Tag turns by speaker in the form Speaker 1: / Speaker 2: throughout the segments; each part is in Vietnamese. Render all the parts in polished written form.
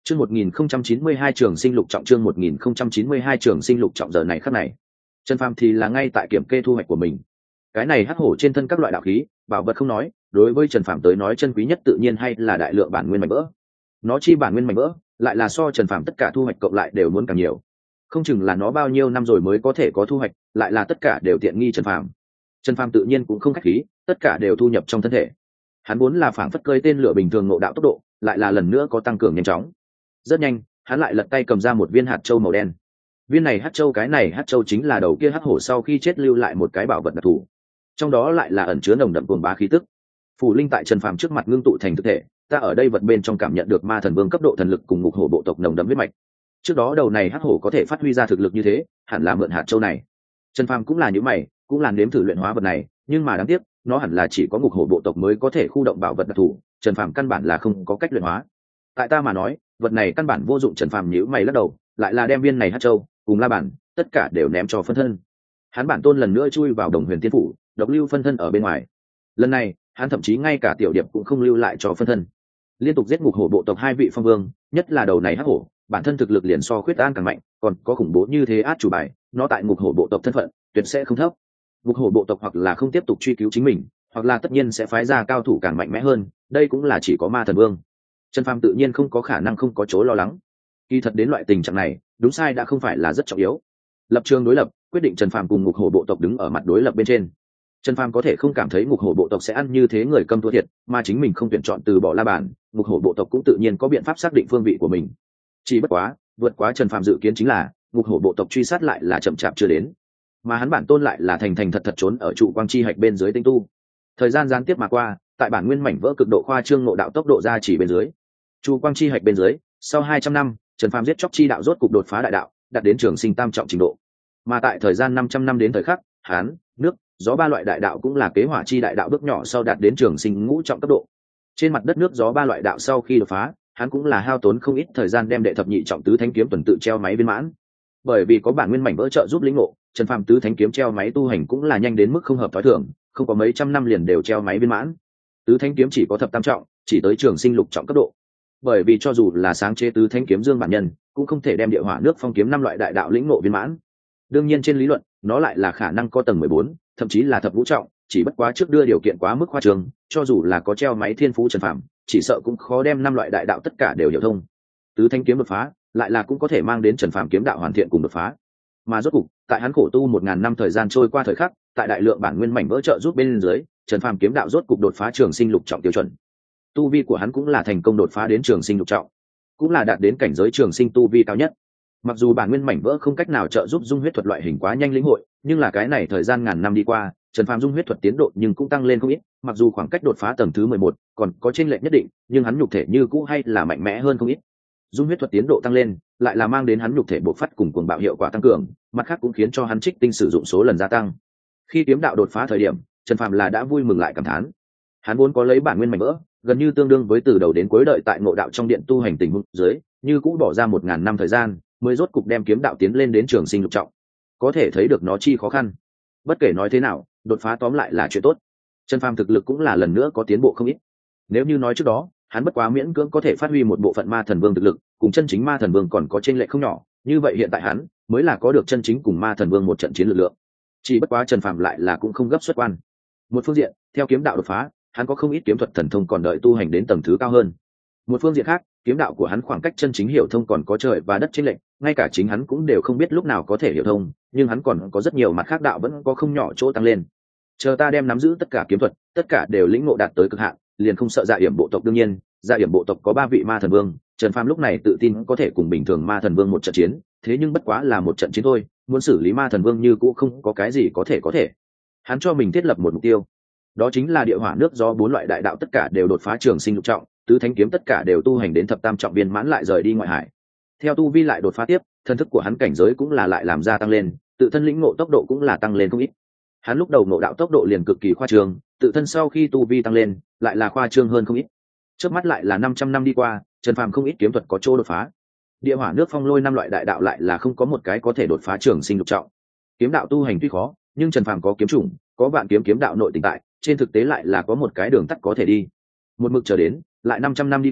Speaker 1: Chương 1092 trường sinh lục trọng, chương 1092 trường sinh lục trọng. Giờ này khắc này, Trần Phàm thì là ngay tại kiểm kê thu hoạch của mình. Cái này hắc hổ trên thân các loại đạo khí, bảo vật không nói, đối với Trần Phàm tới nói chân quý nhất tự nhiên hay là đại lượng bản nguyên mảnh vỡ. Nó chi bản nguyên mảnh vỡ, lại là so Trần Phàm tất cả thu hoạch cộng lại đều muốn càng nhiều. Không chừng là nó bao nhiêu năm rồi mới có thể có thu hoạch, lại là tất cả đều tiện nghi Trần Phàm. Trần Phàm tự nhiên cũng không khách khí, tất cả đều thu nhập trong thân thể. Hắn vốn là phảng phất cơi tên lửa bình thường ngộ đạo tốc độ, lại là lần nữa có tăng cường nhanh chóng. Rất nhanh, hắn lại lật tay cầm ra một viên hạt châu màu đen. Viên này hạt châu, cái này hạt châu chính là đầu kia hắc hổ sau khi chết lưu lại một cái bảo vật đặc thù, trong đó lại là ẩn chứa nồng đậm cuồng bá khí tức. Phù linh tại Trần Phàm trước mặt ngưng tụ thành thực thể, ta ở đây vật bên trong cảm nhận được ma thần vương cấp độ thần lực cùng ngục hổ bộ tộc nồng đậm huyết mạch. Trước đó đầu này hắc hổ có thể phát huy ra thực lực như thế, hẳn là mượn hạt châu này. Trần Phàm cũng là như mày, cũng là nếm thử luyện hóa vật này, nhưng mà đáng tiếc, nó hẳn là chỉ có ngục hổ bộ tộc mới có thể khu động bảo vật đặc thù, Trần Phàm căn bản là không có cách luyện hóa. Tại ta mà nói, vật này căn bản vô dụng. Trần Phàm nhíu mày lắc đầu, lại là đem viên này hạt châu cùng la bản tất cả đều ném cho phân thân. Hắn bản tôn lần nữa chui vào Đồng Huyền Tiên phủ, độc lưu phân thân ở bên ngoài. Lần này, hắn thậm chí ngay cả tiểu điệp cũng không lưu lại cho phân thân. Liên tục giết ngục hổ bộ tộc 2 vị phong vương, nhất là đầu này hắc hổ, bản thân thực lực liền so Khuyết An càng mạnh, còn có khủng bố như thế át chủ bài, nó tại ngục hổ bộ tộc thân phận tuyệt sẽ không thấp. Ngục hổ bộ tộc hoặc là không tiếp tục truy cứu chính mình, hoặc là tất nhiên sẽ phái ra cao thủ càng mạnh mẽ hơn, đây cũng là chỉ có ma thần vương. Trần Phàm tự nhiên không có khả năng không có chỗ lo lắng. Kỳ thật đến loại tình trạng này, đúng sai đã không phải là rất trọng yếu. Lập trường đối lập, quyết định Trần Phàm cùng ngục hổ bộ tộc đứng ở mặt đối lập bên trên. Trần Phàm có thể không cảm thấy ngục hổ bộ tộc sẽ ăn như thế người câm thua thiệt, mà chính mình không tuyển chọn từ bỏ la bàn, ngục hổ bộ tộc cũng tự nhiên có biện pháp xác định phương vị của mình. Chỉ bất quá, vượt quá Trần Phàm dự kiến chính là, ngục hổ bộ tộc truy sát lại là chậm chạp chưa đến, mà hắn bản tôn lại là thành thành thật thật trốn ở trụ quang chi hạch bên dưới tinh tu. Thời gian gián tiếp mà qua, tại bản nguyên mảnh vỡ cực độ khoa trương ngộ đạo tốc độ ra chỉ bên dưới, trụ quang chi hạch bên dưới, sau 200 năm, Trần Phàm giết chóc chi đạo rốt cục đột phá đại đạo, đạt đến trường sinh tam trọng trình độ. Mà tại thời gian 500 năm đến thời khắc, hán, nước, gió 3 loại đại đạo cũng là kế hỏa chi đại đạo bước nhỏ sau đạt đến trường sinh ngũ trọng cấp độ. Trên mặt đất nước gió 3 loại đạo sau khi đột phá, hắn cũng là hao tốn không ít thời gian đem đệ thập nhị trọng tứ thánh kiếm tuần tự treo máy viên mãn. Bởi vì có bản nguyên mảnh vỡ trợ giúp lĩnh ngộ, Trần Phàm tứ thánh kiếm treo máy tu hành cũng là nhanh đến mức không hợp thói thường, không có mấy trăm năm liền đều treo máy viên mãn. Tứ thánh kiếm chỉ có thập tam trọng, chỉ tới trường sinh lục trọng cấp độ. Bởi vì cho dù là sáng chế tứ thánh kiếm dương bản nhân, cũng không thể đem địa hỏa nước phong kiếm 5 loại đại đạo lĩnh ngộ viên mãn. Đương nhiên trên lý luận, nó lại là khả năng có tầng 14, thậm chí là thập ngũ trọng, chỉ bất quá trước đưa điều kiện quá mức khoa trương, cho dù là có treo máy thiên phú Trần Phàm, chỉ sợ cũng khó đem 5 loại đại đạo tất cả đều hiểu thông. Tứ thanh kiếm đột phá, lại là cũng có thể mang đến Trần Phàm kiếm đạo hoàn thiện cùng đột phá. Mà rốt cục, tại hắn khổ tu 1000 năm thời gian trôi qua thời khắc, tại đại lượng bản nguyên mảnh vỡ trợ giúp bên dưới, Trần Phàm kiếm đạo rốt cục đột phá trường sinh lục trọng tiêu chuẩn. Tu vi của hắn cũng là thành công đột phá đến trường sinh lục trọng, cũng là đạt đến cảnh giới trường sinh tu vi cao nhất. Mặc dù bản nguyên mảnh vỡ không cách nào trợ giúp dung huyết thuật loại hình quá nhanh lĩnh hội, nhưng là cái này thời gian ngàn năm đi qua, Trần Phàm dung huyết thuật tiến độ nhưng cũng tăng lên không ít, mặc dù khoảng cách đột phá tầng thứ 11 còn có chênh lệch nhất định, nhưng hắn nhục thể như cũ hay là mạnh mẽ hơn không ít. Dung huyết thuật tiến độ tăng lên, lại là mang đến hắn nhục thể bộc phát cùng cuồng bạo hiệu quả tăng cường, mặt khác cũng khiến cho hắn trích tinh sử dụng số lần gia tăng. Khi kiếm đạo đột phá thời điểm, Trần Phàm là đã vui mừng lại cảm thán. Hắn vốn có lấy bản nguyên mảnh vỡ, gần như tương đương với từ đầu đến cuối đợi tại ngộ đạo trong điện tu hành tình huống dưới, như cũ bỏ ra 1000 năm thời gian, mới rốt cục đem kiếm đạo tiến lên đến trường sinh lục trọng. Có thể thấy được nó chi khó khăn. Bất kể nói thế nào, đột phá tóm lại là chuyện tốt. Trần Phàm thực lực cũng là lần nữa có tiến bộ không ít. Nếu như nói trước đó, hắn bất quá miễn cưỡng có thể phát huy một bộ phận ma thần vương thực lực, cùng chân chính ma thần vương còn có chênh lệch không nhỏ, như vậy hiện tại hắn mới là có được chân chính cùng ma thần vương một trận chiến lực lượng. Chỉ bất quá Trần Phàm lại là cũng không gấp xuất quan. Một phương diện, theo kiếm đạo đột phá, hắn có không ít kiếm thuật thần thông còn đợi tu hành đến tầng thứ cao hơn. Một phương diện khác, kiếm đạo của hắn khoảng cách chân chính hiểu thông còn có trời và đất chênh lệch, ngay cả chính hắn cũng đều không biết lúc nào có thể hiểu thông, nhưng hắn còn có rất nhiều mặt khác đạo vẫn có không nhỏ chỗ tăng lên. Chờ ta đem nắm giữ tất cả kiếm thuật, tất cả đều lĩnh ngộ đạt tới cực hạn, liền không sợ Dạ Yểm bộ tộc. Đương nhiên, Dạ Yểm bộ tộc có 3 vị ma thần vương, Trần Phàm lúc này tự tin có thể cùng bình thường ma thần vương một trận chiến, thế nhưng bất quá là một trận chiến thôi, muốn xử lý ma thần vương như cũ không có cái gì có thể. Hắn cho mình thiết lập một mục tiêu, đó chính là địa hỏa nước gió 4 loại đại đạo tất cả đều đột phá trường sinh lục trọng, tứ thánh kiếm tất cả đều tu hành đến thập tam trọng viên mãn lại rời đi ngoại hải. Theo tu vi lại đột phá tiếp, thân thức của hắn cảnh giới cũng là lại làm ra tăng lên, tự thân lĩnh ngộ tốc độ cũng là tăng lên không ít. Hắn lúc đầu ngộ đạo tốc độ liền cực kỳ khoa trương, tự thân sau khi tu vi tăng lên, lại là khoa trương hơn không ít. Trước mắt lại là 500 năm đi qua, Trần Phàm không ít kiếm thuật có chỗ đột phá. Địa hỏa nước phong lôi 5 loại đại đạo lại là không có một cái có thể đột phá trường sinh lục trọng. Kiếm đạo tu hành tuy khó, nhưng Trần Phàm có kiếm chủng, có vạn kiếm kiếm đạo nội tình tại, trên thực tế lại là có một cái đường tắt có thể đi. Một mực chờ đến, lại 500 năm đi qua,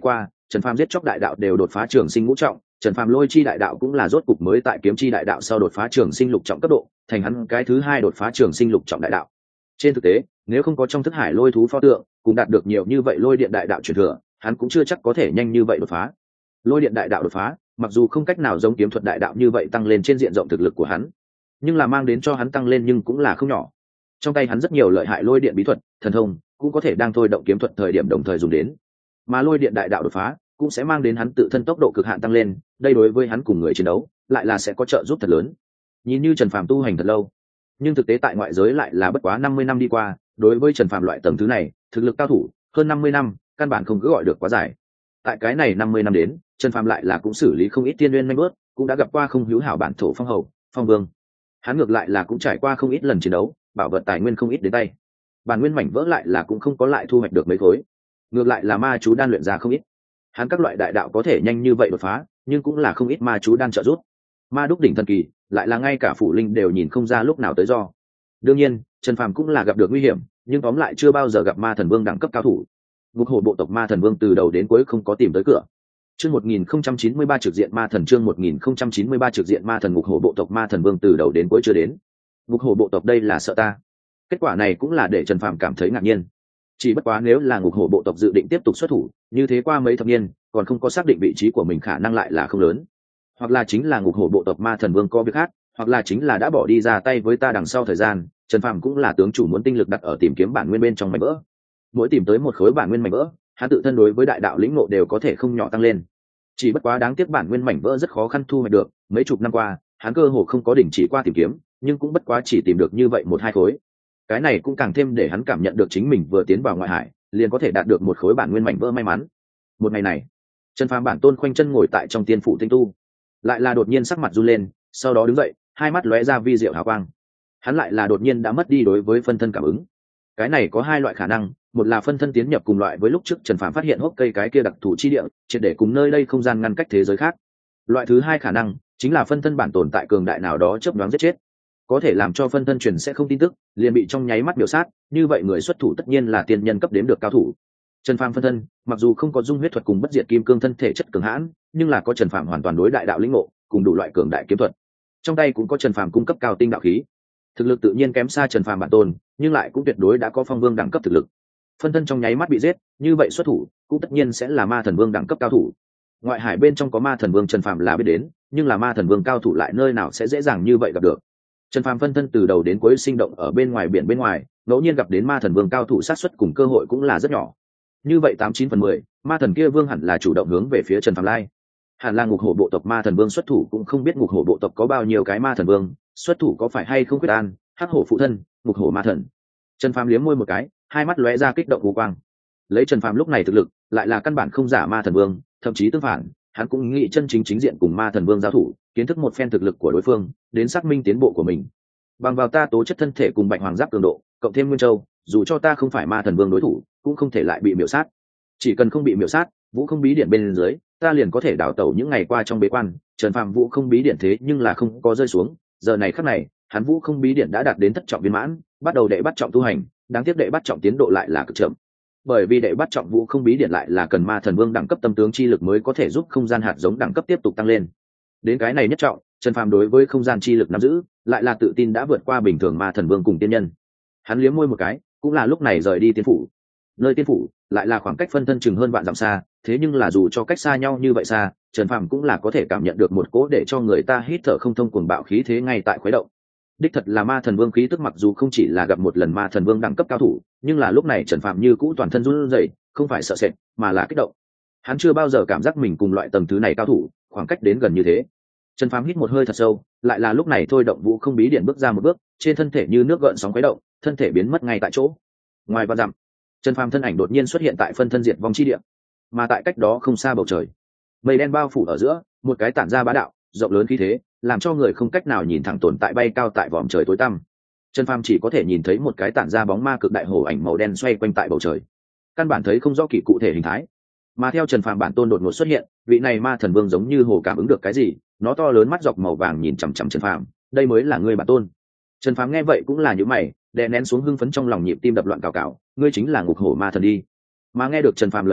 Speaker 1: Trần Phàm giết chóc đại đạo đều đột phá trường sinh ngũ trọng, Trần Phàm lôi chi đại đạo cũng là rốt cục mới tại kiếm chi đại đạo sau đột phá trường sinh lục trọng cấp độ, thành hắn cái thứ hai đột phá trường sinh lục trọng đại đạo. Trên thực tế, nếu không có trong thức hải lôi thú pho tượng, cũng đạt được nhiều như vậy lôi điện đại đạo truyền thừa, hắn cũng chưa chắc có thể nhanh như vậy đột phá. Lôi điện đại đạo đột phá, mặc dù không cách nào giống kiếm thuật đại đạo như vậy tăng lên trên diện rộng thực lực của hắn, nhưng là mang đến cho hắn tăng lên nhưng cũng là không nhỏ. Trong tay hắn rất nhiều lợi hại lôi điện bí thuật, thần thông, cũng có thể đang thôi động kiếm thuật thời điểm đồng thời dùng đến. Mà lôi điện đại đạo đột phá, cũng sẽ mang đến hắn tự thân tốc độ cực hạn tăng lên, đây đối với hắn cùng người chiến đấu, lại là sẽ có trợ giúp thật lớn. Nhìn như Trần Phàm tu hành thật lâu, nhưng thực tế tại ngoại giới lại là bất quá 50 năm đi qua, đối với Trần Phàm loại tầng thứ này, thực lực cao thủ, hơn 50 năm, căn bản không cứ gọi được quá dài. Tại cái này 50 năm đến, Trần Phàm lại là cũng xử lý không ít tiên nguyên manh bước, cũng đã gặp qua không hữu hảo bản thổ phong hầu, phong vương. Hắn ngược lại là cũng trải qua không ít lần chiến đấu, bảo vật tài nguyên không ít đến tay. Bản nguyên mảnh vỡ lại là cũng không có lại thu hoạch được mấy khối. Ngược lại là ma chú đan luyện ra không ít. Hắn các loại đại đạo có thể nhanh như vậy đột phá, nhưng cũng là không ít ma chú đan trợ giúp. Ma đúc đỉnh thần kỳ, lại là ngay cả phủ linh đều nhìn không ra lúc nào tới do. Đương nhiên, Trần Phàm cũng là gặp được nguy hiểm, nhưng tóm lại chưa bao giờ gặp ma thần vương đẳng cấp cao thủ. Ngục hổ bộ tộc ma thần vương từ đầu đến cuối không có tìm tới cửa. Chương 1093 trực diện ma thần, chương 1093 trực diện ma thần, ngục hổ bộ tộc ma thần vương từ đầu đến cuối chưa đến. Ngục hổ bộ tộc đây là sợ ta. Kết quả này cũng là để Trần Phàm cảm thấy ngạc nhiên. Chỉ bất quá nếu là ngục hổ bộ tộc dự định tiếp tục xuất thủ, như thế qua mấy thập niên, còn không có xác định vị trí của mình khả năng lại là không lớn. Hoặc là chính là ngục hổ bộ tộc ma thần vương có việc khác, hoặc là chính là đã bỏ đi ra tay với ta đằng sau thời gian, Trần Phàm cũng là tướng chủ muốn tinh lực đặt ở tìm kiếm bản nguyên bên trong mảnh vỡ. Mỗi tìm tới một khối bản nguyên mảnh vỡ, hắn tự thân đối với đại đạo lĩnh ngộ đều có thể không nhỏ tăng lên. Chỉ bất quá đáng tiếc bản nguyên mảnh vỡ rất khó khăn thu hoạch được, mấy chục năm qua, hắn cơ hồ không có đình chỉ qua tìm kiếm, nhưng cũng bất quá chỉ tìm được như vậy một hai khối. Cái này cũng càng thêm để hắn cảm nhận được chính mình vừa tiến vào ngoại hải, liền có thể đạt được một khối bản nguyên mảnh vỡ may mắn. Một ngày này, Trần Phàm bản tôn khoanh chân ngồi tại trong tiên phủ tinh tu, lại là đột nhiên sắc mặt run lên, sau đó đứng dậy, hai mắt lóe ra vi diệu hào quang. Hắn lại là đột nhiên đã mất đi đối với phân thân cảm ứng. Cái này có hai loại khả năng, một là phân thân tiến nhập cùng loại với lúc trước Trần Phàm phát hiện hốc cây cái kia đặc thù chi địa, triệt để cùng nơi đây không gian ngăn cách thế giới khác. Loại thứ hai khả năng chính là phân thân bản tồn tại cường đại nào đó chớp nhoáng giết chết, có thể làm cho phân thân truyền sẽ không tin tức, liền bị trong nháy mắt biểu sát, như vậy người xuất thủ tất nhiên là tiên nhân cấp đếm được cao thủ. Trần Phàm phân thân, mặc dù không có dung huyết thuật cùng bất diệt kim cương thân thể chất cường hãn, nhưng là có Trần Phàm hoàn toàn đối đại đạo lĩnh ngộ, cùng đủ loại cường đại kiếm thuật. Trong tay cũng có Trần Phàm cung cấp cao tinh đạo khí. Thực lực tự nhiên kém xa Trần Phàm bản tôn, nhưng lại cũng tuyệt đối đã có phong vương đẳng cấp thực lực. Phân thân trong nháy mắt bị giết, như vậy xuất thủ cũng tất nhiên sẽ là ma thần vương đẳng cấp cao thủ. Ngoại hải bên trong có ma thần vương Trần Phàm là biết đến, nhưng là ma thần vương cao thủ lại nơi nào sẽ dễ dàng như vậy gặp được. Trần Phàm phân thân từ đầu đến cuối sinh động ở bên ngoài biển bên ngoài, ngẫu nhiên gặp đến ma thần vương cao thủ sát suất cùng cơ hội cũng là rất nhỏ. Như vậy 89/10, ma thần kia vương hẳn là chủ động hướng về phía Trần Phàm lai. Hẳn là ngục hổ bộ tộc ma thần vương xuất thủ, cũng không biết ngục hổ bộ tộc có bao nhiêu cái ma thần vương, xuất thủ có phải hay không quyết an, hắc hổ phụ thân, ngục hổ ma thần. Trần Phàm liếm môi một cái, hai mắt lóe ra kích động vô quang. Lấy Trần Phàm lúc này thực lực, lại là căn bản không giả ma thần vương, thậm chí tương phản, hắn cũng nghĩ chân chính chính diện cùng ma thần vương giao thủ, kiến thức một phen thực lực của đối phương, đến xác minh tiến bộ của mình. Bằng vào ta tố chất thân thể cùng bạch hoàng giáp cường độ, cộng thêm nguyên châu, dù cho ta không phải ma thần vương đối thủ, cũng không thể lại bị miểu sát. Chỉ cần không bị miểu sát, vũ không bí điện bên dưới, ta liền có thể đảo tẩu những ngày qua trong bế quan. Trần Phàm vũ không bí điện thế nhưng là không có rơi xuống, giờ này khắc này, hắn vũ không bí điện đã đạt đến thất trọng viên mãn, bắt đầu đệ bắt trọng tu hành, đáng tiếc đệ bắt trọng tiến độ lại là cực chậm. Bởi vì đệ bắt trọng vũ không bí điện lại là cần ma thần vương đẳng cấp tâm tướng chi lực mới có thể giúp không gian hạt giống đẳng cấp tiếp tục tăng lên. Đến cái này nhất trọng, Trần Phàm đối với không gian chi lực nắm giữ, lại là tự tin đã vượt qua bình thường ma thần vương cùng tiên nhân. Hắn liếm môi một cái, cũng là lúc này rời đi tiên phủ. Nơi tiên phủ lại là khoảng cách phân thân chừng hơn vạn dặm xa, thế nhưng là dù cho cách xa nhau như vậy xa, Trần Phàm cũng là có thể cảm nhận được một cỗ để cho người ta hít thở không thông cuồng bạo khí thế ngay tại khuấy động. Đích thật là ma thần vương khí tức, mặc dù không chỉ là gặp một lần ma thần vương đẳng cấp cao thủ, nhưng là lúc này Trần Phàm như cũ toàn thân run rẩy, không phải sợ sệt, mà là kích động. Hắn chưa bao giờ cảm giác mình cùng loại tầng thứ này cao thủ, khoảng cách đến gần như thế. Trần Phàm hít một hơi thật sâu, lại là lúc này thôi động vũ không bí điện bước ra một bước, trên thân thể như nước gợn sóng khuấy động, thân thể biến mất ngay tại chỗ. Ngoài vạn dặm, Trần Phàm thân ảnh đột nhiên xuất hiện tại phân thân diệt vong chi địa, mà tại cách đó không xa bầu trời, mây đen bao phủ ở giữa, một cái tản ra bá đạo, rộng lớn khí thế, làm cho người không cách nào nhìn thẳng tồn tại bay cao tại vòm trời tối tăm. Trần Phàm chỉ có thể nhìn thấy một cái tản ra bóng ma cực đại hổ ảnh màu đen xoay quanh tại bầu trời, căn bản thấy không rõ kỳ cụ thể hình thái. Mà theo Trần Phàm bản tôn đột ngột xuất hiện, vị này ma thần vương giống như hồ cảm ứng được cái gì, nó to lớn mắt dọc màu vàng nhìn chằm chằm Trần Phàm, đây mới là ngươi bản tôn. Trần Phàm nghe vậy cũng là nhíu mày, đè nén xuống hưng phấn trong lòng nhịp tim đập loạn cào cào, ngươi chính là ngục hổ ma thần đi. Mà nghe được Trần Phàm lời nói,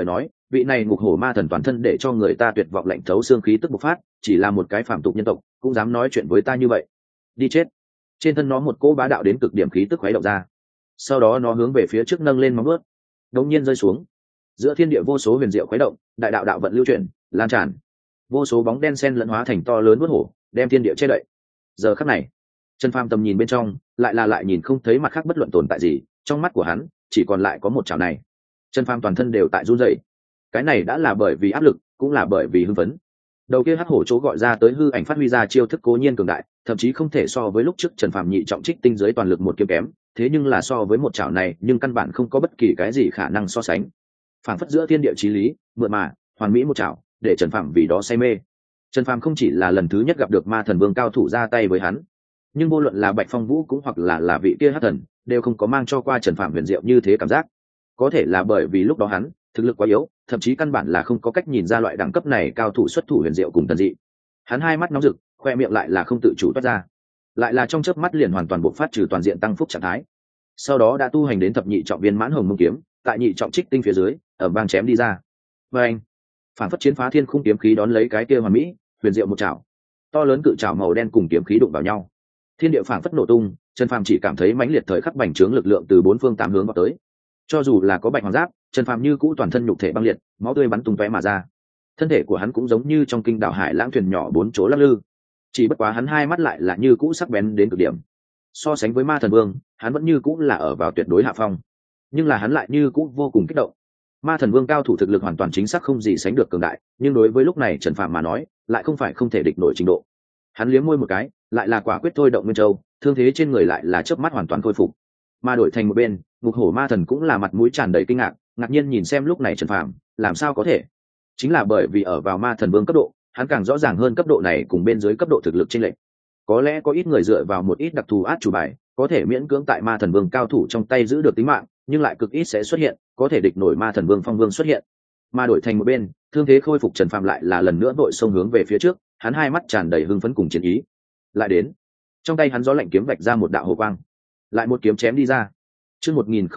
Speaker 1: vị này ngục hổ ma thần toàn thân để cho người ta tuyệt vọng lạnh thấu xương khí tức bộc phát, chỉ là một cái phàm tục nhân tộc cũng dám nói chuyện với ta như vậy, đi chết. Trên thân nó một cỗ bá đạo đến cực điểm khí tức khuấy động ra, sau đó nó hướng về phía trước nâng lên móng vuốt, đống nhiên rơi xuống. Giữa thiên địa vô số huyền diệu khuấy động, đại đạo đạo vận lưu chuyển lan tràn, vô số bóng đen sen lẫn hóa thành to lớn vuốt hổ, đem thiên địa che đậy. Giờ khắc này, Trần Phàm tầm nhìn bên trong lại nhìn không thấy mặt khác bất luận tồn tại gì, trong mắt của hắn chỉ còn lại có một chảo này. Trần Phàm toàn thân đều tại run rẩy, cái này đã là bởi vì áp lực, cũng là bởi vì hưng phấn. Đầu kia hắc hổ chỗ gọi ra tới hư ảnh phát huy ra chiêu thức cố nhiên cường đại, thậm chí không thể so với lúc trước Trần Phàm nhị trọng trích tinh dưới toàn lực một kiếm kém, thế nhưng là so với một chảo này, nhưng căn bản không có bất kỳ cái gì khả năng so sánh. Phảng phất giữa thiên địa chí lý, mượt mà, hoàn mỹ một chảo, để Trần Phàm vì đó say mê. Trần Phàm không chỉ là lần thứ nhất gặp được ma thần vương cao thủ ra tay với hắn, nhưng vô luận là Bạch Phong Vũ cũng hoặc là vị kia hắc thần, đều không có mang cho qua Trần Phàm huyền diệu như thế cảm giác. Có thể là bởi vì lúc đó hắn thực lực quá yếu, thậm chí căn bản là không có cách nhìn ra loại đẳng cấp này cao thủ xuất thủ huyền diệu cùng thần dị. Hắn hai mắt nóng rực, khoe miệng lại là không tự chủ toát ra, lại là trong chớp mắt liền hoàn toàn bộc phát trừ toàn diện tăng phúc trạng thái. Sau đó đã tu hành đến thập nhị trọng viên mãn hồng mông kiếm, tại nhị trọng trích tinh phía dưới, ở vang chém đi ra. Và anh, phản phất chiến phá thiên khung kiếm khí đón lấy cái kia hoàn mỹ huyền diệu một chảo, to lớn cự chảo màu đen cùng kiếm khí đụng vào nhau, thiên địa phản phất nổ tung. Trần Phàm chỉ cảm thấy mãnh liệt thời khắc bành trướng lực lượng từ bốn phương tám hướng vào tới. Cho dù là có bạch hoàng giáp, Trần Phàm như cũ toàn thân nhục thể băng liệt, máu tươi bắn tung tóe mà ra. Thân thể của hắn cũng giống như trong kinh đảo hải lãng thuyền nhỏ bốn chỗ lắc lư, chỉ bất quá hắn hai mắt lại là như cũ sắc bén đến cực điểm. So sánh với ma thần vương, hắn vẫn như cũ là ở vào tuyệt đối hạ phong, nhưng là hắn lại như cũ vô cùng kích động. Ma thần vương cao thủ thực lực hoàn toàn chính xác không gì sánh được cường đại, nhưng đối với lúc này Trần Phàm mà nói lại không phải không thể địch nổi trình độ. Hắn liếm môi một cái, lại là quả quyết thôi động nguyên châu, thương thế trên người lại là chớp mắt hoàn toàn khôi phục. Mà đổi thành một bên, ngục hổ ma thần cũng là mặt mũi tràn đầy kinh ngạc, ngạc nhiên nhìn xem lúc này Trần Phàm, làm sao có thể? Chính là bởi vì ở vào ma thần vương cấp độ, hắn càng rõ ràng hơn cấp độ này cùng bên dưới cấp độ thực lực chênh lệch. Có lẽ có ít người dựa vào một ít đặc thù át chủ bài, có thể miễn cưỡng tại ma thần vương cao thủ trong tay giữ được tính mạng, nhưng lại cực ít sẽ xuất hiện có thể địch nổi ma thần vương phong vương xuất hiện. Mà đổi thành một bên, thương thế khôi phục Trần Phàm lại là lần nữa vội xông hướng về phía trước, hắn hai mắt tràn đầy hưng phấn cùng chiến ý. Lại đến, trong tay hắn gió lạnh kiếm vạch ra một đạo hồ quang, lại một kiếm chém đi ra. Chương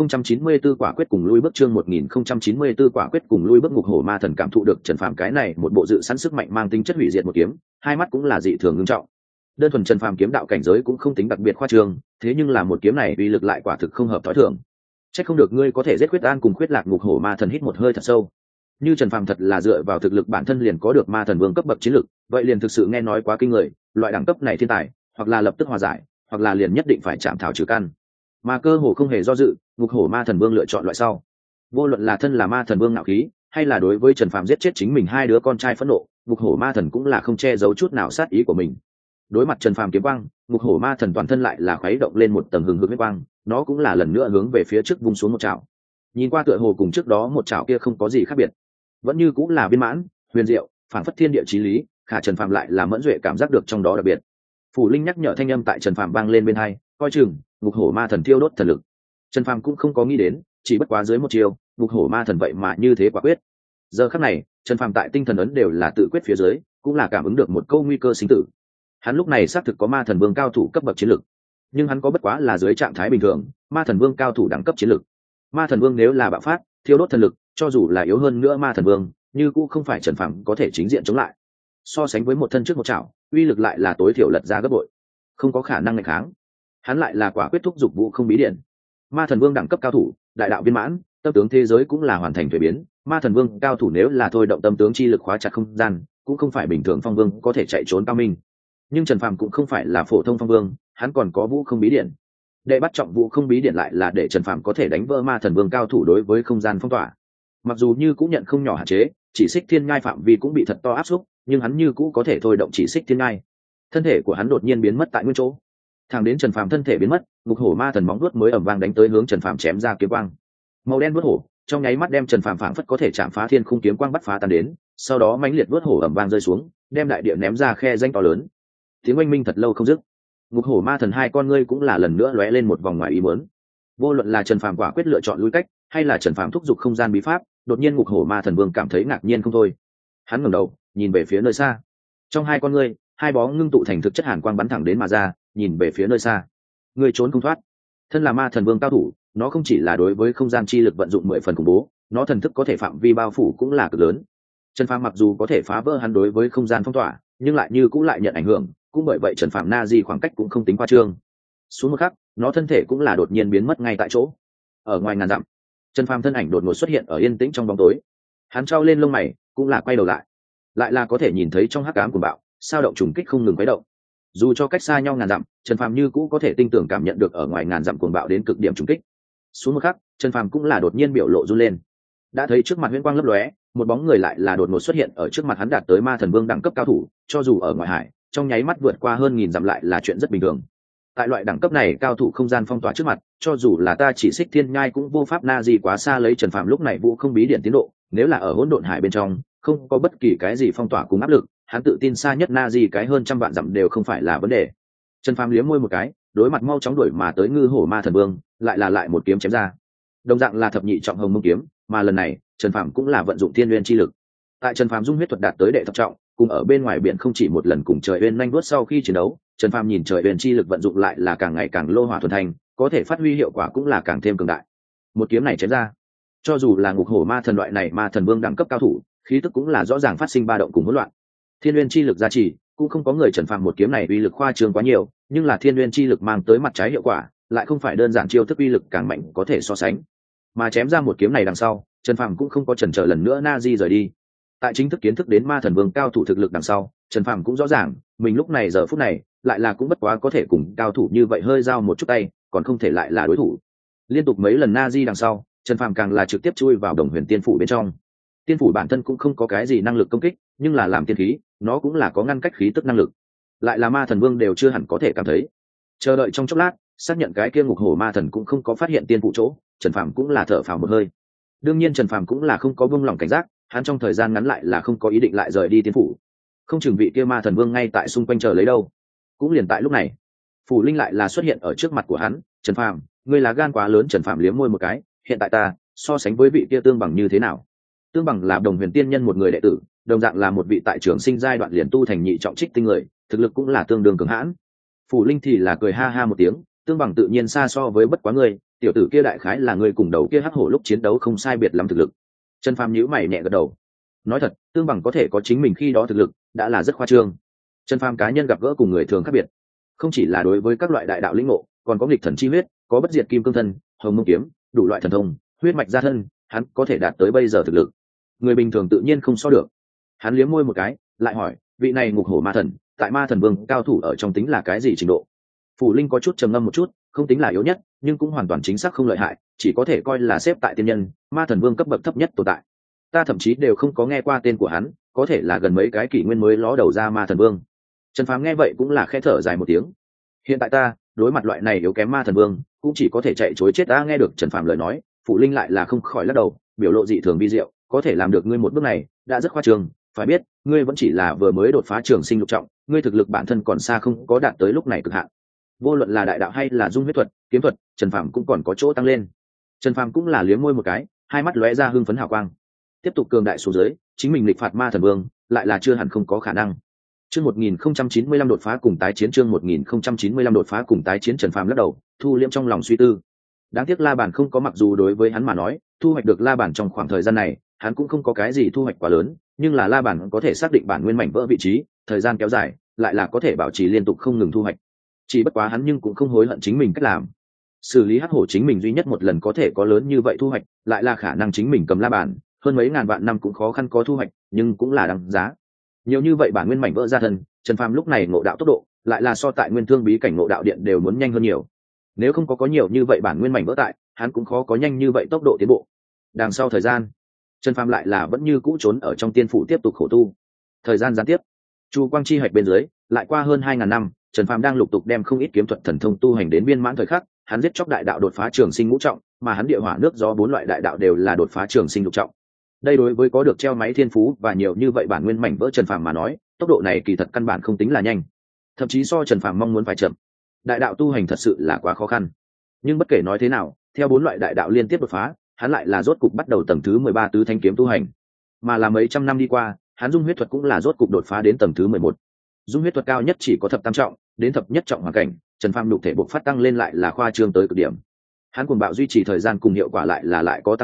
Speaker 1: 1094 quả quyết cùng lui bước, chương 1094 quả quyết cùng lui bước. Ngục hổ ma thần cảm thụ được Trần Phàm cái này một bộ dự sẵn sức mạnh mang tính chất hủy diệt một kiếm, hai mắt cũng là dị thường nghiêm trọng. Đơn thuần Trần Phàm kiếm đạo cảnh giới cũng không tính đặc biệt khoa trương, thế nhưng là một kiếm này uy lực lại quả thực không hợp thói thường. Chắc không được ngươi có thể giết Khuyết An cùng Khuyết Lạc. Ngục hổ ma thần hít một hơi thật sâu. Như Trần Phàm thật là dựa vào thực lực bản thân liền có được ma thần vương cấp bậc chiến lực, vậy liền thực sự nghe nói quá kinh người, loại đẳng cấp này thiên tài, hoặc là lập tức hòa giải, hoặc là liền nhất định phải chạm thảo trừ căn. Mà cơ hồ không hề do dự, ngục hổ ma thần vương lựa chọn loại sau. Vô luận là thân là ma thần vương nạo khí, hay là đối với Trần Phàm giết chết chính mình hai đứa con trai phẫn nộ, ngục hổ ma thần cũng là không che giấu chút nào sát ý của mình. Đối mặt Trần Phàm kiếm quang, ngục hổ ma thần toàn thân lại là khuấy động lên một tầng hừng hực huyết quang, nó cũng là lần nữa hướng về phía trước vung xuống một chảo. Nhìn qua tựa hồ cùng trước đó một chảo kia không có gì khác biệt, vẫn như cũng là viên mãn, huyền diệu, phảng phất thiên địa chí lý, khả Trần Phàm lại là mẫn duệ cảm giác được trong đó đặc biệt. Phủ linh nhắc nhở thanh âm tại Trần Phàm vang lên bên tai, coi chừng, ngục hổ ma thần thiêu đốt thần lực. Trần Phàm cũng không có nghĩ đến, chỉ bất quá dưới một chiều, ngục hổ ma thần vậy mà như thế quả quyết. Giờ khắc này, Trần Phàm tại tinh thần ấn đều là tự quyết phía dưới, cũng là cảm ứng được một câu nguy cơ sinh tử. Hắn lúc này xác thực có ma thần vương cao thủ cấp bậc chiến lực, nhưng hắn có bất quá là dưới trạng thái bình thường, ma thần vương cao thủ đẳng cấp chiến lực. Ma thần vương nếu là bạo phát, thiêu đốt thần lực, cho dù là yếu hơn nữa ma thần vương, như cũng không phải Trần Phàm có thể chính diện chống lại. So sánh với một thân trước một chảo, uy lực lại là tối thiểu lật ra gấp bội, không có khả năng nghịch kháng. Hắn lại là quả quyết thúc dục vũ không bí điện. Ma thần vương đẳng cấp cao thủ, đại đạo viên mãn, tâm tướng thế giới cũng là hoàn thành thuế biến. Ma thần vương cao thủ nếu là thôi động tâm tướng chi lực khóa chặt không gian, cũng không phải bình thường phong vương có thể chạy trốn cao minh. Nhưng Trần Phàm cũng không phải là phổ thông phong vương, hắn còn có vũ không bí điện. Để bắt trọng vũ không bí điện lại là để Trần Phàm có thể đánh vỡ ma thần vương cao thủ đối với không gian phong tỏa. Mặc dù như cũng nhận không nhỏ hạn chế, chỉ xích thiên ngai phạm vi cũng bị thật to áp xúc, nhưng hắn như cũ có thể thôi động chỉ xích thiên ngai. Thân thể của hắn đột nhiên biến mất tại nguyên chỗ. Thẳng đến Trần Phàm thân thể biến mất, ngục hổ ma thần móng vuốt mới ầm vang đánh tới hướng Trần Phàm chém ra kiếm quang. Màu đen vuốt hổ, trong nháy mắt đem Trần Phàm phảng phất có thể chạm phá thiên khung kiếm quang bắt phá tan đến, sau đó mãnh liệt vuốt hổ ầm vang rơi xuống, đem đại địa ném ra khe rãnh to lớn. Tiếng oanh minh thật lâu không dứt. Ngục hổ ma thần hai con ngươi cũng là lần nữa lóe lên một vòng ngoài ý muốn. Vô luận là Trần Phàm quả quyết lựa chọn lui cách, hay là Trần Phàm thúc giục không gian bí pháp, đột nhiên ngục hổ ma thần vương cảm thấy ngạc nhiên không thôi. Hắn ngẩng đầu, nhìn về phía nơi xa. Trong hai con ngươi, hai bóng ngưng tụ thành thực chất hàn quang bắn thẳng đến mà ra, nhìn về phía nơi xa. Người trốn không thoát. Thân là ma thần vương cao thủ, nó không chỉ là đối với không gian chi lực vận dụng 10 phần khủng bố, nó thần thức có thể phạm vi bao phủ cũng là cực lớn. Trần Phàm mặc dù có thể phá vỡ hắn đối với không gian phong tỏa, nhưng lại như cũng lại nhận ảnh hưởng, cũng bởi vậy Trần Phàm na di khoảng cách cũng không tính qua trương. Xuống một khắc, nó thân thể cũng là đột nhiên biến mất ngay tại chỗ. Ở ngoài ngàn dặm, Trần Phàm thân ảnh đột ngột xuất hiện ở yên tĩnh trong bóng tối. Hắn trao lên lông mày, cũng là quay đầu lại là có thể nhìn thấy trong hắc ám cuồng bạo, sao động trùng kích không ngừng quấy động. Dù cho cách xa nhau ngàn dặm, Trần Phàm như cũ có thể tinh tưởng cảm nhận được ở ngoài ngàn dặm cuồng bạo đến cực điểm trùng kích. Xuống một khắc, Trần Phàm cũng là đột nhiên biểu lộ run lên. Đã thấy trước mặt huyễn quang lấp lóe, một bóng người lại là đột ngột xuất hiện ở trước mặt hắn, đạt tới ma thần vương đẳng cấp cao thủ, cho dù ở ngoại hải, trong nháy mắt vượt qua hơn nghìn dặm lại là chuyện rất bình thường. Tại loại đẳng cấp này, cao thủ không gian phong tỏa trước mặt, cho dù là ta chỉ xích thiên nhai cũng vô pháp na gì quá xa. Lấy Trần Phàm lúc này vũ không bí điện tiến độ, nếu là ở hỗn độn hải bên trong, không có bất kỳ cái gì phong tỏa cùng áp lực, hắn tự tin xa nhất na gì cái hơn trăm vạn dặm đều không phải là vấn đề. Trần Phàm liếm môi một cái, đối mặt mau chóng đuổi mà tới ngư hổ ma thần vương, lại một kiếm chém ra. Đồng dạng là thập nhị trọng hồng mông kiếm, mà lần này Trần Phàm cũng là vận dụng thiên nguyên chi lực. Tại Trần Phàm dung huyết thuật đạt tới đệ thập trọng, cùng ở bên ngoài biển không chỉ một lần cùng trời uyên nhanh đuốt. Sau khi chiến đấu, Trần Phàm nhìn trời uyên chi lực vận dụng lại là càng ngày càng lô hỏa thuần thành, có thể phát huy hiệu quả cũng là càng thêm cường đại. Một kiếm này chém ra, cho dù là ngục hổ ma thần loại này ma thần vương đẳng cấp cao thủ, khí tức cũng là rõ ràng phát sinh ba động cùng hỗn loạn. Thiên nguyên chi lực gia trì, cũng không có người Trần Phàm một kiếm này uy lực khoa trương quá nhiều, nhưng là thiên nguyên chi lực mang tới mặt trái hiệu quả, lại không phải đơn giản chiêu thức uy lực càng mạnh có thể so sánh. Mà chém ra một kiếm này đằng sau, Trần Phàm cũng không có chần chờ lần nữa na di rời đi. Tại chính thức kiến thức đến ma thần vương cao thủ thực lực đằng sau, Trần Phàm cũng rõ ràng mình lúc này giờ phút này lại là cũng bất quá có thể cùng cao thủ như vậy hơi giao một chút tay, còn không thể lại là đối thủ. Liên tục mấy lần na di đằng sau, Trần Phàm càng là trực tiếp chui vào Đồng Huyền Tiên phủ bên trong. Tiên phủ bản thân cũng không có cái gì năng lực công kích, nhưng là làm tiên khí, nó cũng là có ngăn cách khí tức năng lực. Lại là ma thần vương đều chưa hẳn có thể cảm thấy. Chờ đợi trong chốc lát, xác nhận cái kia ngục hổ ma thần cũng không có phát hiện tiên phủ chỗ, Trần Phàm cũng là thở phào một hơi. Đương nhiên Trần Phàm cũng là không có buông lỏng cảnh giác, hắn trong thời gian ngắn lại là không có ý định lại rời đi tiên phủ. Không chừng vị kia ma thần vương ngay tại xung quanh chờ lấy đâu. Cũng liền tại lúc này, phủ linh lại là xuất hiện ở trước mặt của hắn. Trần Phàm, ngươi là gan quá lớn. Trần Phàm liếm môi một cái, hiện tại ta so sánh với vị kia tương bằng như thế nào? Tương bằng là Đồng Huyền Tiên nhân một người đệ tử, đồng dạng là một vị tại trường sinh giai đoạn liền tu thành nhị trọng trích tinh người, thực lực cũng là tương đương cường hãn. Phủ linh thì là cười ha ha một tiếng, tương bằng tự nhiên xa so với bất quá ngươi, tiểu tử kia đại khái là người cùng đầu kia hắc hổ lúc chiến đấu không sai biệt lắm thực lực. Trần Phàm nhíu mày nhẹ gật đầu. Nói thật, tương bằng có thể có chính mình khi đó thực lực đã là rất khoa trương. Trần Phàm cá nhân gặp gỡ cùng người thường khác biệt, không chỉ là đối với các loại đại đạo lĩnh ngộ, còn có nghịch thần chi huyết, có bất diệt kim cương thân, hồng mông kiếm, đủ loại thần thông, huyết mạch gia thân, hắn có thể đạt tới bây giờ thực lực, người bình thường tự nhiên không so được. Hắn liếm môi một cái, lại hỏi, vị này ngục hổ ma thần, tại ma thần vương cao thủ ở trong tính là cái gì trình độ? Phủ linh có chút trầm ngâm một chút, không tính là yếu nhất, nhưng cũng hoàn toàn chính xác không lợi hại, chỉ có thể coi là xếp tại tiên nhân, ma thần vương cấp bậc thấp nhất tồn tại. Ta thậm chí đều không có nghe qua tên của hắn, có thể là gần mấy cái kỷ nguyên mới ló đầu ra ma thần vương. Trần Phàm nghe vậy cũng là khẽ thở dài một tiếng. Hiện tại ta đối mặt loại này yếu kém ma thần vương, cũng chỉ có thể chạy chối chết. Ta nghe được Trần Phàm lời nói, Phủ linh lại là không khỏi lắc đầu, biểu lộ dị thường vi diệu, có thể làm được ngươi một bước này đã rất khoa trương. Phải biết, ngươi vẫn chỉ là vừa mới đột phá trường sinh lục trọng, ngươi thực lực bản thân còn xa không có đạt tới lúc này cực hạn. Vô luận là đại đạo hay là dung huyết thuật, kiếm thuật, Trần Phàm cũng còn có chỗ tăng lên. Trần Phàm cũng là liếm môi một cái, hai mắt lóe ra hưng phấn hào quang. Tiếp tục cường đại xuống dưới, chính mình nghịch phạt ma thần vương lại là chưa hẳn không có khả năng. Chương 1095 đột phá cùng tái chiến. Chương 1095 đột phá cùng tái chiến. Trần Phàm lắc đầu, thu liễm trong lòng suy tư. Đáng tiếc La Bàn không có, mặc dù đối với hắn mà nói, thu hoạch được La Bàn trong khoảng thời gian này, hắn cũng không có cái gì thu hoạch quá lớn, nhưng là La Bàn có thể xác định bản nguyên mảnh vỡ vị trí, thời gian kéo dài, lại là có thể bảo trì liên tục không ngừng thu hoạch. Chỉ bất quá hắn nhưng cũng không hối hận chính mình cách làm. Xử lý hắc hổ chính mình duy nhất một lần có thể có lớn như vậy thu hoạch, lại là khả năng chính mình cầm La Bàn, hơn mấy ngàn vạn năm cũng khó khăn có thu hoạch, nhưng cũng là đáng giá. Nhiều như vậy bản nguyên mảnh vỡ ra thân, Trần Phàm lúc này ngộ đạo tốc độ, lại là so tại Nguyên Thương bí cảnh ngộ đạo điện đều muốn nhanh hơn nhiều. Nếu không có nhiều như vậy bản nguyên mảnh vỡ tại, hắn cũng khó có nhanh như vậy tốc độ tiến bộ. Đằng sau thời gian, Trần Phàm lại là vẫn như cũ trốn ở trong tiên phủ tiếp tục khổ tu. Thời gian gián tiếp, Chu Quang chi hạch bên dưới, lại qua hơn 2000 năm, Trần Phàm đang lục tục đem không ít kiếm thuật thần thông tu hành đến viên mãn thời khắc, hắn giết chóc đại đạo đột phá trường sinh ngũ trọng, mà hắn địa hỏa nước gió bốn loại đại đạo đều là đột phá trường sinh lục trọng. Đây đối với có được treo máy thiên phú và nhiều như vậy bản nguyên mảnh vỡ Trần Phàm mà nói, tốc độ này kỳ thật căn bản không tính là nhanh, thậm chí so Trần Phàm mong muốn phải chậm. Đại đạo tu hành thật sự là quá khó khăn. Nhưng bất kể nói thế nào, theo bốn loại đại đạo liên tiếp đột phá, hắn lại là rốt cục bắt đầu tầng thứ 13 tứ thanh kiếm tu hành. Mà là mấy trăm năm đi qua, hắn dung huyết thuật cũng là rốt cục đột phá đến tầng thứ 11. Dung huyết thuật cao nhất chỉ có thập tam trọng, đến thập nhất trọng hoàn cảnh, Trần Phàm nhục thể bộc phát tăng lên lại là khoa trương tới cực điểm. Hắn cuồng bạo duy trì thời gian cùng hiệu quả lại có tăng lên,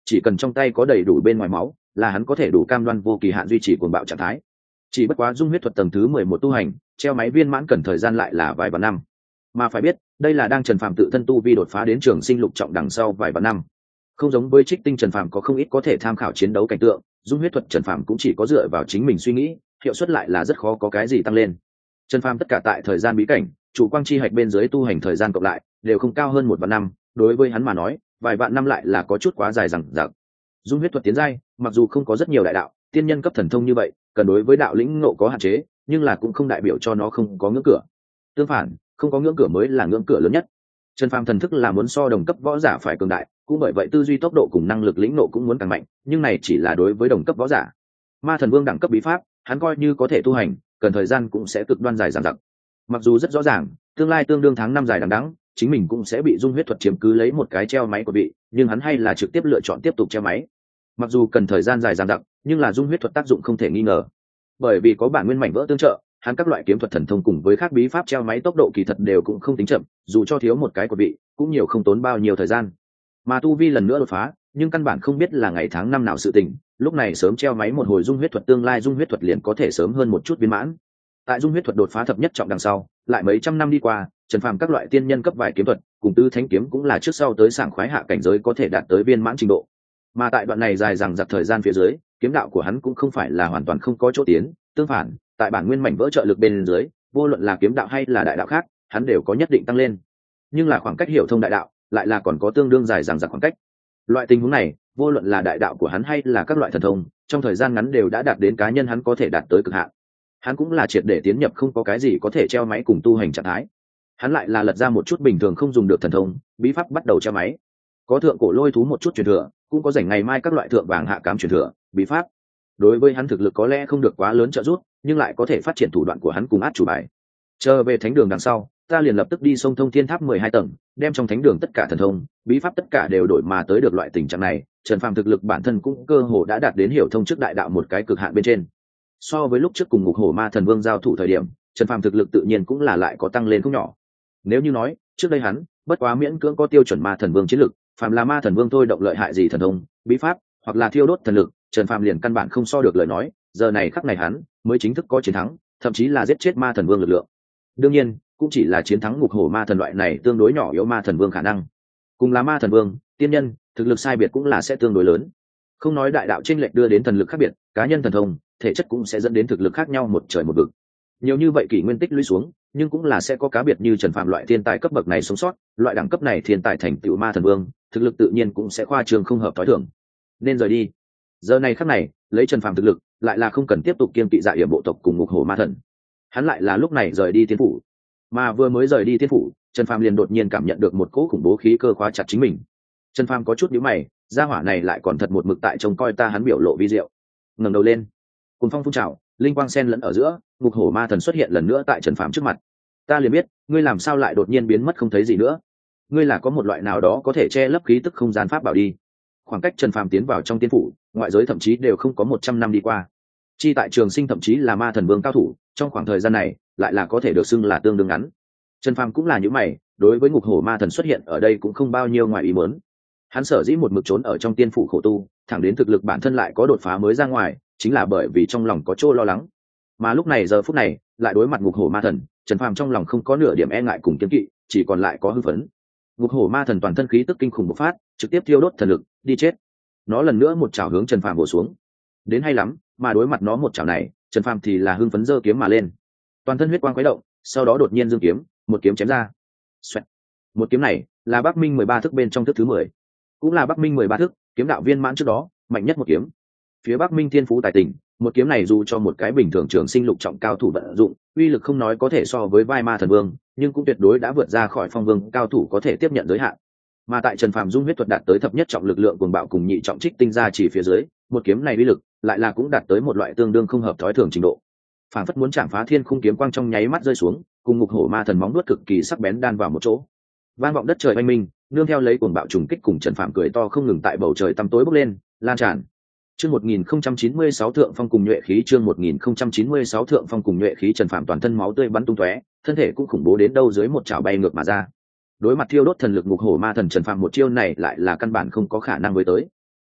Speaker 1: chỉ cần trong tay có đầy đủ bên ngoài máu là hắn có thể đủ cam đoan vô kỳ hạn duy trì cuồng bạo trạng thái. Chỉ bất quá dung huyết thuật tầng thứ 11 tu hành treo máy viên mãn cần thời gian lại là vài vạn năm, mà phải biết đây là đang Trần Phàm tự thân tu vi đột phá đến trường sinh lục trọng đằng sau vài vạn năm. Không giống với Trích Tinh Trần Phàm có không ít có thể tham khảo chiến đấu cảnh tượng, dung huyết thuật Trần Phàm cũng chỉ có dựa vào chính mình suy nghĩ, hiệu suất lại là rất khó có cái gì tăng lên. Trần Phàm tất cả tại thời gian bí cảnh chủ quang chi hạch bên dưới tu hành thời gian cộng lại đều không cao hơn 1 vạn năm, đối với hắn mà nói vài vạn năm lại là có chút quá dài dằng dặc. Dung huyết thuật tiến giai mặc dù không có rất nhiều đại đạo tiên nhân cấp thần thông như vậy cần đối với đạo lĩnh ngộ có hạn chế, nhưng là cũng không đại biểu cho nó không có ngưỡng cửa. Tương phản, không có ngưỡng cửa mới là ngưỡng cửa lớn nhất. Trần Phàm thần thức là muốn so đồng cấp võ giả phải cường đại, cũng bởi vậy tư duy tốc độ cùng năng lực lĩnh ngộ cũng muốn càng mạnh, nhưng này chỉ là đối với đồng cấp võ giả. Ma thần vương đẳng cấp bí pháp hắn coi như có thể tu hành cần thời gian cũng sẽ cực đoan dài dằng dặc. Mặc dù rất rõ ràng tương lai tương đương tháng năm dài đằng đẵng chính mình cũng sẽ bị dung huyết thuật chiếm cứ lấy một cái treo máy của vị, nhưng hắn hay là trực tiếp lựa chọn tiếp tục treo máy. Mặc dù cần thời gian dài dằng dặc nhưng là dung huyết thuật tác dụng không thể nghi ngờ, bởi vì có bản nguyên mảnh vỡ tương trợ hắn các loại kiếm thuật thần thông cùng với các bí pháp treo máy tốc độ kỳ thật đều cũng không tính chậm, dù cho thiếu một cái của vị cũng nhiều không tốn bao nhiêu thời gian. Mà tu vi lần nữa đột phá nhưng căn bản không biết là ngày tháng năm nào sự tình, lúc này sớm treo máy một hồi dung huyết thuật tương lai dung huyết thuật liền có thể sớm hơn một chút viên mãn. Tại dung huyết thuật đột phá thập nhất trọng đằng sau lại mấy trăm năm đi qua, Trần Phàm các loại tiên nhân cấp vài kiếm thuật cùng tư thánh kiếm cũng là trước sau tới sảng khoái hạ cảnh giới có thể đạt tới viên mãn trình độ. Mà tại đoạn này dài dằng dặc thời gian phía dưới kiếm đạo của hắn cũng không phải là hoàn toàn không có chỗ tiến, tương phản tại bản nguyên mảnh vỡ trợ lực bên dưới vô luận là kiếm đạo hay là đại đạo khác hắn đều có nhất định tăng lên, nhưng là khoảng cách hiểu thông đại đạo lại là còn có tương đương dài dằng dặc khoảng cách. Loại tình huống này vô luận là đại đạo của hắn hay là các loại thần thông trong thời gian ngắn đều đã đạt đến cá nhân hắn có thể đạt tới cực hạn. Hắn cũng là triệt để tiến nhập không có cái gì có thể treo máy cùng tu hành trạng thái. Hắn lại là lật ra một chút bình thường không dùng được thần thông bí pháp bắt đầu treo máy, có thượng cổ lôi thú một chút truyền thừa, cũng có rảnh ngày mai các loại thượng vàng hạ cám truyền thừa bí pháp. Đối với hắn thực lực có lẽ không được quá lớn trợ giúp, nhưng lại có thể phát triển thủ đoạn của hắn cùng át chủ bài. Chờ về thánh đường đằng sau ta liền lập tức đi sông thông thiên tháp 12 tầng đem trong thánh đường tất cả thần thông bí pháp tất cả đều đổi mà tới được loại tình trạng này. Trần Phàm thực lực bản thân cũng cơ hồ đã đạt đến hiểu thông trước đại đạo một cái cực hạn bên trên. So với lúc trước cùng ngục hổ ma thần vương giao thủ thời điểm Trần Phàm thực lực tự nhiên cũng là lại có tăng lên không nhỏ. Nếu như nói trước đây hắn bất quá miễn cưỡng có tiêu chuẩn ma thần vương chiến lực, phàm là ma thần vương thôi động lợi hại gì thần thông bí pháp hoặc là thiêu đốt thần lực Trần Phàm liền căn bản không so được lời nói, giờ này khắc này hắn mới chính thức có chiến thắng, thậm chí là giết chết ma thần vương lực lượng. Đương nhiên cũng chỉ là chiến thắng ngục hổ ma thần loại này tương đối nhỏ yếu ma thần vương khả năng. Cùng là ma thần vương tiên nhân thực lực sai biệt cũng là sẽ tương đối lớn, không nói đại đạo chênh lệch đưa đến thần lực khác biệt, cá nhân thần thông thể chất cũng sẽ dẫn đến thực lực khác nhau một trời một vực. Nhiều như vậy kỷ nguyên tích lũy xuống nhưng cũng là sẽ có cá biệt như Trần Phàm loại thiên tài cấp bậc này sống sót, loại đẳng cấp này thiên tài thành tựu ma thần vương thực lực tự nhiên cũng sẽ khoa trương không hợp tối thường, nên rời đi. Giờ này khắc này lấy Trần Phàm thực lực lại là không cần tiếp tục kiêng kỵ dạ hiểm bộ tộc cùng ngục hổ ma thần, hắn lại là lúc này rời đi tiên phủ. Mà vừa mới rời đi tiên phủ Trần Phàm liền đột nhiên cảm nhận được một cỗ khủng bố khí cơ khóa chặt chính mình. Trần Phàm có chút nhíu mày, gia hỏa này lại còn thật một mực tại trông coi ta, hắn biểu lộ vi diệu. Ngẩng đầu lên cùng phong phun trào linh quang sen lẫn ở giữa ngục hổ ma thần xuất hiện lần nữa tại Trần Phàm trước mặt. Ta liền biết ngươi làm sao lại đột nhiên biến mất không thấy gì nữa, ngươi là có một loại nào đó có thể che lấp khí tức không gian pháp bảo đi. Khoảng cách Trần Phàm tiến vào trong tiên phủ ngoại giới thậm chí đều không có 100 năm đi qua, chi tại trường sinh thậm chí là ma thần vương cao thủ trong khoảng thời gian này lại là có thể được xưng là tương đương ngắn. Trần Phàm cũng là những mày, đối với ngục hổ ma thần xuất hiện ở đây cũng không bao nhiêu ngoài ý muốn. Hắn sở dĩ một mực trốn ở trong tiên phủ khổ tu thẳng đến thực lực bản thân lại có đột phá mới ra ngoài, chính là bởi vì trong lòng có chỗ lo lắng. Mà lúc này giờ phút này lại đối mặt ngục hổ ma thần, Trần Phàm trong lòng không có nửa điểm e ngại cùng kiêng kỵ, chỉ còn lại có hưng phấn. Ngục hổ ma thần toàn thân khí tức kinh khủng bộc phát, trực tiếp thiêu đốt thần lực, đi chết. Nó lần nữa một chảo hướng Trần Phàm bổ xuống. Đến hay lắm, mà đối mặt nó một chảo này, Trần Phàm thì là hưng phấn giơ kiếm mà lên. Toàn thân huyết quang khuấy động, sau đó đột nhiên giương kiếm, một kiếm chém ra. Xoẹt. Một kiếm này là Bắc Minh 13 thức bên trong thức thứ 10, cũng là Bắc Minh 13 thức kiếm đạo viên mãn trước đó mạnh nhất một kiếm. Phía Bắc Minh thiên phú tài tình, một kiếm này dù cho một cái bình thường trường sinh lục trọng cao thủ vận dụng, uy lực không nói có thể so với vai ma thần vương, nhưng cũng tuyệt đối đã vượt ra khỏi phong vương cao thủ có thể tiếp nhận giới hạn. Mà tại Trần Phàm dung huyết thuật đạt tới thập nhất trọng lực lượng cuồng bạo cùng nhị trọng trích tinh ra chỉ phía dưới, một kiếm này uy lực lại là cũng đạt tới một loại tương đương không hợp thói thường trình độ. Phản phất muốn chạm phá thiên khung kiếm quang trong nháy mắt rơi xuống, cùng ngục hổ ma thần móng nuốt cực kỳ sắc bén đan vào một chỗ. Vang vọng đất trời oanh minh, nương theo lấy cuồng bạo trùng kích cùng Trần Phàm cười to không ngừng tại bầu trời tăm tối bốc lên, lan tràn. Chương 1096 thượng phong cùng nhuệ khí, chương 1096 thượng phong cùng nhuệ khí. Trần Phàm toàn thân máu tươi bắn tung tóe, thân thể cũng khủng bố đến đâu dưới một chảo bay ngược mà ra. Đối mặt thiêu đốt thần lực ngục hổ ma thần, Trần Phàm một chiêu này lại là căn bản không có khả năng với tới.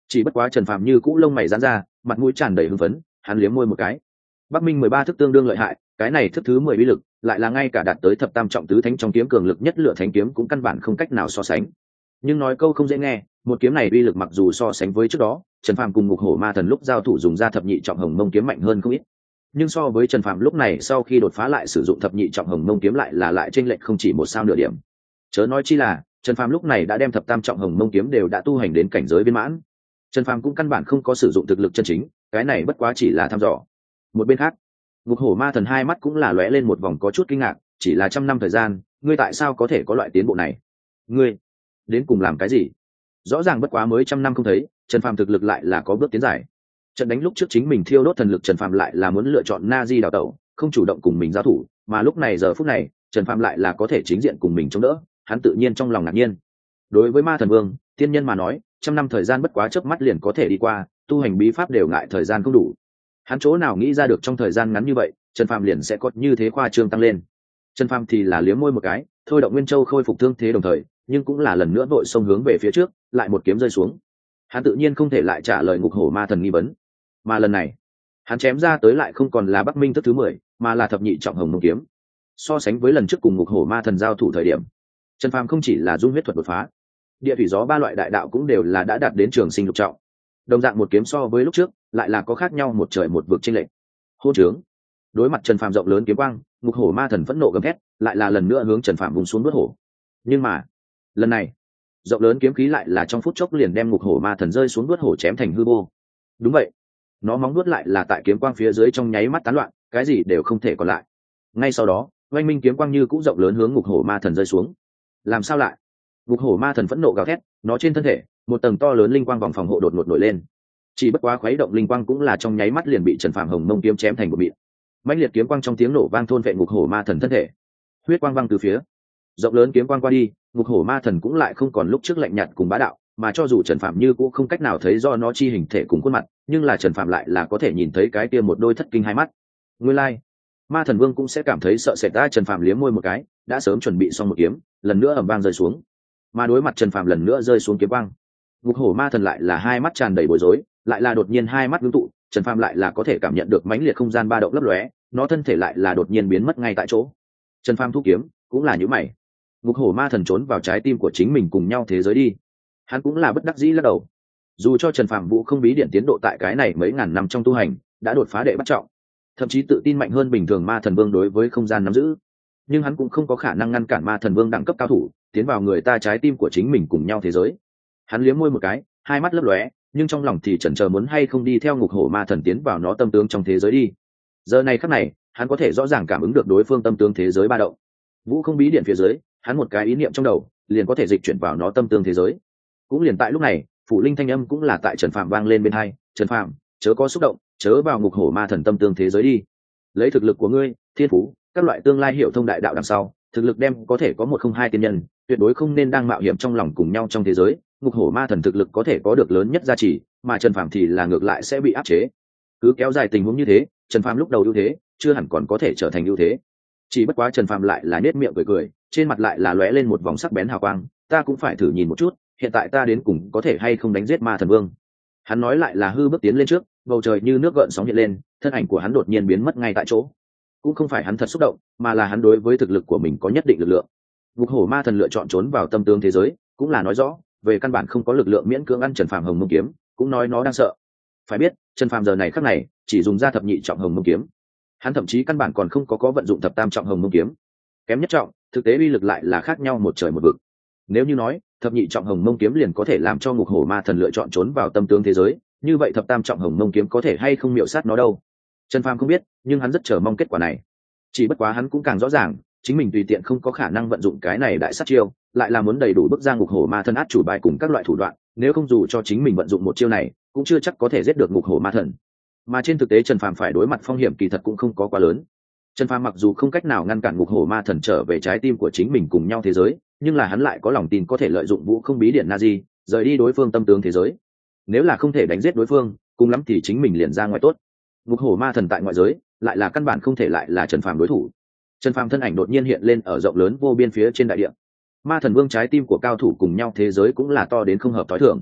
Speaker 1: Chỉ bất quá Trần Phàm như cũ lông mày giãn ra, mặt mũi tràn đầy hưng phấn, hắn liếm môi một cái. Bắc Minh 13 thức tương đương lợi hại, cái này thức thứ 10 uy lực, lại là ngay cả đạt tới thập tam trọng tứ thánh trong kiếm cường lực nhất Lửa Thánh kiếm cũng căn bản không cách nào so sánh. Nhưng nói câu không dễ nghe, một kiếm này uy lực mặc dù so sánh với trước đó, Trần Phàm cùng Ngục Hổ Ma Thần lúc giao thủ dùng ra thập nhị trọng Hồng Mông kiếm mạnh hơn không ít. Nhưng so với Trần Phàm lúc này sau khi đột phá lại sử dụng thập nhị trọng Hồng Mông kiếm lại chênh lệch không chỉ một sao nửa điểm. Chớ nói chi là, Trần Phàm lúc này đã đem thập tam trọng Hồng Mông kiếm đều đã tu hành đến cảnh giới viên mãn. Trần Phàm cũng căn bản không có sử dụng thực lực chân chính, cái này bất quá chỉ là thăm dò. Một bên khác, Ngục Hổ Ma Thần hai mắt cũng là lóe lên một vòng có chút kinh ngạc, chỉ là 100 năm thời gian, ngươi tại sao có thể có loại tiến bộ này? Ngươi đến cùng làm cái gì? Rõ ràng bất quá mới 100 năm không thấy, Trần Phàm thực lực lại là có bước tiến dài. Trận đánh lúc trước chính mình thiêu đốt thần lực, Trần Phàm lại là muốn lựa chọn Nazi đào tẩu, không chủ động cùng mình giao thủ, mà lúc này giờ phút này, Trần Phàm lại là có thể chính diện cùng mình chống đỡ, hắn tự nhiên trong lòng ngạc nhiên. Đối với Ma Thần Vương, tiên nhân mà nói, 100 năm thời gian bất quá chớp mắt liền có thể đi qua, tu hành bí pháp đều ngại thời gian không đủ. Hắn chỗ nào nghĩ ra được trong thời gian ngắn như vậy, Trần Phàm liền sẽ có như thế khoa trương tăng lên. Trần Phàm thì là liếm môi một cái, thôi động Nguyên Châu khôi phục thương thế đồng thời, nhưng cũng là lần nữa vội xông hướng về phía trước, lại một kiếm rơi xuống. Hắn tự nhiên không thể lại trả lời Ngục Hổ Ma Thần nghi vấn, mà lần này, hắn chém ra tới lại không còn là Bắc Minh thức thứ 10, mà là thập nhị trọng Hồng Mông kiếm. So sánh với lần trước cùng Ngục Hổ Ma Thần giao thủ thời điểm, Trần Phàm không chỉ là dung huyết thuật đột phá, địa thủy gió ba loại đại đạo cũng đều là đã đạt đến trường sinh lục trọng. Đồng dạng một kiếm so với lúc trước, lại là có khác nhau một trời một vực chênh lệch. Hôn trướng. Đối mặt Trần Phàm rộng lớn kiếm quang, Ngục Hổ Ma Thần phẫn nộ gầm thét, lại là lần nữa hướng Trần Phàm vùng xuống nuốt hổ. Nhưng mà, lần này, rộng lớn kiếm khí lại là trong phút chốc liền đem Ngục Hổ Ma Thần rơi xuống nuốt hổ chém thành hư vô. Đúng vậy, nó móng nuốt lại là tại kiếm quang phía dưới trong nháy mắt tán loạn, cái gì đều không thể còn lại. Ngay sau đó, oanh minh kiếm quang như cũng rộng lớn hướng Ngục Hổ Ma Thần rơi xuống. Làm sao lại? Ngục Hổ Ma Thần phẫn nộ gào thét, nó trên thân thể, một tầng to lớn linh quang vòng phòng hộ đột ngột nổi lên. Chỉ bất quá khuấy động linh quang cũng là trong nháy mắt liền bị Trần Phàm Hồng Mông kiếm chém thành một mịn. Mãnh liệt kiếm quang trong tiếng nổ vang thôn vệ Ngục Hổ Ma Thần thân thể. Huyết quang văng từ phía. Rộng lớn kiếm quang qua đi, Ngục Hổ Ma Thần cũng lại không còn lúc trước lạnh nhạt cùng bá đạo, mà cho dù Trần Phàm như cũng không cách nào thấy do nó chi hình thể cùng khuôn mặt, nhưng là Trần Phàm lại là có thể nhìn thấy cái kia một đôi thất kinh hai mắt. Nguyên lai, Ma Thần Vương cũng sẽ cảm thấy sợ sệt. Trần Phàm liếm môi một cái, đã sớm chuẩn bị xong một kiếm, lần nữa ầm vang rơi xuống. Mà đối mặt Trần Phàm lần nữa rơi xuống kiếm quang, Ngục Hổ Ma Thần lại là hai mắt tràn đầy bối rối, lại là đột nhiên hai mắt ngưng tụ, Trần Phàm lại là có thể cảm nhận được mãnh liệt không gian ba động lấp lóe, nó thân thể lại là đột nhiên biến mất ngay tại chỗ. Trần Phàm thu kiếm, cũng là nhíu mày. Ngục Hổ Ma Thần trốn vào trái tim của chính mình cùng nhau thế giới đi. Hắn cũng là bất đắc dĩ lắc đầu. Dù cho Trần Phàm Vũ không bí điện tiến độ tại cái này mấy ngàn năm trong tu hành, đã đột phá đệ bắt trọng, thậm chí tự tin mạnh hơn bình thường Ma Thần Vương đối với không gian nắm giữ, nhưng hắn cũng không có khả năng ngăn cản Ma Thần Vương đẳng cấp cao thủ tiến vào người ta trái tim của chính mình cùng nhau thế giới. Hắn liếm môi một cái, hai mắt lấp lóe, nhưng trong lòng thì chần chờ muốn hay không đi theo Ngục Hổ Ma Thần tiến vào nó tâm tướng trong thế giới đi. Giờ này khắc này, hắn có thể rõ ràng cảm ứng được đối phương tâm tướng thế giới ba động. Vũ không bí điện phía dưới, hắn một cái ý niệm trong đầu liền có thể dịch chuyển vào nó tâm tương thế giới. Cũng liền tại lúc này, phủ linh thanh âm cũng là tại Trần Phàm vang lên bên hai. Trần Phàm, chớ có xúc động, chớ vào Ngục Hổ Ma Thần tâm tương thế giới đi. Lấy thực lực của ngươi, thiên phú, các loại tương lai hiểu thông đại đạo đằng sau, thực lực đem có thể có 102 tiên nhân, tuyệt đối không nên đang mạo hiểm trong lòng cùng nhau trong thế giới. Ngục Hổ Ma Thần thực lực có thể có được lớn nhất giá trị, mà Trần Phàm thì là ngược lại sẽ bị áp chế. Cứ kéo dài tình huống như thế, Trần Phàm lúc đầu ưu thế, chưa hẳn còn có thể trở thành ưu thế. Chỉ bất quá Trần Phàm lại là nhếch miệng cười cười, trên mặt lại là lóe lên một vòng sắc bén hào quang, ta cũng phải thử nhìn một chút, hiện tại ta đến cùng có thể hay không đánh giết Ma Thần Vương. Hắn nói lại là hư bước tiến lên trước, bầu trời như nước gợn sóng hiện lên, thân ảnh của hắn đột nhiên biến mất ngay tại chỗ. Cũng không phải hắn thật xúc động, mà là hắn đối với thực lực của mình có nhất định lực lượng. Ngục Hổ Ma Thần lựa chọn trốn vào tâm tướng thế giới, cũng là nói rõ, về căn bản không có lực lượng miễn cưỡng ăn Trần Phàm Hồng Mông kiếm, cũng nói nó đang sợ. Phải biết, Trần Phàm giờ này khắc này, chỉ dùng ra thập nhị trọng Hồng Mông kiếm. Hắn thậm chí căn bản còn không có vận dụng thập tam trọng Hồng Mông kiếm. Kém nhất trọng, thực tế uy lực lại là khác nhau một trời một vực. Nếu như nói, thập nhị trọng Hồng Mông kiếm liền có thể làm cho Ngục Hổ Ma Thần lựa chọn trốn vào tâm tướng thế giới, như vậy thập tam trọng Hồng Mông kiếm có thể hay không miểu sát nó đâu. Trần Phàm không biết, nhưng hắn rất chờ mong kết quả này. Chỉ bất quá hắn cũng càng rõ ràng, chính mình tùy tiện không có khả năng vận dụng cái này đại sát chiêu, lại là muốn đầy đủ bức ra Ngục Hổ Ma Thần át chủ bài cùng các loại thủ đoạn, nếu không dù cho chính mình vận dụng một chiêu này, cũng chưa chắc có thể giết được Ngục Hổ Ma Thần. Mà trên thực tế Trần Phàm phải đối mặt phong hiểm kỳ thật cũng không có quá lớn. Trần Phàm mặc dù không cách nào ngăn cản Ngục Hổ Ma Thần trở về trái tim của chính mình cùng nhau thế giới, nhưng là hắn lại có lòng tin có thể lợi dụng vũ không bí điện Nazi, rời đi đối phương tâm tướng thế giới. Nếu là không thể đánh giết đối phương, cùng lắm thì chính mình liền ra ngoài tốt. Ngục Hổ Ma Thần tại ngoại giới, lại là căn bản không thể lại là Trần Phàm đối thủ. Trần Phàm thân ảnh đột nhiên hiện lên ở rộng lớn vô biên phía trên đại địa. Ma Thần Vương trái tim của cao thủ cùng nhau thế giới cũng là to đến không hợp tối thường.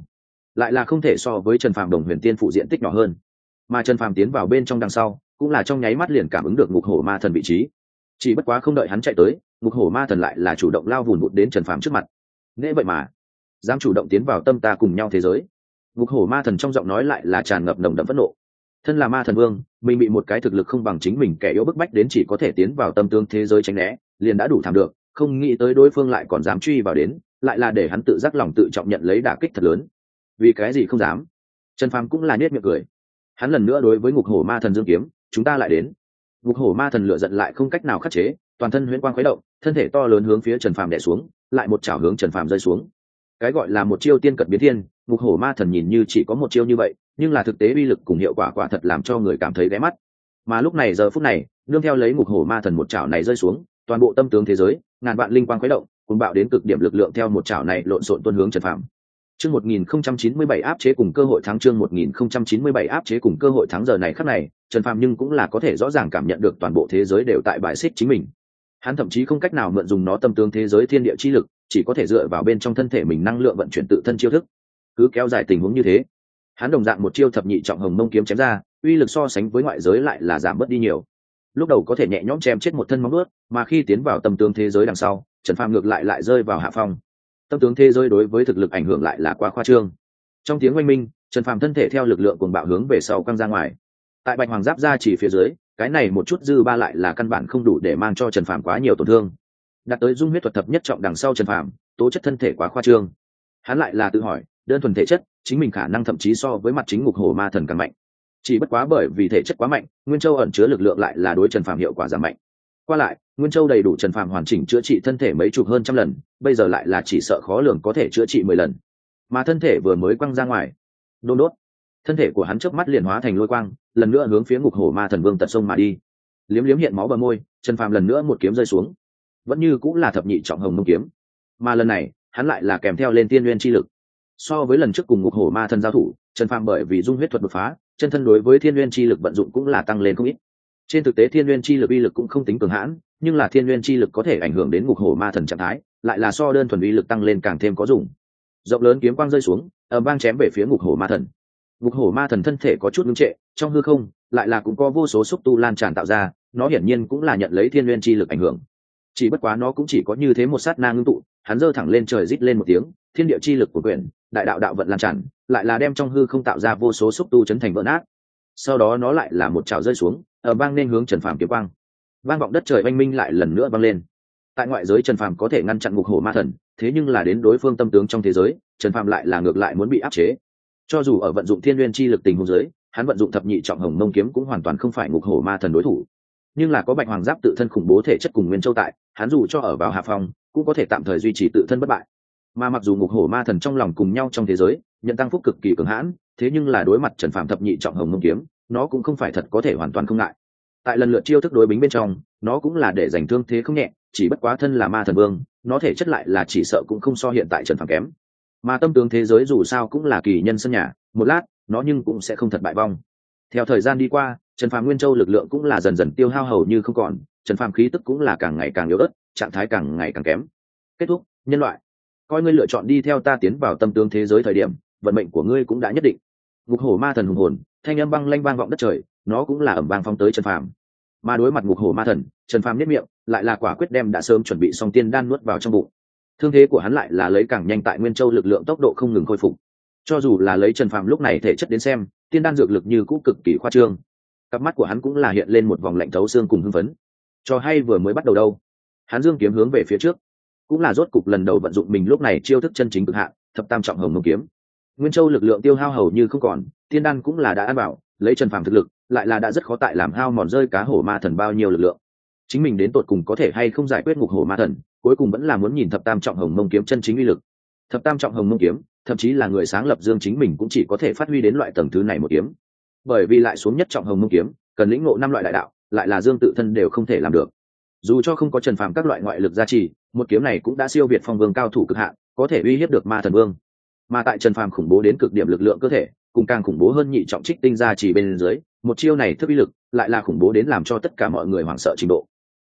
Speaker 1: lại là không thể so với Trần Phàm đồng huyền tiên phụ diện tích nhỏ hơn. Mà Trần Phàm tiến vào bên trong đằng sau cũng là trong nháy mắt liền cảm ứng được ngục hổ ma thần vị trí. Chỉ bất quá không đợi hắn chạy tới, ngục hổ ma thần lại là chủ động lao vùn vụt đến Trần Phàm trước mặt. Nễ vậy mà dám chủ động tiến vào tâm ta cùng nhau thế giới. Ngục hổ ma thần trong giọng nói lại là tràn ngập nồng đậm phẫn nộ. Thân là ma thần vương, mình bị một cái thực lực không bằng chính mình kẻ yếu bức bách đến chỉ có thể tiến vào tâm tương thế giới tránh né, liền đã đủ thảm được, không nghĩ tới đối phương lại còn dám truy vào đến, lại là để hắn tự giác lòng tự trọng nhận lấy đả kích thật lớn. Vì cái gì không dám? Trần Phàm cũng là nhếch miệng cười. Hắn lần nữa đối với ngục hổ ma thần dương kiếm, chúng ta lại đến. Ngục hổ ma thần lửa giận lại không cách nào khắc chế, toàn thân huyễn quang khuấy động, thân thể to lớn hướng phía Trần Phàm đè xuống, lại một chảo hướng Trần Phàm rơi xuống. Cái gọi là một chiêu tiên cật biến thiên, ngục hổ ma thần nhìn như chỉ có một chiêu như vậy, nhưng là thực tế uy lực cùng hiệu quả quả thật làm cho người cảm thấy ghé mắt. Mà lúc này giờ phút này, nương theo lấy ngục hổ ma thần một chảo này rơi xuống, toàn bộ tâm tướng thế giới, ngàn vạn linh quang khuấy động, cuồng bạo đến cực điểm lực lượng theo một chảo này lộn xộn tuôn hướng Trần Phàm. Chương 1097 áp chế cùng cơ hội thắng, chương 1097 áp chế cùng cơ hội thắng. Giờ này khắc này, Trần Phàm nhưng cũng là có thể rõ ràng cảm nhận được toàn bộ thế giới đều tại bài xích chính mình. Hắn thậm chí không cách nào mượn dùng nó tâm tướng thế giới thiên địa chi lực, chỉ có thể dựa vào bên trong thân thể mình năng lượng vận chuyển tự thân chiêu thức. Cứ kéo dài tình huống như thế, hắn đồng dạng một chiêu thập nhị trọng hồng mông kiếm chém ra, uy lực so sánh với ngoại giới lại là giảm bớt đi nhiều. Lúc đầu có thể nhẹ nhõm chém chết một thân móng vuốt, mà khi tiến vào tâm tướng thế giới đằng sau, Trần Phàm ngược lại rơi vào hạ phong. Tâm tướng thế giới đối với thực lực ảnh hưởng lại là quá khoa trương. Trong tiếng oanh minh, Trần Phàm thân thể theo lực lượng cuồng bạo hướng về sau căng ra ngoài. Tại bạch hoàng giáp ra chỉ phía dưới, cái này một chút dư ba lại là căn bản không đủ để mang cho Trần Phàm quá nhiều tổn thương. Đạt tới dung huyết thuật thập nhất trọng đằng sau Trần Phàm, tố chất thân thể quá khoa trương. Hắn lại là tự hỏi, đơn thuần thể chất, chính mình khả năng thậm chí so với mặt chính ngục hổ ma thần càng mạnh. Chỉ bất quá bởi vì thể chất quá mạnh, Nguyên Châu ẩn chứa lực lượng lại là đối Trần Phàm hiệu quả giảm mạnh. Qua lại, Nguyên Châu đầy đủ Trần Phàm hoàn chỉnh chữa trị thân thể mấy chục hơn trăm lần, bây giờ lại là chỉ sợ khó lường có thể chữa trị 10 lần. Mà thân thể vừa mới quăng ra ngoài, đôn đốt, thân thể của hắn chớp mắt liền hóa thành lôi quang, lần nữa hướng phía ngục hổ ma thần vương tật sông mà đi. Liếm liếm hiện máu bờ môi, Trần Phàm lần nữa một kiếm rơi xuống, vẫn như cũng là thập nhị trọng hồng mông kiếm, mà lần này hắn lại là kèm theo lên tiên nguyên chi lực. So với lần trước cùng ngục hổ ma thần giao thủ, Trần Phàm bởi vì dung huyết thuật đột phá, chân thân đối với thiên nguyên chi lực vận dụng cũng là tăng lên không ít. Trên thực tế thiên nguyên chi lực uy lực cũng không tính cường hãn, nhưng là thiên nguyên chi lực có thể ảnh hưởng đến ngục hổ ma thần trạng thái, lại là so đơn thuần uy lực tăng lên càng thêm có dùng. Rộng lớn kiếm quang rơi xuống, ầm vang chém về phía ngục hổ ma thần. Ngục hổ ma thần thân thể có chút ngưng trệ, trong hư không lại là cũng có vô số xúc tu lan tràn tạo ra, nó hiển nhiên cũng là nhận lấy thiên nguyên chi lực ảnh hưởng. Chỉ bất quá nó cũng chỉ có như thế một sát na ngưng tụ, hắn giơ thẳng lên trời rít lên một tiếng, thiên địa chi lực của quyển, đại đạo đạo vận lan tràn, lại là đem trong hư không tạo ra vô số xúc tu chấn thành vỡ nát. Sau đó nó lại là một chảo rơi xuống, ở vang nên hướng Trần Phàm kiếm quang. Vang vọng đất trời oanh minh lại lần nữa vang lên. Tại ngoại giới Trần Phàm có thể ngăn chặn ngục hổ ma thần, thế nhưng là đến đối phương tâm tướng trong thế giới, Trần Phàm lại là ngược lại muốn bị áp chế. Cho dù ở vận dụng thiên nguyên chi lực tình huống giới, hắn vận dụng thập nhị trọng hồng mông kiếm cũng hoàn toàn không phải ngục hổ ma thần đối thủ. Nhưng là có bạch hoàng giáp tự thân khủng bố thể chất cùng Nguyên Châu tại, hắn dù cho ở vào hạ phong, cũng có thể tạm thời duy trì tự thân bất bại. Mà mặc dù ngục hổ ma thần trong lòng cùng nhau trong thế giới, nhận tăng phúc cực kỳ cường hãn, thế nhưng là đối mặt Trần Phàm thập nhị trọng hồng mông kiếm, nó cũng không phải thật có thể hoàn toàn không ngại. Tại lần lượt chiêu thức đối bính bên trong, nó cũng là để giành thương thế không nhẹ, chỉ bất quá thân là ma thần vương, nó thể chất lại là chỉ sợ cũng không so hiện tại Trần Phàm kém. Mà tâm tướng thế giới dù sao cũng là kỳ nhân sân nhà, một lát, nó nhưng cũng sẽ không thật bại vong. Theo thời gian đi qua, Trần Phàm Nguyên Châu lực lượng cũng là dần dần tiêu hao hầu như không còn, Trần Phàm khí tức cũng là càng ngày càng yếu ớt, trạng thái càng ngày càng kém. Kết thúc, nhân loại, coi ngươi lựa chọn đi theo ta tiến vào tâm tướng thế giới thời điểm, vận mệnh của ngươi cũng đã nhất định. Ngục hổ ma thần hùng hồn, thanh âm băng lanh vang vọng đất trời, nó cũng là ầm vang phong tới Trần Phàm. Mà đối mặt ngục hổ ma thần, Trần Phàm nhếch miệng, lại là quả quyết đem đã sớm chuẩn bị xong tiên đan nuốt vào trong bụng. Thương thế của hắn lại là lấy càng nhanh tại Nguyên Châu lực lượng tốc độ không ngừng khôi phục. Cho dù là lấy Trần Phàm lúc này thể chất đến xem, tiên đan dược lực như cũ cực kỳ khoa trương. Cặp mắt của hắn cũng là hiện lên một vòng lạnh thấu xương cùng hưng phấn. Cho hay vừa mới bắt đầu đâu. Hắn dương kiếm hướng về phía trước, cũng là rốt cục lần đầu vận dụng mình lúc này chiêu thức chân chính cực hạn, thập tam trọng hồng mông kiếm. Nguyên Châu lực lượng tiêu hao hầu như không còn, tiên đan cũng là đã ăn bảo, lấy Trần Phàm thực lực, lại là đã rất khó tại làm hao mòn rơi cá hổ ma thần bao nhiêu lực lượng. Chính mình đến tột cùng có thể hay không giải quyết ngục hổ ma thần, cuối cùng vẫn là muốn nhìn thập tam trọng hồng mông kiếm chân chính uy lực. Thập tam trọng hồng mông kiếm, thậm chí là người sáng lập Dương chính mình cũng chỉ có thể phát huy đến loại tầng thứ này một kiếm. Bởi vì lại xuống nhất trọng hồng mông kiếm, cần lĩnh ngộ 5 loại đại đạo, lại là Dương tự thân đều không thể làm được. Dù cho không có Trần Phàm các loại ngoại lực gia trì, một kiếm này cũng đã siêu việt phong vương cao thủ cực hạn, có thể uy hiếp được ma thần vương. Mà tại Trần Phàm khủng bố đến cực điểm lực lượng cơ thể, cùng càng khủng bố hơn nhị trọng trích tinh gia trì bên dưới, một chiêu này thức uy lực lại là khủng bố đến làm cho tất cả mọi người hoảng sợ trình độ.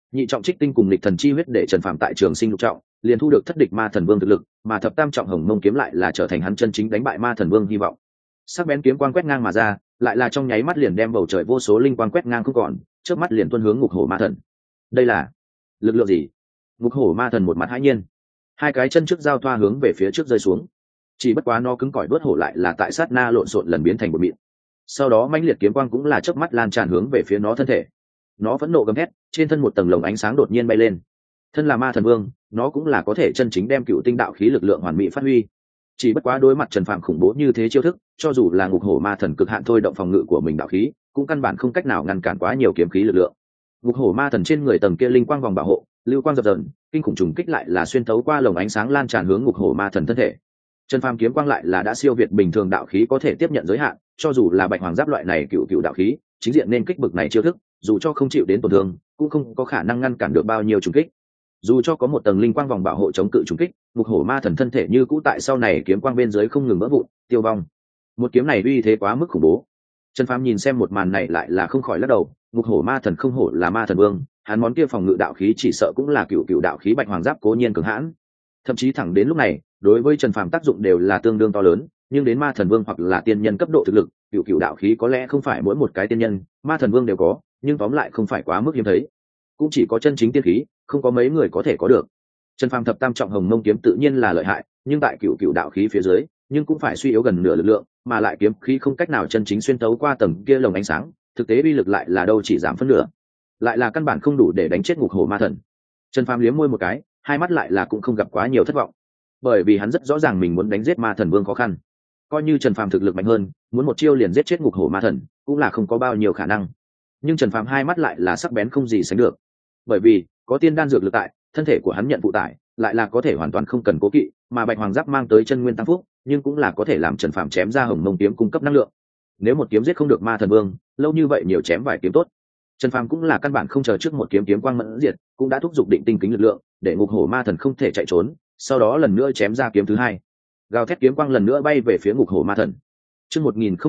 Speaker 1: nhị trọng trích tinh cùng lịch thần chi huyết để trần phạm tại trường sinh lục trọng liền thu được thất địch ma thần vương thực lực, mà thập tam trọng hồng mông kiếm lại là trở thành hắn chân chính đánh bại ma thần vương hy vọng. Sắc bén kiếm quang quét ngang mà ra, lại là trong nháy mắt liền đem bầu trời vô số linh quang quét ngang không còn, trước mắt liền tuôn hướng ngục hổ ma thần. Đây là lực lượng gì? Ngục hổ ma thần một mặt hãi nhiên, hai cái chân trước giao thoa hướng về phía trước rơi xuống. Chỉ bất quá nó cứng cỏi vớt hổ lại là tại sát na lộn xộn lần biến thành một mịn. Sau đó mãnh liệt kiếm quang cũng là chớp mắt lan tràn hướng về phía nó thân thể. Nó phẫn nộ gầm thét, trên thân một tầng lồng ánh sáng đột nhiên bay lên. Thân là ma thần vương, nó cũng là có thể chân chính đem cựu tinh đạo khí lực lượng hoàn mỹ phát huy. Chỉ bất quá đối mặt Trần Phạm khủng bố như thế chiêu thức, cho dù là ngục hổ ma thần cực hạn thôi động phòng ngự của mình đạo khí, cũng căn bản không cách nào ngăn cản quá nhiều kiếm khí lực lượng. Ngục hổ ma thần trên người tầng kia linh quang vòng bảo hộ, lưu quang dập dờn, kinh khủng trùng kích lại là xuyên thấu qua lồng ánh sáng lan tràn hướng ngục hổ ma thần thân thể. Trần Phàm kiếm quang lại là đã siêu việt bình thường đạo khí có thể tiếp nhận giới hạn, cho dù là bạch hoàng giáp loại này cựu đạo khí, chính diện nên kích bực này chiêu thức, dù cho không chịu đến tổn thương, cũng không có khả năng ngăn cản được bao nhiêu trùng kích. Dù cho có một tầng linh quang vòng bảo hộ chống cự trùng kích, ngục hổ ma thần thân thể như cũ tại sau này kiếm quang bên dưới không ngừng vỡ vụn, tiêu vong. Một kiếm này uy thế quá mức khủng bố. Trần Phàm nhìn xem một màn này lại là không khỏi lắc đầu, ngục hổ ma thần không hổ là ma thần vương, hắn món kia phòng ngự đạo khí chỉ sợ cũng là cựu đạo khí bạch hoàng giáp cố nhiên cường hãn. Thậm chí thẳng đến lúc này, đối với Trần Phàm tác dụng đều là tương đương to lớn, nhưng đến ma thần vương hoặc là tiên nhân cấp độ thực lực, cựu đạo khí có lẽ không phải mỗi một cái tiên nhân, ma thần vương đều có, nhưng tóm lại không phải quá mức hiếm thấy. Cũng chỉ có chân chính tiên khí, không có mấy người có thể có được. Trần Phàm thập tam trọng hồng mông kiếm tự nhiên là lợi hại, nhưng tại cựu đạo khí phía dưới, nhưng cũng phải suy yếu gần nửa lực lượng, mà lại kiếm khí không cách nào chân chính xuyên tấu qua tầng kia lồng ánh sáng, thực tế uy lực lại là đâu chỉ giảm phân nửa, lại là căn bản không đủ để đánh chết ngục hổ ma thần. Trần Phàm liếm môi một cái, hai mắt lại là cũng không gặp quá nhiều thất vọng, bởi vì hắn rất rõ ràng mình muốn đánh giết ma thần vương khó khăn. Coi như Trần Phàm thực lực mạnh hơn, muốn một chiêu liền giết chết ngục hổ ma thần, cũng là không có bao nhiêu khả năng. Nhưng Trần Phàm hai mắt lại là sắc bén không gì sánh được, bởi vì có tiên đan dược lực tại, thân thể của hắn nhận phụ tải, lại là có thể hoàn toàn không cần cố kỵ, mà bạch hoàng giáp mang tới chân nguyên tăng phúc, nhưng cũng là có thể làm Trần Phàm chém ra hồng mông kiếm cung cấp năng lượng. Nếu một kiếm giết không được ma thần vương, lâu như vậy nhiều chém vài kiếm tốt. Trần Phàm cũng là căn bản không chờ trước một kiếm quang mẫn diệt, cũng đã thúc giục định tinh kính lực lượng, để ngục hổ ma thần không thể chạy trốn, sau đó lần nữa chém ra kiếm thứ hai. Gào thét kiếm quang lần nữa bay về phía ngục hổ ma thần. Chương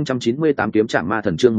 Speaker 1: 1098 kiếm chạm ma thần, chương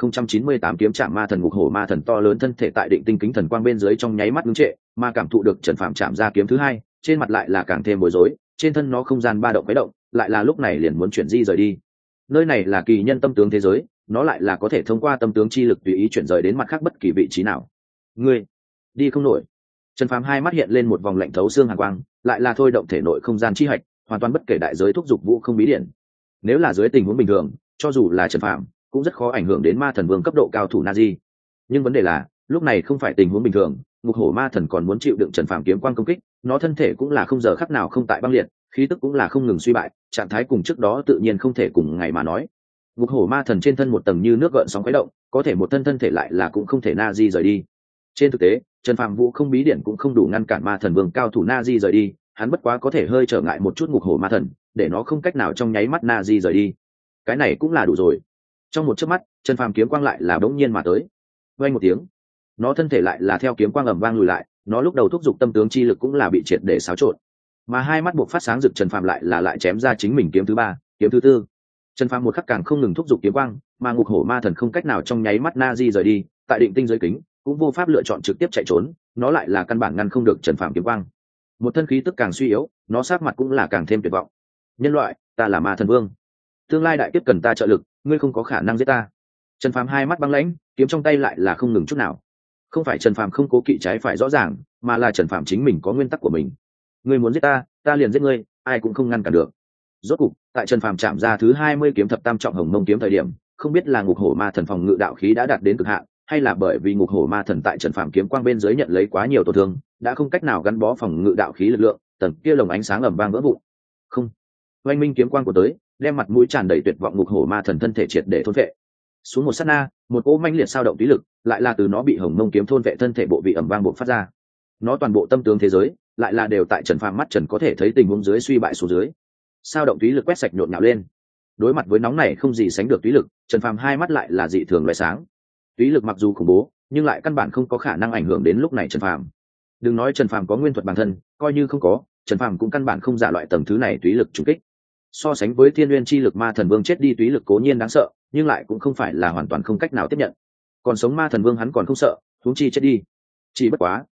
Speaker 1: 1098 kiếm chạm ma thần. Ngục hổ ma thần to lớn thân thể tại định tinh kính thần quang bên dưới trong nháy mắt ngưng trệ, mà cảm thụ được Trần Phàm chạm ra kiếm thứ hai, trên mặt lại là càng thêm bối rối, trên thân nó không gian ba động quấy động, lại là lúc này liền muốn chuyển di rời đi. Nơi này là kỳ nhân tâm tướng thế giới, nó lại là có thể thông qua tâm tướng chi lực tùy ý chuyển rời đến mặt khác bất kỳ vị trí nào. Ngươi đi không nổi. Trần Phàm hai mắt hiện lên một vòng lạnh thấu xương hàn quang, lại là thôi động thể nội không gian chi hạch, hoàn toàn bất kể đại giới thúc giục vũ không bí điển. Nếu là dưới tình huống bình thường, cho dù là Trần Phàm cũng rất khó ảnh hưởng đến ma thần vương cấp độ cao thủ Nazi. Nhưng vấn đề là, lúc này không phải tình huống bình thường, ngục hổ ma thần còn muốn chịu đựng Trần Phàm kiếm quang công kích, nó thân thể cũng là không giờ khắc nào không tại băng liệt, khí tức cũng là không ngừng suy bại, trạng thái cùng trước đó tự nhiên không thể cùng ngày mà nói. Ngục hổ ma thần trên thân một tầng như nước gợn sóng khuấy động, có thể một thân thể lại là cũng không thể Nazi rời đi. Trên thực tế, Trần Phàm vũ không bí điển cũng không đủ ngăn cản ma thần vương cao thủ Nazi rời đi, hắn bất quá có thể hơi trở ngại một chút ngục hổ ma thần, để nó không cách nào trong nháy mắt Nazi rời đi. Cái này cũng là đủ rồi. Trong một chớp mắt, Trần Phàm kiếm quang lại là bỗng nhiên mà tới. Vang một tiếng, nó thân thể lại là theo kiếm quang ầm vang lùi lại, nó lúc đầu thúc giục tâm tướng chi lực cũng là bị triệt để xáo trộn. Mà hai mắt buộc phát sáng rực Trần Phàm lại chém ra chính mình kiếm thứ ba, kiếm thứ tư. Trần Phàm một khắc càng không ngừng thúc giục kiếm quang, mà ngục hổ ma thần không cách nào trong nháy mắt Nazi rời đi, tại định tinh giới kính, cũng vô pháp lựa chọn trực tiếp chạy trốn, nó lại là căn bản ngăn không được Trần Phàm kiếm quang. Một thân khí tức càng suy yếu, nó sát mặt cũng là càng thêm tuyệt vọng. Nhân loại, ta là ma thần vương, tương lai đại kiếp cần ta trợ lực, ngươi không có khả năng giết ta. Trần Phàm hai mắt băng lãnh, kiếm trong tay lại là không ngừng chút nào. Không phải Trần Phàm không cố kỵ trái phải rõ ràng, mà là Trần Phàm chính mình có nguyên tắc của mình. Ngươi muốn giết ta, ta liền giết ngươi, ai cũng không ngăn cản được. Rốt cục, tại Trần Phàm chạm ra thứ 20 kiếm thập tam trọng hồng mông kiếm thời điểm, không biết là ngục hổ ma thần phòng ngự đạo khí đã đạt đến cực hạn, hay là bởi vì ngục hổ ma thần tại Trần Phàm kiếm quang bên dưới nhận lấy quá nhiều tổn thương, đã không cách nào gắn bó phòng ngự đạo khí lực lượng, tầng kia lồng ánh sáng ầm vang vỡ vụn. Không, oanh minh kiếm quang của tới, đem mặt mũi tràn đầy tuyệt vọng ngục hổ ma thần thân thể triệt để thôn vệ. Xuống một sát na, một cỗ manh liệt sao động tí lực, lại là từ nó bị hồng mông kiếm thôn vệ thân thể bộ vị ầm vang bộc phát ra. Nó toàn bộ tâm tướng thế giới, lại là đều tại Trần Phàm mắt Trần có thể thấy tình huống dưới suy bại xuống dưới. Sao động túy lực quét sạch nhộn nhạo lên. Đối mặt với nóng này không gì sánh được túy lực, Trần Phàm hai mắt lại là dị thường loại sáng. Túy lực mặc dù khủng bố, nhưng lại căn bản không có khả năng ảnh hưởng đến lúc này Trần Phàm. Đừng nói Trần Phàm có nguyên thuật bản thân, coi như không có, Trần Phàm cũng căn bản không giả loại tầng thứ này túy lực trùng kích. So sánh với thiên nguyên chi lực ma thần vương chết đi túy lực cố nhiên đáng sợ, nhưng lại cũng không phải là hoàn toàn không cách nào tiếp nhận. Còn sống ma thần vương hắn còn không sợ, huống chi chết đi. Chỉ bất quá,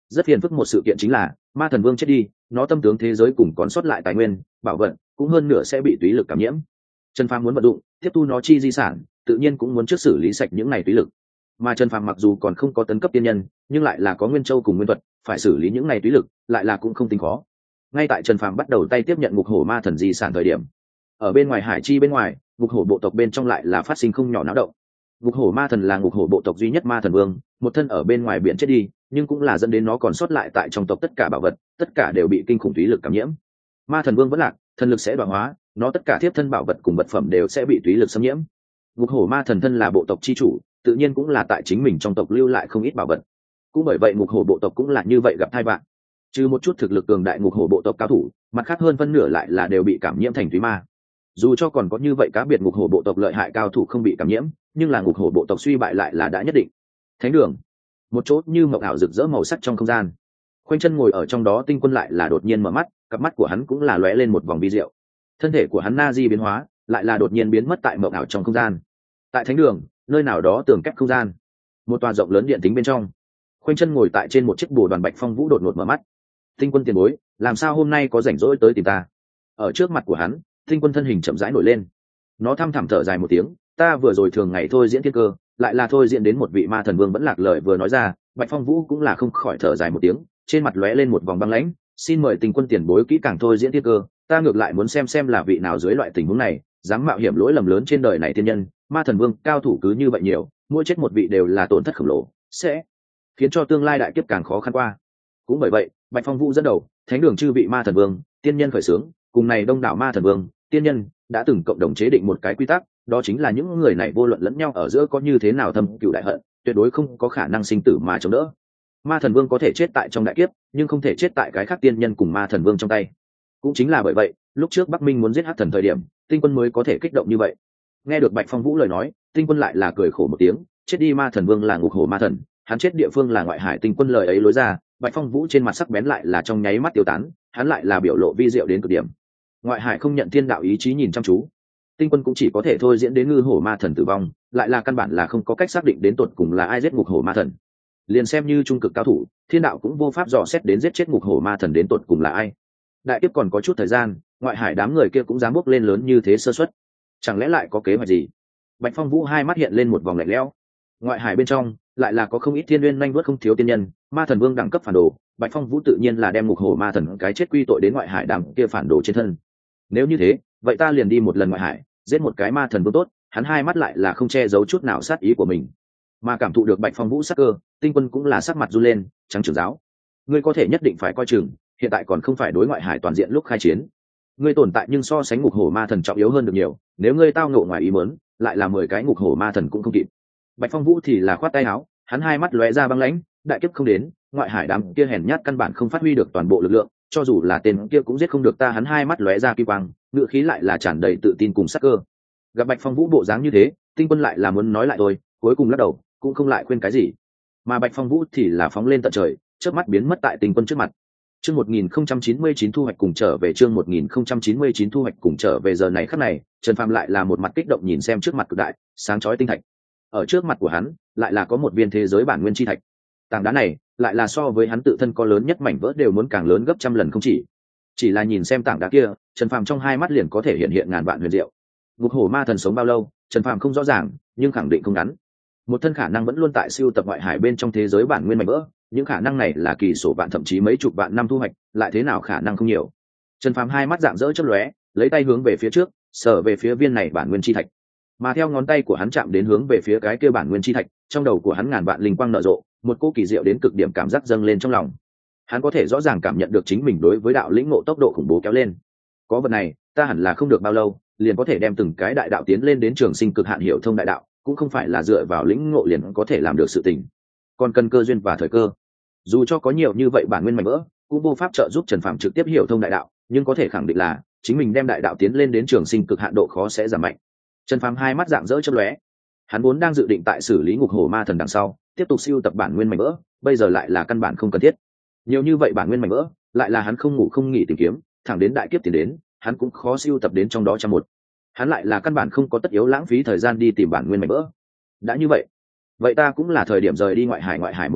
Speaker 1: rất phiền phức một sự kiện chính là ma thần vương chết đi, nó tâm tướng thế giới cùng còn sót lại tài nguyên bảo vận cũng hơn nửa sẽ bị túy lực cảm nhiễm. Trần Phàm muốn vận dụng tiếp thu nó chi di sản, tự nhiên cũng muốn trước xử lý sạch những này túy lực. Mà Trần Phàm mặc dù còn không có tấn cấp tiên nhân, nhưng lại là có nguyên châu cùng nguyên thuật, phải xử lý những này túy lực lại là cũng không tính khó. Ngay tại Trần Phàm bắt đầu tay tiếp nhận ngục hổ ma thần di sản thời điểm, ở bên ngoài hải chi bên ngoài, ngục hổ bộ tộc bên trong lại là phát sinh không nhỏ náo động. Ngục hổ ma thần là ngục hổ bộ tộc duy nhất ma thần vương, một thân ở bên ngoài biển chết đi, nhưng cũng là dẫn đến nó còn sót lại tại trong tộc tất cả bảo vật, tất cả đều bị kinh khủng túy lực cảm nhiễm. Ma thần vương vẫn lạc, thần lực sẽ đoạn hóa, nó tất cả thiếp thân bảo vật cùng vật phẩm đều sẽ bị túy lực xâm nhiễm. Ngục hổ ma thần thân là bộ tộc chi chủ, tự nhiên cũng là tại chính mình trong tộc lưu lại không ít bảo vật. Cũng bởi vậy ngục hổ bộ tộc cũng là như vậy gặp tai vạn. Trừ một chút thực lực cường đại ngục hổ bộ tộc cao thủ, mặt khác hơn phân nửa lại là đều bị cảm nhiễm thành túy ma. Dù cho còn có như vậy cá biệt ngục hổ bộ tộc lợi hại cao thủ không bị cảm nhiễm, nhưng là ngục hổ bộ tộc suy bại lại là đã nhất định. Thánh đường, một chỗ như mộng ảo rực rỡ màu sắc trong không gian. Khoanh chân ngồi ở trong đó Tinh Quân lại là đột nhiên mở mắt, cặp mắt của hắn cũng là lóe lên một vòng vi diệu. Thân thể của hắn na di biến hóa, lại là đột nhiên biến mất tại mộng ảo trong không gian. Tại thánh đường, nơi nào đó tường kép không gian, một tòa rộng lớn điện tính bên trong, khoanh chân ngồi tại trên một chiếc bồ đoàn Bạch Phong Vũ đột ngột mở mắt. Tinh Quân tiền bối, làm sao hôm nay có rảnh rỗi tới tìm ta? Ở trước mặt của hắn, Tinh Quân thân hình chậm rãi nổi lên. Nó thăm thẳm thở dài một tiếng, ta vừa rồi thường ngày thôi diễn thiên cơ, lại là thôi diễn đến một vị ma thần vương vẫn lạc lời vừa nói ra, Bạch Phong Vũ cũng là không khỏi thở dài một tiếng, trên mặt lóe lên một vòng băng lãnh, xin mời Tinh Quân tiền bối kỹ càng thôi diễn thiên cơ, ta ngược lại muốn xem là vị nào dưới loại tình huống này dám mạo hiểm lỗi lầm lớn trên đời này thiên nhân. Ma thần vương cao thủ cứ như vậy nhiều, mỗi chết một vị đều là tổn thất khổng lồ, sẽ khiến cho tương lai đại kiếp càng khó khăn qua. Cũng bởi vậy, Bạch Phong Vũ dẫn đầu thánh đường chư vị ma thần vương tiên nhân khởi xướng, cùng này đông đảo ma thần vương tiên nhân đã từng cộng đồng chế định một cái quy tắc, đó chính là những người này vô luận lẫn nhau ở giữa có như thế nào thâm cựu đại hận, tuyệt đối không có khả năng sinh tử mà chống đỡ. Ma thần vương có thể chết tại trong đại kiếp, nhưng không thể chết tại cái khác tiên nhân cùng ma thần vương trong tay. Cũng chính là bởi vậy, lúc trước Bắc Minh muốn giết Hắc Thần thời điểm, Tinh Quân mới có thể kích động như vậy. Nghe được Bạch Phong Vũ lời nói, Tinh Quân lại là cười khổ một tiếng, chết đi ma thần vương là ngục hổ ma thần, hắn chết địa phương là ngoại hải. Tinh Quân lời ấy lối ra, Bạch Phong Vũ trên mặt sắc bén lại là trong nháy mắt tiêu tán, hắn lại là biểu lộ vi diệu đến cực điểm. Ngoại hải không nhận thiên đạo ý chí nhìn chăm chú, Tinh Quân cũng chỉ có thể thôi diễn đến ngư hổ ma thần tử vong, lại là căn bản là không có cách xác định đến tột cùng là ai giết ngục hổ ma thần. Liền xem như trung cực cao thủ, thiên đạo cũng vô pháp dò xét đến giết chết ngục hổ ma thần đến tột cùng là ai. Đại kiếp còn có chút thời gian, ngoại hải đám người kia cũng dám bước lên lớn như thế sơ suất, chẳng lẽ lại có kế hoạch gì? Bạch Phong Vũ hai mắt hiện lên một vòng lạnh lẽo. Ngoại hải bên trong lại là có không ít thiên nguyên nhanh vớt không thiếu tiên nhân, ma thần vương đẳng cấp phản đồ, Bạch Phong Vũ tự nhiên là đem ngục hổ ma thần cái chết quy tội đến ngoại hải đám kia phản đồ trên thân. Nếu như thế, vậy ta liền đi một lần ngoại hải, giết một cái ma thần vương tốt. Hắn hai mắt lại là không che giấu chút nào sát ý của mình. Mà cảm thụ được Bạch Phong Vũ sát cơ, Tinh Quân cũng là sắc mặt run lên, trắng trưởng giáo, ngươi có thể nhất định phải coi chừng, hiện tại còn không phải đối ngoại hải toàn diện lúc khai chiến. Ngươi tồn tại nhưng so sánh ngục hổ ma thần trọng yếu hơn được nhiều, nếu ngươi tao ngộ ngoài ý muốn, lại là 10 cái ngục hổ ma thần cũng không kịp. Bạch Phong Vũ thì là khoát tay áo, hắn hai mắt lóe ra băng lãnh, đại kiếp không đến, ngoại hải đám kia hèn nhát căn bản không phát huy được toàn bộ lực lượng, cho dù là tên kia cũng giết không được ta. Hắn hai mắt lóe ra kỳ quang, ngữ khí lại là tràn đầy tự tin cùng sắc cơ. Gặp Bạch Phong Vũ bộ dáng như thế, Tinh Quân lại là muốn nói lại thôi, cuối cùng lắc đầu, cũng không lại khuyên cái gì. Mà Bạch Phong Vũ thì là phóng lên tận trời, chớp mắt biến mất tại Tinh Quân trước mặt. Chương 1099 thu hoạch cùng trở về, chương 1099 thu hoạch cùng trở về. Giờ này khắc này, Trần Phàm lại là một mặt kích động nhìn xem trước mặt cực đại, sáng chói tinh thạch. Ở trước mặt của hắn, lại là có một viên thế giới bản nguyên chi thạch. Tảng đá này, lại là so với hắn tự thân có lớn nhất mảnh vỡ đều muốn càng lớn gấp trăm lần không chỉ. Chỉ là nhìn xem tảng đá kia, Trần Phàm trong hai mắt liền có thể hiện hiện ngàn vạn huyền diệu. Ngục hổ ma thần sống bao lâu, Trần Phàm không rõ ràng, nhưng khẳng định không ngắn. Một thân khả năng vẫn luôn tại siêu tập ngoại hải bên trong thế giới bản nguyên mảnh vỡ, những khả năng này là kỳ số vạn thậm chí mấy chục vạn năm thu hoạch, lại thế nào khả năng không nhiều. Trần Phàm hai mắt rạng rỡ chớp lóe, lấy tay hướng về phía trước, sờ về phía viên này bản nguyên chi thạch. Mà theo ngón tay của hắn chạm đến hướng về phía cái kia bản nguyên chi thạch, trong đầu của hắn ngàn vạn linh quang nở rộ, một cỗ kỳ diệu đến cực điểm cảm giác dâng lên trong lòng. Hắn có thể rõ ràng cảm nhận được chính mình đối với đạo lĩnh ngộ tốc độ khủng bố kéo lên. Có vật này, ta hẳn là không được bao lâu, liền có thể đem từng cái đại đạo tiến lên đến trường sinh cực hạn hiểu thông đại đạo, cũng không phải là dựa vào lĩnh ngộ liền có thể làm được sự tình, còn cần cơ duyên và thời cơ. Dù cho có nhiều như vậy bản nguyên mảnh vỡ, cũng vô pháp trợ giúp Trần Phàm trực tiếp hiểu thông đại đạo, nhưng có thể khẳng định là chính mình đem đại đạo tiến lên đến trường sinh cực hạn độ khó sẽ giảm mạnh. Trần Phàm hai mắt rạng rỡ chớp lóe, hắn vốn đang dự định tại xử lý ngục hổ ma thần đằng sau, tiếp tục siêu tập bản nguyên mảnh vỡ, bây giờ lại là căn bản không cần thiết. Nhiều như vậy bản nguyên mảnh vỡ, lại là hắn không ngủ không nghỉ tìm kiếm, thẳng đến đại kiếp tiến đến, hắn cũng khó siêu tập đến trong đó trăm một. Hắn lại là căn bản không có tất yếu lãng phí thời gian đi tìm bản nguyên mảnh vỡ. Đã như vậy, vậy ta cũng là thời điểm rời đi ngoại hải một nhóm,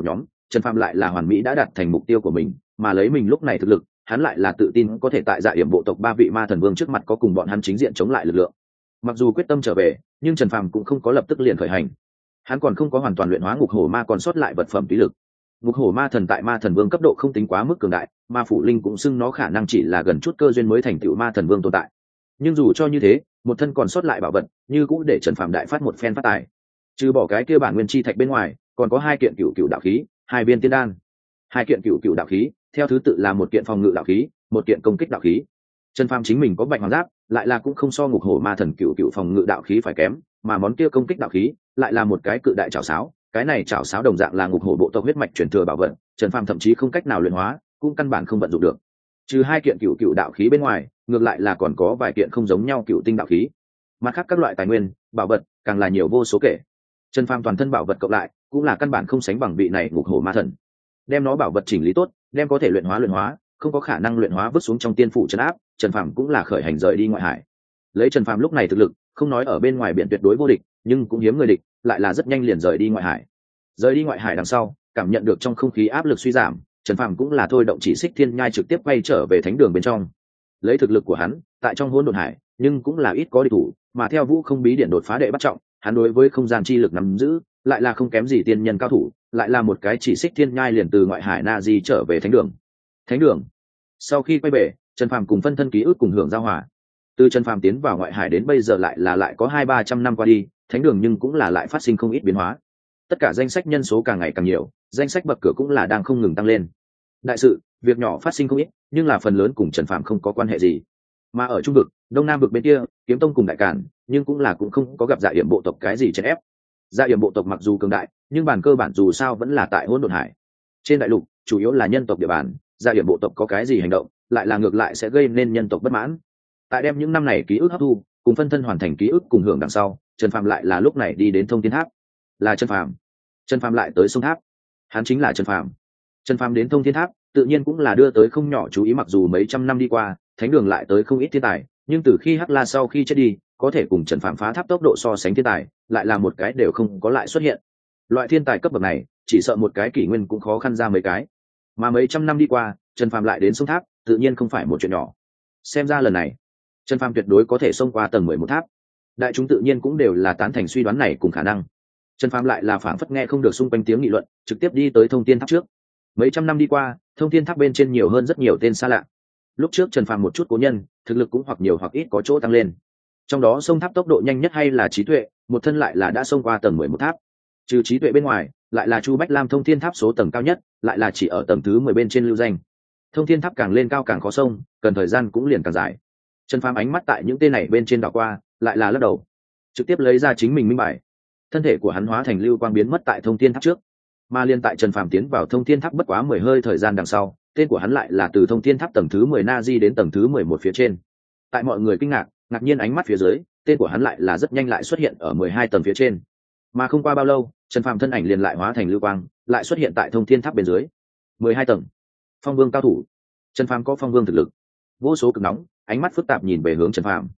Speaker 1: Trần Phàm lại là hoàn mỹ đã đạt thành mục tiêu của mình, mà lấy mình lúc này thực lực, hắn lại là tự tin có thể tại Dạ Yểm bộ tộc ba vị ma thần vương trước mặt có cùng bọn hắn chính diện chống lại lực lượng. Mặc dù quyết tâm trở về, nhưng Trần Phàm cũng không có lập tức liền khởi hành. Hắn còn không có hoàn toàn luyện hóa ngục hổ ma còn sót lại vật phẩm túy lực. Ngục hổ ma thần tại ma thần vương cấp độ không tính quá mức cường đại, ma phụ linh cũng xưng nó khả năng chỉ là gần chút cơ duyên mới thành tựu ma thần vương tồn tại. Nhưng dù cho như thế, một thân còn sót lại bảo vật, như cũng để Trần Phàm đại phát một phen phát tài. Trừ bỏ cái kia bản nguyên chi thạch bên ngoài, còn có 2 kiện cựu đạo khí, 2 viên tiên đan. 2 kiện cựu đạo khí, theo thứ tự là 1 kiện phòng ngự đạo khí, 1 kiện công kích đạo khí. Trần Phàm chính mình có bạch hoàng giáp, lại là cũng không so ngục hổ ma thần cựu phòng ngự đạo khí phải kém, mà món kia công kích đạo khí lại là một cái cự đại chảo sáo, cái này chảo sáo đồng dạng là ngục hổ bộ tộc huyết mạch truyền thừa bảo vật, Trần Phàm thậm chí không cách nào luyện hóa, cũng căn bản không vận dụng được. Trừ 2 kiện cựu đạo khí bên ngoài, ngược lại là còn có vài kiện không giống nhau cựu tinh đạo khí. Mặt khác các loại tài nguyên, bảo vật càng là nhiều vô số kể. Trần Phàm toàn thân bảo vật cộng lại, cũng là căn bản không sánh bằng vị này ngục hổ ma thần. Đem nó bảo vật chỉnh lý tốt, đem có thể luyện hóa, không có khả năng luyện hóa vứt xuống trong tiên phủ trấn áp, Trần Phàm cũng là khởi hành rời đi ngoại hải. Lấy Trần Phàm lúc này thực lực, không nói ở bên ngoài biển tuyệt đối vô địch, nhưng cũng hiếm người địch, lại là rất nhanh liền rời đi ngoại hải. Rời đi ngoại hải đằng sau, cảm nhận được trong không khí áp lực suy giảm, Trần Phàm cũng là thôi động chỉ xích thiên nhai trực tiếp quay trở về thánh đường bên trong. Lấy thực lực của hắn, tại trong hỗn độn hải, nhưng cũng là ít có địch thủ, mà theo vũ không bí điển đột phá đệ bắt trọng, hắn đối với không gian chi lực nắm giữ, lại là không kém gì tiên nhân cao thủ, lại là một cái chỉ xích thiên nhai liền từ ngoại hải na di trở về thánh đường. Thánh đường. Sau khi quay về, Trần Phàm cùng phân thân ký ức cùng hưởng giao hòa. Từ Trần Phàm tiến vào ngoại hải đến bây giờ lại có 200-300 năm qua đi, thánh đường nhưng cũng là lại phát sinh không ít biến hóa. Tất cả danh sách nhân số càng ngày càng nhiều, danh sách bậc cửa cũng là đang không ngừng tăng lên. Đại sự, việc nhỏ phát sinh không ít, nhưng là phần lớn cùng Trần Phàm không có quan hệ gì. Mà ở trung vực, đông nam vực bên kia, Kiếm Tông cùng Đại Càn, nhưng cũng không có gặp Dạ Yểm bộ tộc cái gì chèn ép. Dạ Yểm bộ tộc mặc dù cường đại, nhưng bản cơ bản dù sao vẫn là tại hỗn độn hải. Trên đại lục, chủ yếu là nhân tộc địa bàn, Dạ Yểm bộ tộc có cái gì hành động, lại là ngược lại sẽ gây nên nhân tộc bất mãn. Tại đem những năm này ký ức hấp thu, cùng phân thân hoàn thành ký ức cùng hưởng đằng sau, Trần Phàm lại là lúc này đi đến Thông Thiên Tháp. Là Trần Phàm lại tới sông tháp. Hắn chính là Trần Phàm. Trần Phàm đến Thông Thiên Tháp, tự nhiên cũng là đưa tới không nhỏ chú ý, mặc dù mấy trăm năm đi qua, thánh đường lại tới không ít thiên tài, nhưng từ khi Hắc La sau khi chết đi, có thể cùng Trần Phàm phá tháp tốc độ so sánh thiên tài, lại là một cái đều không có lại xuất hiện. Loại thiên tài cấp bậc này, chỉ sợ một cái kỷ nguyên cũng khó khăn ra mấy cái. Mà mấy trăm năm đi qua, Trần Phàm lại đến sông tháp, tự nhiên không phải một chuyện nhỏ. Xem ra lần này, Trần Phàm tuyệt đối có thể xông qua tầng 11 tháp. Đại chúng tự nhiên cũng đều là tán thành suy đoán này cùng khả năng. Trần Phàm lại là phảng phất nghe không được xung quanh tiếng nghị luận, trực tiếp đi tới Thông Thiên Tháp trước. Mấy trăm năm đi qua, Thông Thiên Tháp bên trên nhiều hơn rất nhiều tên xa lạ. Lúc trước Trần Phàm một chút cố nhân, thực lực cũng hoặc nhiều hoặc ít có chỗ tăng lên. Trong đó xông tháp tốc độ nhanh nhất hay là trí tuệ, một thân lại là đã xông qua tầng 11 tháp. Trừ trí tuệ bên ngoài, lại là Chu Bách Lam Thông Thiên Tháp số tầng cao nhất, lại là chỉ ở tầng thứ 10 bên trên lưu danh. Thông Thiên Tháp càng lên cao càng khó xông, cần thời gian cũng liền càng dài. Trần Phàm ánh mắt tại những tên này bên trên đảo qua, lại là lắc đầu, trực tiếp lấy ra chính mình minh bài. Thân thể của hắn hóa thành lưu quang biến mất tại Thông Thiên Tháp trước, mà liên tại Trần Phàm tiến vào Thông Thiên Tháp bất quá 10 hơi thời gian đằng sau, tên của hắn lại là từ Thông Thiên Tháp tầng thứ 10 na di đến tầng thứ 11 phía trên. Tại mọi người kinh ngạc nhiên ánh mắt phía dưới, tên của hắn lại là rất nhanh lại xuất hiện ở 12 tầng phía trên. Mà không qua bao lâu, Trần Phàm thân ảnh liền lại hóa thành lưu quang, lại xuất hiện tại Thông Thiên Tháp bên dưới. 12 tầng. Phong Vương cao thủ. Trần Phàm có Phong Vương thực lực. Vô số cực nóng, ánh mắt phức tạp nhìn về hướng Trần Phàm.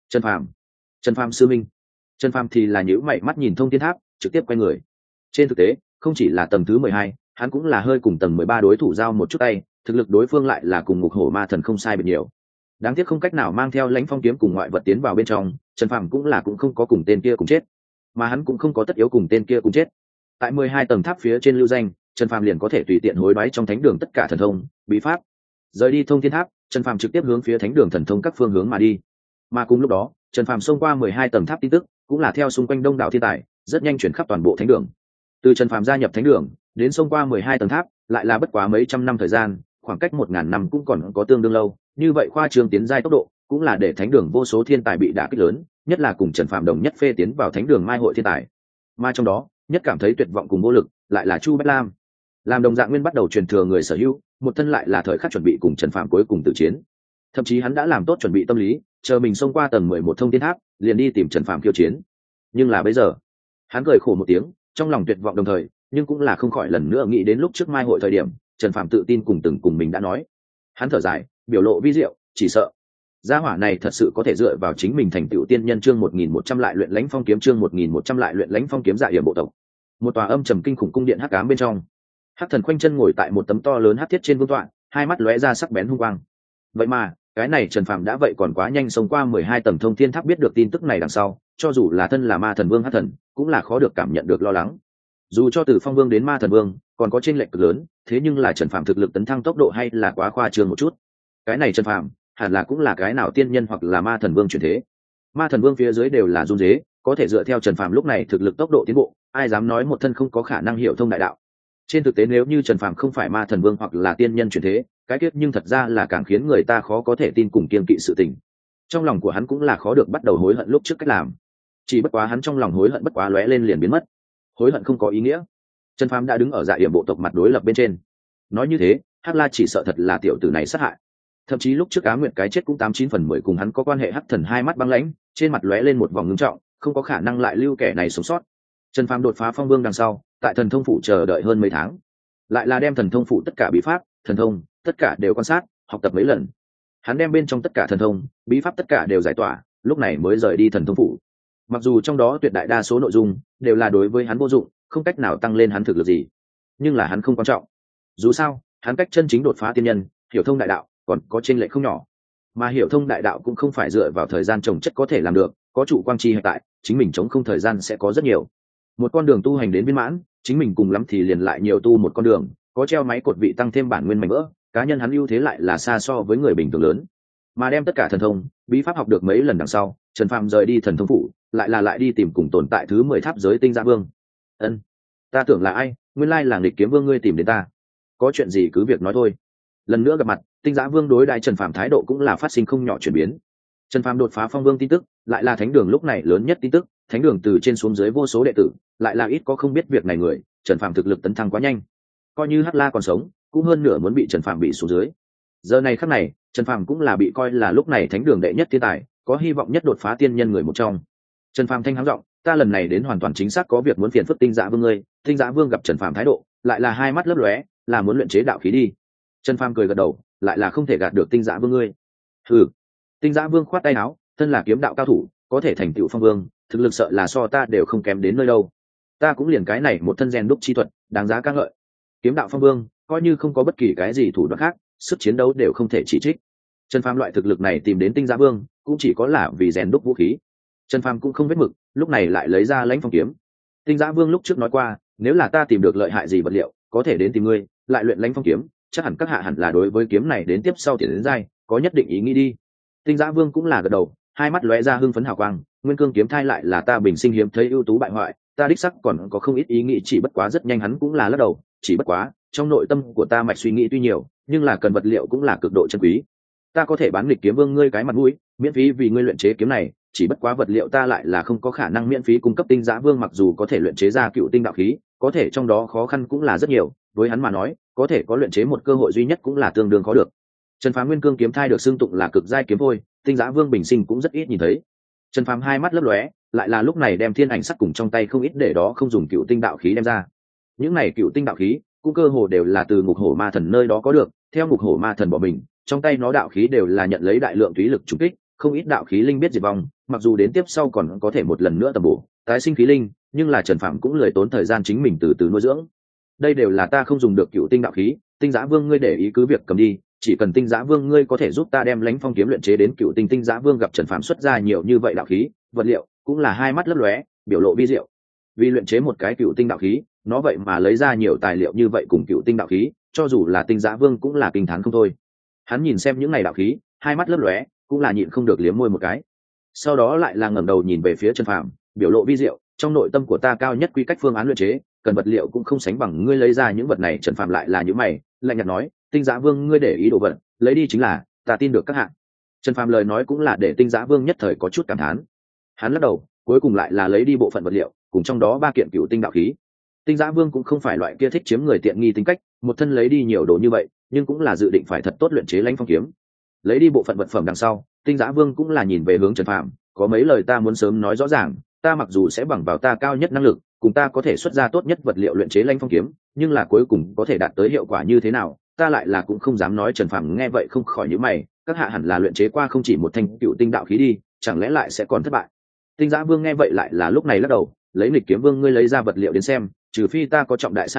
Speaker 1: Trần Phàm sư minh. Trần Phàm thì là nhíu mày mắt nhìn Thông Thiên Tháp, trực tiếp quay người. Trên thực tế, không chỉ là tầng thứ 12, hắn cũng là hơi cùng tầng 13 đối thủ giao một chút tay, thực lực đối phương lại là cùng Ngục Hổ Ma Thần không sai biệt nhiều. Đáng tiếc không cách nào mang theo Lãnh Phong kiếm cùng ngoại vật tiến vào bên trong, Trần Phàm cũng không có cùng tên kia cùng chết, mà hắn cũng không có tất yếu cùng tên kia cùng chết. Tại 12 tầng tháp phía trên lưu danh, Trần Phàm liền có thể tùy tiện hối đoái trong thánh đường tất cả thần thông, bí pháp. Rời đi Thông Thiên Tháp, Trần Phàm trực tiếp hướng phía thánh đường thần thông các phương hướng mà đi. Mà cùng lúc đó, Trần Phàm xông qua 12 tầng tháp tin tức, cũng là theo xung quanh đông đảo thiên tài, rất nhanh chuyển khắp toàn bộ thánh đường. Từ Trần Phàm gia nhập thánh đường, đến xông qua 12 tầng tháp, lại là bất quá mấy trăm năm thời gian, khoảng cách 1000 năm cũng còn có tương đương lâu, như vậy khoa trương tiến giai tốc độ, cũng là để thánh đường vô số thiên tài bị đả kích lớn, nhất là cùng Trần Phàm đồng nhất phê tiến vào thánh đường mai hội thiên tài. Mà trong đó, nhất cảm thấy tuyệt vọng cùng vô lực, lại là Chu Bách Lam. Làm đồng dạng nguyên bắt đầu truyền thừa người sở hữu, một thân lại là thời khắc chuẩn bị cùng Trần Phàm cuối cùng tử chiến. Thậm chí hắn đã làm tốt chuẩn bị tâm lý, chờ mình xông qua tầng 11 Thông Thiên Tháp, liền đi tìm Trần Phàm khiêu chiến. Nhưng là bây giờ, hắn cười khổ một tiếng, trong lòng tuyệt vọng đồng thời, nhưng cũng là không khỏi lần nữa nghĩ đến lúc trước mai hội thời điểm, Trần Phàm tự tin cùng mình đã nói. Hắn thở dài, biểu lộ vi diệu, chỉ sợ gia hỏa này thật sự có thể dựa vào chính mình thành tựu tiên nhân. Chương 1100 lại luyện Lãnh Phong kiếm. Chương 1100 lại luyện Lãnh Phong kiếm. Dạ Yểm bộ tộc, một tòa âm trầm kinh khủng cung điện hắc ám bên trong, Hắc thần khoanh chân ngồi tại một tấm to lớn hắc thiết trên vương tọa, hai mắt lóe ra sắc bén hung quang. Vậy mà cái này Trần Phàm đã vậy còn quá nhanh xông qua 12 tầng thông thiên tháp, biết được tin tức này đằng sau, cho dù là thân là ma thần vương Hắc thần cũng là khó được cảm nhận được lo lắng. Dù cho từ phong vương đến ma thần vương còn có chênh lệch cực lớn, thế nhưng là Trần Phàm thực lực tấn thăng tốc độ hay là quá khoa trương một chút. Cái này Trần Phàm hẳn là cũng là cái nào tiên nhân hoặc là ma thần vương chuyển thế. Ma thần vương phía dưới đều là run rế, có thể dựa theo Trần Phàm lúc này thực lực tốc độ tiến bộ, ai dám nói một thân không có khả năng hiểu thông đại đạo. Trên thực tế nếu như Trần Phàm không phải ma thần vương hoặc là tiên nhân chuyển thế, cái kết nhưng thật ra là càng khiến người ta khó có thể tin cùng kiên kỵ sự tình. Trong lòng của hắn cũng là khó được bắt đầu hối hận lúc trước cách làm. Chỉ bất quá hắn trong lòng hối hận bất quá lóe lên liền biến mất. Hối hận không có ý nghĩa. Trần Phàm đã đứng ở dạ điểm bộ tộc mặt đối lập bên trên. Nói như thế, Hắc La chỉ sợ thật là tiểu tử này sát hại. Thậm chí lúc trước Á Nguyệt cái chết cũng 89/10 cùng hắn có quan hệ. Hắc thần hai mắt băng lãnh, trên mặt lóe lên một vòng ngưng trọng, không có khả năng lại lưu kẻ này sống sót. Trần Phàm đột phá phong vương đằng sau, tại thần thông phủ chờ đợi hơn mấy tháng, lại là đem thần thông phủ tất cả bí pháp, thần thông, tất cả đều quan sát, học tập mấy lần. Hắn đem bên trong tất cả thần thông, bí pháp tất cả đều giải tỏa, lúc này mới rời đi thần thông phủ. Mặc dù trong đó tuyệt đại đa số nội dung đều là đối với hắn vô dụng, không cách nào tăng lên hắn thực lực gì, nhưng là hắn không quan trọng. Dù sao, hắn cách chân chính đột phá tiên nhân, hiểu thông đại đạo, còn có chênh lệch không nhỏ. Mà hiểu thông đại đạo cũng không phải dựa vào thời gian trồng chất có thể làm được, có trụ quang chi hiện tại, chính mình chống không thời gian sẽ có rất nhiều. Một con đường tu hành đến viên mãn, chính mình cùng lắm thì liền lại nhiều tu một con đường, có treo máy cột vị tăng thêm bản nguyên mảnh vỡ, cá nhân hắn ưu thế lại là xa so với người bình thường lớn. Mà đem tất cả thần thông, bí pháp học được mấy lần đằng sau, Trần Phàm rời đi thần thông phủ, lại đi tìm cùng tồn tại thứ 10 tháp giới Tinh Dã Vương. Ân, ta tưởng là ai, nguyên lai là Nghịch Kiếm Vương ngươi tìm đến ta. Có chuyện gì cứ việc nói thôi. Lần nữa gặp mặt, Tinh Dã Vương đối đại Trần Phàm thái độ cũng là phát sinh không nhỏ chuyển biến. Trần Phàm đột phá phong vương tin tức, lại là thánh đường lúc này lớn nhất tin tức, thánh đường từ trên xuống dưới vô số đệ tử, lại là ít có không biết việc này người. Trần Phàm thực lực tấn thăng quá nhanh, coi như Hắc La còn sống, cũng hơn nửa muốn bị Trần Phàm bị xuống dưới. Giờ này khắc này, Trần Phàm cũng là bị coi là lúc này thánh đường đệ nhất thiên tài, có hy vọng nhất đột phá tiên nhân người một trong. Trần Phàm thanh hắng giọng, ta lần này đến hoàn toàn chính xác có việc muốn phiền phức Tinh Dã Vương ngươi. Tinh Dã Vương gặp Trần Phàm thái độ, lại là hai mắt lấp lóe, là muốn luyện chế đạo khí đi. Trần Phàm cười gật đầu, lại là không thể gạt được Tinh Dã Vương ngươi. Hừ. Tinh Dã Vương khoát tay áo, thân là kiếm đạo cao thủ, có thể thành tựu phong vương, thực lực sợ là so ta đều không kém đến nơi đâu. Ta cũng liền cái này một thân rèn đúc chi thuật, đáng giá ca ngợi. Kiếm đạo phong vương, coi như không có bất kỳ cái gì thủ đoạn khác, sức chiến đấu đều không thể chỉ trích. Trần Phàm loại thực lực này tìm đến Tinh Dã Vương, cũng chỉ có là vì rèn đúc vũ khí. Trần Phàm cũng không vết mực, lúc này lại lấy ra Lãnh Phong kiếm. Tinh Dã Vương lúc trước nói qua, nếu là ta tìm được lợi hại gì vật liệu, có thể đến tìm ngươi, lại luyện Lãnh Phong kiếm, chắc hẳn các hạ hẳn là đối với kiếm này đến tiếp sau tiền đến giai, có nhất định ý nghĩ đi. Tinh Dã Vương cũng là gật đầu, hai mắt lóe ra hưng phấn hào quang, nguyên cương kiếm thai lại là ta bình sinh hiếm thấy ưu tú bại hoại, ta đích sắc còn có không ít ý nghĩ, chỉ bất quá rất nhanh hắn cũng là lắc đầu, chỉ bất quá, trong nội tâm của ta mạch suy nghĩ tuy nhiều, nhưng là cần vật liệu cũng là cực độ chân quý. Ta có thể bán Nghịch Kiếm Vương ngươi cái mặt mũi, miễn phí vì ngươi luyện chế kiếm này, chỉ bất quá vật liệu ta lại là không có khả năng miễn phí cung cấp. Tinh Dã Vương mặc dù có thể luyện chế ra cựu tinh đạo khí, có thể trong đó khó khăn cũng là rất nhiều, với hắn mà nói, có thể có luyện chế một cơ hội duy nhất cũng là tương đương khó được. Trần Phàm nguyên cương kiếm thai được xưng tụng là cực giai kiếm thôi, Tinh Dã Vương bình sinh cũng rất ít nhìn thấy. Trần Phàm hai mắt lấp lóe, lại là lúc này đem thiên ảnh sắt cùng trong tay không ít để đó không dùng cựu tinh đạo khí đem ra. Những này cựu tinh đạo khí cũng cơ hồ đều là từ Ngục Hổ Ma Thần nơi đó có được, theo Ngục Hổ Ma Thần bỏ mình, trong tay nó đạo khí đều là nhận lấy đại lượng túy lực trùng kích, không ít đạo khí linh biết diệt vong, mặc dù đến tiếp sau còn có thể một lần nữa tầm bổ, tái sinh khí linh, nhưng là Trần Phàm cũng lười tốn thời gian chính mình từ từ nuôi dưỡng. Đây đều là ta không dùng được cựu tinh đạo khí, Tinh Dã Vương ngươi để ý cứ việc cầm đi, chỉ cần Tinh Dã Vương ngươi có thể giúp ta đem Lãnh Phong kiếm luyện chế đến cựu tinh. Tinh Dã Vương gặp Trần Phàm xuất ra nhiều như vậy đạo khí, vật liệu, cũng là hai mắt lấp lóe, biểu lộ vi diệu. Vì luyện chế một cái cựu tinh đạo khí, nó vậy mà lấy ra nhiều tài liệu như vậy cùng cựu tinh đạo khí, cho dù là Tinh Dã Vương cũng là kinh thán không thôi. Hắn nhìn xem những này đạo khí, hai mắt lấp lóe, cũng là nhịn không được liếm môi một cái. Sau đó lại là ngẩng đầu nhìn về phía Trần Phàm, biểu lộ vi diệu, trong nội tâm của ta cao nhất quy cách phương án luyện chế, cần vật liệu cũng không sánh bằng ngươi lấy ra những vật này. Trần Phàm lại là những mày, lạnh nhạt nói, Tinh Dã Vương ngươi để ý đồ vật, lấy đi chính là, ta tin được các hạng. Trần Phàm lời nói cũng là để Tinh Dã Vương nhất thời có chút cảm thán. Hắn lắc đầu, cuối cùng lại là lấy đi bộ phận vật liệu, cùng trong đó 3 kiện cựu tinh đạo khí. Tinh Dã Vương cũng không phải loại kia thích chiếm người tiện nghi tính cách, một thân lấy đi nhiều đồ như vậy, nhưng cũng là dự định phải thật tốt luyện chế Lãnh Phong kiếm. Lấy đi bộ phận vật phẩm đằng sau, Tinh Dã Vương cũng là nhìn về hướng Trần Phàm, có mấy lời ta muốn sớm nói rõ ràng, ta mặc dù sẽ bằng vào ta cao nhất năng lực, cùng ta có thể xuất ra tốt nhất vật liệu luyện chế Lãnh Phong kiếm, nhưng là cuối cùng có thể đạt tới hiệu quả như thế nào, ta lại là cũng không dám nói. Trần Phàm nghe vậy không khỏi nhíu mày, các hạ hẳn là luyện chế qua không chỉ một thanh cựu tinh đạo khí đi, chẳng lẽ lại sẽ còn thất bại? Tinh Dã Vương nghe vậy lại là lúc này lắc đầu, lấy Nghịch Kiếm Vương ngươi lấy ra vật liệu đến xem, trừ phi ta có trọng đại sai lầm,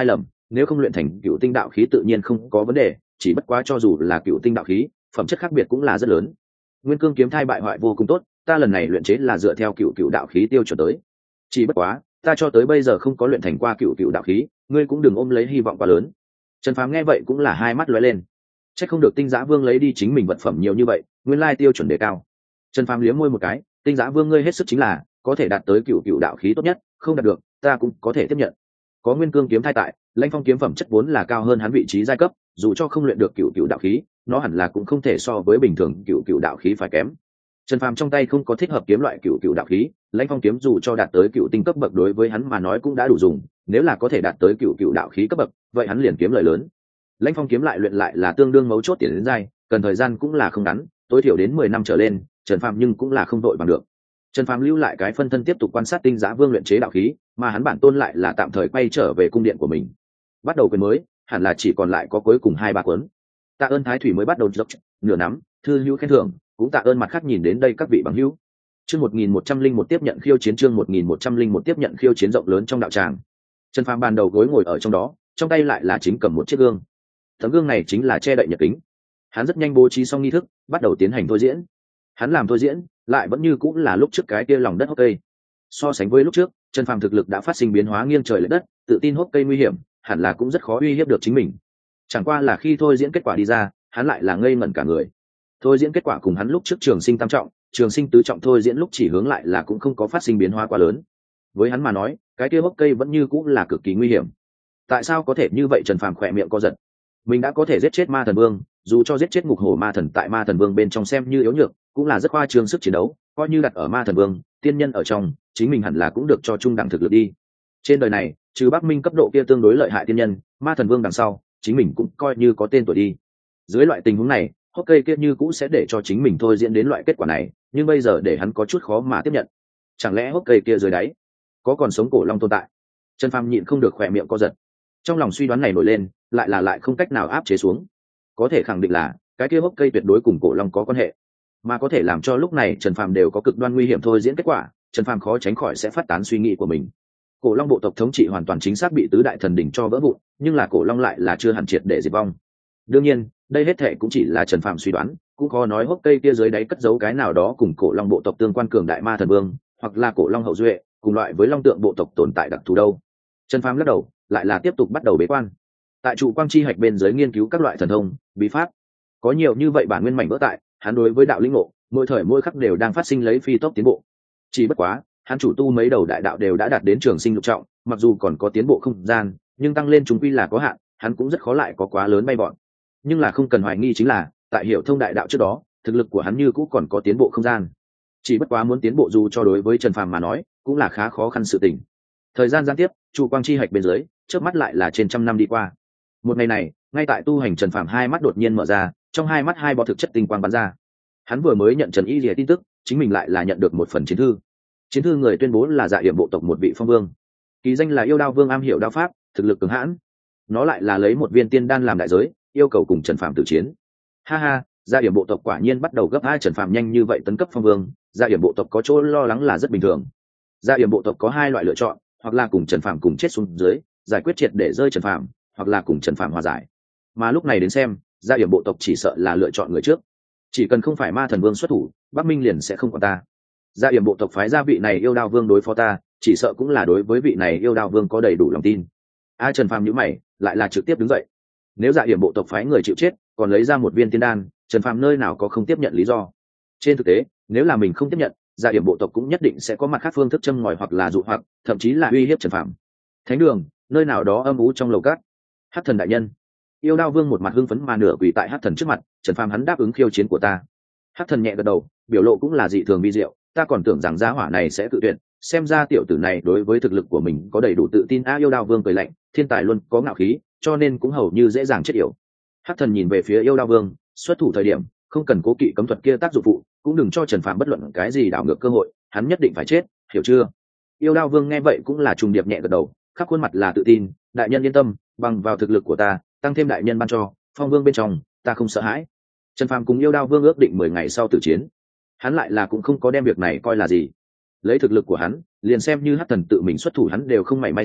Speaker 1: nếu không luyện thành cựu tinh đạo khí tự nhiên không có vấn đề, chỉ bất quá cho dù là cựu tinh đạo khí phẩm chất khác biệt cũng là rất lớn. Nguyên cương kiếm thai bại hoại vô cùng tốt, ta lần này luyện chế là dựa theo cựu đạo khí tiêu chuẩn tới, chỉ bất quá ta cho tới bây giờ không có luyện thành qua cựu đạo khí, ngươi cũng đừng ôm lấy hy vọng quá lớn. Trần Phàm nghe vậy cũng là hai mắt lóe lên, chắc không được Tinh Giã Vương lấy đi chính mình vật phẩm nhiều như vậy, nguyên lai tiêu chuẩn đề cao. Trần Phàm liếm môi một cái, Tinh Giã Vương ngươi hết sức chính là có thể đạt tới cựu đạo khí tốt nhất, không đạt được ta cũng có thể tiếp nhận. Có Nguyên cương kiếm thai tại, Lãnh Phong kiếm phẩm chất vốn là cao hơn hắn vị trí giai cấp, dù cho không luyện được cựu đạo khí, nó hẳn là cũng không thể so với bình thường cựu đạo khí phải kém. Trần Phàm trong tay không có thích hợp kiếm loại cựu đạo khí, Lãnh Phong kiếm dù cho đạt tới cựu tinh cấp bậc đối với hắn mà nói cũng đã đủ dùng, nếu là có thể đạt tới cựu đạo khí cấp bậc, vậy hắn liền kiếm lợi lớn. Lãnh Phong kiếm lại luyện lại là tương đương mấu chốt tiền đến giai, cần thời gian cũng là không ngắn, tối thiểu đến 10 năm trở lên, Trần Phàm nhưng cũng là không đội bằng được. Trần Phàm lưu lại cái phân thân tiếp tục quan sát Tinh Giã Vương luyện chế đạo khí, mà hắn bản tôn lại là tạm thời quay trở về cung điện của mình. Bắt đầu quyền mới, hẳn là chỉ còn lại có cuối cùng 2-3 cuốn. Tạ ơn Thái Thủy mới bắt đầu dốc nửa nắm, thư hữu khen thưởng, cũng tạ ơn mặt khác nhìn đến đây các vị bằng hữu. Chương 1101 tiếp nhận khiêu chiến, chương 1101 tiếp nhận khiêu chiến rộng lớn trong đạo tràng. Trần Phàm ban đầu gối ngồi ở trong đó, trong tay lại là chính cầm một chiếc gương. Tấm gương này chính là che đậy nhật kính. Hắn rất nhanh bố trí xong nghi thức, bắt đầu tiến hành thôi diễn. Hắn làm thôi diễn, lại vẫn như cũng là lúc trước cái kia lòng đất hốc cây. So sánh với lúc trước, Trần Phàm thực lực đã phát sinh biến hóa nghiêng trời lệch đất, tự tin hốc cây nguy hiểm, hẳn là cũng rất khó uy hiếp được chính mình. Chẳng qua là khi thôi diễn kết quả đi ra, hắn lại là ngây ngẩn cả người. Thôi diễn kết quả cùng hắn lúc trước trường sinh tam trọng, trường sinh tứ trọng thôi diễn lúc chỉ hướng lại là cũng không có phát sinh biến hóa quá lớn. Với hắn mà nói, cái kia hốc cây vẫn như cũng là cực kỳ nguy hiểm. Tại sao có thể như vậy? Trần Phàm khỏe miệng co giật. Mình đã có thể giết chết ma thần vương, dù cho giết chết ngục hổ ma thần tại ma thần vương bên trong xem như yếu nhược, cũng là rất khoa trương sức chiến đấu, coi như đặt ở ma thần vương tiên nhân ở trong, chính mình hẳn là cũng được cho trung đẳng thực lực đi. Trên đời này trừ Bắc Minh cấp độ kia tương đối lợi hại tiên nhân, ma thần vương đằng sau chính mình cũng coi như có tên tuổi đi. Dưới loại tình huống này, hốc cây kia như cũng sẽ để cho chính mình thôi diễn đến loại kết quả này, nhưng bây giờ để hắn có chút khó mà tiếp nhận. Chẳng lẽ hốc cây kia dưới đáy có còn sống cổ long tồn tại? Trần Phàm nhịn không được khỏe miệng co giật. Trong lòng suy đoán này nổi lên, lại không cách nào áp chế xuống. Có thể khẳng định là cái kia hốc cây tuyệt đối cùng cổ long có quan hệ, mà có thể làm cho lúc này Trần Phàm đều có cực đoan nguy hiểm thôi diễn kết quả, Trần Phàm khó tránh khỏi sẽ phát tán suy nghĩ của mình. Cổ long bộ tộc thống trị hoàn toàn chính xác bị tứ đại thần đỉnh cho vỡ vụn, nhưng là cổ long lại là chưa hẳn triệt để diệt vong. Đương nhiên, đây hết thệ cũng chỉ là Trần Phàm suy đoán, cũng khó nói hốc cây kia dưới đáy cất giấu cái nào đó cùng cổ long bộ tộc tương quan cường đại ma thần vương, hoặc là cổ long hậu duệ, cùng loại với long tượng bộ tộc tồn tại đặc thù đâu. Trần Phàm lắc đầu, lại là tiếp tục bắt đầu bế quan. Tại trụ quang chi hạch bên dưới nghiên cứu các loại thần thông, bí pháp. Có nhiều như vậy bản nguyên mảnh vỡ tại, hắn đối với đạo lĩnh ngộ, mỗi thời mỗi khắc đều đang phát sinh lấy phi tốc tiến bộ. Chỉ bất quá, hắn chủ tu mấy đầu đại đạo đều đã đạt đến trường sinh lục trọng, mặc dù còn có tiến bộ không gian, nhưng tăng lên chúng quy là có hạn, hắn cũng rất khó lại có quá lớn bay bọn. Nhưng là không cần hoài nghi chính là, tại hiểu thông đại đạo trước đó, thực lực của hắn như cũ còn có tiến bộ không gian. Chỉ bất quá muốn tiến bộ dù cho đối với Trần Phàm mà nói, cũng là khá khó khăn sự tình. Thời gian gián tiếp, trụ quang chi hạch bên dưới, chớp mắt lại là trên trăm năm đi qua. Một ngày này, ngay tại tu hành, Trần Phàm hai mắt đột nhiên mở ra, trong hai mắt hai bó thực chất tinh quang bắn ra. Hắn vừa mới nhận Trần Y Lìa tin tức, chính mình lại là nhận được một phần chiến thư. Chiến thư người tuyên bố là Dạ Yểm bộ tộc một vị phong vương, kỳ danh là Yêu Đao Vương, am hiểu đao pháp, thực lực cường hãn. Nó lại là lấy một viên tiên đan làm đại giới, yêu cầu cùng Trần Phàm tử chiến. Ha ha, Dạ Yểm bộ tộc quả nhiên bắt đầu gấp hai Trần Phàm nhanh như vậy tấn cấp phong vương, Dạ Yểm bộ tộc có chỗ lo lắng là rất bình thường. Dạ Yểm bộ tộc có hai loại lựa chọn, hoặc là cùng Trần Phàm cùng chết xuống dưới, giải quyết triệt để rơi Trần Phàm, hoặc là cùng Trần Phàm hòa giải. Mà lúc này đến xem, Dạ Yểm bộ tộc chỉ sợ là lựa chọn người trước. Chỉ cần không phải ma thần vương xuất thủ, Bắc Minh liền sẽ không còn ta. Dạ Yểm bộ tộc phái ra vị này Yêu Đao Vương đối phó ta, chỉ sợ cũng là đối với vị này Yêu Đao Vương có đầy đủ lòng tin. Trần Phàm nhíu mày, lại là trực tiếp đứng dậy. Nếu Dạ Yểm bộ tộc phái người chịu chết, còn lấy ra một viên tiên đan, Trần Phàm nơi nào có không tiếp nhận lý do. Trên thực tế, nếu là mình không tiếp nhận, Dạ Yểm bộ tộc cũng nhất định sẽ có mặt khác phương thức châm ngòi hoặc là dụ hoặc, thậm chí là uy hiếp Trần Phàm. Thánh đường, nơi nào đó âm u trong lầu cát. Hắc Thần đại nhân. Yêu Đao Vương một mặt hưng phấn mà nửa quỳ tại Hắc Thần trước mặt, Trần Phàm hắn đáp ứng khiêu chiến của ta. Hắc Thần nhẹ gật đầu, biểu lộ cũng là dị thường vi diệu, ta còn tưởng rằng gia hỏa này sẽ tự tuyển, xem ra tiểu tử này đối với thực lực của mình có đầy đủ tự tin. Yêu Đao Vương cười lạnh, thiên tài luôn có ngạo khí, cho nên cũng hầu như dễ dàng chết yểu. Hắc Thần nhìn về phía Yêu Đao Vương, xuất thủ thời điểm không cần cố kỵ cấm thuật kia tác dụng phụ, cũng đừng cho Trần Phàm bất luận cái gì đảo ngược cơ hội, hắn nhất định phải chết, hiểu chưa? Yêu Đao Vương nghe vậy cũng là trùng điệp nhẹ gật đầu, khắp khuôn mặt là tự tin, đại nhân yên tâm, bằng vào thực lực của ta, tăng thêm đại nhân ban cho, phong vương bên trong, ta không sợ hãi. Trần Phàm cùng Yêu Đao Vương ước định 10 ngày sau tử chiến. Hắn lại là cũng không có đem việc này coi là gì. Lấy thực lực của hắn, liền xem như Hắc Thần tự mình xuất thủ hắn đều không mảy may sợ,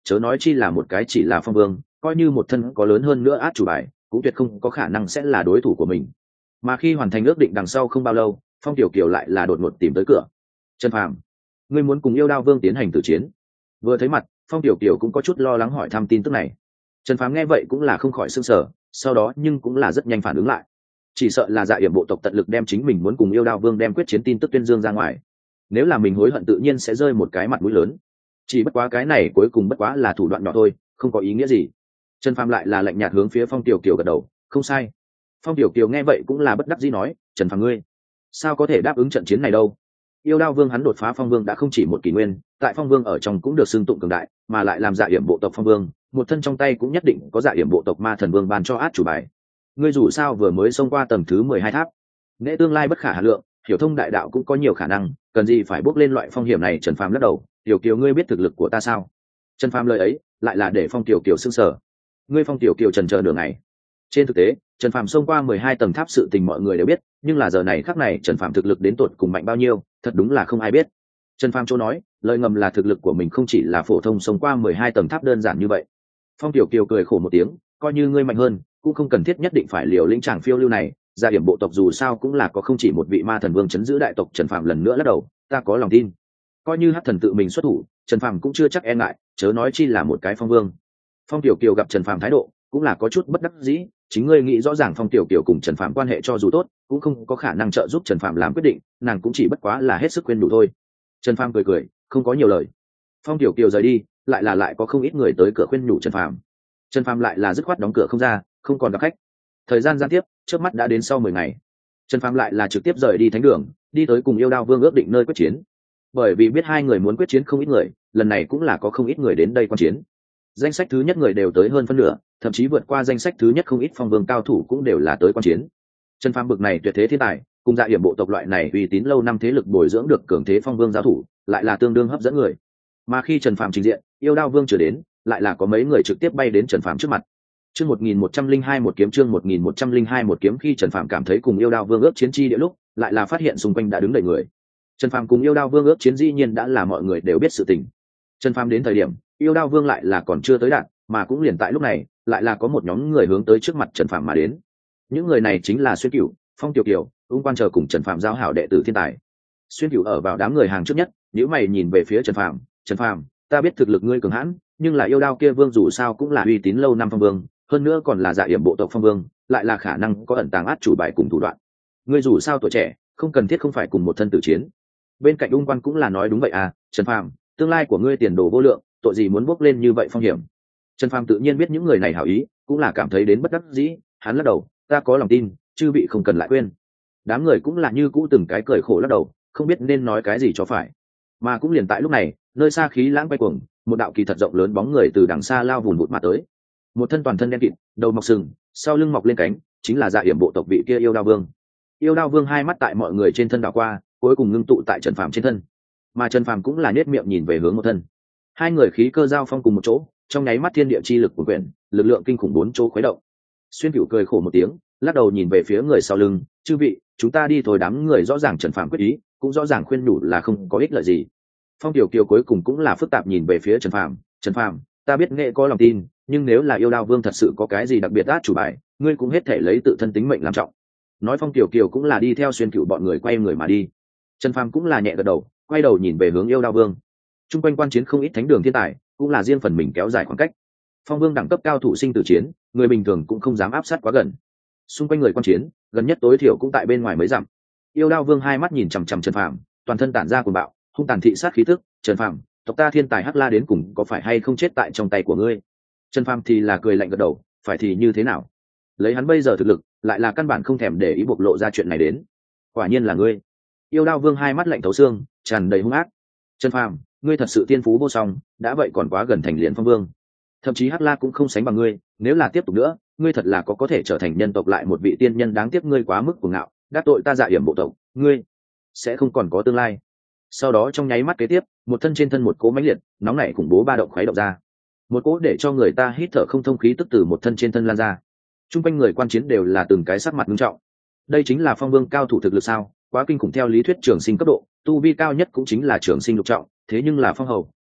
Speaker 1: chớ nói chi là một cái chỉ là phong vương, coi như một thân có lớn hơn nữa át chủ bài cũng tuyệt không có khả năng sẽ là đối thủ của mình. Mà khi hoàn thành ước định đằng sau không bao lâu, Phong Tiểu Kiều lại là đột ngột tìm tới cửa. Trần Phàm, ngươi muốn cùng Yêu Đao Vương tiến hành tử chiến? Vừa thấy mặt, Phong Tiểu Kiều cũng có chút lo lắng hỏi thăm tin tức này. Trần Phàm nghe vậy cũng là không khỏi sửng sở, sau đó nhưng cũng là rất nhanh phản ứng lại. Chỉ sợ là Dạ Yểm bộ tộc tận lực đem chính mình muốn cùng Yêu Đao Vương đem quyết chiến tin tức tuyên dương ra ngoài. Nếu là mình hối hận tự nhiên sẽ rơi một cái mặt mũi lớn. Chỉ bất quá cái này cuối cùng bất quá là thủ đoạn nhỏ thôi, không có ý nghĩa gì. Trần Phàm lại là lạnh nhạt hướng phía Phong Tiểu Kiều gật đầu, không sai. Phong Tiểu Kiều nghe vậy cũng là bất đắc dĩ nói, Trần Phàm ngươi sao có thể đáp ứng trận chiến này đâu? Yêu Đao Vương hắn đột phá Phong Vương đã không chỉ một kỷ nguyên, tại Phong Vương ở trong cũng được xưng tụng cường đại, mà lại làm Dạ Yểm bộ tộc Phong Vương, một thân trong tay cũng nhất định có Dạ Yểm bộ tộc Ma Thần Vương ban cho át chủ bài. Ngươi dù sao vừa mới xông qua tầng thứ 12 tháp, nghệ tương lai bất khả hà lượng, hiểu thông đại đạo cũng có nhiều khả năng, cần gì phải bước lên loại phong hiểm này? Trần Phàm lắc đầu, Tiểu Kiều ngươi biết thực lực của ta sao? Trần Phàm lời ấy lại là để Phong Tiểu Kiều sững sờ. Ngươi Phong Tiểu Kiều trần chờ nửa ngày. Trên thực tế, Trần Phàm xông qua 12 tầng tháp sự tình mọi người đều biết, nhưng là giờ này khắc này Trần Phàm thực lực đến tột cùng mạnh bao nhiêu, thật đúng là không ai biết. Trần Phàm chỗ nói, lời ngầm là thực lực của mình không chỉ là phổ thông xông qua 12 tầng tháp đơn giản như vậy. Phong Tiểu Kiều cười khổ một tiếng, coi như ngươi mạnh hơn, cũng không cần thiết nhất định phải liều lĩnh chàng phiêu lưu này. Gia điểm bộ tộc dù sao cũng là có không chỉ một vị Ma Thần Vương chấn giữ đại tộc. Trần Phàm lần nữa lắc đầu, ta có lòng tin. Coi như Hắc Thần tự mình xuất thủ, Trần Phàm cũng chưa chắc e ngại, chớ nói chi là một cái Phong Vương. Phong Tiểu Kiều gặp Trần Phàm thái độ, cũng là có chút bất đắc dĩ, chính ngươi nghĩ rõ ràng Phong Tiểu Kiều cùng Trần Phàm quan hệ cho dù tốt, cũng không có khả năng trợ giúp Trần Phàm làm quyết định, nàng cũng chỉ bất quá là hết sức khuyên nhủ thôi. Trần Phàm cười cười, không có nhiều lời. Phong Tiểu Kiều rời đi, lại có không ít người tới cửa khuyên nhủ Trần Phàm. Trần Phàm lại là dứt khoát đóng cửa không ra, không còn gặp khách. Thời gian gian tiếp, trước mắt đã đến sau 10 ngày. Trần Phàm lại là trực tiếp rời đi thánh đường, đi tới cùng Yêu Đao Vương ước định nơi quyết chiến. Bởi vì biết hai người muốn quyết chiến không ít người, lần này cũng là có không ít người đến đây quan chiến. Danh sách thứ nhất người đều tới hơn phân nửa, thậm chí vượt qua danh sách thứ nhất không ít Phong Vương cao thủ cũng đều là tới quan chiến. Trần Phàm bực này tuyệt thế thiên tài, cùng Dạ Yểm bộ tộc loại này uy tín lâu năm thế lực bồi dưỡng được cường thế Phong Vương giáo thủ, lại là tương đương hấp dẫn người. Mà khi Trần Phàm trình diện, Yêu Đao Vương chưa đến, lại là có mấy người trực tiếp bay đến Trần Phàm trước mặt. Chương 1102 một kiếm, chương 1102 một kiếm. Khi Trần Phàm cảm thấy cùng Yêu Đao Vương ước chiến chi địa lúc, lại là phát hiện xung quanh đã đứng đầy người. Trần Phàm cùng Yêu Đao Vương ước chiến dĩ nhiên đã là mọi người đều biết sự tình. Trần Phàm đến thời điểm, Yêu Đao Vương lại là còn chưa tới đạt, mà cũng liền tại lúc này, lại là có một nhóm người hướng tới trước mặt Trần Phàm mà đến. Những người này chính là Xuyên Cửu, Phong Tiểu Kiều, Ung Quan chờ cùng Trần Phàm giao hảo đệ tử thiên tài. Xuyên Cửu ở vào đám người hàng trước nhất, nếu mày nhìn về phía Trần Phàm, "Trần Phàm, ta biết thực lực ngươi cường hãn, nhưng là Yêu Đao kia Vương dù sao cũng là uy tín lâu năm Phong Vương, hơn nữa còn là Dạ Yểm bộ tộc Phong Vương, lại là khả năng có ẩn tàng át chủ bài cùng thủ đoạn. Ngươi dù sao tuổi trẻ, không cần thiết không phải cùng một thân tử chiến." Bên cạnh Ung Quan cũng là nói, "Đúng vậy à, Trần Phàm, tương lai của ngươi tiền đồ vô lượng, tội gì muốn bước lên như vậy phong hiểm?" Trần Phàm tự nhiên biết những người này hảo ý, cũng là cảm thấy đến bất đắc dĩ, hắn lắc đầu, "Ta có lòng tin, chư vị không cần lại khuyên." Đám người cũng là như cũ từng cái cười khổ lắc đầu, không biết nên nói cái gì cho phải. Mà cũng liền tại lúc này, nơi xa khí lãng quay cuồng, một đạo kỳ thật rộng lớn bóng người từ đằng xa lao vùn vụt mà tới. Một thân toàn thân đen kịt, đầu mọc sừng, sau lưng mọc lên cánh, chính là Dạ Yểm bộ tộc vị kia Yêu Đao Vương. Yêu Đao Vương hai mắt tại mọi người trên thân đảo qua, cuối cùng ngưng tụ tại Trần Phàm trên thân. Mà Trần Phàm cũng là nhếch miệng nhìn về hướng một thân. Hai người khí cơ giao phong cùng một chỗ, trong nháy mắt thiên địa chi lực của quyển, lực lượng kinh khủng bốn chỗ khuấy động. Xuyên Cửu cười khổ một tiếng, lắc đầu nhìn về phía người sau lưng, "Chư vị, chúng ta đi thôi." Đám người rõ ràng Trần Phàm quyết ý, cũng rõ ràng khuyên nhủ là không có ích lợi gì. Phong Tiểu Kiều cuối cùng cũng là phức tạp nhìn về phía Trần Phàm, "Trần Phàm, ta biết nghệ có lòng tin, nhưng nếu là Yêu Đao Vương thật sự có cái gì đặc biệt át chủ bài, ngươi cũng hết thể lấy tự thân tính mệnh làm trọng." Nói Phong Tiểu Kiều cũng là đi theo Xuyên Cửu bọn người quay người mà đi. Trần Phàm cũng là nhẹ gật đầu, quay đầu nhìn về hướng Yêu Đao Vương. Trung quanh quan chiến không ít thánh đường thiên tài, cũng là riêng phần mình kéo dài khoảng cách. Phong Vương đẳng cấp cao thủ sinh tử chiến, người bình thường cũng không dám áp sát quá gần. Xung quanh người quan chiến, gần nhất tối thiểu cũng tại bên ngoài mấy dặm. Yêu Đao Vương hai mắt nhìn chằm chằm Trần Phàm, toàn thân tản ra cuồng bạo, hung tàn thị sát khí tức, "Trần Phàm, tộc ta thiên tài Hắc La đến cùng có phải hay không chết tại trong tay của ngươi?" Trần Phàm thì là cười lạnh gật đầu, "Phải thì như thế nào? Lấy hắn bây giờ thực lực, lại là căn bản không thèm để ý bộc lộ ra chuyện này đến. Quả nhiên là ngươi." Yêu Đao Vương hai mắt lạnh thấu xương, tràn đầy hung ác. "Trần Phàm, ngươi thật sự tiên phú vô song, đã vậy còn quá gần thành liền Phong Vương. Thậm chí Hắc La cũng không sánh bằng ngươi, nếu là tiếp tục nữa, ngươi thật là có thể trở thành nhân tộc lại một vị tiên nhân, đáng tiếc ngươi quá mức cuồng ngạo, đắc tội ta Dạ Yểm bộ tộc, ngươi sẽ không còn có tương lai." Sau đó trong nháy mắt kế tiếp, một thân trên thân một cỗ mãnh liệt, nóng nảy khủng bố ba động khuấy động ra. Một cỗ để cho người ta hít thở không thông khí tức từ một thân trên thân lan ra. Trung quanh người quan chiến đều là từng cái sắc mặt nghiêm trọng. Đây chính là Phong Vương cao thủ thực lực sao? Quá kinh khủng, theo lý thuyết trường sinh cấp độ, tu vi cao nhất cũng chính là trường sinh lục trọng, thế nhưng là Phong Hầu,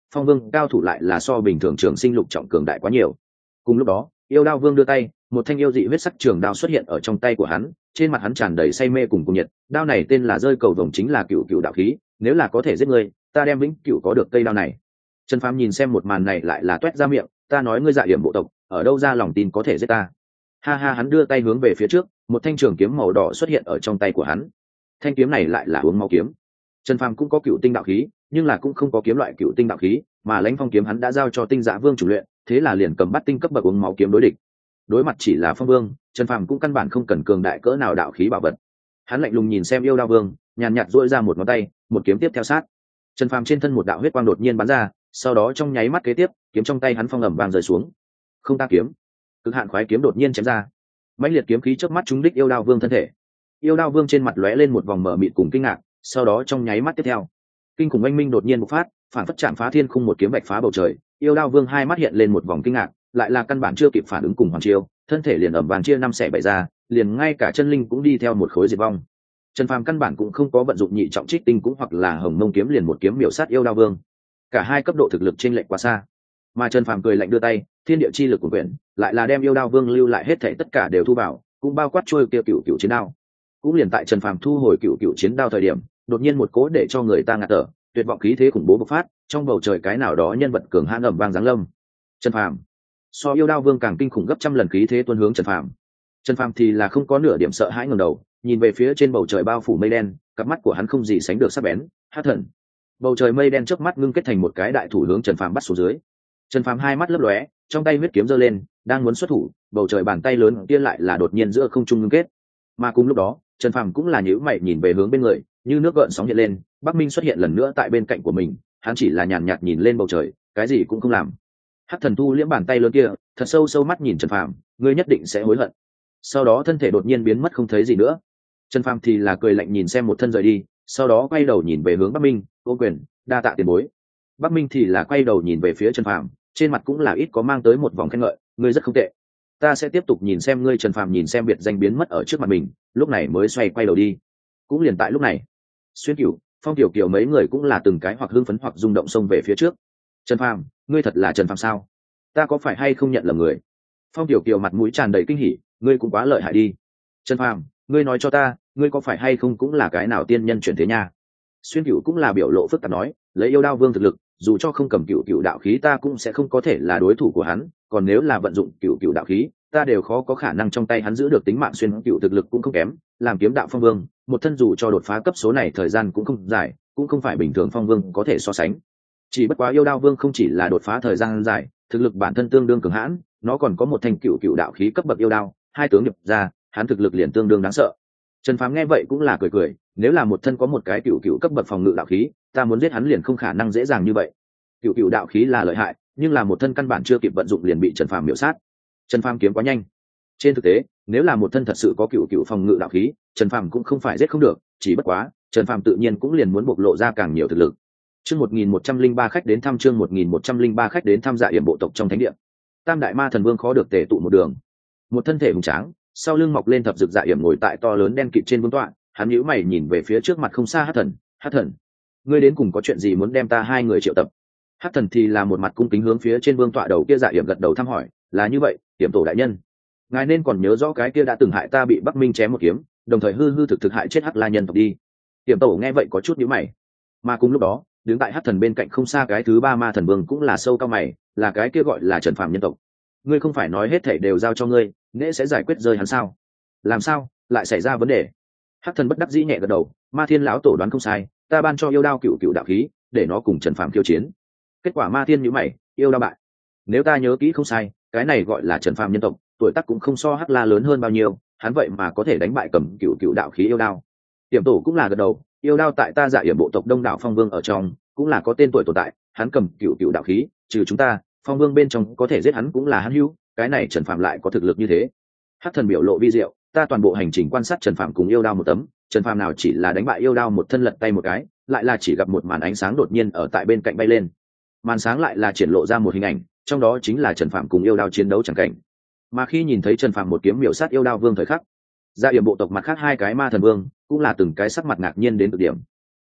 Speaker 1: phong vương cao thủ lại là so bình thường trường sinh lục trọng cường đại quá nhiều. Cùng lúc đó yêu đao vương đưa tay, một thanh yêu dị huyết sắc trường đao xuất hiện ở trong tay của hắn, trên mặt hắn tràn đầy say mê cùng nhiệt. Đao này tên là rơi cầu vồng, chính là cựu cựu đạo khí, nếu là có thể giết ngươi, ta đem vĩnh cựu có được cây đao này. Trần Phàm nhìn xem một màn này lại là toét ra miệng, ta nói ngươi Dạ Yểm bộ tộc ở đâu ra lòng tin có thể giết ta? Ha ha, hắn đưa tay hướng về phía trước, một thanh trường kiếm màu đỏ xuất hiện ở trong tay của hắn. Thanh kiếm này lại là uống máu kiếm. Trần Phàm cũng có cựu tinh đạo khí, nhưng là cũng không có kiếm loại cựu tinh đạo khí, mà Lãnh Phong kiếm hắn đã giao cho Tinh Dạ Vương chủ luyện, thế là liền cầm bắt tinh cấp bậc uống máu kiếm đối địch. Đối mặt chỉ là Phong Vương, Trần Phàm cũng căn bản không cần cường đại cỡ nào đạo khí bảo vật. Hắn lạnh lùng nhìn xem yêu đao vương, nhàn nhạt duỗi ra một ngón tay, một kiếm tiếp theo sát. Trần Phàm trên thân một đạo huyết quang đột nhiên bắn ra, sau đó trong nháy mắt kế tiếp, kiếm trong tay hắn phong ầm vang rơi xuống. Không ta kiếm, cực hạn khoái kiếm đột nhiên chém ra. Mãnh liệt kiếm khí chớp mắt trúng đích yêu đao vương thân thể. Yêu đao vương trên mặt lóe lên một vòng mở mịt cùng kinh ngạc, sau đó trong nháy mắt tiếp theo, kinh khủng oanh minh đột nhiên bộc phát, phản phất chạm phá thiên khung một kiếm bạch phá bầu trời. Yêu đao vương hai mắt hiện lên một vòng kinh ngạc, lại là căn bản chưa kịp phản ứng cùng hoàn chiêu, thân thể liền ầm vang chia năm xẻ bảy ra, liền ngay cả chân linh cũng đi theo một khối diệt vong. Trần Phàm căn bản cũng không có vận dụng nhị trọng trích tinh cũng hoặc là hồng mông kiếm, liền một kiếm miểu sát yêu đao vương. Cả hai cấp độ thực lực chênh lệch quá xa, mà Trần Phàm cười lạnh đưa tay, thiên địa chi lực của quyển lại là đem yêu đao vương lưu lại hết thảy tất cả đều thu vào, cũng bao quát trôi kia cựu cựu chiến đao. Cũng liền tại Trần Phàm thu hồi cựu cựu chiến đao thời điểm, đột nhiên một cỗ để cho người ta ngạt thở, tuyệt vọng khí thế khủng bố bộc phát, trong bầu trời cái nào đó nhân vật cường hãn ầm vang giáng lâm. Trần Phàm so yêu đao vương càng kinh khủng gấp trăm lần khí thế tuôn hướng Trần Phàm. Trần Phàm thì là không có nửa điểm sợ hãi, ngẩng đầu nhìn về phía trên bầu trời bao phủ mây đen, cặp mắt của hắn không gì sánh được sắc bén. Hắc thần, bầu trời mây đen chớp mắt ngưng kết thành một cái đại thủ hướng Trần Phàm bắt xuống dưới. Trần Phàm hai mắt lấp lóe, trong tay huyết kiếm giơ lên, đang muốn xuất thủ, bầu trời bàn tay lớn kia lại là đột nhiên giữa không trung ngưng kết. Mà cùng lúc đó, Trần Phàm cũng là nhíu mày nhìn về hướng bên người, như nước gợn sóng hiện lên, Bắc Minh xuất hiện lần nữa tại bên cạnh của mình, hắn chỉ là nhàn nhạt nhìn lên bầu trời, cái gì cũng không làm. Hắc thần thu liễm bàn tay lớn kia, thật sâu sâu mắt nhìn Trần Phàm, ngươi nhất định sẽ hối hận. Sau đó thân thể đột nhiên biến mất không thấy gì nữa. Trần Phàm thì là cười lạnh nhìn xem một thân rời đi, sau đó quay đầu nhìn về hướng Bắc Minh, ô quyền, đa tạ tiền bối. Bắc Minh thì là quay đầu nhìn về phía Trần Phàm, trên mặt cũng là ít có mang tới một vòng khen ngợi, ngươi rất không tệ. Ta sẽ tiếp tục nhìn xem ngươi. Trần Phàm nhìn xem biệt danh biến mất ở trước mặt mình, lúc này mới xoay quay đầu đi. Cũng liền tại lúc này, Xuyên Cửu, Phong Tiểu Kiều mấy người cũng là từng cái hoặc hưng phấn hoặc rung động xông về phía trước. Trần Phàm, ngươi thật là Trần Phàm sao? Ta có phải hay không nhận lầm người? Phong Tiểu Kiều mặt mũi tràn đầy kinh hỉ, ngươi cũng quá lợi hại đi. Trần Phàm, ngươi nói cho ta, ngươi có phải hay không cũng là cái nào tiên nhân chuyển thế nha? Xuyên Cửu cũng là biểu lộ phức tạp nói, lấy yêu đao vương thực lực, dù cho không cầm cựu cựu đạo khí ta cũng sẽ không có thể là đối thủ của hắn, còn nếu là vận dụng cựu cựu đạo khí, ta đều khó có khả năng trong tay hắn giữ được tính mạng. Xuyên Cửu thực lực cũng không kém, làm kiếm đạo phong vương, một thân dù cho đột phá cấp số này thời gian cũng không dài, cũng không phải bình thường phong vương có thể so sánh. Chỉ bất quá yêu đao vương không chỉ là đột phá thời gian dài, thực lực bản thân tương đương cường hãn, nó còn có một thanh cựu cựu đạo khí cấp bậc yêu đao, hai tướng nhập ra, hắn thực lực liền tương đương đáng sợ. Trần Phàm nghe vậy cũng là cười cười, nếu là một thân có một cái cựu cựu cấp bậc phòng ngự đạo khí, ta muốn giết hắn liền không khả năng dễ dàng như vậy. Cựu cựu đạo khí là lợi hại, nhưng là một thân căn bản chưa kịp vận dụng liền bị Trần Phàm miểu sát. Trần Phàm kiếm quá nhanh. Trên thực tế, nếu là một thân thật sự có cựu cựu phòng ngự đạo khí, Trần Phàm cũng không phải giết không được, chỉ bất quá, Trần Phàm tự nhiên cũng liền muốn bộc lộ ra càng nhiều thực lực. Chương 1103 khách đến thăm, chương 1103 khách đến thăm Dạ Yểm bộ tộc trong thánh địa. Tam đại ma thần vương khó được tề tụ một đường. Một thân thể hùng tráng, sau lưng mọc lên thập dược Dạ Yểm ngồi tại to lớn đen kịt trên vương tọa, hắn nhíu mày nhìn về phía trước mặt không xa Hắc thần, "Hắc thần, ngươi đến cùng có chuyện gì muốn đem ta hai người triệu tập?" Hắc thần thì là một mặt cung kính hướng phía trên vương tọa đầu kia Dạ Yểm gật đầu thăm hỏi, "Là như vậy, Yểm tổ đại nhân, ngài nên còn nhớ rõ cái kia đã từng hại ta bị Bắc Minh chém một kiếm, đồng thời hư hư thực thực hại chết Hắc La nhân tộc đi." Yểm tổ nghe vậy có chút nhíu mày. Mà cùng lúc đó, đứng tại Hắc thần bên cạnh không xa cái thứ ba ma thần vương cũng là sâu cao mày, là cái kia gọi là Trần Phàm nhân tộc. "Ngươi không phải nói hết thảy đều giao cho ngươi, nễ sẽ giải quyết rơi hắn sao? Làm sao lại xảy ra vấn đề?" Hắc thần bất đắc dĩ nhẹ gật đầu, "Ma Thiên lão tổ đoán không sai, ta ban cho yêu đao cựu cựu đạo khí để nó cùng Trần Phàm khiêu chiến. Kết quả Ma Thiên nhíu mày, yêu đao bại. Nếu ta nhớ kỹ không sai, cái này gọi là Trần Phàm nhân tộc, tuổi tác cũng không so Hắc La lớn hơn bao nhiêu, hắn vậy mà có thể đánh bại cầm cựu cựu đạo khí yêu đao." Tiềm tổ cũng là gật đầu, "Yêu đao tại ta Dạ Yểm bộ tộc đông đảo phong vương ở trong cũng là có tên tuổi tồn tại, hắn cầm cựu cựu đạo khí, trừ chúng ta phong vương bên trong có thể giết hắn cũng là hắn hữu, cái này Trần Phàm lại có thực lực như thế." Hắc thần biểu lộ vi diệu, "Ta toàn bộ hành trình quan sát Trần Phàm cùng yêu đao một tấm, Trần Phàm nào chỉ là đánh bại yêu đao một thân lật tay một cái, lại là chỉ gặp một màn ánh sáng đột nhiên ở tại bên cạnh bay lên. Màn sáng lại là triển lộ ra một hình ảnh, trong đó chính là Trần Phàm cùng yêu đao chiến đấu chẳng cảnh. Mà khi nhìn thấy Trần Phàm một kiếm miểu sát yêu đao vương thời khắc, Dạ Yểm bộ tộc mặt khác hai cái ma thần vương cũng là từng cái sắc mặt ngạc nhiên đến cực điểm.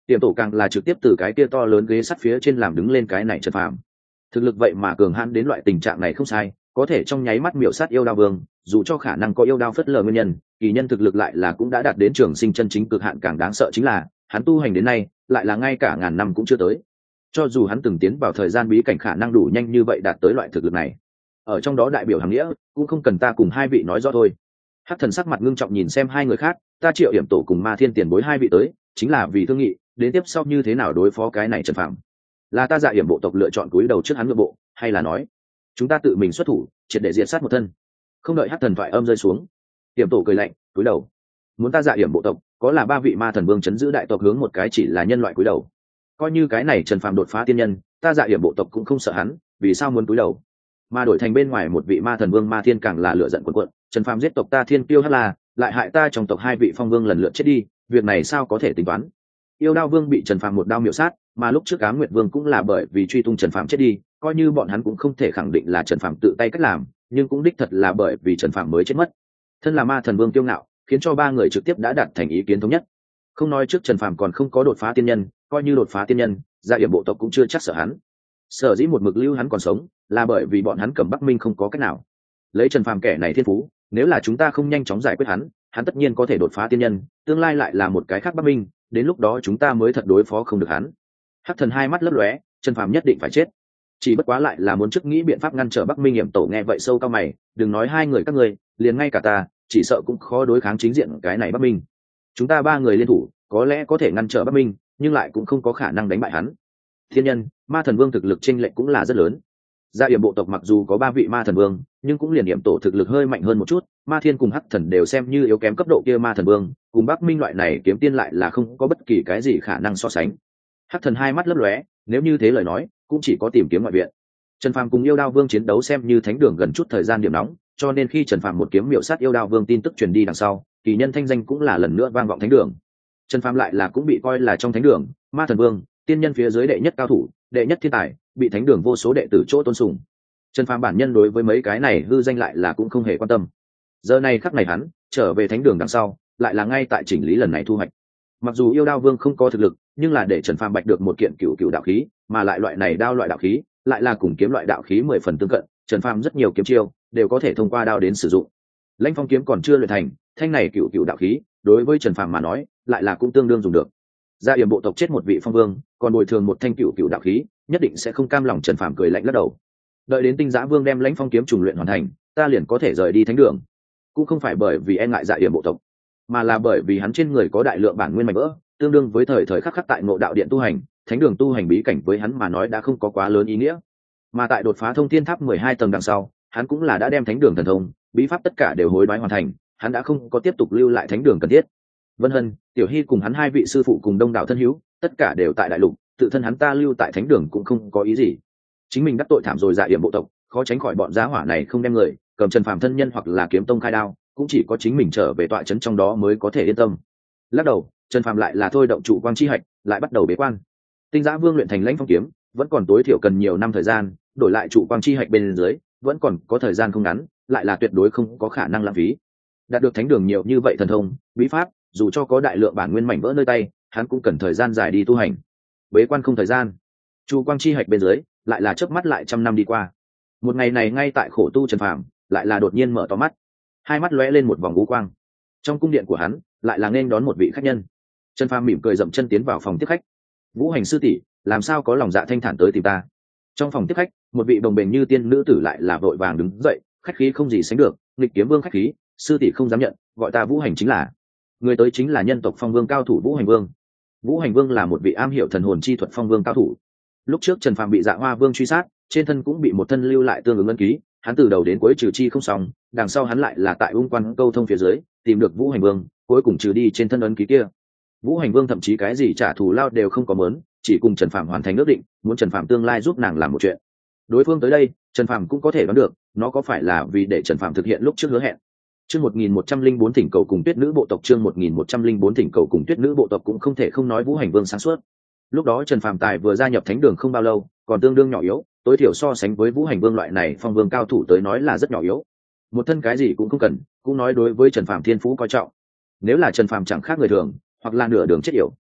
Speaker 1: Tiềm tổ càng là trực tiếp từ cái kia to lớn ghế sắt phía trên làm đứng lên cái này Trần Phàm. Thực lực vậy mà cường hãn đến loại tình trạng này không sai, có thể trong nháy mắt miểu sát yêu đao vương, dù cho khả năng có yêu đao phất lờ nguyên nhân, kỳ nhân thực lực lại là cũng đã đạt đến trường sinh chân chính cực hạn. Càng đáng sợ chính là hắn tu hành đến nay lại là ngay cả ngàn năm cũng chưa tới. Cho dù hắn từng tiến vào thời gian bí cảnh khả năng đủ nhanh như vậy đạt tới loại thực lực này, ở trong đó đại biểu hàng nghĩa cũng không cần ta cùng hai vị nói rõ thôi. Hắc thần sắc mặt ngưng trọng nhìn xem hai người khác, ta Triệu Hiểm Tổ cùng Ma Thiên tiền bối hai vị tới chính là vì thương nghị đến tiếp sau như thế nào đối phó cái này Trần Phạm. Là ta Dạ Hiểm bộ tộc lựa chọn cúi đầu trước hắn ngựa bộ, hay là nói chúng ta tự mình xuất thủ triệt để diệt sát một thân? Không đợi Hắc thần thoại âm rơi xuống, Hiểm Tổ cười lạnh cúi đầu. Muốn ta Dạ Hiểm bộ tộc có là ba vị ma thần vương chấn giữ đại tộc hướng một cái chỉ là nhân loại cúi đầu. Coi như cái này Trần Phạm đột phá tiên nhân, ta Dạ Hiểm bộ tộc cũng không sợ hắn, vì sao muốn cúi đầu? Mà đổi thành bên ngoài một vị ma thần vương Ma Thiên càng là lựa giận cuộn cuộn. Trần Phạm giết tộc ta Thiên Kiêu Hắc La, lại hại ta trong tộc hai vị phong vương lần lượt chết đi, việc này sao có thể tính toán? Yêu đao vương bị Trần Phạm một đao miểu sát, mà lúc trước Ám Nguyệt vương cũng là bởi vì truy tung Trần Phạm chết đi, coi như bọn hắn cũng không thể khẳng định là Trần Phạm tự tay cách làm, nhưng cũng đích thật là bởi vì Trần Phạm mới chết mất. Thân là ma thần vương kiêu ngạo, khiến cho ba người trực tiếp đã đạt thành ý kiến thống nhất. Không nói trước Trần Phạm còn không có đột phá tiên nhân, coi như đột phá tiên nhân, Dạ Hiểm bộ tộc cũng chưa chắc sợ hắn. Sở dĩ một mực lưu hắn còn sống, là bởi vì bọn hắn Cẩm Bắc Minh không có cách nào. Lấy Trần Phàm kẻ này thiên phú, nếu là chúng ta không nhanh chóng giải quyết hắn, hắn tất nhiên có thể đột phá tiên nhân, tương lai lại là một cái khác Bắc Minh, đến lúc đó chúng ta mới thật đối phó không được hắn. Hắc thần hai mắt lấp lóe, Trần Phàm nhất định phải chết. Chỉ bất quá lại là muốn trước nghĩ biện pháp ngăn trở Bắc Minh Hiểm Tổ. Nghe vậy sâu cao mày, đừng nói hai người các ngươi, liền ngay cả ta, chỉ sợ cũng khó đối kháng chính diện cái này Bắc Minh. Chúng ta ba người liên thủ, có lẽ có thể ngăn trở Bắc Minh, nhưng lại cũng không có khả năng đánh bại hắn. Thiên nhân, ma thần vương thực lực chênh lệch cũng là rất lớn. Dạ Hiểm bộ tộc mặc dù có ba vị ma thần vương, nhưng cũng liền Hiểm Tổ thực lực hơi mạnh hơn một chút, Ma Thiên cùng Hắc thần đều xem như yếu kém cấp độ kia ma thần vương, cùng Bắc Minh loại này kiếm tiên lại là không có bất kỳ cái gì khả năng so sánh. Hắc thần hai mắt lấp lóe, nếu như thế lời nói, cũng chỉ có tìm kiếm ngoại viện. Trần Phàm cùng Yêu Đao Vương chiến đấu xem như thánh đường gần chút thời gian điểm nóng, cho nên khi Trần Phàm một kiếm miểu sát Yêu Đao Vương tin tức truyền đi đằng sau, kỳ nhân thanh danh cũng là lần nữa vang vọng thánh đường. Trần Phàm lại là cũng bị coi là trong thánh đường ma thần vương, tiên nhân phía dưới đệ nhất cao thủ, đệ nhất thiên tài, bị thánh đường vô số đệ tử chỗ tôn sùng. Trần Phàm bản nhân đối với mấy cái này hư danh lại là cũng không hề quan tâm. Giờ này khắc này hắn trở về thánh đường đằng sau, lại là ngay tại chỉnh lý lần này thu hoạch. Mặc dù Yêu Đao Vương không có thực lực, nhưng là để Trần Phàm bạch được một kiện cựu đạo khí, mà lại loại này đao loại đạo khí, lại là cùng kiếm loại đạo khí 10 phần tương cận. Trần Phàm rất nhiều kiếm chiêu đều có thể thông qua đao đến sử dụng. Lãnh Phong kiếm còn chưa luyện thành, thanh này cựu đạo khí, đối với Trần Phàm mà nói, lại là cũng tương đương dùng được. Dạ Hiểm bộ tộc chết một vị phong vương, còn bồi thường một thanh cựu đạo khí, nhất định sẽ không cam lòng. Trần Phàm cười lạnh lắc đầu. Đợi đến Tinh Giã Vương đem Lãnh Phong kiếm trùng luyện hoàn thành, ta liền có thể rời đi thánh đường. Cũng không phải bởi vì e ngại Dạ Hiểm bộ tộc, mà là bởi vì hắn trên người có đại lượng bản nguyên mảnh vỡ, tương đương với thời khắc khắc tại Ngộ Đạo Điện tu hành, thánh đường tu hành bí cảnh với hắn mà nói đã không có quá lớn ý nghĩa. Mà tại đột phá Thông Thiên Tháp 12 tầng đằng sau, hắn cũng là đã đem thánh đường thần thông, bí pháp tất cả đều hối đoái hoàn thành, hắn đã không có tiếp tục lưu lại thánh đường cần thiết. Vân Hân, Tiểu Hy cùng hắn hai vị sư phụ cùng đông đảo thân hữu, tất cả đều tại đại lục, tự thân hắn ta lưu tại thánh đường cũng không có ý gì. Chính mình đắc tội thảm rồi Dạ Hiểm bộ tộc, khó tránh khỏi bọn giá hỏa này không đem người cầm Trần Phàm thân nhân hoặc là kiếm tông khai đao, cũng chỉ có chính mình trở về tọa trấn trong đó mới có thể yên tâm. Lắc đầu, Trần Phàm lại là thôi động trụ quang chi hạch, lại bắt đầu bế quan. Tinh Giã Vương luyện thành Lãnh Phong kiếm, vẫn còn tối thiểu cần nhiều năm thời gian, đổi lại trụ quang chi hạch bên dưới, vẫn còn có thời gian không ngắn, lại là tuyệt đối không có khả năng lãng phí. Đạt được thánh đường nhiều như vậy thần thông, bí pháp, dù cho có đại lượng bản nguyên mảnh vỡ nơi tay, hắn cũng cần thời gian dài đi tu hành. Bế quan không thời gian, trụ quang chi hạch bên dưới, lại là chớp mắt lại trăm năm đi qua. Một ngày này ngay tại khổ tu Trần Phàm, lại là đột nhiên mở to mắt, hai mắt lóe lên một vòng u quang. Trong cung điện của hắn, lại là nên đón một vị khách nhân. Trần Phàm mỉm cười dậm chân tiến vào phòng tiếp khách. Vũ Hành sư tỷ, làm sao có lòng dạ thanh thản tới tìm ta? Trong phòng tiếp khách, một vị đồng bền như tiên nữ tử lại là vội vàng đứng dậy, khách khí không gì sánh được, nghịch kiếm vương khách khí, sư tỷ không dám nhận, gọi ta Vũ Hành chính là. Người tới chính là nhân tộc phong vương cao thủ Vũ Hành Vương. Vũ Hành Vương là một vị am hiểu thần hồn chi thuật phong vương cao thủ. Lúc trước Trần Phàm bị Dạ Hoa Vương truy sát, trên thân cũng bị một thân lưu lại tương ứng ấn ký, hắn từ đầu đến cuối trừ chi không xong, đằng sau hắn lại là tại Ung Quan câu thông phía dưới, tìm được Vũ Hành Vương, cuối cùng trừ đi trên thân ấn ký kia. Vũ Hành Vương thậm chí cái gì trả thù lao đều không có mớn, chỉ cùng Trần Phàm hoàn thành ước định, muốn Trần Phàm tương lai giúp nàng làm một chuyện. Đối phương tới đây, Trần Phàm cũng có thể đoán được, nó có phải là vì để Trần Phàm thực hiện lúc trước hứa hẹn. Chương 1104 thỉnh cầu cùng Tuyết nữ bộ tộc, chương 1104 thỉnh cầu cùng Tuyết nữ bộ tộc cũng không thể không nói Vũ Hành Vương sáng suốt. Lúc đó Trần Phàm tài vừa gia nhập thánh đường không bao lâu, còn tương đương nhỏ yếu, tối thiểu so sánh với Vũ Hành Vương loại này phong vương cao thủ tới nói là rất nhỏ yếu. Một thân cái gì cũng không cần, cũng nói đối với Trần Phàm thiên phú coi trọng. Nếu là Trần Phàm chẳng khác người thường, hoặc là nửa đường chết yểu,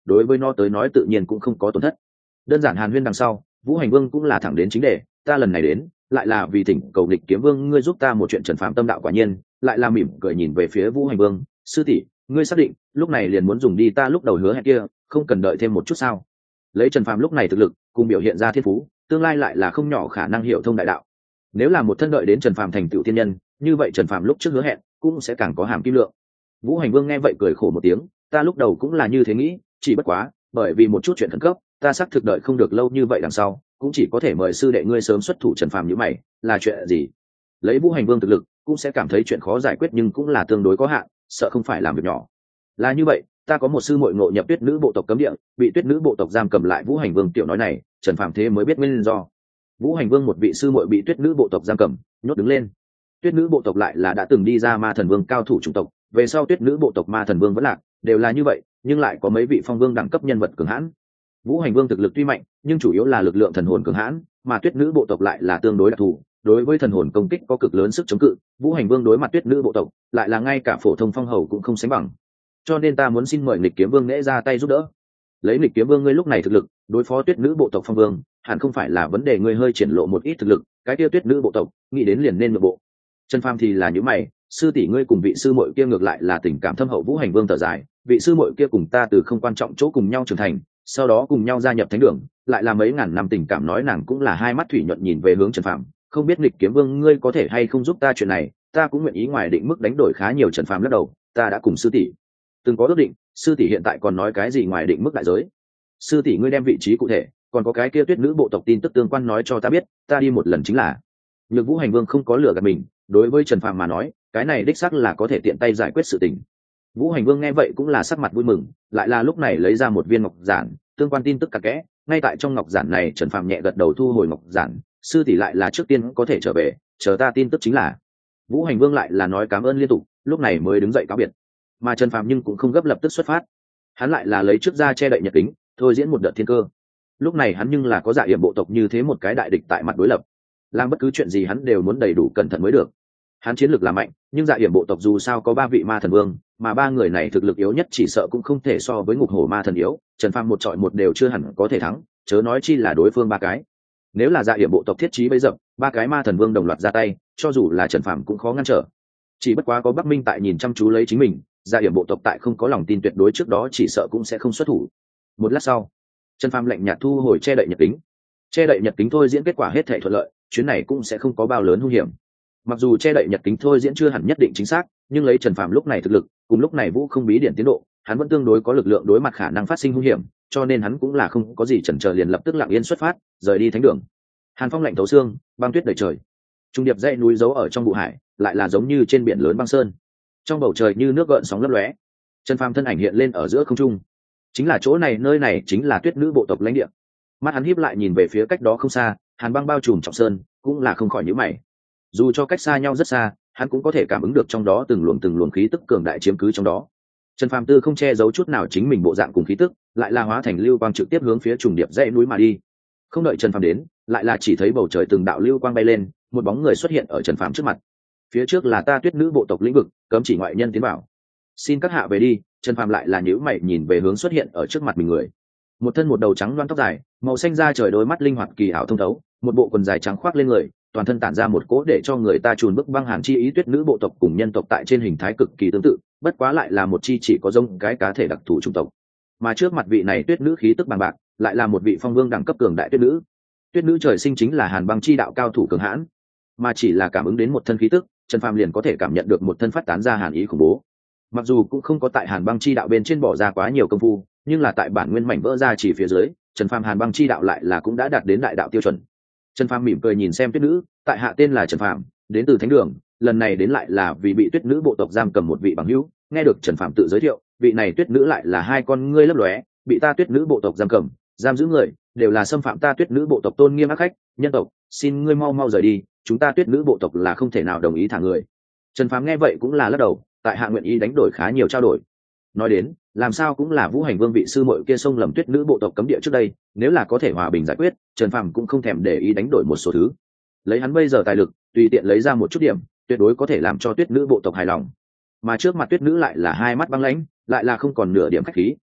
Speaker 1: đối với nó tới nói tự nhiên cũng không có tổn thất. Đơn giản hàn huyên đằng sau, Vũ Hành Vương cũng là thẳng đến chính đề, ta lần này đến lại là vì thỉnh cầu Lịch Kiếm Vương ngươi giúp ta một chuyện. Trần Phàm tâm đạo quả nhiên, lại là mỉm cười nhìn về phía Vũ Hành Vương, sư tỷ, ngươi xác định lúc này liền muốn dùng đi ta lúc đầu hứa hẹn kia, không cần đợi thêm một chút sao? Lấy Trần Phàm lúc này thực lực cùng biểu hiện ra thiên phú, tương lai lại là không nhỏ khả năng hiểu thông đại đạo. Nếu là một thân đợi đến Trần Phàm thành tựu thiên nhân, như vậy Trần Phàm lúc trước hứa hẹn cũng sẽ càng có hàm kim lượng. Vũ Hành Vương nghe vậy cười khổ một tiếng, ta lúc đầu cũng là như thế nghĩ, chỉ bất quá bởi vì một chút chuyện khẩn cấp, ta xác thực đợi không được lâu như vậy, đằng sau cũng chỉ có thể mời sư đệ ngươi sớm xuất thủ. Trần Phàm nhíu mày, là chuyện gì? Lấy Vũ Hành Vương thực lực cũng sẽ cảm thấy chuyện khó giải quyết, nhưng cũng là tương đối có hạn, sợ không phải làm việc nhỏ. Là như vậy, ta có một sư muội ngộ nhập Tuyết Nữ bộ tộc cấm địa, bị Tuyết Nữ bộ tộc giam cầm lại. Vũ Hành Vương tiểu nói này, Trần Phàm thế mới biết nguyên do. Vũ Hành Vương một vị sư muội bị Tuyết Nữ bộ tộc giam cầm, nhốt đứng lên. Tuyết Nữ bộ tộc lại là đã từng đi ra Ma Thần Vương cao thủ chủng tộc, về sau Tuyết Nữ bộ tộc Ma Thần Vương vẫn lạc, đều là như vậy, nhưng lại có mấy vị phong vương đẳng cấp nhân vật cường hãn. Vũ Hành Vương thực lực tuy mạnh, nhưng chủ yếu là lực lượng thần hồn cường hãn, mà Tuyết Nữ bộ tộc lại là tương đối đặc thù, đối với thần hồn công kích có cực lớn sức chống cự. Vũ Hành Vương đối mặt Tuyết Nữ bộ tộc, lại là ngay cả phổ thông phong hầu cũng không sánh bằng. Cho nên ta muốn xin mời Lịch Kiếm Vương nễ ra tay giúp đỡ. Lấy Lịch Kiếm Vương ngươi lúc này thực lực, đối phó Tuyết Nữ bộ tộc phong vương, hẳn không phải là vấn đề, ngươi hơi triển lộ một ít thực lực, cái kia Tuyết Nữ bộ tộc, nghĩ đến liền nên nội bộ. Trần Phàm thì là những mày, sư tỷ ngươi cùng vị sư muội kia ngược lại là tình cảm thâm hậu. Vũ Hành Vương thở dài, vị sư muội kia cùng ta từ không quan trọng chỗ cùng nhau trưởng thành, sau đó cùng nhau gia nhập thánh đường, lại là mấy ngàn năm tình cảm. Nói nàng cũng là hai mắt thủy nhuận nhìn về hướng Trần Phàm, không biết Lịch Kiếm Vương ngươi có thể hay không giúp ta chuyện này, ta cũng nguyện ý ngoài định mức đánh đổi khá nhiều. Trần Phàm lắc đầu, ta đã cùng sư tỷ từng có ước định, sư tỷ hiện tại còn nói cái gì ngoài định mức đại giới? Sư tỷ ngươi đem vị trí cụ thể, còn có cái kia Tuyết Nữ bộ tộc tin tức tương quan nói cho ta biết, ta đi một lần chính là. Nhược Vũ Hành Vương không có lừa gạt mình, đối với Trần Phàm mà nói, cái này đích xác là có thể tiện tay giải quyết sự tình. Vũ Hành Vương nghe vậy cũng là sắc mặt vui mừng, lại là lúc này lấy ra một viên ngọc giản, tương quan tin tức cặn kẽ. Ngay tại trong ngọc giản này, Trần Phàm nhẹ gật đầu thu hồi ngọc giản, sư tỷ lại là trước tiên có thể trở về, chờ ta tin tức chính là. Vũ Hành Vương lại là nói cảm ơn liên tục, lúc này mới đứng dậy cáo biệt. Mà Trần Phàm nhưng cũng không gấp lập tức xuất phát, hắn lại là lấy trước ra che đậy nhật kính, thôi diễn một đợt thiên cơ. Lúc này hắn nhưng là có Dạ Yểm bộ tộc như thế một cái đại địch tại mặt đối lập, làm bất cứ chuyện gì hắn đều muốn đầy đủ cẩn thận mới được. Hắn chiến lược là mạnh, nhưng Dạ Yểm bộ tộc dù sao có 3 vị ma thần vương, mà 3 người này thực lực yếu nhất chỉ sợ cũng không thể so với Ngục Hổ ma thần yếu. Trần Phàm một trọi một đều chưa hẳn có thể thắng, chớ nói chi là đối phương 3 cái. Nếu là Dạ Yểm bộ tộc thiết trí bấy dập, 3 cái ma thần vương đồng loạt ra tay, cho dù là Trần Phàm cũng khó ngăn trở. Chỉ bất quá có Bắc Minh tại nhìn chăm chú lấy chính mình, Dạ Yểm bộ tộc tại không có lòng tin tuyệt đối trước đó chỉ sợ cũng sẽ không xuất thủ. Một lát sau, Trần Phàm lạnh nhạt thu hồi che đậy nhật kính. Che đậy nhật kính thôi diễn kết quả hết thảy thuận lợi, chuyến này cũng sẽ không có bao lớn hung hiểm. Mặc dù che đậy nhật kính thôi diễn chưa hẳn nhất định chính xác, nhưng lấy Trần Phàm lúc này thực lực, cùng lúc này Vũ Không bí điển tiến độ, hắn vẫn tương đối có lực lượng đối mặt khả năng phát sinh hung hiểm, cho nên hắn cũng là không có gì chần chờ, liền lập tức lặng yên xuất phát, rời đi thánh đường. Hàn phong lạnh thấu xương, băng tuyết đầy trời. Trung điệp dãy núi giấu ở trong vụ hải, lại là giống như trên biển lớn băng sơn. Trong bầu trời như nước gợn sóng lấp lóe. Trần Phàm thân ảnh hiện lên ở giữa không trung. Chính là chỗ này, nơi này chính là Tuyết Nữ bộ tộc lãnh địa. Mắt hắn híp lại nhìn về phía cách đó không xa, hàn băng bao trùm trọng sơn, cũng là không khỏi nhíu mày. Dù cho cách xa nhau rất xa, hắn cũng có thể cảm ứng được trong đó từng luồng khí tức cường đại chiếm cứ trong đó. Trần Phàm Tư không che giấu chút nào chính mình bộ dạng cùng khí tức, lại là hóa thành lưu quang trực tiếp hướng phía trùng điệp dãy núi mà đi. Không đợi Trần Phàm đến, lại là chỉ thấy bầu trời từng đạo lưu quang bay lên, một bóng người xuất hiện ở Trần Phàm trước mặt. Phía trước là ta Tuyết Nữ bộ tộc lĩnh vực, cấm chỉ ngoại nhân tiến vào. Xin các hạ về đi. Trần Phàm lại là nhíu mày nhìn về hướng xuất hiện ở trước mặt mình người. Một thân một đầu trắng loáng tóc dài, màu xanh da trời, đôi mắt linh hoạt kỳ ảo thông thấu, một bộ quần dài trắng khoác lên người, toàn thân tản ra một cỗ để cho người ta chùn bức băng hàn chi ý. Tuyết Nữ bộ tộc cùng nhân tộc tại trên hình thái cực kỳ tương tự, bất quá lại là một chi chỉ có giống cái cá thể đặc thù chủng tộc. Mà trước mặt vị này Tuyết Nữ khí tức bằng bạc, lại là một vị phong vương đẳng cấp cường đại Tuyết Nữ. Tuyết Nữ trời sinh chính là hàn băng chi đạo cao thủ cường hãn, mà chỉ là cảm ứng đến một thân khí tức, Trần Phàm liền có thể cảm nhận được một thân phát tán ra hàn ý khủng bố. Mặc dù cũng không có tại hàn băng chi đạo bên trên bỏ ra quá nhiều công phu, nhưng là tại bản nguyên mảnh vỡ ra chỉ phía dưới, Trần Phàm hàn băng chi đạo lại là cũng đã đạt đến đại đạo tiêu chuẩn. Trần Phàm mỉm cười nhìn xem Tuyết Nữ, tại hạ tên là Trần Phàm, đến từ thánh đường, lần này đến lại là vì bị Tuyết Nữ bộ tộc giam cầm một vị bằng hữu. Nghe được Trần Phàm tự giới thiệu, vị này Tuyết Nữ lại là hai con ngươi lấp lóe, bị ta Tuyết Nữ bộ tộc giam cầm, giam giữ người đều là xâm phạm ta Tuyết Nữ bộ tộc tôn nghiêm ác khách, nhân tộc, xin ngươi mau mau rời đi, chúng ta Tuyết Nữ bộ tộc là không thể nào đồng ý thả người. Trần Phàm nghe vậy cũng là lắc đầu, tại hạ nguyện ý đánh đổi khá nhiều trao đổi. Nói đến, làm sao cũng là Vũ Hành Vương vị sư muội kia xông lầm Tuyết Nữ bộ tộc cấm địa trước đây, nếu là có thể hòa bình giải quyết, Trần Phàm cũng không thèm để ý đánh đổi một số thứ. Lấy hắn bây giờ tài lực, tùy tiện lấy ra một chút điểm, tuyệt đối có thể làm cho Tuyết Nữ bộ tộc hài lòng. Mà trước mặt Tuyết Nữ lại là hai mắt băng lãnh, lại là không còn nửa điểm khách khí,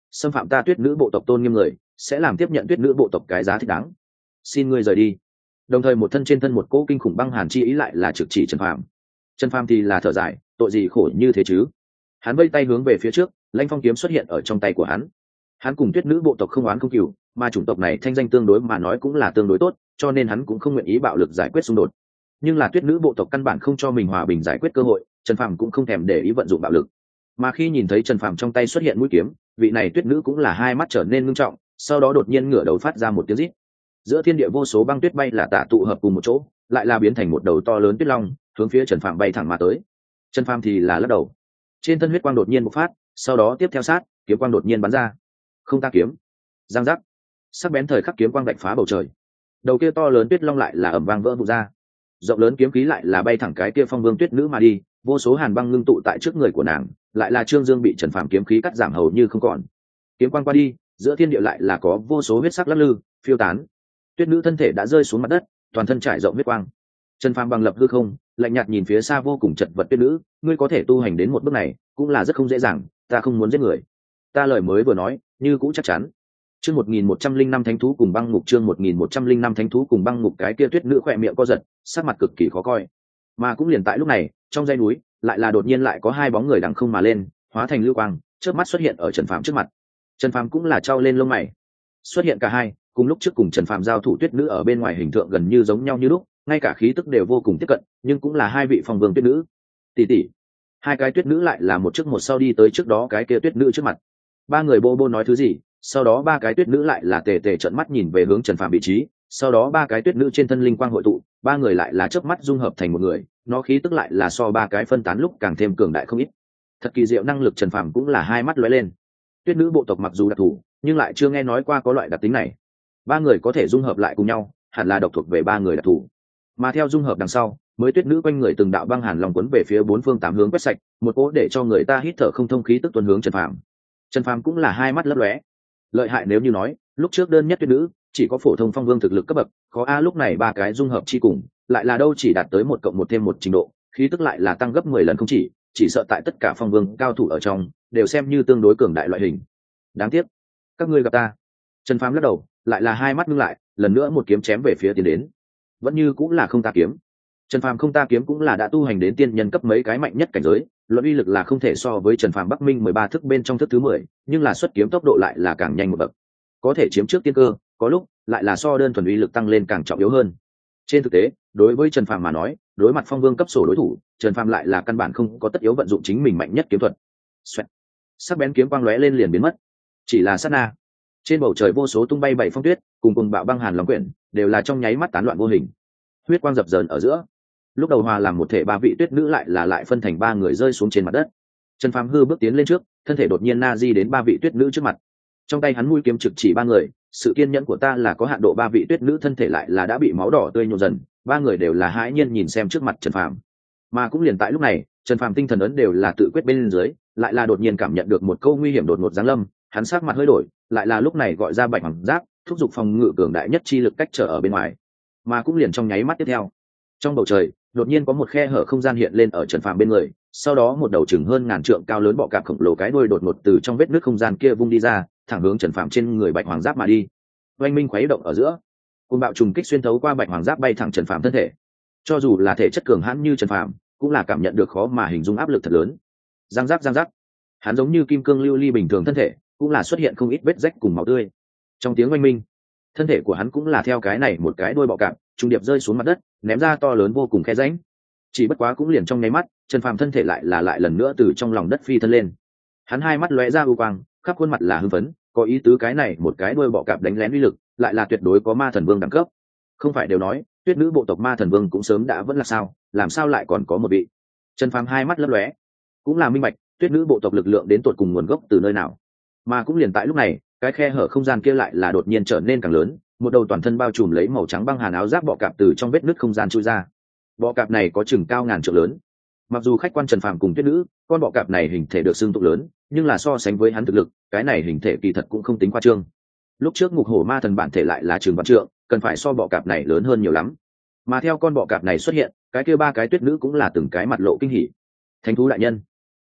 Speaker 1: xâm phạm ta tuyết nữ bộ tộc tôn nghiêm người sẽ làm tiếp nhận tuyết nữ bộ tộc cái giá thích đáng. Xin ngươi rời đi. Đồng thời một thân trên thân một cỗ kinh khủng băng hàn chi ý lại là trực chỉ Trần Phàm. Trần Phàm thì là thở dài, tội gì khổ như thế chứ. Hắn vây tay hướng về phía trước, lãnh phong kiếm xuất hiện ở trong tay của hắn. Hắn cùng tuyết nữ bộ tộc không oán không cừu, mà chủng tộc này thanh danh tương đối mà nói cũng là tương đối tốt, cho nên hắn cũng không nguyện ý bạo lực giải quyết xung đột. Nhưng là tuyết nữ bộ tộc căn bản không cho mình hòa bình giải quyết cơ hội, Trần Phàm cũng không thèm để ý vận dụng bạo lực. Mà khi nhìn thấy Trần Phàm trong tay xuất hiện mũi kiếm, vị này tuyết nữ cũng là hai mắt trở nên ngưng trọng, sau đó đột nhiên ngửa đầu phát ra một tiếng rít. Giữa thiên địa vô số băng tuyết bay là tả tụ hợp cùng một chỗ, lại là biến thành một đầu to lớn tuyết long, hướng phía Trần Phàm bay thẳng mà tới. Trần Phàm thì là lắc đầu. Trên thân huyết quang đột nhiên bộc phát, sau đó tiếp theo sát, kiếm quang đột nhiên bắn ra. Không ta kiếm. Giang giác. Sắc bén thời khắc kiếm quang vạch phá bầu trời. Đầu kia to lớn tuyết long lại là ầm vang vỡ vụn ra. Rộng lớn kiếm khí lại là bay thẳng cái kia phong vương tuyết nữ mà đi, vô số hàn băng ngưng tụ tại trước người của nàng, lại là Trương Dương bị Trần Phàm kiếm khí cắt giảm hầu như không còn. Kiếm quang qua đi, giữa thiên địa lại là có vô số huyết sắc lắc lư, phiêu tán. Tuyết nữ thân thể đã rơi xuống mặt đất, toàn thân trải rộng huyết quang. Trần Phàm bằng lập hư không, lạnh nhạt nhìn phía xa vô cùng chật vật tuyết nữ, ngươi có thể tu hành đến một bước này, cũng là rất không dễ dàng, ta không muốn giết người. Ta lời mới vừa nói, như cũ chắc chắn. Chương 1105 thánh thú cùng băng ngục, chương 1105 thánh thú cùng băng ngục, cái kia tuyết nữ khỏe miệng co giật, sắc mặt cực kỳ khó coi. Mà cũng liền tại lúc này, trong dãy núi, lại là đột nhiên lại có hai bóng người đằng không mà lên, hóa thành lưu quang, chớp mắt xuất hiện ở Trần Phàm trước mặt. Trần Phàm cũng là trao lên lông mày. Xuất hiện cả hai, cùng lúc trước cùng Trần Phàm giao thủ tuyết nữ ở bên ngoài hình tượng gần như giống nhau như lúc, ngay cả khí tức đều vô cùng tiếp cận, nhưng cũng là hai vị phong vương tuyết nữ. Tỷ tỷ. Hai cái tuyết nữ lại là một trước một sau đi tới trước đó cái kia tuyết nữ trước mặt. Ba người bô bô nói thứ gì, sau đó ba cái tuyết nữ lại là tề tề trợn mắt nhìn về hướng Trần Phàm vị trí, sau đó ba cái tuyết nữ trên thân linh quang hội tụ, ba người lại là chớp mắt dung hợp thành một người, nó khí tức lại là so ba cái phân tán lúc càng thêm cường đại không ít. Thật kỳ diệu năng lực, Trần Phàm cũng là hai mắt lóe lên. Tuyết nữ bộ tộc mặc dù đặc thù, nhưng lại chưa nghe nói qua có loại đặc tính này. Ba người có thể dung hợp lại cùng nhau, hẳn là độc thuộc về ba người đặc thù. Mà theo dung hợp đằng sau, mới tuyết nữ quanh người từng đạo băng hàn lòng quấn về phía bốn phương tám hướng quét sạch, một cỗ để cho người ta hít thở không thông khí tức tuôn hướng Trần Phàm. Trần Phàm cũng là hai mắt lấp lóe. Lợi hại nếu như nói, lúc trước đơn nhất tuyết nữ chỉ có phổ thông phong vương thực lực cấp bậc, khó a lúc này ba cái dung hợp chi cùng, lại là đâu chỉ đạt tới 1+1+1 trình độ, khí tức lại là tăng gấp 10 lần không chỉ sợ tại tất cả phong vương cao thủ ở trong, đều xem như tương đối cường đại loại hình. Đáng tiếc, các ngươi gặp ta. Trần Phàm lắc đầu, lại là hai mắt ngưng lại, lần nữa một kiếm chém về phía tiến đến. Vẫn như cũng là không ta kiếm. Trần Phàm không ta kiếm cũng là đã tu hành đến tiên nhân cấp mấy cái mạnh nhất cảnh giới, luận uy lực là không thể so với Trần Phàm Bắc Minh 13 thức bên trong thức thứ 10, nhưng là xuất kiếm tốc độ lại là càng nhanh một bậc. Có thể chiếm trước tiên cơ, có lúc lại là so đơn thuần uy lực tăng lên càng trọng yếu hơn. Trên thực tế, đối với Trần Phàm mà nói, đối mặt phong vương cấp sổ đối thủ, Trần Phàm lại là căn bản không có tất yếu vận dụng chính mình mạnh nhất kiếm thuật. Xoẹt. Sắc bén kiếm quang lóe lên liền biến mất. Chỉ là sát na, trên bầu trời vô số tung bay bảy phong tuyết, cùng bạo băng hàn lòng quyển, đều là trong nháy mắt tán loạn vô hình. Huyết quang dập dờn ở giữa. Lúc đầu hòa làm một thể ba vị tuyết nữ lại phân thành ba người rơi xuống trên mặt đất. Trần Phàm hư bước tiến lên trước, thân thể đột nhiên na di đến ba vị tuyết nữ trước mặt. Trong tay hắn mũi kiếm trực chỉ ba người, sự kiên nhẫn của ta là có hạn độ. Ba vị tuyết nữ thân thể lại là đã bị máu đỏ tươi nhộn dần, ba người đều là hãi nhiên nhìn xem trước mặt Trần Phàm. Mà cũng liền tại lúc này, Trần Phàm tinh thần ấn đều là tự quyết bên dưới, lại là đột nhiên cảm nhận được một câu nguy hiểm đột ngột giáng lâm, hắn sắc mặt hơi đổi, lại là lúc này gọi ra Bạch Hoàng Giáp, thúc giục phòng ngự cường đại nhất chi lực cách trở ở bên ngoài. Mà cũng liền trong nháy mắt tiếp theo, trong bầu trời đột nhiên có một khe hở không gian hiện lên ở Trần Phàm bên người, sau đó một đầu chừng hơn ngàn trượng cao lớn bọ cạp khổng lồ cái đuôi đột ngột từ trong vết nứt không gian kia vung đi ra, thẳng hướng Trần Phàm trên người Bạch Hoàng Giáp mà đi. Oanh minh khuấy động ở giữa, cơn bạo trùng kích xuyên thấu qua Bạch Hoàng Giáp bay thẳng Trần Phàm thân thể. Cho dù là thể chất cường hãn như Trần Phàm, cũng là cảm nhận được khó mà hình dung áp lực thật lớn. Giang giác, hắn giống như kim cương lưu ly bình thường thân thể, cũng là xuất hiện không ít vết rách cùng máu tươi. Trong tiếng oanh minh, thân thể của hắn cũng là theo cái này một cái đuôi bọ cạp trùng điệp rơi xuống mặt đất, ném ra to lớn vô cùng khe rãnh. Chỉ bất quá cũng liền trong nháy mắt, Trần Phàm thân thể lại lần nữa từ trong lòng đất phi thân lên. Hắn hai mắt lóe ra u quang, khắp khuôn mặt là hưng phấn, có ý tứ cái này một cái đuôi bọ cạp đánh lén uy lực, lại là tuyệt đối có ma thần vương đẳng cấp. Không phải đều nói, tuyết nữ bộ tộc ma thần vương cũng sớm đã vẫn là sao, làm sao lại còn có một vị. Trần Phàm hai mắt lấp lóe, cũng là minh bạch, tuyết nữ bộ tộc lực lượng đến tột cùng nguồn gốc từ nơi nào. Mà cũng liền tại lúc này, cái khe hở không gian kia lại là đột nhiên trở nên càng lớn, một đầu toàn thân bao trùm lấy màu trắng băng hàn áo giáp bọ cạp từ trong vết nứt không gian chui ra. Bọ cạp này có chừng cao ngàn trượng lớn. Mặc dù khách quan Trần Phàm cùng tuyết nữ, con bọ cạp này hình thể được xưng tụng lớn, nhưng là so sánh với hắn thực lực, cái này hình thể kỳ thật cũng không tính khoa trương. Lúc trước ngục hổ ma thần bản thể lại là trường vạn trượng, cần phải so bọ cạp này lớn hơn nhiều lắm. Mà theo con bọ cạp này xuất hiện, cái kia ba cái tuyết nữ cũng là từng cái mặt lộ kinh hỉ. Thánh thú đại nhân,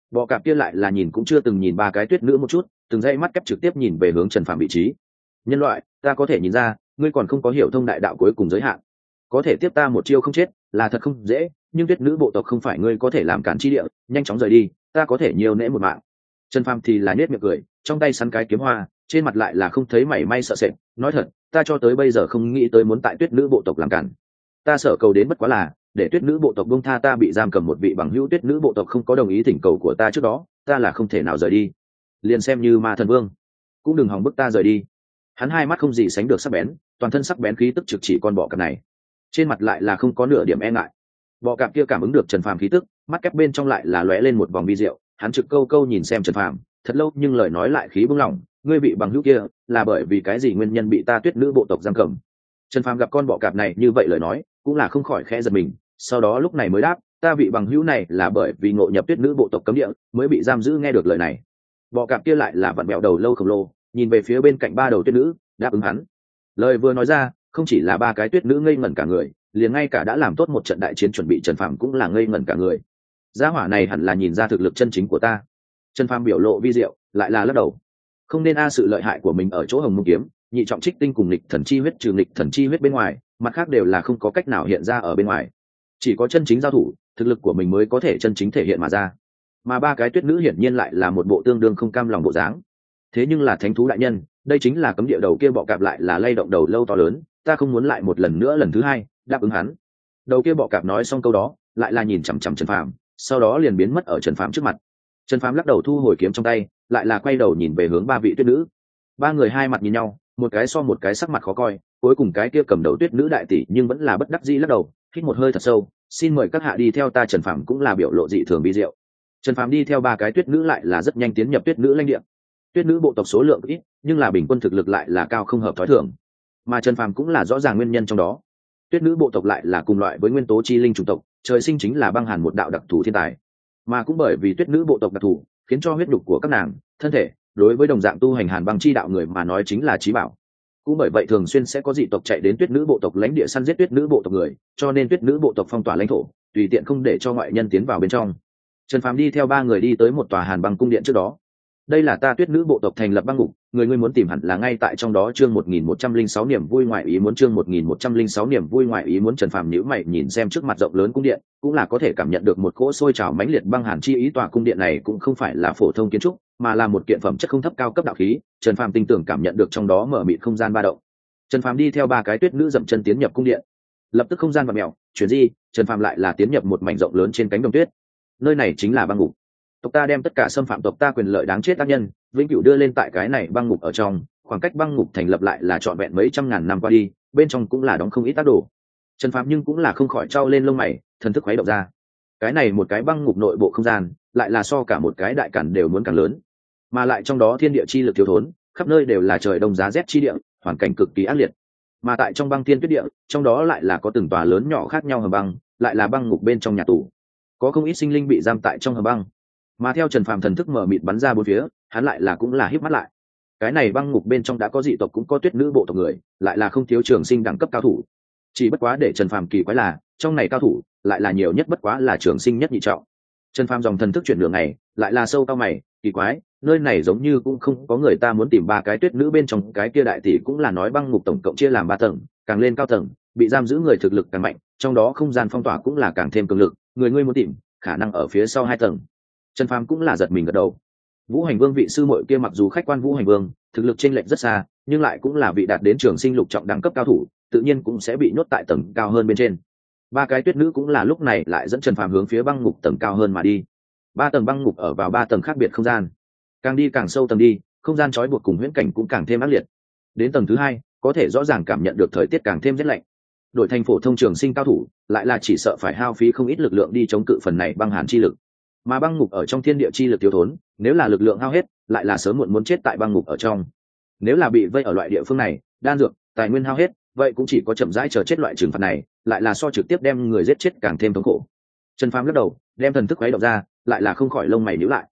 Speaker 1: Bọ cạp kia lại là nhìn cũng chưa từng nhìn ba cái tuyết nữ một chút, từng dây mắt kép trực tiếp nhìn về hướng Trần Phàm vị trí. Nhân loại, ta có thể nhìn ra ngươi còn không có hiểu thông đại đạo cuối cùng giới hạn, có thể tiếp ta một chiêu không chết là thật không dễ, nhưng tuyết nữ bộ tộc không phải ngươi có thể làm cản chi địa, nhanh chóng rời đi, ta có thể nhiều nễ một mạng. Trần Phàm thì là nhếch miệng cười, trong tay sắn cái kiếm hoa, trên mặt lại là không thấy mảy may sợ sệt, nói thật, ta cho tới bây giờ không nghĩ tới muốn tại tuyết nữ bộ tộc làm cản. Ta sợ cầu đến bất quá là để tuyết nữ bộ tộc buông tha ta bị giam cầm một vị bằng hữu, tuyết nữ bộ tộc không có đồng ý thỉnh cầu của ta trước đó, ta là không thể nào rời đi. Liền xem như ma thần vương, cũng đừng hòng bức ta rời đi. Hắn hai mắt không gì sánh được sắc bén, toàn thân sắc bén khí tức trực chỉ con bọ cạp này, trên mặt lại là không có nửa điểm e ngại. Bọ cạp kia cảm ứng được Trần Phàm khí tức, mắt kép bên trong lại là lóe lên một vòng vi diệu, hắn trực câu câu nhìn xem Trần Phàm thật lâu, nhưng lời nói lại khí bưng lỏng, ngươi bị bằng hữu kia là bởi vì cái gì nguyên nhân bị ta tuyết nữ bộ tộc giam cầm? Trần Phàm gặp con bọ cạp này như vậy lời nói, cũng là không khỏi khẽ giật mình, sau đó lúc này mới đáp, ta vị bằng hữu này là bởi vì ngộ nhập tuyết nữ bộ tộc cấm địa mới bị giam giữ. Nghe được lời này, bọ cạp kia lại là vặn vẹo đầu lâu khổng lồ, nhìn về phía bên cạnh ba đầu tuyết nữ, đáp ứng hắn. Lời vừa nói ra, không chỉ là ba cái tuyết nữ ngây ngẩn cả người, liền ngay cả đã làm tốt một trận đại chiến chuẩn bị Trần Phàm cũng là ngây ngẩn cả người. Gia hỏa này hẳn là nhìn ra thực lực chân chính của ta. Trần Phàm biểu lộ vi diệu, lại là lắc đầu. Không nên sự lợi hại của mình ở chỗ Hồng Mông kiếm, nhị trọng trích tinh cùng nghịch thần chi huyết, trừ nghịch thần chi huyết bên ngoài, mặt khác đều là không có cách nào hiện ra ở bên ngoài. Chỉ có chân chính giao thủ, thực lực của mình mới có thể chân chính thể hiện mà ra. Mà ba cái tuyết nữ hiển nhiên lại là một bộ tương đương không cam lòng bộ dáng. Thế nhưng là thánh thú đại nhân, đây chính là cấm địa đầu kia bọ cạp lại là lay động đầu lâu to lớn, ta không muốn lại một lần nữa lần thứ hai, đáp ứng hắn. Đầu kia bọ cạp nói xong câu đó, lại là nhìn chằm chằm Trần Phàm, sau đó liền biến mất ở Trần Phàm trước mặt. Trần Phàm lắc đầu thu hồi kiếm trong tay, lại là quay đầu nhìn về hướng ba vị tuyết nữ. Ba người hai mặt nhìn nhau, một cái so một cái sắc mặt khó coi, cuối cùng cái kia cầm đầu tuyết nữ đại tỷ nhưng vẫn là bất đắc dĩ lắc đầu, hít một hơi thật sâu, xin mời các hạ đi theo ta. Trần Phàm cũng là biểu lộ dị thường bi diệu. Trần Phàm đi theo ba cái tuyết nữ lại là rất nhanh tiến nhập tuyết nữ lãnh địa. Tuyết nữ bộ tộc số lượng ít, nhưng là bình quân thực lực lại là cao không hợp thói thường, mà Trần Phàm cũng là rõ ràng nguyên nhân trong đó. Tuyết nữ bộ tộc lại là cùng loại với nguyên tố chi linh chủng tộc, trời sinh chính là băng hàn một đạo đặc thù thiên tài, mà cũng bởi vì tuyết nữ bộ tộc đặc thù, khiến cho huyết đục của các nàng thân thể đối với đồng dạng tu hành hàn băng chi đạo người mà nói chính là chí bảo. Cũng bởi vậy thường xuyên sẽ có dị tộc chạy đến tuyết nữ bộ tộc lãnh địa săn giết tuyết nữ bộ tộc người, cho nên tuyết nữ bộ tộc phong tỏa lãnh thổ, tùy tiện không để cho ngoại nhân tiến vào bên trong. Trần Phàm đi theo ba người đi tới một tòa hàn băng cung điện trước đó. Đây là ta tuyết nữ bộ tộc thành lập băng ngục, người ngươi muốn tìm hẳn là ngay tại trong đó. Chương 1106 niềm vui ngoại ý muốn, chương 1106 niềm vui ngoại ý muốn. Trần Phàm nhíu mày nhìn xem trước mặt rộng lớn cung điện, cũng là có thể cảm nhận được một cỗ sôi trào mãnh liệt băng hàn chi ý. Tòa cung điện này cũng không phải là phổ thông kiến trúc, mà là một kiện phẩm chất không thấp cao cấp đạo khí. Trần Phàm tinh tưởng cảm nhận được trong đó mở mịt không gian ba động. Trần Phàm đi theo ba cái tuyết nữ dậm chân tiến nhập cung điện, lập tức không gian vặn mèo, chuyển di, Trần Phàm lại là tiến nhập một mảnh rộng lớn trên cánh đồng tuyết. Nơi này chính là băng ngục. Tộc ta đem tất cả xâm phạm tộc ta quyền lợi đáng chết tác nhân vĩnh cửu đưa lên tại cái này băng ngục ở trong. Khoảng cách băng ngục thành lập lại là trọn vẹn mấy trăm ngàn năm qua đi, bên trong cũng là đóng không ít tác đồ. Trần Phàm nhưng cũng là không khỏi trao lên lông mày, thần thức khuấy động ra. Cái này một cái băng ngục nội bộ không gian, lại là so cả một cái đại cản đều muốn càng lớn, mà lại trong đó thiên địa chi lực thiếu thốn, khắp nơi đều là trời đông giá rét chi địa, hoàn cảnh cực kỳ ác liệt. Mà tại trong băng thiên tuyết địa, trong đó lại là có từng tòa lớn nhỏ khác nhau hầm băng, lại là băng ngục bên trong nhà tù, có không ít sinh linh bị giam tại trong hầm băng. Mà theo Trần Phàm thần thức mở mịt bắn ra bốn phía, hắn lại là cũng là híp mắt lại. Cái này băng ngục bên trong đã có dị tộc, cũng có tuyết nữ bộ tộc người, lại là không thiếu trường sinh đẳng cấp cao thủ. Chỉ bất quá để Trần Phàm kỳ quái là, trong này cao thủ lại là nhiều nhất bất quá là trường sinh nhất nhị trọng. Trần Phàm dòng thần thức chuyển đường này, lại là sâu cao mày, kỳ quái, nơi này giống như cũng không có người ta muốn tìm. Ba cái tuyết nữ bên trong cái kia đại tỷ cũng là nói băng ngục tổng cộng chia làm 3 tầng, càng lên cao tầng, bị giam giữ người thực lực càng mạnh, trong đó không gian phong tỏa cũng là càng thêm cường lực, người ngươi muốn tìm, khả năng ở phía sau 2 tầng. Trần Phàm cũng là giật mình gật đầu. Vũ Hành Vương vị sư muội kia mặc dù khách quan Vũ Hành Vương, thực lực chênh lệch rất xa, nhưng lại cũng là vị đạt đến trường sinh lục trọng đẳng cấp cao thủ, tự nhiên cũng sẽ bị nhốt tại tầng cao hơn bên trên. Ba cái tuyết nữ cũng là lúc này lại dẫn Trần Phàm hướng phía băng ngục tầng cao hơn mà đi. 3 tầng băng ngục ở vào 3 tầng khác biệt không gian, càng đi càng sâu tầng đi, không gian trói buộc cùng huyễn cảnh cũng càng thêm ác liệt. Đến tầng thứ 2, có thể rõ ràng cảm nhận được thời tiết càng thêm rét lạnh. Đổi thành phổ thông trường sinh cao thủ, lại là chỉ sợ phải hao phí không ít lực lượng đi chống cự phần này băng hàn chi lực. Mà băng ngục ở trong thiên địa chi lực thiếu thốn, nếu là lực lượng hao hết, lại là sớm muộn muốn chết tại băng ngục ở trong. Nếu là bị vây ở loại địa phương này, đan dược, tài nguyên hao hết, vậy cũng chỉ có chậm rãi chờ chết. Loại trừng phạt này, lại là so trực tiếp đem người giết chết càng thêm thống khổ. Trần Phàm lắc đầu, đem thần thức khuấy động ra, lại là không khỏi lông mày nhíu lại.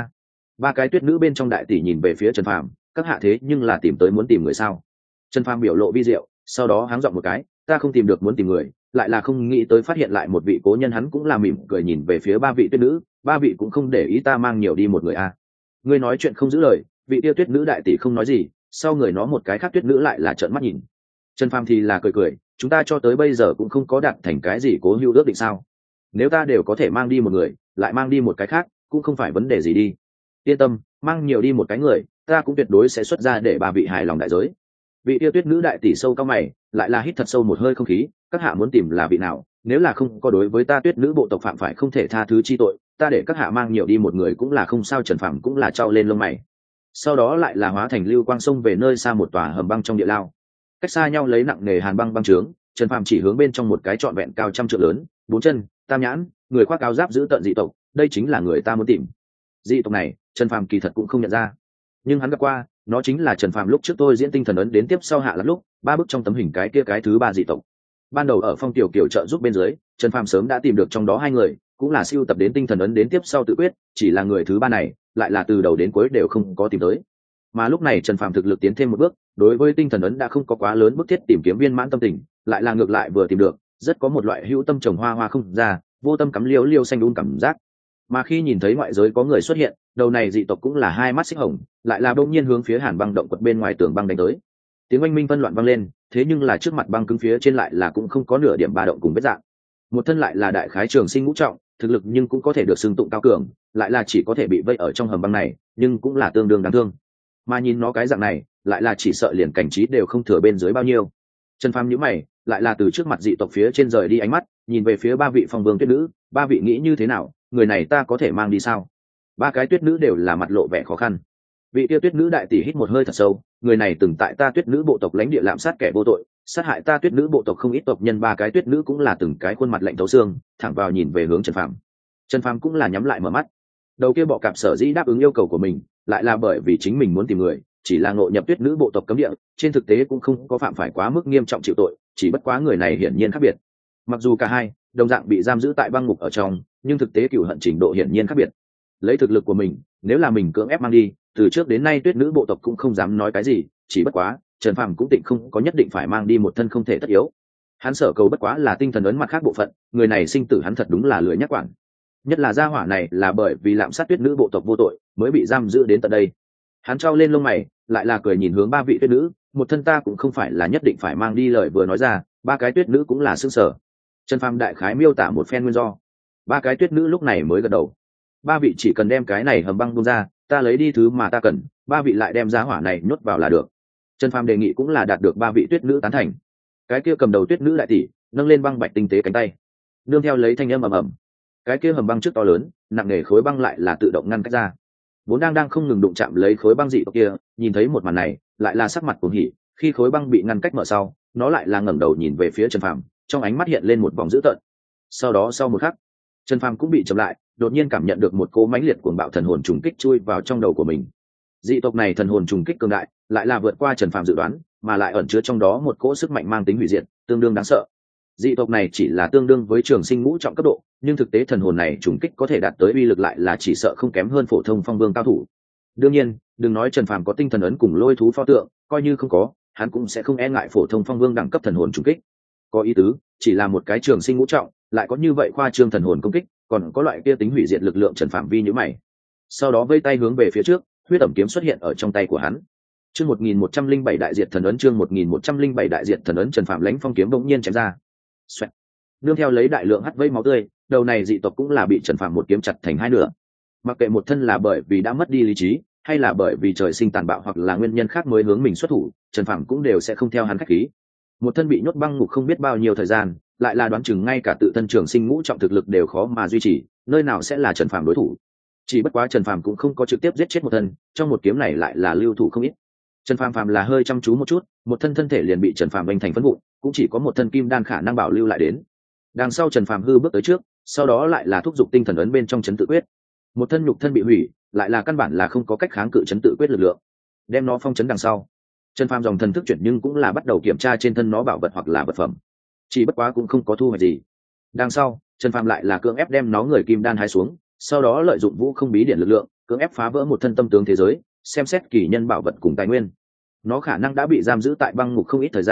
Speaker 1: Ba cái tuyết nữ bên trong đại tỷ nhìn về phía Trần Phàm, các hạ thế nhưng là tìm tới muốn tìm người sao? Trần Phàm biểu lộ vi diệu, sau đó háng giọng một cái, ta không tìm được muốn tìm người, lại là không nghĩ tới phát hiện lại một vị cố nhân. Hắn cũng là mỉm cười nhìn về phía ba vị tuyết nữ, ba vị cũng không để ý ta mang nhiều đi một người à. Ngươi nói chuyện không giữ lời. Vị tiêu tuyết nữ đại tỷ không nói gì, sau người nó một cái khác tuyết nữ lại là trợn mắt nhìn. Trần Phàm thì là cười cười, chúng ta cho tới bây giờ cũng không có đạt thành cái gì cố hữu ước định sao? Nếu ta đều có thể mang đi một người, lại mang đi một cái khác, cũng không phải vấn đề gì đi. Yên tâm, mang nhiều đi một cái người, ta cũng tuyệt đối sẽ xuất ra để bà vị hài lòng đại giới. Vị yêu tuyết nữ đại tỷ sâu cao mày, lại là hít thật sâu một hơi không khí, các hạ muốn tìm là vị nào? Nếu là không có đối với ta tuyết nữ bộ tộc phạm phải không thể tha thứ chi tội, ta để các hạ mang nhiều đi một người cũng là không sao. Trần Phàm cũng là trao lên lông mày. Sau đó lại là hóa thành lưu quang sông về nơi xa một tòa hầm băng trong địa lao. Cách xa nhau lấy nặng nề hàn băng băng trướng, Trần Phàm chỉ hướng bên trong một cái trọn vẹn cao trăm trượng lớn, bốn chân, tam nhãn, người khoác áo giáp giữ tận dị tộc, đây chính là người ta muốn tìm. Dị tộc này, Trần Phàm kỳ thật cũng không nhận ra, nhưng hắn gặp qua, nó chính là Trần Phàm lúc trước tôi diễn tinh thần ấn đến tiếp sau hạ lắm lúc, ba bức trong tấm hình cái kia cái thứ ba dị tộc. Ban đầu ở Phong Tiểu Kiều trợ giúp bên dưới, Trần Phàm sớm đã tìm được trong đó hai người, cũng là siêu tập đến tinh thần ấn đến tiếp sau tự quyết, chỉ là người thứ ba này, lại là từ đầu đến cuối đều không có tìm tới. Mà lúc này Trần Phàm thực lực tiến thêm một bước, đối với tinh thần ấn đã không có quá lớn bức thiết tìm kiếm viên mãn tâm tình, lại là ngược lại vừa tìm được, rất có một loại hữu tâm trồng hoa hoa không ra, vô tâm cắm liêu liêu xanh đun cảm giác. Mà khi nhìn thấy ngoại giới có người xuất hiện, đầu này dị tộc cũng là hai mắt xích hồng, lại là đông nhiên hướng phía hàn băng động quật bên ngoài tường băng đánh tới. Tiếng oanh minh phân loạn vang lên, thế nhưng là trước mặt băng cứng phía trên lại là cũng không có nửa điểm ba động cùng vết dạng. Một thân lại là đại khái trường sinh ngũ trọng, thực lực nhưng cũng có thể được xưng tụng cao cường, lại là chỉ có thể bị vây ở trong hầm băng này, nhưng cũng là tương đương đáng thương. Mà nhìn nó cái dạng này, lại là chỉ sợ liền cảnh trí đều không thừa bên dưới bao nhiêu. Trần Phàm nhíu mày, lại là từ trước mặt dị tộc phía trên rời đi ánh mắt, nhìn về phía ba vị phong vương tuyết nữ, ba vị nghĩ như thế nào, người này ta có thể mang đi sao? Ba cái tuyết nữ đều là mặt lộ vẻ khó khăn. Vị tiêu tuyết nữ đại tỷ hít một hơi thật sâu, người này từng tại ta tuyết nữ bộ tộc lãnh địa lạm sát kẻ vô tội, sát hại ta tuyết nữ bộ tộc không ít tộc nhân. Ba cái tuyết nữ cũng là từng cái khuôn mặt lạnh thấu xương, thẳng vào nhìn về hướng Trần Phàm. Trần Phàm cũng là nhắm lại mở mắt. Đầu kia bọ cạp sở dĩ đáp ứng yêu cầu của mình, lại là bởi vì chính mình muốn tìm người, chỉ là ngộ nhập tuyết nữ bộ tộc cấm địa, trên thực tế cũng không có phạm phải quá mức nghiêm trọng chịu tội, chỉ bất quá người này hiển nhiên khác biệt. Mặc dù cả hai đồng dạng bị giam giữ tại băng ngục ở trong, nhưng thực tế cửu hận trình độ hiển nhiên khác biệt. Lấy thực lực của mình, nếu là mình cưỡng ép mang đi, từ trước đến nay tuyết nữ bộ tộc cũng không dám nói cái gì, chỉ bất quá Trần Phàm cũng tịnh không có nhất định phải mang đi một thân không thể tất yếu. Hắn sở cầu bất quá là tinh thần ấn mặt khác bộ phận, người này sinh tử hắn thật đúng là lười nhắc quản. Nhất là gia hỏa này là bởi vì lạm sát tuyết nữ bộ tộc vô tội mới bị giam giữ đến tận đây. Hắn trao lên lông mày, lại là cười nhìn hướng ba vị tuyết nữ, một thân ta cũng không phải là nhất định phải mang đi. Lời vừa nói ra, ba cái tuyết nữ cũng là sững sờ. Trần Phàm đại khái miêu tả một phen nguyên do, ba cái tuyết nữ lúc này mới gật đầu. Ba vị chỉ cần đem cái này hầm băng bung ra, ta lấy đi thứ mà ta cần, ba vị lại đem giá hỏa này nhốt vào là được. Trần Phàm đề nghị cũng là đạt được ba vị tuyết nữ tán thành. Cái kia cầm đầu tuyết nữ đại tỷ nâng lên băng bạch tinh tế cánh tay, nương theo lấy thanh âm ầm ầm, cái kia hầm băng trước to lớn nặng nề khối băng lại là tự động ngăn cách ra. Vốn đang không ngừng đụng chạm lấy khối băng dị tộc kia, nhìn thấy một màn này, lại là sắc mặt cuồng hỉ. Khi khối băng bị ngăn cách mở sau, nó lại là ngẩng đầu nhìn về phía Trần Phàm, trong ánh mắt hiện lên một vòng dữ tợn. Sau đó sau một khắc, Trần Phàm cũng bị chậm lại, đột nhiên cảm nhận được một cỗ mãnh liệt cuồng bạo thần hồn trùng kích chui vào trong đầu của mình. Dị tộc này thần hồn trùng kích cường đại, lại là vượt qua Trần Phàm dự đoán, mà lại ẩn chứa trong đó một cỗ sức mạnh mang tính hủy diệt, tương đương đáng sợ. Dị tộc này chỉ là tương đương với trường sinh ngũ trọng cấp độ, nhưng thực tế thần hồn này trùng kích có thể đạt tới uy lực lại là chỉ sợ không kém hơn phổ thông phong vương cao thủ. Đương nhiên, đừng nói Trần Phàm có tinh thần ấn cùng lôi thú pho tượng, coi như không có, hắn cũng sẽ không e ngại phổ thông phong vương đẳng cấp thần hồn trùng kích. Có ý tứ, chỉ là một cái trường sinh ngũ trọng, lại có như vậy khoa trương thần hồn công kích, còn có loại kia tính hủy diệt lực lượng. Trần Phàm vi nhíu mày, sau đó vây tay hướng về phía trước, huyết ẩm kiếm xuất hiện ở trong tay của hắn. Chương 1107 đại diệt thần ấn, chương 1107 đại diệt thần ấn. Trần Phàm lãnh phong kiếm bỗng nhiên chém ra. Xoẹt. Nương theo lấy đại lượng hắt vây máu tươi, đầu này dị tộc cũng là bị Trần Phàm một kiếm chặt thành hai nửa. Mặc kệ một thân là bởi vì đã mất đi lý trí, hay là bởi vì trời sinh tàn bạo, hoặc là nguyên nhân khác mới hướng mình xuất thủ, Trần Phàm cũng đều sẽ không theo hắn khách khí. Một thân bị nhốt băng ngục không biết bao nhiêu thời gian, lại là đoán chừng ngay cả tự thân trường sinh ngũ trọng thực lực đều khó mà duy trì, nơi nào sẽ là Trần Phàm đối thủ. Chỉ bất quá Trần Phàm cũng không có trực tiếp giết chết một thân, trong một kiếm này lại là lưu thủ không ít. Trần Phàm là hơi chăm chú một chút, một thân thể liền bị Trần Phàm đánh thành phấn vụn, cũng chỉ có một thân kim đan khả năng bảo lưu lại đến. Đằng sau Trần Phàm hư bước tới trước, sau đó lại là thúc giục tinh thần ấn bên trong chấn tự quyết. Một thân nhục thân bị hủy, lại là căn bản là không có cách kháng cự chấn tự quyết lực lượng. Đem nó phong chấn đằng sau, Trần Phàm dòng thần thức chuyển nhưng cũng là bắt đầu kiểm tra trên thân nó bảo vật hoặc là vật phẩm. Chỉ bất quá cũng không có thu hoạch gì. Đằng sau, Trần Phàm lại là cưỡng ép đem nó người kim đan hái xuống, sau đó lợi dụng vũ không bí điển lực lượng, cưỡng ép phá vỡ một thân tâm tướng thế giới, xem xét kỳ nhân bảo vật cùng tài nguyên. Nó khả năng đã bị giam giữ tại băng ngục không ít thời gian,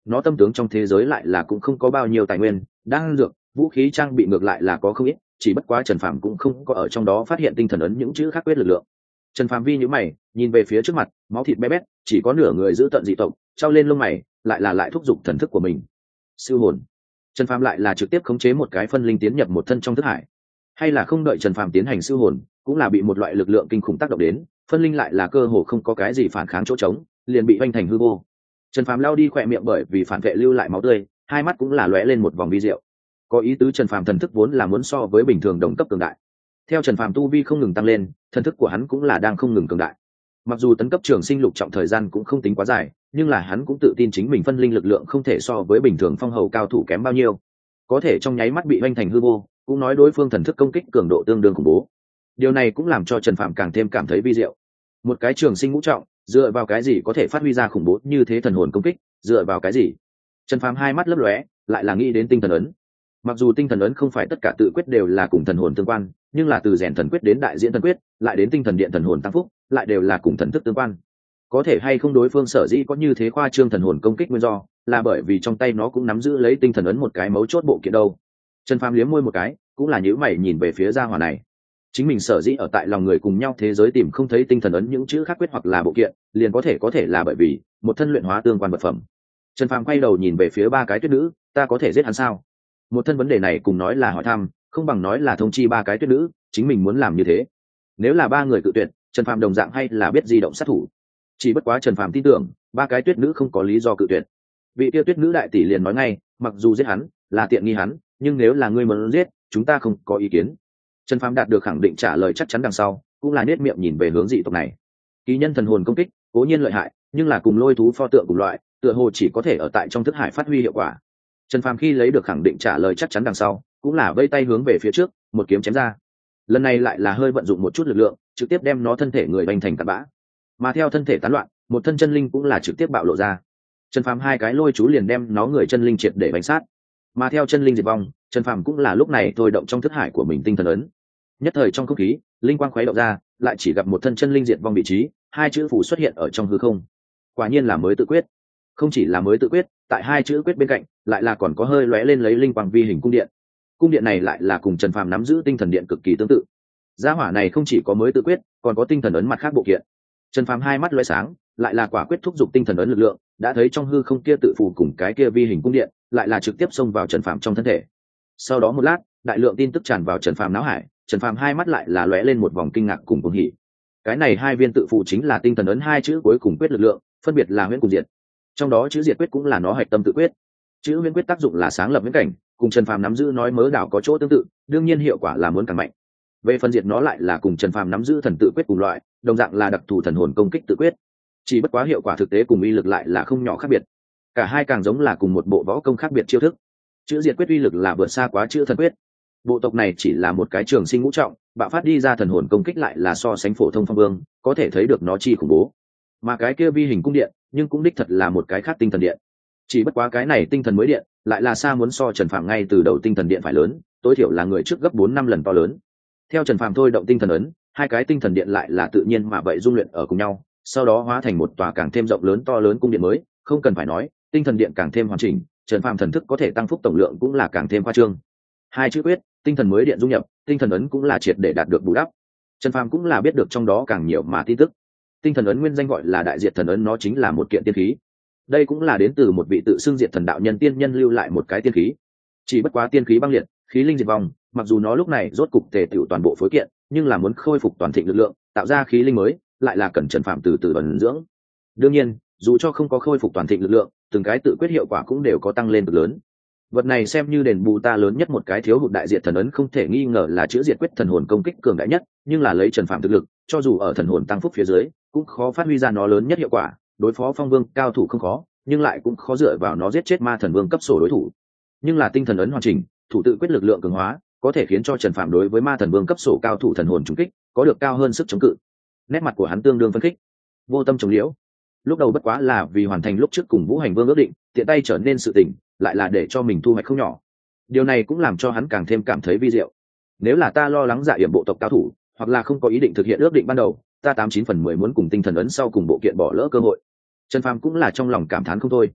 Speaker 1: nó tâm tướng trong thế giới lại là cũng không có bao nhiêu tài nguyên đang dược vũ khí trang bị ngược lại là có không ít, chỉ bất quá Trần Phàm cũng không có ở trong đó phát hiện tinh thần ấn những chữ khác quyết lực lượng. Trần Phàm vi nhíu mày, nhìn về phía trước mặt, máu thịt bé bét, chỉ có nửa người giữ tận dị tộc, trao lên lông mày, lại thúc giục thần thức của mình. Siêu hồn. Trần Phàm lại là trực tiếp khống chế một cái phân linh tiến nhập một thân trong thức hải, hay là không đợi Trần Phàm tiến hành siêu hồn, cũng là bị một loại lực lượng kinh khủng tác động đến, phân linh lại là cơ hồ không có cái gì phản kháng chỗ trống, liền bị hoành thành hư vô. Trần Phàm lao đi khỏe miệng bởi vì phản vệ lưu lại máu tươi, hai mắt cũng là lóe lên một vòng vi diệu. Có ý tứ Trần Phàm thần thức vốn là muốn so với bình thường đồng cấp cường đại. Theo Trần Phàm tu vi không ngừng tăng lên, thần thức của hắn cũng là đang không ngừng cường đại. Mặc dù tấn cấp trường sinh lục trọng thời gian cũng không tính quá dài, nhưng là hắn cũng tự tin chính mình phân linh lực lượng không thể so với bình thường phong hầu cao thủ kém bao nhiêu. Có thể trong nháy mắt bị hoành thành hư vô, cũng nói đối phương thần thức công kích cường độ tương đương khủng bố. Điều này cũng làm cho Trần Phàm càng thêm cảm thấy vi diệu. Một cái trường sinh ngũ trọng, dựa vào cái gì có thể phát huy ra khủng bố như thế thần hồn công kích, dựa vào cái gì? Trần Phàm hai mắt lấp lóe, lại là nghĩ đến tinh thần ấn. Mặc dù tinh thần ấn không phải tất cả tự quyết đều là cùng thần hồn tương quan, nhưng là từ rèn thần quyết đến đại diễn thần quyết, lại đến tinh thần điện thần hồn tăng phúc, lại đều là cùng thần thức tương quan. Có thể hay không đối phương sở dĩ có như thế khoa trương thần hồn công kích nguyên do, là bởi vì trong tay nó cũng nắm giữ lấy tinh thần ấn một cái mấu chốt bộ kiện đâu. Trần Phàm liếm môi một cái, cũng là nhíu mày nhìn về phía gia hỏa này. Chính mình sở dĩ ở tại lòng người cùng nhau thế giới tìm không thấy tinh thần ấn những chữ khác quyết hoặc là bộ kiện, liền có thể là bởi vì một thân luyện hóa tương quan vật phẩm. Trần Phàm quay đầu nhìn về phía ba cái tuyết nữ, ta có thể giết hắn sao? Một thân vấn đề này cùng nói là hỏi thăm, không bằng nói là thông chi ba cái tuyết nữ, chính mình muốn làm như thế. Nếu là ba người cự tuyệt, Trần Phàm đồng dạng hay là biết di động sát thủ. Chỉ bất quá Trần Phàm tin tưởng, ba cái tuyết nữ không có lý do cự tuyệt. Vị tiêu tuyết nữ đại tỷ liền nói ngay, mặc dù giết hắn là tiện nghi hắn, nhưng nếu là ngươi muốn giết, chúng ta không có ý kiến. Trần Phàm đạt được khẳng định trả lời chắc chắn đằng sau, cũng là nết miệng nhìn về hướng dị tộc này. Ký nhân thần hồn công kích, cố nhiên lợi hại, nhưng là cùng lôi thú pho tượng cùng loại, tựa hồ chỉ có thể ở tại trong thức hải phát huy hiệu quả. Trần Phàm khi lấy được khẳng định trả lời chắc chắn đằng sau, cũng là vây tay hướng về phía trước, một kiếm chém ra. Lần này lại là hơi vận dụng một chút lực lượng, trực tiếp đem nó thân thể người bành thành tạt bã. Mà theo thân thể tán loạn, một thân chân linh cũng là trực tiếp bạo lộ ra. Trần Phàm hai cái lôi chú liền đem nó người chân linh triệt để bánh sát. Mà theo chân linh diệt vong, Trần Phàm cũng là lúc này thôi động trong thức hải của mình tinh thần ấn. Nhất thời trong không khí, linh quang khuấy động ra, lại chỉ gặp một thân chân linh diệt vong vị trí, hai chữ phù xuất hiện ở trong hư không. Quả nhiên là mới tự quyết. Không chỉ là mới tự quyết, tại hai chữ quyết bên cạnh, lại là còn có hơi lóe lên lấy linh quang vi hình cung điện. Cung điện này lại là cùng Trần Phàm nắm giữ tinh thần điện cực kỳ tương tự. Gia hỏa này không chỉ có mới tự quyết, còn có tinh thần ấn mặt khác bộ kiện. Trần Phàm hai mắt lóe sáng, lại là quả quyết thúc giục tinh thần ấn lực lượng, đã thấy trong hư không kia tự phù cùng cái kia vi hình cung điện, lại là trực tiếp xông vào Trần Phàm trong thân thể. Sau đó một lát, đại lượng tin tức tràn vào Trần Phàm não hải, Trần Phàm hai mắt lại là lóe lên một vòng kinh ngạc cùng cuồng hỉ. Cái này hai viên tự phụ chính là tinh thần ấn hai chữ cuối cùng quyết lực lượng, phân biệt là huyễn cùng diệt. Trong đó chữ diệt quyết cũng là nó hạch tâm tự quyết. Chữ huyễn quyết tác dụng là sáng lập viễn cảnh, cùng Trần Phàm nắm giữ nói mớ đảo có chỗ tương tự, đương nhiên hiệu quả là muốn càng mạnh. Về phần diệt nó lại là cùng Trần Phàm nắm giữ thần tự quyết cùng loại, đồng dạng là đặc thù thần hồn công kích tự quyết. Chỉ bất quá hiệu quả thực tế cùng uy lực lại là không nhỏ khác biệt. Cả hai càng giống là cùng một bộ võ công khác biệt chiêu thức. Chữ diệt quyết uy lực là vượt xa quá chữ thần quyết. Bộ tộc này chỉ là một cái trường sinh ngũ trọng, bạo phát đi ra thần hồn công kích lại là so sánh phổ thông phong vương, có thể thấy được nó chi khủng bố. Mà cái kia vi hình cung điện, nhưng cũng đích thật là một cái khác tinh thần điện. Chỉ bất quá cái này tinh thần mới điện, lại là xa muốn so Trần Phàm ngay từ đầu tinh thần điện phải lớn, tối thiểu là người trước gấp 4-5 lần to lớn. Theo Trần Phàm thôi động tinh thần ấn, hai cái tinh thần điện lại là tự nhiên mà vậy dung luyện ở cùng nhau, sau đó hóa thành một tòa càng thêm rộng lớn to lớn cung điện mới, không cần phải nói, tinh thần điện càng thêm hoàn chỉnh, Trần Phàm thần thức có thể tăng phúc tổng lượng cũng là càng thêm khoa trương. Hai chữ quyết, tinh thần mới điện dung nhập, tinh thần ấn cũng là triệt để đạt được bù đắp. Trần Phàm cũng là biết được trong đó càng nhiều mà tin tức. Tinh thần ấn nguyên danh gọi là đại diệt thần ấn, nó chính là một kiện tiên khí. Đây cũng là đến từ một vị tự xưng diệt thần đạo nhân tiên nhân lưu lại một cái tiên khí. Chỉ bất quá tiên khí băng liệt, khí linh diệt vong, mặc dù nó lúc này rốt cục tề tựu toàn bộ phối kiện, nhưng là muốn khôi phục toàn thịnh lực lượng, tạo ra khí linh mới, lại là cần Trần Phàm từ từ ẩn dưỡng. Đương nhiên, dù cho không có khôi phục toàn thịnh lực lượng, từng cái tự quyết hiệu quả cũng đều có tăng lên cực lớn. Vật này xem như đền bù ta lớn nhất một cái thiếu hụt, đại diệt thần ấn không thể nghi ngờ là chữ diệt quyết thần hồn công kích cường đại nhất, nhưng là lấy Trần Phàm thực lực, cho dù ở thần hồn tăng phúc phía dưới, cũng khó phát huy ra nó lớn nhất hiệu quả. Đối phó phong vương cao thủ không khó, nhưng lại cũng khó dựa vào nó giết chết ma thần vương cấp sổ đối thủ. Nhưng là tinh thần ấn hoàn chỉnh, thủ tự quyết lực lượng cường hóa, có thể khiến cho Trần Phàm đối với ma thần vương cấp sổ cao thủ thần hồn trùng kích, có được cao hơn sức chống cự. Nét mặt của hắn tương đương phấn khích. Vô tâm trồng liễu, lúc đầu bất quá là vì hoàn thành lúc trước cùng Vũ Hành Vương ước định, tiện tay trở nên sự tình, lại là để cho mình thu hoạch không nhỏ. Điều này cũng làm cho hắn càng thêm cảm thấy vi diệu. Nếu là ta lo lắng Dạ Yểm bộ tộc cao thủ, hoặc là không có ý định thực hiện ước định ban đầu, ta 89 phần 10 muốn cùng tinh thần ấn sau cùng bộ kiện bỏ lỡ cơ hội. Trần Phàm cũng là trong lòng cảm thán không thôi.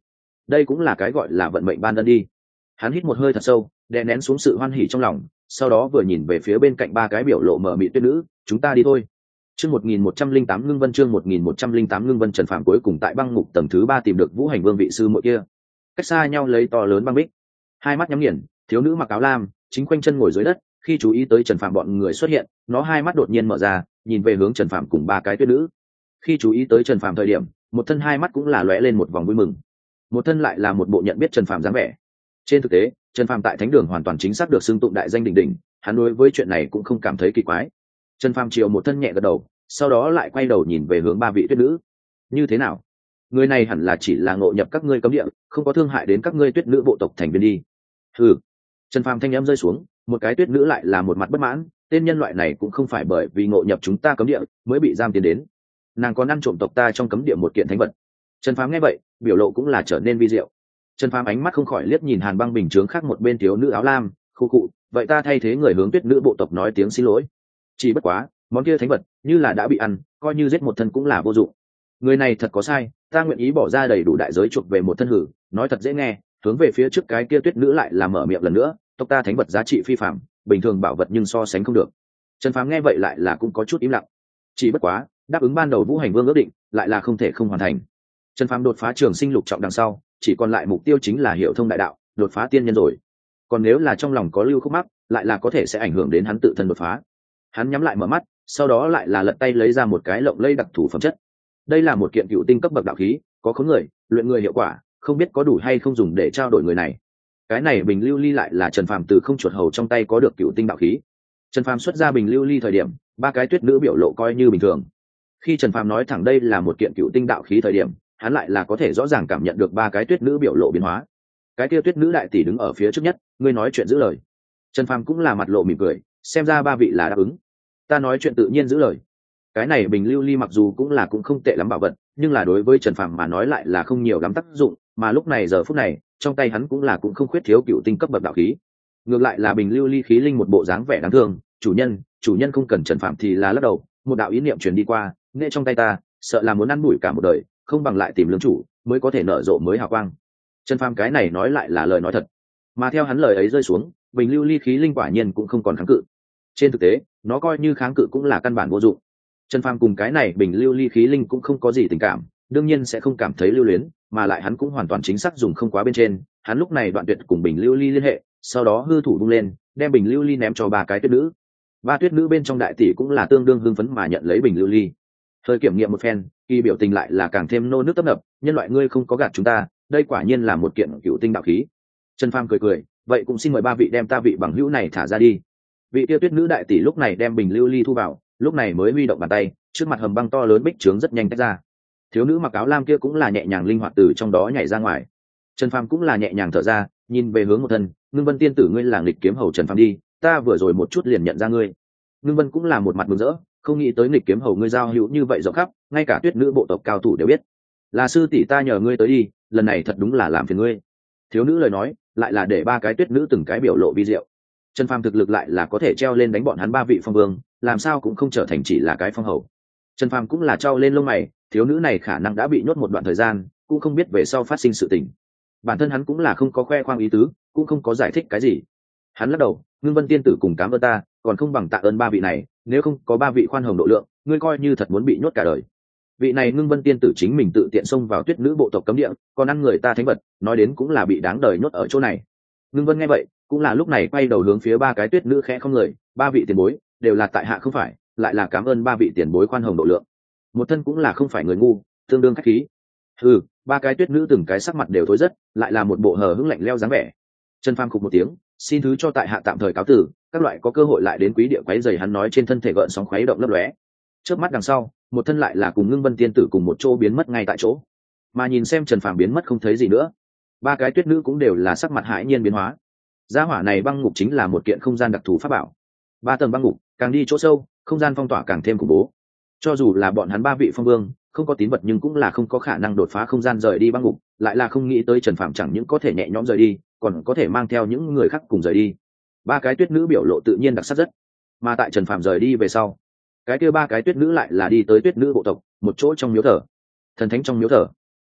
Speaker 1: đây cũng là cái gọi là vận mệnh ban ân đi. Hắn hít một hơi thật sâu, đè nén xuống sự hoan hỉ trong lòng, sau đó vừa nhìn về phía bên cạnh ba cái biểu lộ mờ mịt tuyết nữ, chúng ta đi thôi. Chương 1108 ngưng vân, chương 1108 ngưng vân. Trần Phàm cuối cùng tại băng ngục tầng thứ 3 tìm được Vũ Hành Vương vị sư muội kia. Cách xa nhau lấy to lớn băng bích, hai mắt nhắm nghiền, thiếu nữ mặc áo lam, chính quanh chân ngồi dưới đất, khi chú ý tới Trần Phàm bọn người xuất hiện, nó hai mắt đột nhiên mở ra, nhìn về hướng Trần Phàm cùng ba cái tuyết nữ. Khi chú ý tới Trần Phàm thời điểm, một thân hai mắt cũng là lóe lên một vòng vui mừng. Một thân lại là một bộ nhận biết Trần Phàm dáng vẻ. Trên thực tế, Trần Phàm tại Thánh Đường hoàn toàn chính xác được xưng tụng đại danh đỉnh đỉnh, hắn đối với chuyện này cũng không cảm thấy kỳ quái. Trần Phàm chiều một thân nhẹ gật đầu, sau đó lại quay đầu nhìn về hướng ba vị tuyết nữ. Như thế nào? Người này hẳn là chỉ là ngộ nhập các ngươi cấm địa, không có thương hại đến các ngươi tuyết nữ bộ tộc thành viên đi. Ừ. Trần Phàm thanh âm rơi xuống, một cái tuyết nữ lại là một mặt bất mãn, tên nhân loại này cũng không phải bởi vì ngộ nhập chúng ta cấm địa mới bị giam tiến đến, nàng còn ăn trộm tộc ta trong cấm địa một kiện thánh vật. Trần Phàm nghe vậy, biểu lộ cũng là trở nên vi diệu. Trần Phàm ánh mắt không khỏi liếc nhìn Hàn Băng bình chướng khác một bên thiếu nữ áo lam, khu cụ, vậy ta thay thế người hướng tuyết nữ bộ tộc nói tiếng xin lỗi. Chỉ bất quá, món kia thánh vật như là đã bị ăn, coi như giết một thân cũng là vô dụng. Người này thật có sai, ta nguyện ý bỏ ra đầy đủ đại giới chuộc về một thân hử, nói thật dễ nghe, hướng về phía trước cái kia tuyết nữ lại là mở miệng lần nữa, tộc ta thánh vật giá trị phi phàm, bình thường bảo vật nhưng so sánh không được. Trần Phàm nghe vậy lại là cũng có chút im lặng. Chỉ bất quá, đáp ứng ban đầu Vũ Hành Vương ước định, lại là không thể không hoàn thành. Trần Phàm đột phá trường sinh lục trọng đằng sau, chỉ còn lại mục tiêu chính là hiểu thông đại đạo, đột phá tiên nhân rồi. Còn nếu là trong lòng có lưu khúc mắc, lại là có thể sẽ ảnh hưởng đến hắn tự thân đột phá. Hắn nhắm lại mở mắt, sau đó lại là lật tay lấy ra một cái lộng lẫy đặc thù phẩm chất. Đây là một kiện cựu tinh cấp bậc đạo khí, có khống người, luyện người hiệu quả, không biết có đủ hay không dùng để trao đổi người này. Cái này bình lưu ly lại là Trần Phàm từ không chuột hầu trong tay có được cựu tinh đạo khí. Trần Phàm xuất ra bình lưu ly thời điểm, ba cái tuyết nữ biểu lộ coi như bình thường. Khi Trần Phàm nói thẳng đây là một kiện cựu tinh đạo khí thời điểm, hắn lại là có thể rõ ràng cảm nhận được ba cái tuyết nữ biểu lộ biến hóa. Cái kia tuyết nữ đại tỷ đứng ở phía trước nhất, ngươi nói chuyện giữ lời. Trần Phàm cũng là mặt lộ mỉm cười, xem ra ba vị là đáp ứng. Ta nói chuyện tự nhiên giữ lời. Cái này bình lưu ly mặc dù cũng không tệ lắm bảo vật, nhưng là đối với Trần Phàm mà nói lại là không nhiều lắm tác dụng, mà lúc này giờ phút này, trong tay hắn cũng không khuyết thiếu cựu tinh cấp bậc đạo khí. Ngược lại là bình lưu ly khí linh một bộ dáng vẻ đáng thương, chủ nhân không cần. Trần Phàm thì là lắc đầu, một đạo ý niệm truyền đi qua, nghệ trong tay ta, sợ là muốn ăn bụi cả một đời, không bằng lại tìm lương chủ mới có thể nở rộ mới hào quang. Trần Phàm cái này nói lại là lời nói thật, mà theo hắn lời ấy rơi xuống, bình lưu ly khí linh quả nhiên cũng không còn kháng cự. Trên thực tế, nó coi như kháng cự cũng là căn bản vô dụng. Trần Phàm cùng cái này bình lưu ly khí linh cũng không có gì tình cảm, đương nhiên sẽ không cảm thấy lưu luyến, mà lại hắn cũng hoàn toàn chính xác dùng không quá bên trên. Hắn lúc này đoạn tuyệt cùng bình lưu ly liên hệ, sau đó hư thủ vung lên, đem bình lưu ly ném cho ba cái tuyết nữ. Ba tuyết nữ bên trong đại tỷ cũng là tương đương hưng phấn mà nhận lấy bình lưu ly. Thời kiểm nghiệm một phen, kỳ biểu tình lại là càng thêm nô nước tấp nập, nhân loại ngươi không có gạt chúng ta, đây quả nhiên là một kiện cựu tinh đạo khí. Trần Phàm cười cười, vậy cũng xin mời ba vị đem ta vị bằng hữu này thả ra đi. Vị tiêu tuyết nữ đại tỷ lúc này đem bình lưu ly thu vào, lúc này mới huy động bàn tay, trước mặt hầm băng to lớn bích trướng rất nhanh tách ra. Thiếu nữ mặc áo lam kia cũng là nhẹ nhàng linh hoạt từ trong đó nhảy ra ngoài. Trần Phàm cũng là nhẹ nhàng thở ra, nhìn về hướng một thân, Ngưng Vân tiên tử ngươi là nghịch kiếm hầu Trần Phàm đi, ta vừa rồi một chút liền nhận ra ngươi. Ngưng Vân cũng là một mặt mừng rỡ, không nghĩ tới nghịch kiếm hầu ngươi giao hữu như vậy rộng khắp, ngay cả tuyết nữ bộ tộc cao thủ đều biết. Là sư tỷ ta nhờ ngươi tới đi, lần này thật đúng là làm phiền ngươi. Thiếu nữ lời nói, lại là để ba cái tuyết nữ từng cái biểu lộ vi diệu. Trần Phàm thực lực lại là có thể treo lên đánh bọn hắn ba vị phong vương, làm sao cũng không trở thành chỉ là cái phong hầu. Trần Phàm cũng là trao lên lông mày, thiếu nữ này khả năng đã bị nhốt một đoạn thời gian, cũng không biết về sau phát sinh sự tình. Bản thân hắn cũng là không có khoe khoang ý tứ, cũng không có giải thích cái gì. Hắn lắc đầu, Ngưng Vân tiên tử cùng cám ơn ta, còn không bằng tạ ơn ba vị này, nếu không có ba vị khoan hồng độ lượng, ngươi coi như thật muốn bị nhốt cả đời. Vị này Ngưng Vân tiên tử chính mình tự tiện xông vào tuyết nữ bộ tộc cấm địa, còn ăn người ta thánh vật, nói đến cũng là bị đáng đời nhốt ở chỗ này. Ngưng Vân nghe vậy, cũng là lúc này quay đầu hướng phía ba cái tuyết nữ khẽ không người, ba vị tiền bối đều là tại hạ không phải, lại là cảm ơn ba vị tiền bối khoan hồng độ lượng. Một thân cũng là không phải người ngu, tương đương khách khí. Ba cái tuyết nữ từng cái sắc mặt đều thối rất, lại là một bộ hờ hững lạnh leo dáng vẻ. Trần Phàm khục một tiếng, xin thứ cho tại hạ tạm thời cáo từ, các loại có cơ hội lại đến quý địa quấy rầy. Hắn nói trên thân thể gợn sóng khuấy động lấp lóe. Trước mắt đằng sau, một thân lại là cùng Ngưng Vân tiên tử cùng một chỗ biến mất ngay tại chỗ. Mà nhìn xem Trần Phàm biến mất không thấy gì nữa, ba cái tuyết nữ cũng đều là sắc mặt hãi nhiên biến hóa. Gia hỏa này băng ngục chính là một kiện không gian đặc thù pháp bảo. 3 tầng băng ngục, càng đi chỗ sâu, không gian phong tỏa càng thêm khủng bố. Cho dù là bọn hắn ba vị phong vương, không có tín vật nhưng cũng là không có khả năng đột phá không gian rời đi băng ngục, lại là không nghĩ tới Trần Phàm chẳng những có thể nhẹ nhõm rời đi, còn có thể mang theo những người khác cùng rời đi. Ba cái tuyết nữ biểu lộ tự nhiên đặc sắc rất. Mà tại Trần Phàm rời đi về sau, cái kia ba cái tuyết nữ lại là đi tới tuyết nữ bộ tộc, một chỗ trong miếu thờ. Thần thánh trong miếu thờ.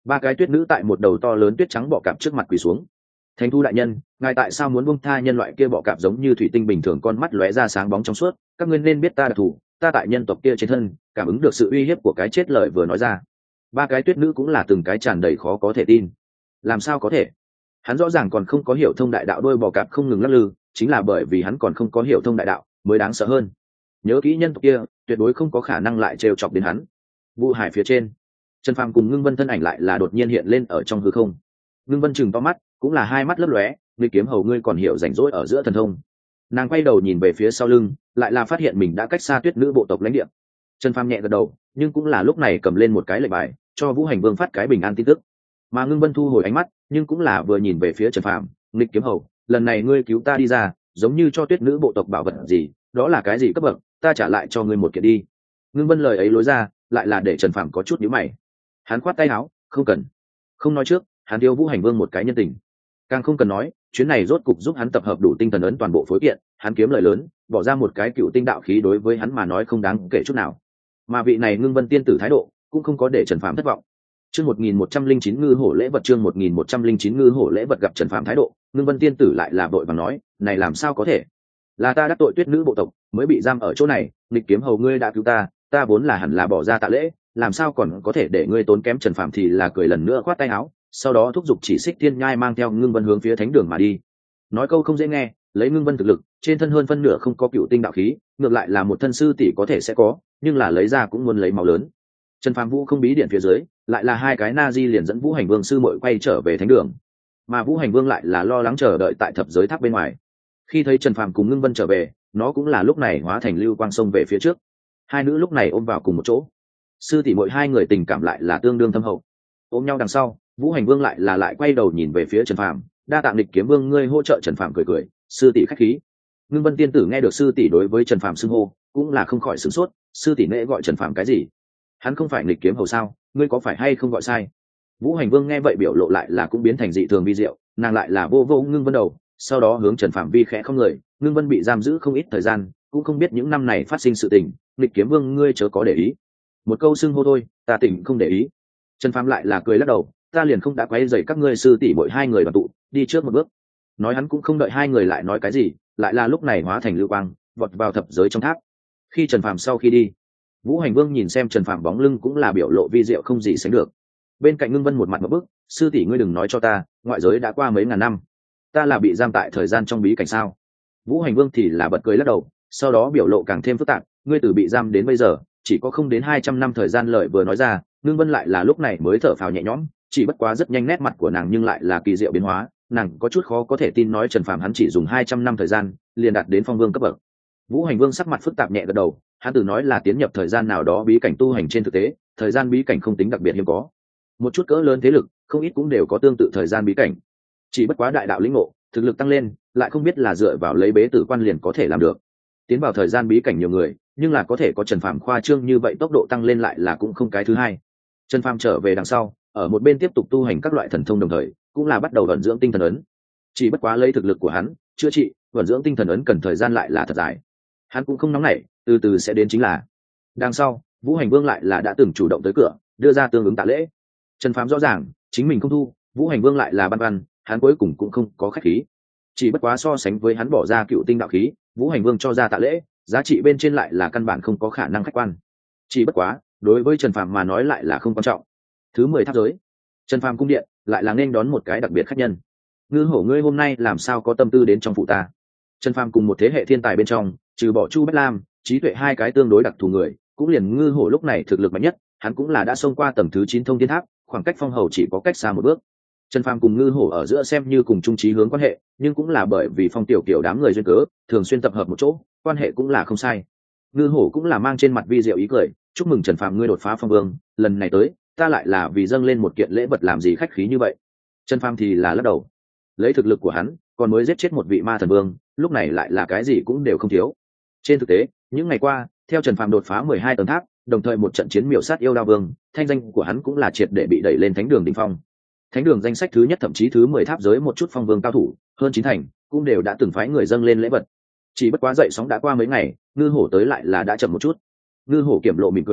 Speaker 1: ba cái tuyết nữ tại một đầu to lớn tuyết trắng bọ cạp trước mặt quỳ xuống. Thánh thú đại nhân, ngài tại sao muốn buông tha nhân loại kia? Bọ cạp giống như thủy tinh bình thường, con mắt lóe ra sáng bóng trong suốt. Các ngươi nên biết ta đặc thù, ta tại nhân tộc kia trên thân cảm ứng được sự uy hiếp của cái chết. Lời vừa nói ra, ba cái tuyết nữ cũng là từng cái tràn đầy khó có thể tin. Làm sao có thể? Hắn rõ ràng còn không có hiểu thông đại đạo. Đôi bò cạp không ngừng lắc lư, chính là bởi vì hắn còn không có hiểu thông đại đạo mới đáng sợ hơn. Nhớ kỹ, nhân tộc kia tuyệt đối không có khả năng lại trêu chọc đến hắn. Vũ hải phía trên, Trần Phàm cùng Ngưng Vân thân ảnh lại là đột nhiên hiện lên ở trong hư không. Ngưng Vân chừng to mắt, cũng là hai mắt lấp lóe. Ngươi kiếm hầu, ngươi còn hiểu rảnh rỗi ở giữa thần thông? Nàng quay đầu nhìn về phía sau lưng, lại là phát hiện mình đã cách xa tuyết nữ bộ tộc lãnh địa. Trần Phàm nhẹ gật đầu, nhưng cũng là lúc này cầm lên một cái lệnh bài cho Vũ Hành Vương phát cái bình an tin tức. Mà Ngưng Vân thu hồi ánh mắt, nhưng cũng là vừa nhìn về phía Trần Phàm. Nghịch kiếm hầu, lần này ngươi cứu ta đi ra, giống như cho tuyết nữ bộ tộc bảo vật gì, đó là cái gì cấp bậc? Ta trả lại cho ngươi một kiện đi. Ngưng Vân lời ấy lối ra, lại là để Trần Phàm có chút nhíu mày. Hắn khoát tay áo, không cần. Không nói trước, hắn thiếu Vũ Hành Vương một cái nhân tình. Càng không cần nói, chuyến này rốt cục giúp hắn tập hợp đủ tinh thần ấn toàn bộ phối kiện, hắn kiếm lợi lớn, bỏ ra một cái cựu tinh đạo khí đối với hắn mà nói không đáng kể chút nào. Mà vị này Ngưng Vân tiên tử thái độ cũng không có để Trần Phàm thất vọng. Chương 1109 ngư hổ lễ vật, chương 1109 ngư hổ lễ vật. Gặp Trần Phàm thái độ, Ngưng Vân tiên tử lại là vội vàng nói, này làm sao có thể? Là ta đắc tội tuyết nữ bộ tộc, mới bị giam ở chỗ này, nghịch kiếm hầu ngươi đã cứu ta, ta vốn là hẳn là bỏ ra tạ lễ, làm sao còn có thể để ngươi tốn kém? Trần Phàm thì là cười lần nữa khoát tay áo, sau đó thúc giục Chỉ Xích Thiên Nhai mang theo Ngưng Vân hướng phía thánh đường mà đi. Nói câu không dễ nghe, lấy Ngưng Vân thực lực, trên thân hơn phân nửa không có cựu tinh đạo khí, ngược lại là một thân sư tỷ có thể sẽ có, nhưng là lấy ra cũng muốn lấy máu lớn. Trần Phàm Vũ không bí điện phía dưới, lại là hai cái na di liền dẫn Vũ Hành Vương sư muội quay trở về thánh đường, mà Vũ Hành Vương lại là lo lắng chờ đợi tại thập giới tháp bên ngoài. Khi thấy Trần Phàm cùng Ngưng Vân trở về, nó cũng là lúc này hóa thành lưu quang sông về phía trước. Hai nữ lúc này ôm vào cùng một chỗ, sư tỷ muội hai người tình cảm lại là tương đương thâm hậu. Ôm nhau đằng sau, Vũ Hành Vương lại quay đầu nhìn về phía Trần Phàm, đa tạ nghịch kiếm vương ngươi hỗ trợ. Trần Phàm cười cười, sư tỷ khách khí. Ngưng Vân tiên tử nghe được sư tỷ đối với Trần Phàm xưng hô, cũng là không khỏi sửng sốt, sư tỷ nễ gọi Trần Phàm cái gì? Hắn không phải nghịch kiếm hầu sao? Ngươi có phải hay không gọi sai? Vũ Hành Vương nghe vậy biểu lộ lại là cũng biến thành dị thường vi diệu, nàng lại là vô vô Ngưng Vân đầu, sau đó hướng Trần Phàm vi khẽ không người. Ngưng Vân bị giam giữ không ít thời gian, cũng không biết những năm này phát sinh sự tình, nghịch kiếm vương ngươi chớ có để ý. Một câu xưng hô thôi, ta tỉnh không để ý. Trần Phàm lại là cười lắc đầu, ta liền không đã quấy rầy các ngươi sư tỷ muội hai người đoàn tụ, đi trước một bước. Nói hắn cũng không đợi hai người lại nói cái gì, lại là lúc này hóa thành lưu quang, vọt vào thập giới trong tháp. Khi Trần Phàm sau khi đi, Vũ Hành Vương nhìn xem Trần Phàm bóng lưng cũng là biểu lộ vi diệu không gì sánh được. Bên cạnh Ngưng Vân một mặt ngộp bức, sư tỷ ngươi đừng nói cho ta, ngoại giới đã qua mấy ngàn năm, ta là bị giam tại thời gian trong bí cảnh sao? Vũ Hành Vương thì là bật cười lắc đầu, sau đó biểu lộ càng thêm phức tạp, ngươi từ bị giam đến bây giờ, chỉ có không đến 200 năm thời gian. Lời vừa nói ra, Ngưng Vân lại là lúc này mới thở phào nhẹ nhõm, chỉ bất quá rất nhanh nét mặt của nàng nhưng lại là kỳ diệu biến hóa, nàng có chút khó có thể tin nói Trần Phàm hắn chỉ dùng 200 năm thời gian, liền đạt đến phong vương cấp bậc. Vũ Hành Vương sắc mặt phức tạp nhẹ gật đầu, hắn từ nói là tiến nhập thời gian nào đó bí cảnh tu hành, trên thực tế, thời gian bí cảnh không tính đặc biệt hiếm có. Một chút cỡ lớn thế lực, không ít cũng đều có tương tự thời gian bí cảnh. Chỉ bất quá đại đạo lĩnh ngộ, thực lực tăng lên, lại không biết là dựa vào lấy bế tử quan liền có thể làm được. Tiến vào thời gian bí cảnh nhiều người, nhưng là có thể có Trần Phàm khoa trương như vậy tốc độ tăng lên lại là cũng không cái thứ hai. Trần Phàm trở về đằng sau, ở một bên tiếp tục tu hành các loại thần thông, đồng thời cũng là bắt đầu vận dưỡng tinh thần ấn. Chỉ bất quá lấy thực lực của hắn, chữa trị, vận dưỡng tinh thần ấn cần thời gian lại là thật dài. Hắn cũng không nóng nảy, từ từ sẽ đến chính là. Đằng sau, Vũ Hành Vương lại là đã từng chủ động tới cửa, đưa ra tương ứng tạ lễ. Trần Phàm rõ ràng, chính mình không thu, Vũ Hành Vương lại là băn khoăn, hắn cuối cùng cũng không có khách khí. Chỉ bất quá so sánh với hắn bỏ ra cựu tinh đạo khí, Vũ Hành Vương cho ra tạ lễ, giá trị bên trên lại là căn bản không có khả năng khách quan. Chỉ bất quá, đối với Trần Phàm mà nói lại là không quan trọng. Thứ 10 tháp giới, Trần Phàm cung điện lại là nên đón một cái đặc biệt khách nhân. Ngư hổ ngươi hôm nay làm sao có tâm tư đến trong phủ ta? Trần Phàm cùng một thế hệ thiên tài bên trong, trừ bỏ Chu Bách Lam, trí tuệ hai cái tương đối đặc thù người, cũng liền Ngư hổ lúc này thực lực mạnh nhất, hắn cũng là đã xông qua tầng thứ 9 thông thiên tháp, khoảng cách phong hầu chỉ có cách xa một bước. Trần Phàm cùng Ngư hổ ở giữa xem như cùng chung chí hướng quan hệ, nhưng cũng là bởi vì Phong Tiểu Kiều đám người duyên cớ, thường xuyên tập hợp một chỗ, quan hệ cũng là không sai. Ngư hổ cũng là mang trên mặt vi diệu ý cười, chúc mừng Trần Phàm ngươi đột phá phong vương, lần này tới, ta lại là vì dâng lên một kiện lễ vật, làm gì khách khí như vậy? Trần Phàm thì là lắc đầu, lấy thực lực của hắn, còn mới giết chết một vị ma thần vương, lúc này lại là cái gì cũng đều không thiếu. Trên thực tế, những ngày qua, theo Trần Phàm đột phá 12 tầng tháp, đồng thời một trận chiến miểu sát yêu đao vương, thanh danh của hắn cũng là triệt để bị đẩy lên thánh đường đỉnh phong. Thánh đường danh sách thứ nhất thậm chí thứ 10 tháp giới một chút phong vương cao thủ, hơn 9 thành, cũng đều đã từng phái người dâng lên lễ vật. Chỉ bất quá dậy sóng đã qua mấy ngày, Ngư hổ tới lại là đã chậm một chút. Ngư hổ kiểm lộ mỉm cười,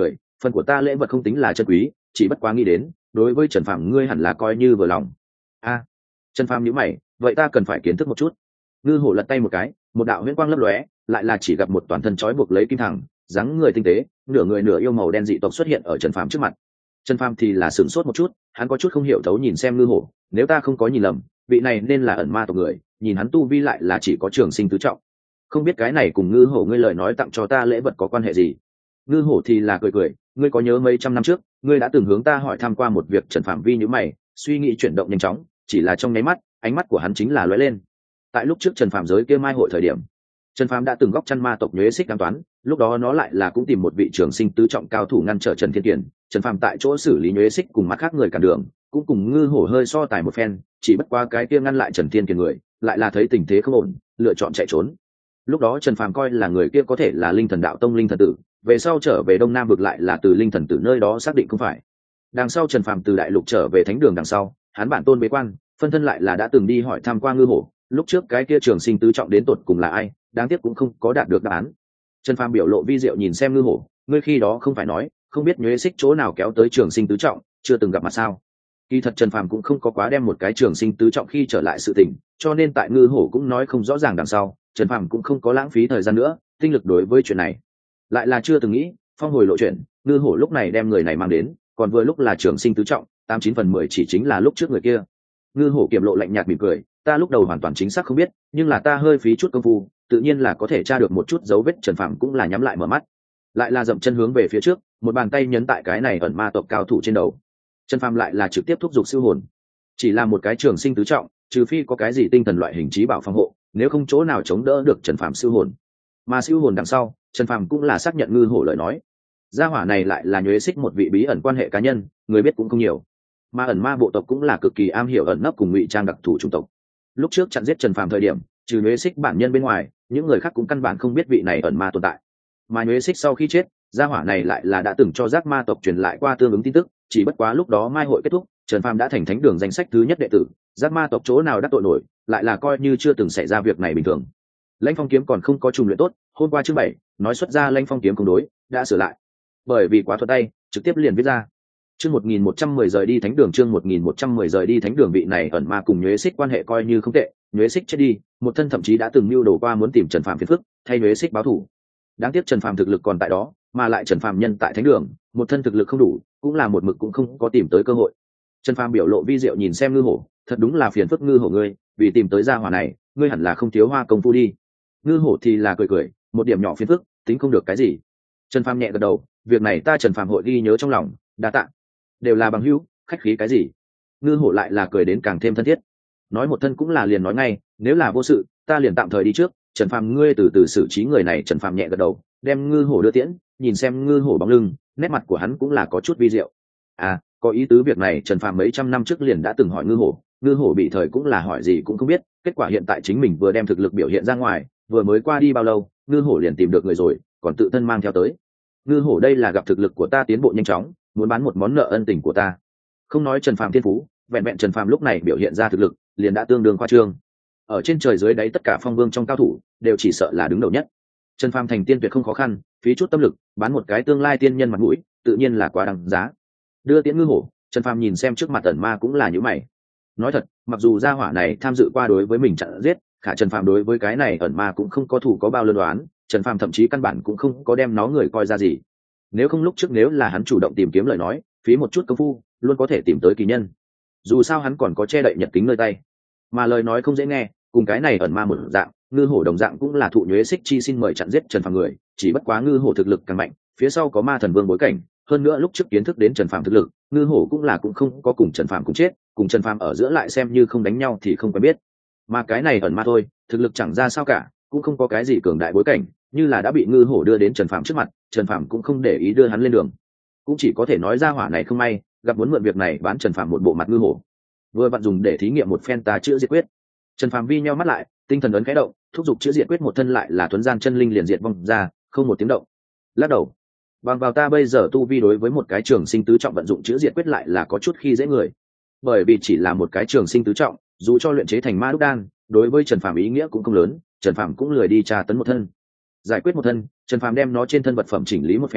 Speaker 1: phần của ta lễ vật không tính là chân quý, chỉ bất quá nghĩ đến đối với Trần Phàm ngươi hẳn là coi như vừa lòng. A, Trần Phàm nhíu mày, vậy ta cần phải kiến thức một chút. Ngư hổ lật tay một cái, một đạo huyễn quang lấp lóe, lại là chỉ gặp một toàn thân trói buộc lấy kim thẳng, dáng người tinh tế, nửa người nửa yêu màu đen dị tộc xuất hiện ở Trần Phàm trước mặt. Trần Phàm thì là sửng sốt một chút, hắn có chút không hiểu thấu nhìn xem ngư hổ, nếu ta không có nhìn lầm, vị này nên là ẩn ma tộc người, nhìn hắn tu vi lại là chỉ có trường sinh tứ trọng, không biết cái này cùng ngư hổ ngươi lời nói tặng cho ta lễ vật có quan hệ gì. Ngư hổ thì là cười cười, ngươi có nhớ mấy trăm năm trước ngươi đã từng hướng ta hỏi thăm qua một việc. Trần Phạm vi nhíu mày, suy nghĩ chuyển động nhanh chóng, chỉ là trong nháy mắt ánh mắt của hắn chính là lóe lên. Tại lúc trước Trần Phạm giới kia mai hội thời điểm, Trần Phạm đã từng góp chăn ma tộc nhuế xích cam toán, lúc đó nó lại là cũng tìm một vị trường sinh tứ trọng cao thủ ngăn trở Trần Thiên Kiền. Trần Phạm tại chỗ xử lý nhuế xích cùng mắt khác người cản đường, cũng cùng ngư hổ hơi so tài một phen, chỉ bất qua cái kia ngăn lại Trần Thiên Kiền người lại là thấy tình thế không ổn, lựa chọn chạy trốn. Lúc đó Trần Phàm coi là người kia có thể là linh thần đạo tông linh thần tử, về sau trở về đông nam vực lại là từ linh thần tử nơi đó xác định không phải. Đằng sau Trần Phàm từ đại lục trở về thánh đường đằng sau, hắn bản tôn bế quan, phân thân lại là đã từng đi hỏi thăm qua ngư hổ, lúc trước cái kia trường sinh tứ trọng đến tột cùng là ai, đáng tiếc cũng không có đạt được đáp án. Trần Phàm biểu lộ vi diệu nhìn xem ngư hổ, ngươi khi đó không phải nói không biết nhuế xích chỗ nào kéo tới trường sinh tứ trọng, chưa từng gặp mặt sao? Kỳ thật Trần Phàm cũng không có quá đem một cái trường sinh tứ trọng khi trở lại sự tình, cho nên tại ngư hổ cũng nói không rõ ràng đằng sau, Trần Phàm cũng không có lãng phí thời gian nữa, tinh lực đối với chuyện này. Lại là chưa từng nghĩ, phong hồi lộ chuyện, ngư hổ lúc này đem người này mang đến, còn vừa lúc là trường sinh tứ trọng, 89/10 chỉ chính là lúc trước người kia. Ngư hổ kiềm lộ lạnh nhạt mỉm cười, ta lúc đầu hoàn toàn chính xác không biết, nhưng là ta hơi phí chút công phu, tự nhiên là có thể tra được một chút dấu vết. Trần Phàm cũng là nhắm lại mở mắt, lại là dậm chân hướng về phía trước, một bàn tay nhấn tại cái này ẩn ma tộc cao thủ trên đầu. Trần Phàm lại là trực tiếp thúc giục siêu hồn, chỉ là một cái trường sinh tứ trọng, trừ phi có cái gì tinh thần loại hình trí bảo phòng hộ, nếu không chỗ nào chống đỡ được Trần Phàm siêu hồn. Mà siêu hồn đằng sau, Trần Phàm cũng là xác nhận ngư hổ lời nói, gia hỏa này lại là nhuế xích một vị bí ẩn quan hệ cá nhân, người biết cũng không nhiều. Mà ẩn ma bộ tộc cũng là cực kỳ am hiểu ẩn nấp cùng ngụy trang đặc thù chủng tộc. Lúc trước chặn giết Trần Phàm thời điểm, trừ nhuế xích bản nhân bên ngoài, những người khác cũng căn bản không biết vị này ẩn ma tồn tại. Mà nhuế xích sau khi chết, gia hỏa này lại là đã từng cho giác ma tộc truyền lại qua tương ứng tin tức, chỉ bất quá lúc đó mai hội kết thúc, Trần Phàm đã thành thánh đường danh sách thứ nhất đệ tử, giác ma tộc chỗ nào đắc tội nổi, lại là coi như chưa từng xảy ra việc này bình thường. Lãnh phong kiếm còn không có trùng luyện tốt, hôm qua chương 7 nói xuất ra lãnh phong kiếm không đối, đã sửa lại, bởi vì quá thuận tay, trực tiếp liền viết ra. Chương 1110 rời đi thánh đường, chương 1110 rời đi thánh đường. Vị này ẩn ma cùng nhuế xích quan hệ coi như không tệ, nhuế xích chết đi, một thân thậm chí đã từng mưu đồ qua muốn tìm Trần Phàm phiền phức, thay nhuế xích báo thù. Đáng tiếc Trần Phàm thực lực còn tại đó, mà lại Trần Phàm nhân tại thánh đường, một thân thực lực không đủ, cũng là một mực cũng không có tìm tới cơ hội. Trần Phàm biểu lộ vi diệu nhìn xem ngư hổ, thật đúng là phiền phức ngư hổ ngươi, vì tìm tới gia hỏa này, ngươi hẳn là không thiếu hoa công phu đi. Ngư hổ thì là cười cười, một điểm nhỏ phiền phức, tính không được cái gì. Trần Phàm nhẹ gật đầu, việc này ta Trần Phàm hội ghi nhớ trong lòng, đa tạ. Đều là bằng hữu, khách khí cái gì. Ngư hổ lại là cười đến càng thêm thân thiết, nói một thân cũng là liền nói ngay, nếu là vô sự, ta liền tạm thời đi trước, Trần Phàm ngươi từ từ xử trí người này. Trần Phàm nhẹ gật đầu, đem ngư hổ đưa tiễn, nhìn xem ngư hổ bóng lưng, nét mặt của hắn cũng là có chút vi diệu. À, có ý tứ việc này Trần Phàm mấy trăm năm trước liền đã từng hỏi ngư hổ bị thời cũng là hỏi gì cũng không biết, kết quả hiện tại chính mình vừa đem thực lực biểu hiện ra ngoài, vừa mới qua đi bao lâu, ngư hổ liền tìm được người rồi, còn tự thân mang theo tới. Ngư hổ đây là gặp thực lực của ta tiến bộ nhanh chóng, muốn bán một món nợ ân tình của ta. Không nói Trần Phàm thiên phú, vẹn vẹn Trần Phàm lúc này biểu hiện ra thực lực, liền đã tương đương khoa trương. Ở trên trời dưới đáy tất cả phong vương trong cao thủ, đều chỉ sợ là đứng đầu nhất. Trần Phàm thành tiên tuyệt không khó khăn, phí chút tâm lực, bán một cái tương lai tiên nhân mặt mũi, tự nhiên là quá đáng giá. Đưa tiễn ngư hổ, Trần Phàm nhìn xem trước mặt ẩn ma cũng là nhíu mày. Nói thật, mặc dù gia hỏa này tham dự qua đối với mình chặn giết, khả Trần Phàm đối với cái này ẩn ma cũng không có thủ có bao lân đoán, Trần Phàm thậm chí căn bản cũng không có đem nó người coi ra gì. Nếu không lúc trước nếu là hắn chủ động tìm kiếm lời nói, phí một chút công phu, luôn có thể tìm tới kỳ nhân. Dù sao hắn còn có che đậy nhật kính nơi tay, mà lời nói không dễ nghe, cùng cái này ẩn ma một dạng, ngư hổ đồng dạng cũng là thụ nhuế xích chi xin mời chặn giết Trần Phàm người, chỉ bất quá ngư hổ thực lực càng mạnh, phía sau có ma thần vương bối cảnh, hơn nữa lúc trước kiến thức đến Trần Phàm thực lực, ngư hổ cũng không có cùng Trần Phàm cùng chết, cùng Trần Phàm ở giữa lại xem như không đánh nhau thì không quen biết. Mà cái này ẩn ma thôi, thực lực chẳng ra sao cả, cũng không có cái gì cường đại bối cảnh, như là đã bị ngư hổ đưa đến Trần Phàm trước mặt, Trần Phàm cũng không để ý đưa hắn lên đường, cũng chỉ có thể nói ra hỏa này không may, gặp muốn mượn việc này bán Trần Phàm một bộ mặt ngư hổ, vừa vặn dùng để thí nghiệm một phen tà chữa diệt quyết. Trần Phàm vi nheo mắt lại, tinh thần ấn khẽ động, thúc giục chữa diệt quyết, một thân lại là tuấn gian chân linh liền diệt vong ra, không một tiếng động. Lắc đầu, bằng vào ta bây giờ tu vi đối với một cái trường sinh tứ trọng vận dụng chữa diệt quyết lại là có chút khi dễ người, bởi vì chỉ là một cái trường sinh tứ trọng, dù cho luyện chế thành ma đúc đan, đối với Trần Phàm ý nghĩa cũng không lớn, Trần Phàm cũng lười đi tra tấn một thân. Giải quyết một thân, Trần Phàm đem nó trên thân vật phẩm chỉnh lý một phen,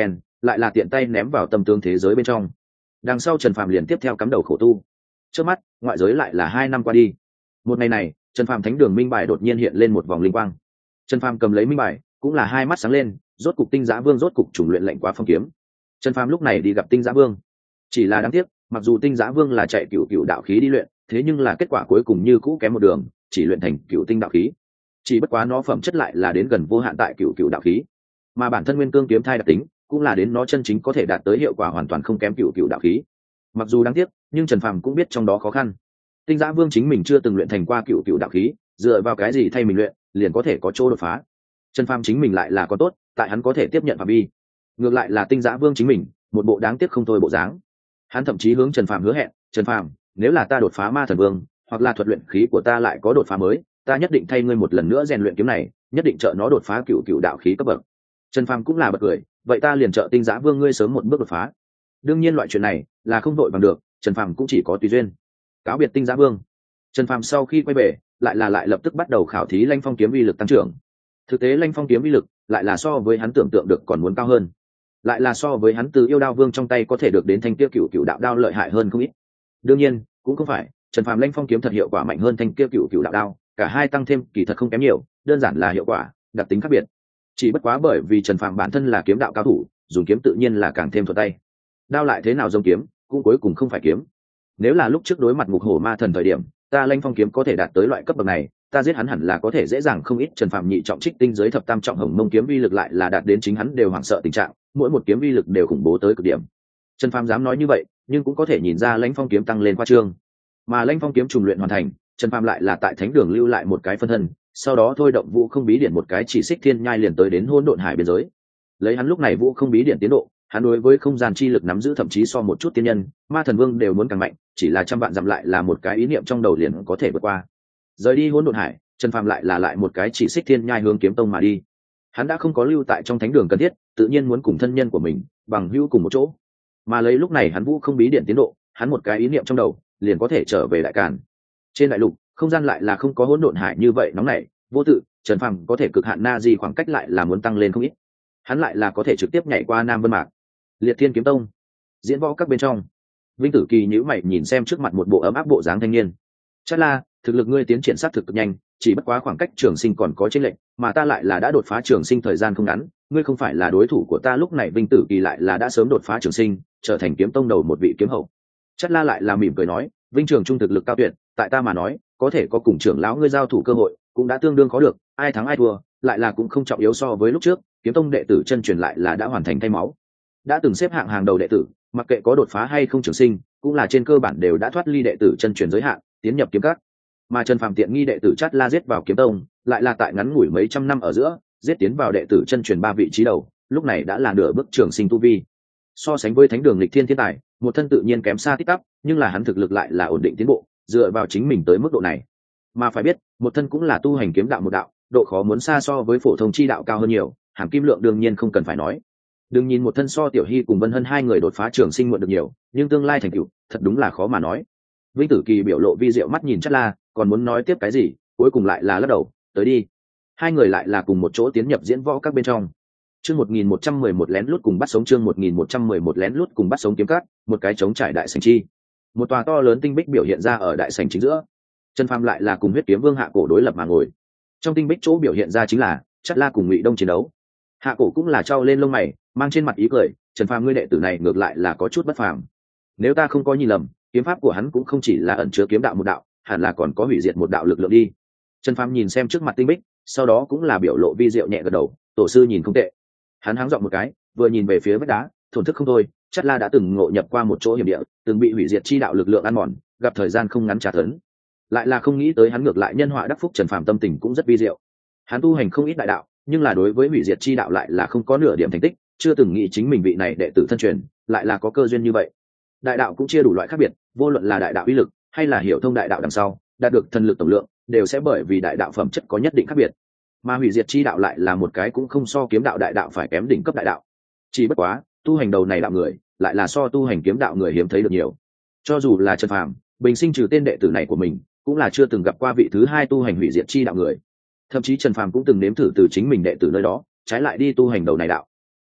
Speaker 1: lại là tiện tay ném vào tâm tướng thế giới bên trong. Đằng sau Trần Phàm liền tiếp theo cắm đầu khổ tu. Trước mắt ngoại giới lại là 2 năm qua đi. Một ngày này, Trần Phàm thánh đường minh bài đột nhiên hiện lên một vòng linh quang. Trần Phàm cầm lấy minh bài, cũng là hai mắt sáng lên, rốt cục Tinh Giá Vương rốt cục trùng luyện lệnh quá phong kiếm. Trần Phàm lúc này đi gặp Tinh Giá Vương. Chỉ là đáng tiếc, mặc dù Tinh Giá Vương là chạy cựu đạo khí đi luyện, thế nhưng là kết quả cuối cùng như cũ kém một đường, chỉ luyện thành cựu tinh đạo khí. Chỉ bất quá nó phẩm chất lại là đến gần vô hạn tại cựu đạo khí, mà bản thân Nguyên Cương kiếm thai đặc tính cũng là đến nó chân chính có thể đạt tới hiệu quả hoàn toàn không kém cựu đạo khí. Mặc dù đáng tiếc, nhưng Trần Phàm cũng biết trong đó khó khăn. Tinh Giá Vương chính mình chưa từng luyện thành qua cựu đạo khí, dựa vào cái gì thay mình luyện liền có thể có chỗ đột phá. Trần Phàm chính mình lại là có tốt, tại hắn có thể tiếp nhận phạm vi. Ngược lại là Tinh Giá Vương chính mình, một bộ đáng tiếc không thôi bộ dáng. Hắn thậm chí hướng Trần Phàm hứa hẹn, "Trần Phàm, nếu là ta đột phá Ma Thần Vương, hoặc là thuật luyện khí của ta lại có đột phá mới, ta nhất định thay ngươi một lần nữa rèn luyện kiếm này, nhất định trợ nó đột phá cựu đạo khí cấp bậc." Trần Phàm cũng là bật cười, "Vậy ta liền trợ Tinh Giá Vương ngươi sớm một bước đột phá." Đương nhiên loại chuyện này là không đội bằng được, Trần Phàm cũng chỉ có tùy duyên. Cáo biệt Tinh Giá Vương, Trần Phàm sau khi quay về, lại lập tức bắt đầu khảo thí Lanh Phong kiếm uy lực tăng trưởng. Thực tế Lanh Phong kiếm uy lực lại là so với hắn tưởng tượng được còn muốn cao hơn, lại là so với hắn từ Yêu Đao Vương trong tay có thể được đến thanh kia cựu đạo đao lợi hại hơn không ít. Đương nhiên cũng không phải Trần Phàm Lanh Phong kiếm thật hiệu quả mạnh hơn thanh kia cựu đạo đao, cả hai tăng thêm kỳ thật không kém nhiều, đơn giản là hiệu quả đặc tính khác biệt. Chỉ bất quá bởi vì Trần Phàm bản thân là kiếm đạo cao thủ, dùng kiếm tự nhiên là càng thêm thuận tay. Đao lại thế nào giống kiếm, cũng cuối cùng không phải kiếm. Nếu là lúc trước đối mặt Ngục Hổ Ma Thần thời điểm, ta Lanh Phong kiếm có thể đạt tới loại cấp bậc này, ta giết hắn hẳn là có thể dễ dàng không ít. Trần Phàm nhị trọng trích tinh giới thập tam trọng Hồng Mông kiếm uy lực lại là đạt đến chính hắn đều hoảng sợ tình trạng, mỗi một kiếm uy lực đều khủng bố tới cực điểm. Trần Phàm dám nói như vậy, nhưng cũng có thể nhìn ra Lãnh Phong kiếm tăng lên qua trương. Mà Lãnh Phong kiếm trùng luyện hoàn thành, Trần Phàm lại là tại thánh đường lưu lại một cái phân thân, sau đó thôi động vũ không bí điển một cái chỉ xích thiên nhai liền tới đến Hỗn Độn Hải biên giới. Lấy hắn lúc này vũ không bí điển tiến độ, hắn đối với không gian chi lực nắm giữ thậm chí so một chút tiên nhân, Ma Thần Vương đều muốn càng mạnh, chỉ là trăm vạn dặm lại là một cái ý niệm trong đầu liền có thể vượt qua. Rời đi Hỗn Độn Hải, Trần Phàm lại một cái chỉ xích thiên nhai hướng Kiếm Tông mà đi. Hắn đã không có lưu tại trong thánh đường cần thiết, tự nhiên muốn cùng thân nhân của mình bằng hữu cùng một chỗ. Mà lấy lúc này hắn vũ không bí điện tiến độ, hắn một cái ý niệm trong đầu liền có thể trở về Đại Càn. Trên đại lục, không gian lại là không có Hỗn Độn Hải như vậy nóng nảy, vô tự, Trần Phàm có thể cực hạn na di khoảng cách lại là muốn tăng lên không ít. Hắn lại là có thể trực tiếp nhảy qua Nam Vân Mạc. Liệt Thiên Kiếm Tông, diễn võ các bên trong, Vinh Tử Kỳ nhíu mày nhìn xem trước mặt một bộ ấm áp bộ dáng thanh niên. Chắc là thực lực ngươi tiến triển sát thực cực nhanh, chỉ bất quá khoảng cách trường sinh còn có chênh lệch, mà ta lại là đã đột phá trường sinh thời gian không ngắn, ngươi không phải là đối thủ của ta. Lúc này Vinh Tử Kỳ lại là đã sớm đột phá trường sinh, trở thành kiếm tông đầu một vị kiếm hậu. Chắc la lại là mỉm cười nói, Vinh Trường Trung thực lực cao tuyệt, tại ta mà nói, có thể có cùng trưởng lão ngươi giao thủ cơ hội, cũng đã tương đương khó được, ai thắng ai thua, lại là cũng không trọng yếu so với lúc trước, kiếm tông đệ tử chân truyền lại là đã hoàn thành thay máu. Đã từng xếp hạng hàng đầu đệ tử, mặc kệ có đột phá hay không trường sinh, cũng là trên cơ bản đều đã thoát ly đệ tử chân truyền giới hạn, tiến nhập kiếm các. Mà Trần Phàm tiện nghi đệ tử Chát La giết vào kiếm tông, lại là tại ngắn ngủi mấy trăm năm ở giữa, giết tiến vào đệ tử chân truyền 3 vị trí đầu, lúc này đã là nửa bước trường sinh tu vi. So sánh với thánh đường lịch thiên thiên tài, một thân tự nhiên kém xa tích tắp, nhưng là hắn thực lực lại là ổn định tiến bộ, dựa vào chính mình tới mức độ này. Mà phải biết, một thân cũng là tu hành kiếm đạo một đạo, độ khó muốn xa so với phổ thông chi đạo cao hơn nhiều, hàm kim lượng đương nhiên không cần phải nói. Đừng nhìn một thân so Tiểu Hy cùng Vân Hân hai người đột phá trường sinh muộn được nhiều, nhưng tương lai thành tựu thật đúng là khó mà nói. Vinh Tử Kỳ biểu lộ vi diệu mắt nhìn Chát La, còn muốn nói tiếp cái gì, cuối cùng lại là lắc đầu, tới đi. Hai người lại là cùng một chỗ tiến nhập diễn võ các bên trong. Chương 1111 lén lút cùng bắt sống, chương 1111 lén lút cùng bắt sống kiếm cát, một cái trống trải đại sảnh chi. Một tòa to lớn tinh bích biểu hiện ra ở đại sảnh chính giữa. Trần Phàm lại là cùng Huyết Kiếm Vương Hạ Cổ đối lập mà ngồi. Trong tinh bích chỗ biểu hiện ra chính là Chát La cùng Ngụy Đông chiến đấu. Hạ Cổ cũng là trao lên lông mày, mang trên mặt ý cười, Trần Phàm ngươi đệ tử này ngược lại là có chút bất phàm. Nếu ta không có nhìn lầm, kiếm pháp của hắn cũng không chỉ là ẩn chứa kiếm đạo một đạo, hẳn là còn có hủy diệt một đạo lực lượng đi. Trần Phàm nhìn xem trước mặt tinh bích, sau đó cũng là biểu lộ vi diệu nhẹ gật đầu, tổ sư nhìn không tệ. Hắn háng giọng một cái, vừa nhìn về phía vách đá, thổn thức không thôi, Chát La đã từng ngộ nhập qua một chỗ hiểm địa, từng bị hủy diệt chi đạo lực lượng ăn mòn, gặp thời gian không ngắn trả thấn. Lại là không nghĩ tới hắn ngược lại nhân họa đắc phúc. Trần Phàm tâm tình cũng rất vi diệu. Hắn tu hành không ít đại đạo, nhưng là đối với hủy diệt chi đạo lại là không có nửa điểm thành tích, chưa từng nghĩ chính mình vị này đệ tử thân truyền lại là có cơ duyên như vậy. Đại đạo cũng chia đủ loại khác biệt, vô luận là đại đạo uy lực hay là hiểu thông đại đạo đằng sau đạt được thần lực tổng lượng, đều sẽ bởi vì đại đạo phẩm chất có nhất định khác biệt. Mà hủy diệt chi đạo lại là một cái cũng không so kiếm đạo đại đạo phải kém đỉnh cấp đại đạo. Chỉ bất quá tu hành đầu này đạo người lại là so tu hành kiếm đạo người hiếm thấy được nhiều. Cho dù là Trần Phàm bình sinh trừ tên đệ tử này của mình, cũng là chưa từng gặp qua vị thứ hai tu hành hủy diệt chi đạo người. Thậm chí Trần Phàm cũng từng nếm thử từ chính mình đệ tử nơi đó trái lại đi tu hành đầu này đạo.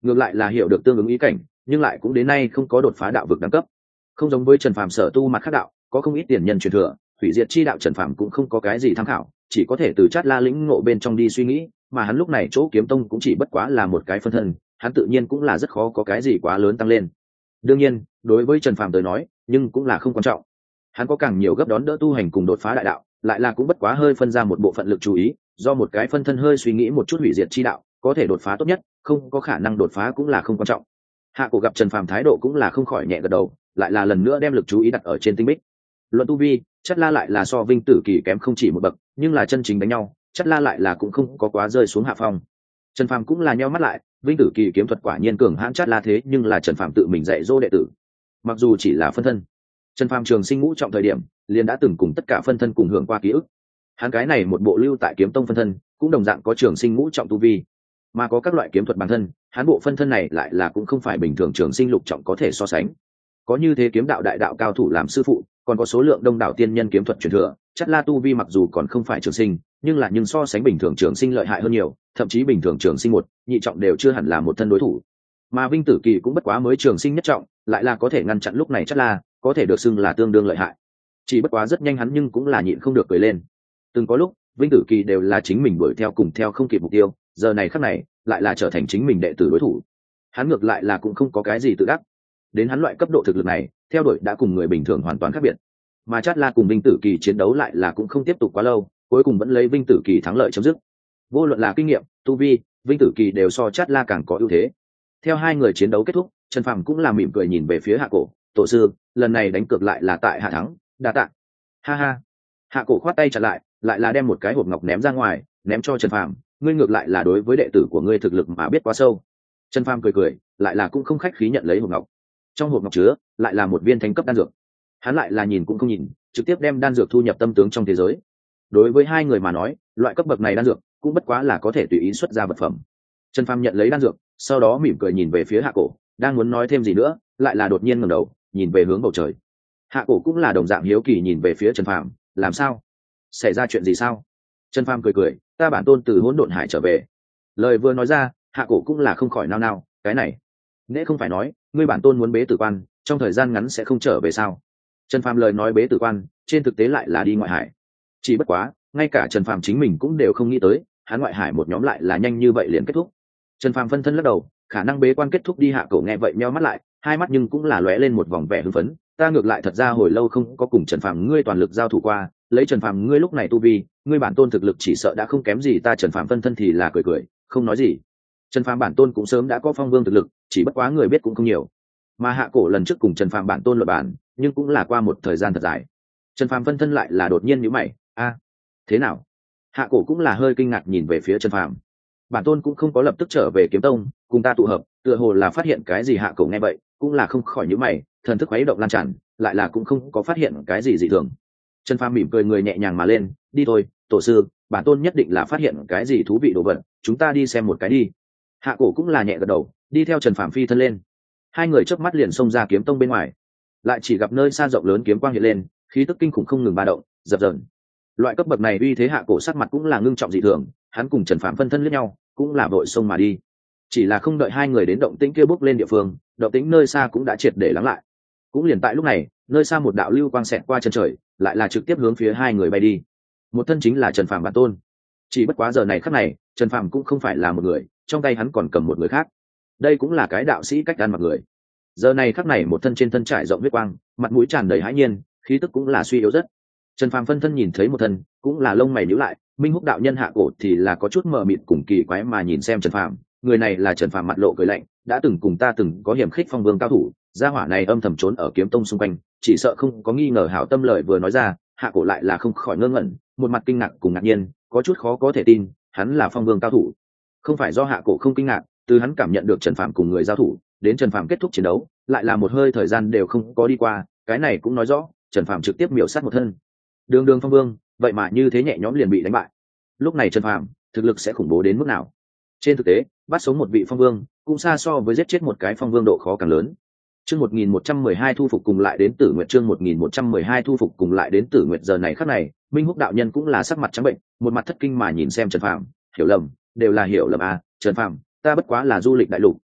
Speaker 1: ngược lại là hiểu được tương ứng ý cảnh, nhưng lại cũng đến nay không có đột phá đạo vực đẳng cấp. Không giống với Trần Phàm sở tu mặt khác đạo, có không ít tiền nhân truyền thừa, hủy diệt chi đạo Trần Phàm cũng không có cái gì tham khảo, chỉ có thể từ Chát La lĩnh ngộ bên trong đi suy nghĩ, mà hắn lúc này chỗ kiếm tông cũng chỉ bất quá là một cái phân thân, hắn tự nhiên cũng là rất khó có cái gì quá lớn tăng lên. Đương nhiên, đối với Trần Phàm tới nói, nhưng cũng là không quan trọng. Hắn có càng nhiều gấp đón đỡ tu hành cùng đột phá đại đạo, lại là cũng bất quá hơi phân ra một bộ phận lực chú ý, do một cái phân thân hơi suy nghĩ một chút hủy diệt chi đạo, có thể đột phá tốt nhất, không có khả năng đột phá cũng là không quan trọng. Hạ Cổ gặp Trần Phàm thái độ cũng là không khỏi nhẹ gật đầu, lại là lần nữa đem lực chú ý đặt ở trên tinh bích. Luận tu vi, Chát La lại là so Vinh Tử Kỳ kém không chỉ một bậc, nhưng là chân chính đánh nhau, Chát La lại là cũng không có quá rơi xuống hạ phong. Trần Phàm cũng là nheo mắt lại, Vinh Tử Kỳ kiếm thuật quả nhiên cường hãn Chát La thế nhưng là Trần Phàm tự mình dạy dỗ đệ tử. Mặc dù chỉ là phân thân, Trần Phàm trường sinh ngũ trọng thời điểm, liền đã từng cùng tất cả phân thân cùng hưởng qua ký ức. Hắn cái này một bộ lưu tại kiếm tông phân thân, cũng đồng dạng có trường sinh ngũ trọng tu vi, mà có các loại kiếm thuật bản thân, hắn bộ phân thân này lại là cũng không phải bình thường trường sinh lục trọng có thể so sánh. Có như thế kiếm đạo đại đạo cao thủ làm sư phụ, còn có số lượng đông đảo tiên nhân kiếm thuật truyền thừa, Chát La tu vi mặc dù còn không phải trường sinh, nhưng so sánh bình thường trường sinh lợi hại hơn nhiều, thậm chí bình thường trường sinh một, nhị trọng đều chưa hẳn là một thân đối thủ. Mà Vinh Tử Kỳ cũng bất quá mới trường sinh nhất trọng, lại là có thể ngăn chặn lúc này Chát La, có thể được xưng là tương đương lợi hại. Chỉ bất quá rất nhanh hắn nhưng cũng là nhịn không được cười lên. Từng có lúc, Vinh Tử Kỳ đều là chính mình đuổi theo cùng theo không kịp mục tiêu, giờ này khắc này, lại là trở thành chính mình đệ tử đối thủ. Hắn ngược lại là cũng không có cái gì tự đắc. Đến hắn loại cấp độ thực lực này, theo đuổi đã cùng người bình thường hoàn toàn khác biệt. Mà Chát La cùng Vinh Tử Kỳ chiến đấu lại là cũng không tiếp tục quá lâu, cuối cùng vẫn lấy Vinh Tử Kỳ thắng lợi chấm dứt. Vô luận là kinh nghiệm, tu vi, Vinh Tử Kỳ đều so Chát La càng có ưu thế. Theo hai người chiến đấu kết thúc, Trần Phàm cũng là mỉm cười nhìn về phía Hạ Cổ, "Tổ sư, lần này đánh cược lại là tại hạ thắng, đa tạ." Ha ha. Hạ Cổ khoát tay trả lại là đem một cái hộp ngọc ném ra ngoài, ném cho Trần Phàm, "Ngươi ngược lại là đối với đệ tử của ngươi thực lực mà biết quá sâu." Trần Phàm cười, lại là cũng không khách khí nhận lấy hộp ngọc. Trong hộp ngọc chứa lại là một viên thánh cấp đan dược. Hắn lại là nhìn cũng không nhìn, trực tiếp đem đan dược thu nhập tâm tướng trong thế giới. Đối với hai người mà nói, loại cấp bậc này đan dược cũng bất quá là có thể tùy ý xuất ra vật phẩm. Trần Phàm nhận lấy đan dược, sau đó mỉm cười nhìn về phía Hạ Cổ, đang muốn nói thêm gì nữa, lại là đột nhiên ngẩng đầu, nhìn về hướng bầu trời. Hạ Cổ cũng là đồng dạng hiếu kỳ nhìn về phía Trần Phàm, "Làm sao? Xảy ra chuyện gì sao?" Trần Phàm cười, "Ta bản tôn từ Hỗn Độn Hải trở về." Lời vừa nói ra, Hạ Cổ cũng là không khỏi nao nao, "Cái này, nễ không phải nói, ngươi bản tôn muốn bế tử quan, trong thời gian ngắn sẽ không trở về sao?" Trần Phàm lời nói bế tử quan, trên thực tế lại là đi ngoại hải. Chỉ bất quá, ngay cả Trần Phàm chính mình cũng đều không nghĩ tới, hắn ngoại hải một nhóm lại là nhanh như vậy liền kết thúc. Trần Phàm phân thân lắc đầu, khả năng bế quan kết thúc đi. Hạ Cổ nghe vậy nheo mắt lại, hai mắt nhưng cũng là lóe lên một vòng vẻ hưng phấn, "Ta ngược lại thật ra hồi lâu không có cùng Trần Phàm ngươi toàn lực giao thủ qua, lấy Trần Phàm ngươi lúc này tu vi, ngươi bản tôn thực lực chỉ sợ đã không kém gì ta." Trần Phàm phân thân thì là cười, không nói gì. Trần Phàm bản tôn cũng sớm đã có phong vương thực lực, chỉ bất quá người biết cũng không nhiều. Mà Hạ Cổ lần trước cùng Trần Phàm bản tôn luận bản, nhưng cũng là qua một thời gian thật dài. Trần Phàm phân thân lại là đột nhiên nhíu mày, "A, thế nào?" Hạ Cổ cũng là hơi kinh ngạc nhìn về phía Trần Phàm. "Bản tôn cũng không có lập tức trở về kiếm tông, cùng ta tụ hợp, tựa hồ là phát hiện cái gì." Hạ Cổ nghe vậy, cũng là không khỏi nhíu mày, thần thức khuấy động lan tràn, lại là cũng không có phát hiện cái gì dị thường. Trần Phàm mỉm cười, người nhẹ nhàng mà lên, "Đi thôi, tổ sư, bản tôn nhất định là phát hiện cái gì thú vị đồ vật, chúng ta đi xem một cái đi." Hạ Cổ cũng là nhẹ gật đầu, đi theo Trần Phàm phi thân lên. Hai người chớp mắt liền xông ra kiếm tông bên ngoài, lại chỉ gặp nơi xa rộng lớn kiếm quang hiện lên, khí tức kinh khủng không ngừng ba động, dập dờn. Loại cấp bậc này uy thế, Hạ Cổ sắc mặt cũng là ngưng trọng dị thường, hắn cùng Trần Phàm phân thân liếc nhau, cũng là vội xông mà đi. Chỉ là không đợi hai người đến động tĩnh kia bốc lên địa phương, động tĩnh nơi xa cũng đã triệt để lắng lại. Cũng liền tại lúc này, nơi xa một đạo lưu quang xẹt qua chân trời, lại là trực tiếp hướng phía hai người bay đi. Một thân chính là Trần Phàm bản tôn. Chỉ bất quá giờ này khắc này, Trần Phàm cũng không phải là một người, trong tay hắn còn cầm một người khác. Đây cũng là cái đạo sĩ cách ăn mặc người. Giờ này khắc này một thân trên thân trải rộng huyết quang, mặt mũi tràn đầy hãi nhiên, khí tức cũng là suy yếu rất. Trần Phàm phân thân nhìn thấy một thân, cũng là lông mày nhíu lại, Minh Húc đạo nhân Hạ Cổ thì là có chút mờ mịt cùng kỳ quái mà nhìn xem Trần Phàm, người này là Trần Phàm mặt lộ cười lạnh, đã từng cùng ta từng có hiểm khích phong vương cao thủ, gia hỏa này âm thầm trốn ở kiếm tông xung quanh, chỉ sợ không có nghi ngờ hảo tâm. Lời vừa nói ra, Hạ Cổ lại là không khỏi ngơ ngẩn, một mặt kinh ngạc cùng ngạc nhiên, có chút khó có thể tin, hắn là phong vương cao thủ. Không phải do Hạ Cổ không kinh ngạc, từ hắn cảm nhận được Trần Phàm cùng người giao thủ, đến Trần Phàm kết thúc chiến đấu, lại là một hơi thời gian đều không có đi qua, cái này cũng nói rõ, Trần Phàm trực tiếp miểu sát một thân. Đường phong vương, vậy mà như thế nhẹ nhõm liền bị đánh bại. Lúc này Trần Phàm thực lực sẽ khủng bố đến mức nào? Trên thực tế, bắt sống một vị phong vương, cũng xa so với giết chết một cái phong vương độ khó càng lớn. Chương 1112 thu phục cùng lại đến Tử Nguyệt, chương 1112 thu phục cùng lại đến Tử Nguyệt. Giờ này khắc này, Minh Húc đạo nhân cũng là sắc mặt trắng bệnh, một mặt thất kinh mà nhìn xem Trần Phàm, "Hiểu lầm, đều là hiểu lầm à, Trần Phàm, ta bất quá là du lịch đại lục,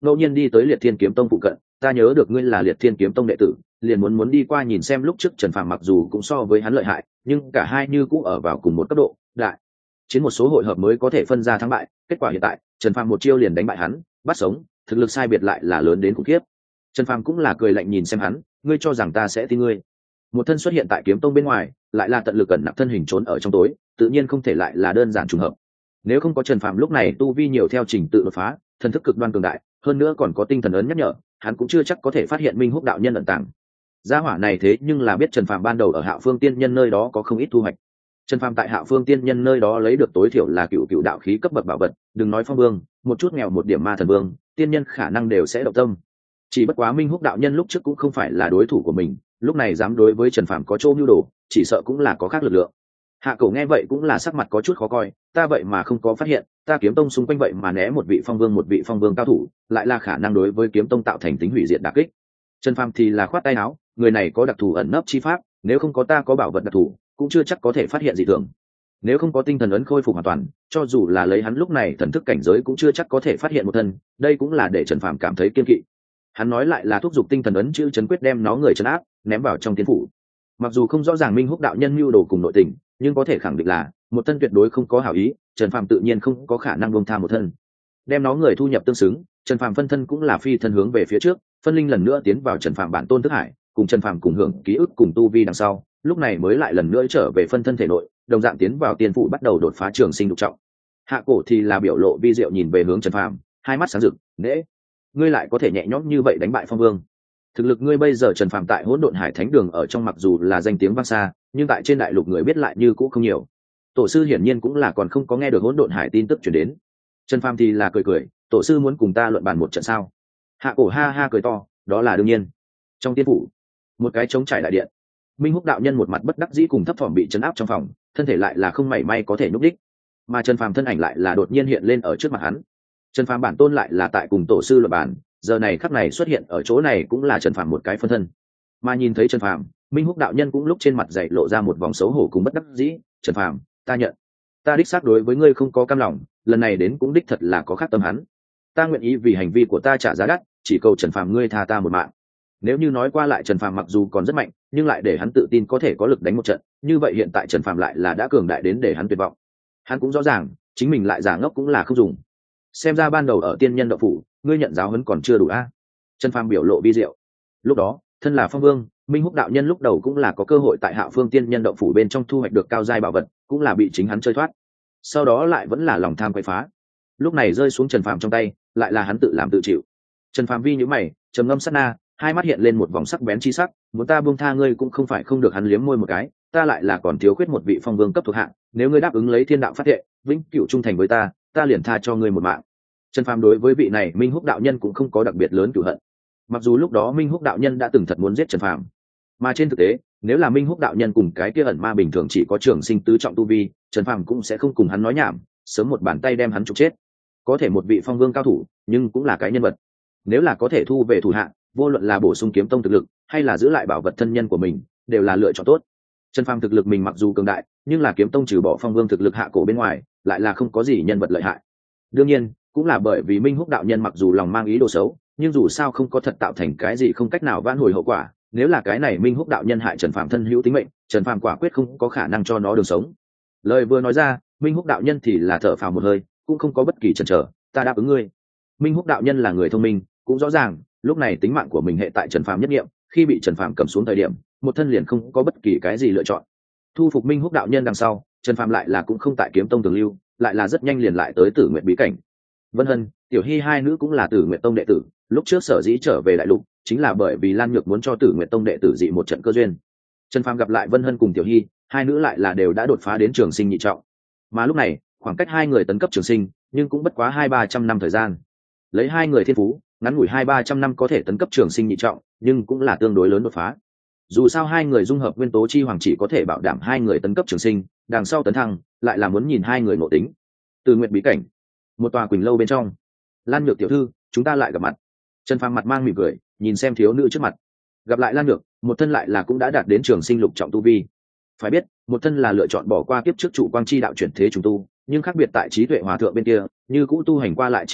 Speaker 1: ngẫu nhiên đi tới Liệt Thiên Kiếm Tông phụ cận, ta nhớ được ngươi là Liệt Thiên Kiếm Tông đệ tử, liền muốn đi qua nhìn xem lúc trước Trần Phàm mặc dù cũng so với hắn lợi hại, nhưng cả hai như cũng ở vào cùng một cấp độ, đại chiến một số hội hợp mới có thể phân ra thắng bại, kết quả hiện tại, Trần Phàm một chiêu liền đánh bại hắn, bắt sống, thực lực sai biệt lại là lớn đến khủng khiếp. Trần Phàm cũng là cười lạnh nhìn xem hắn, ngươi cho rằng ta sẽ tin ngươi? Một thân xuất hiện tại Kiếm Tông bên ngoài, lại là tận lực cẩn nặc thân hình trốn ở trong tối, tự nhiên không thể lại là đơn giản trùng hợp. Nếu không có Trần Phàm lúc này tu vi nhiều theo trình tự đột phá, thần thức cực đoan cường đại, hơn nữa còn có tinh thần ấn nhắc nhở, hắn cũng chưa chắc có thể phát hiện Minh Húc đạo nhân ẩn tàng. Gia hỏa này thế nhưng là biết Trần Phàm ban đầu ở Hạo Phương Tiên Nhân nơi đó có không ít thu hoạch. Trần Phàm tại Hạo Phương Tiên Nhân nơi đó lấy được tối thiểu là cựu đạo khí cấp bậc bảo vật, đừng nói phong vương, một chút nghèo một điểm ma thần vương, tiên nhân khả năng đều sẽ động tâm. Chỉ bất quá Minh Húc đạo nhân lúc trước cũng không phải là đối thủ của mình, lúc này dám đối với Trần Phàm có chỗ mưu đồ, chỉ sợ cũng là có khác lực lượng. Hạ Cổ nghe vậy cũng là sắc mặt có chút khó coi, ta vậy mà không có phát hiện, ta Kiếm Tông xung quanh vậy mà né một vị phong vương cao thủ, lại là khả năng đối với Kiếm Tông tạo thành tính hủy diệt đả kích. Trần Phàm thì là khoát tay áo, người này có đặc thù ẩn nấp chi pháp, nếu không có ta có bảo vật đặc thù, cũng chưa chắc có thể phát hiện dị thường. Nếu không có tinh thần ấn khôi phục hoàn toàn, cho dù là lấy hắn lúc này thần thức cảnh giới cũng chưa chắc có thể phát hiện một thân, đây cũng là để Trần Phàm cảm thấy kiên kỵ. Hắn nói lại là thúc giục tinh thần ấn chữ trấn quyết đem nó người trấn áp, ném vào trong tiên phủ. Mặc dù không rõ ràng Minh Húc đạo nhân mưu đồ cùng nội tình, nhưng có thể khẳng định là một thân tuyệt đối không có hảo ý, Trần Phàm tự nhiên không có khả năng buông tha một thân. Đem nó người thu nhập tương xứng, Trần Phàm phân thân cũng là phi thân hướng về phía trước, phân linh lần nữa tiến vào Trần Phàm bản tôn thức hải, cùng Trần Phàm cùng hưởng ký ức cùng tu vi đằng sau, lúc này mới lại lần nữa trở về phân thân thể nội, đồng dạng tiến vào tiên phủ bắt đầu đột phá trường sinh lục trọng. Hạ Cổ thì là biểu lộ vi diệu nhìn về hướng Trần Phàm, hai mắt sáng rực, "Nễ, ngươi lại có thể nhẹ nhõm như vậy đánh bại Phong Vương?" Thực lực ngươi bây giờ Trần Phàm tại Hỗn Độn Hải Thánh Đường ở trong mặc dù là danh tiếng vang xa, nhưng tại trên đại lục người biết lại như cũ không nhiều. Tổ sư hiển nhiên cũng là còn không có nghe được Hỗn Độn Hải tin tức truyền đến. Trần Phàm thì là cười cười, "Tổ sư muốn cùng ta luận bàn một trận sao?" Hạ Cổ ha ha cười to, "Đó là đương nhiên." Trong tiên phủ, một cái trống trải đại điện, Minh Húc đạo nhân một mặt bất đắc dĩ cùng thấp thỏm bị trấn áp trong phòng, thân thể lại là không mảy may có thể nhúc đích, mà Trần Phàm thân ảnh lại là đột nhiên hiện lên ở trước mặt hắn. Trần Phàm bản tôn lại là tại cùng tổ sư luận bàn, giờ này khắc này xuất hiện ở chỗ này cũng là Trần Phàm một cái phân thân. Mà nhìn thấy Trần Phàm, Minh Húc đạo nhân cũng lúc trên mặt dậy lộ ra một vòng xấu hổ cùng bất đắc dĩ, "Trần Phàm, ta nhận, ta đích xác đối với ngươi không có cam lòng, lần này đến cũng đích thật là có khác tâm hắn. Ta nguyện ý vì hành vi của ta trả giá đắt, chỉ cầu Trần Phàm ngươi tha ta một mạng." Nếu như nói qua lại Trần Phàm mặc dù còn rất mạnh, nhưng lại để hắn tự tin có thể có lực đánh một trận, như vậy hiện tại Trần Phàm lại là đã cường đại đến để hắn tuyệt vọng. Hắn cũng rõ ràng, chính mình lại giả ngốc cũng là không dùng. Xem ra ban đầu ở tiên nhân đạo phủ, ngươi nhận giáo huấn còn chưa đủ a. Trần Phàm biểu lộ vi diệu. Lúc đó, thân là Phong Vương, Minh Húc đạo nhân lúc đầu cũng là có cơ hội tại Hạo Phương Tiên nhân đạo phủ bên trong thu hoạch được cao giai bảo vật, cũng là bị chính hắn chơi thoát. Sau đó lại vẫn là lòng tham quậy phá. Lúc này rơi xuống Trần Phàm trong tay, lại là hắn tự làm tự chịu. Trần Phàm vi nhíu mày, trầm ngâm sát na, hai mắt hiện lên một vòng sắc bén chi sắc, muốn ta buông tha ngươi cũng không phải không được. Hắn liếm môi một cái, ta lại là còn thiếu khuyết một vị Phong Vương cấp thuộc hạng, nếu ngươi đáp ứng lấy thiên đạo phát thệ, vĩnh cửu trung thành với ta, ta liền tha cho ngươi một mạng. Trần Phàm đối với vị này Minh Húc đạo nhân cũng không có đặc biệt lớn cửu hận. Mặc dù lúc đó Minh Húc đạo nhân đã từng thật muốn giết Trần Phàm, mà trên thực tế, nếu là Minh Húc đạo nhân cùng cái kia ẩn ma bình thường chỉ có trường sinh tứ trọng tu vi, Trần Phàm cũng sẽ không cùng hắn nói nhảm, sớm một bàn tay đem hắn trục chết. Có thể một vị Phong Vương cao thủ, nhưng cũng là cái nhân vật. Nếu là có thể thu về thủ hạ, vô luận là bổ sung kiếm tông thực lực, hay là giữ lại bảo vật thân nhân của mình, đều là lựa chọn tốt. Trần Phàm thực lực mình mặc dù cường đại, nhưng là kiếm tông trừ bỏ Phong Vương thực lực hạ cổ bên ngoài, lại là không có gì nhân vật lợi hại. Đương nhiên, cũng là bởi vì Minh Húc đạo nhân mặc dù lòng mang ý đồ xấu, nhưng dù sao không có thật tạo thành cái gì không cách nào vãn hồi hậu quả. Nếu là cái này Minh Húc đạo nhân hại Trần Phàm thân hữu tính mệnh, Trần Phàm quả quyết không có khả năng cho nó đường sống. Lời vừa nói ra, Minh Húc đạo nhân thì là thở phào một hơi, cũng không có bất kỳ chần chờ, ta đáp ứng ngươi. Minh Húc đạo nhân là người thông minh, cũng rõ ràng, lúc này tính mạng của mình hệ tại Trần Phàm nhất nghiệm, khi bị Trần Phàm cầm xuống thời điểm, một thân liền không có bất kỳ cái gì lựa chọn. Thu phục Minh Húc đạo nhân đằng sau, Trần Phàm lại là cũng không tại kiếm tông thường lưu, lại là rất nhanh liền lại tới Tử Nguyện bí cảnh. Vân Hân, Tiểu Hy hai nữ cũng là Tử Nguyện tông đệ tử, lúc trước sở dĩ trở về đại lục, chính là bởi vì Lan Nhược muốn cho Tử Nguyện tông đệ tử dị một trận cơ duyên. Trần Phàm gặp lại Vân Hân cùng Tiểu Hy, hai nữ lại là đều đã đột phá đến trường sinh nhị trọng. Mà lúc này, khoảng cách hai người tấn cấp trường sinh, nhưng cũng bất quá 200-300 năm thời gian. Lấy hai người thiên phú, ngắn ngủi 200-300 năm có thể tấn cấp trường sinh nhị trọng, nhưng cũng là tương đối lớn đột phá. Dù sao hai người dung hợp nguyên tố chi hoàng chỉ có thể bảo đảm hai người tấn cấp trường sinh, đằng sau tấn thăng, lại là muốn nhìn hai người nội tính. Từ Nguyện bí cảnh, một tòa quỳnh lâu bên trong. Lan Nhược tiểu thư, chúng ta lại gặp mặt. Trần Phàm mặt mang mỉm cười, nhìn xem thiếu nữ trước mặt. Gặp lại Lan Nhược, một thân lại là cũng đã đạt đến trường sinh lục trọng tu vi. Phải biết, một thân là lựa chọn bỏ qua kiếp trước trụ quang chi đạo chuyển thế trùng tu, nhưng khác biệt tại trí tuệ hòa thượng bên kia, như cũ tu hành qua lại chi đạo,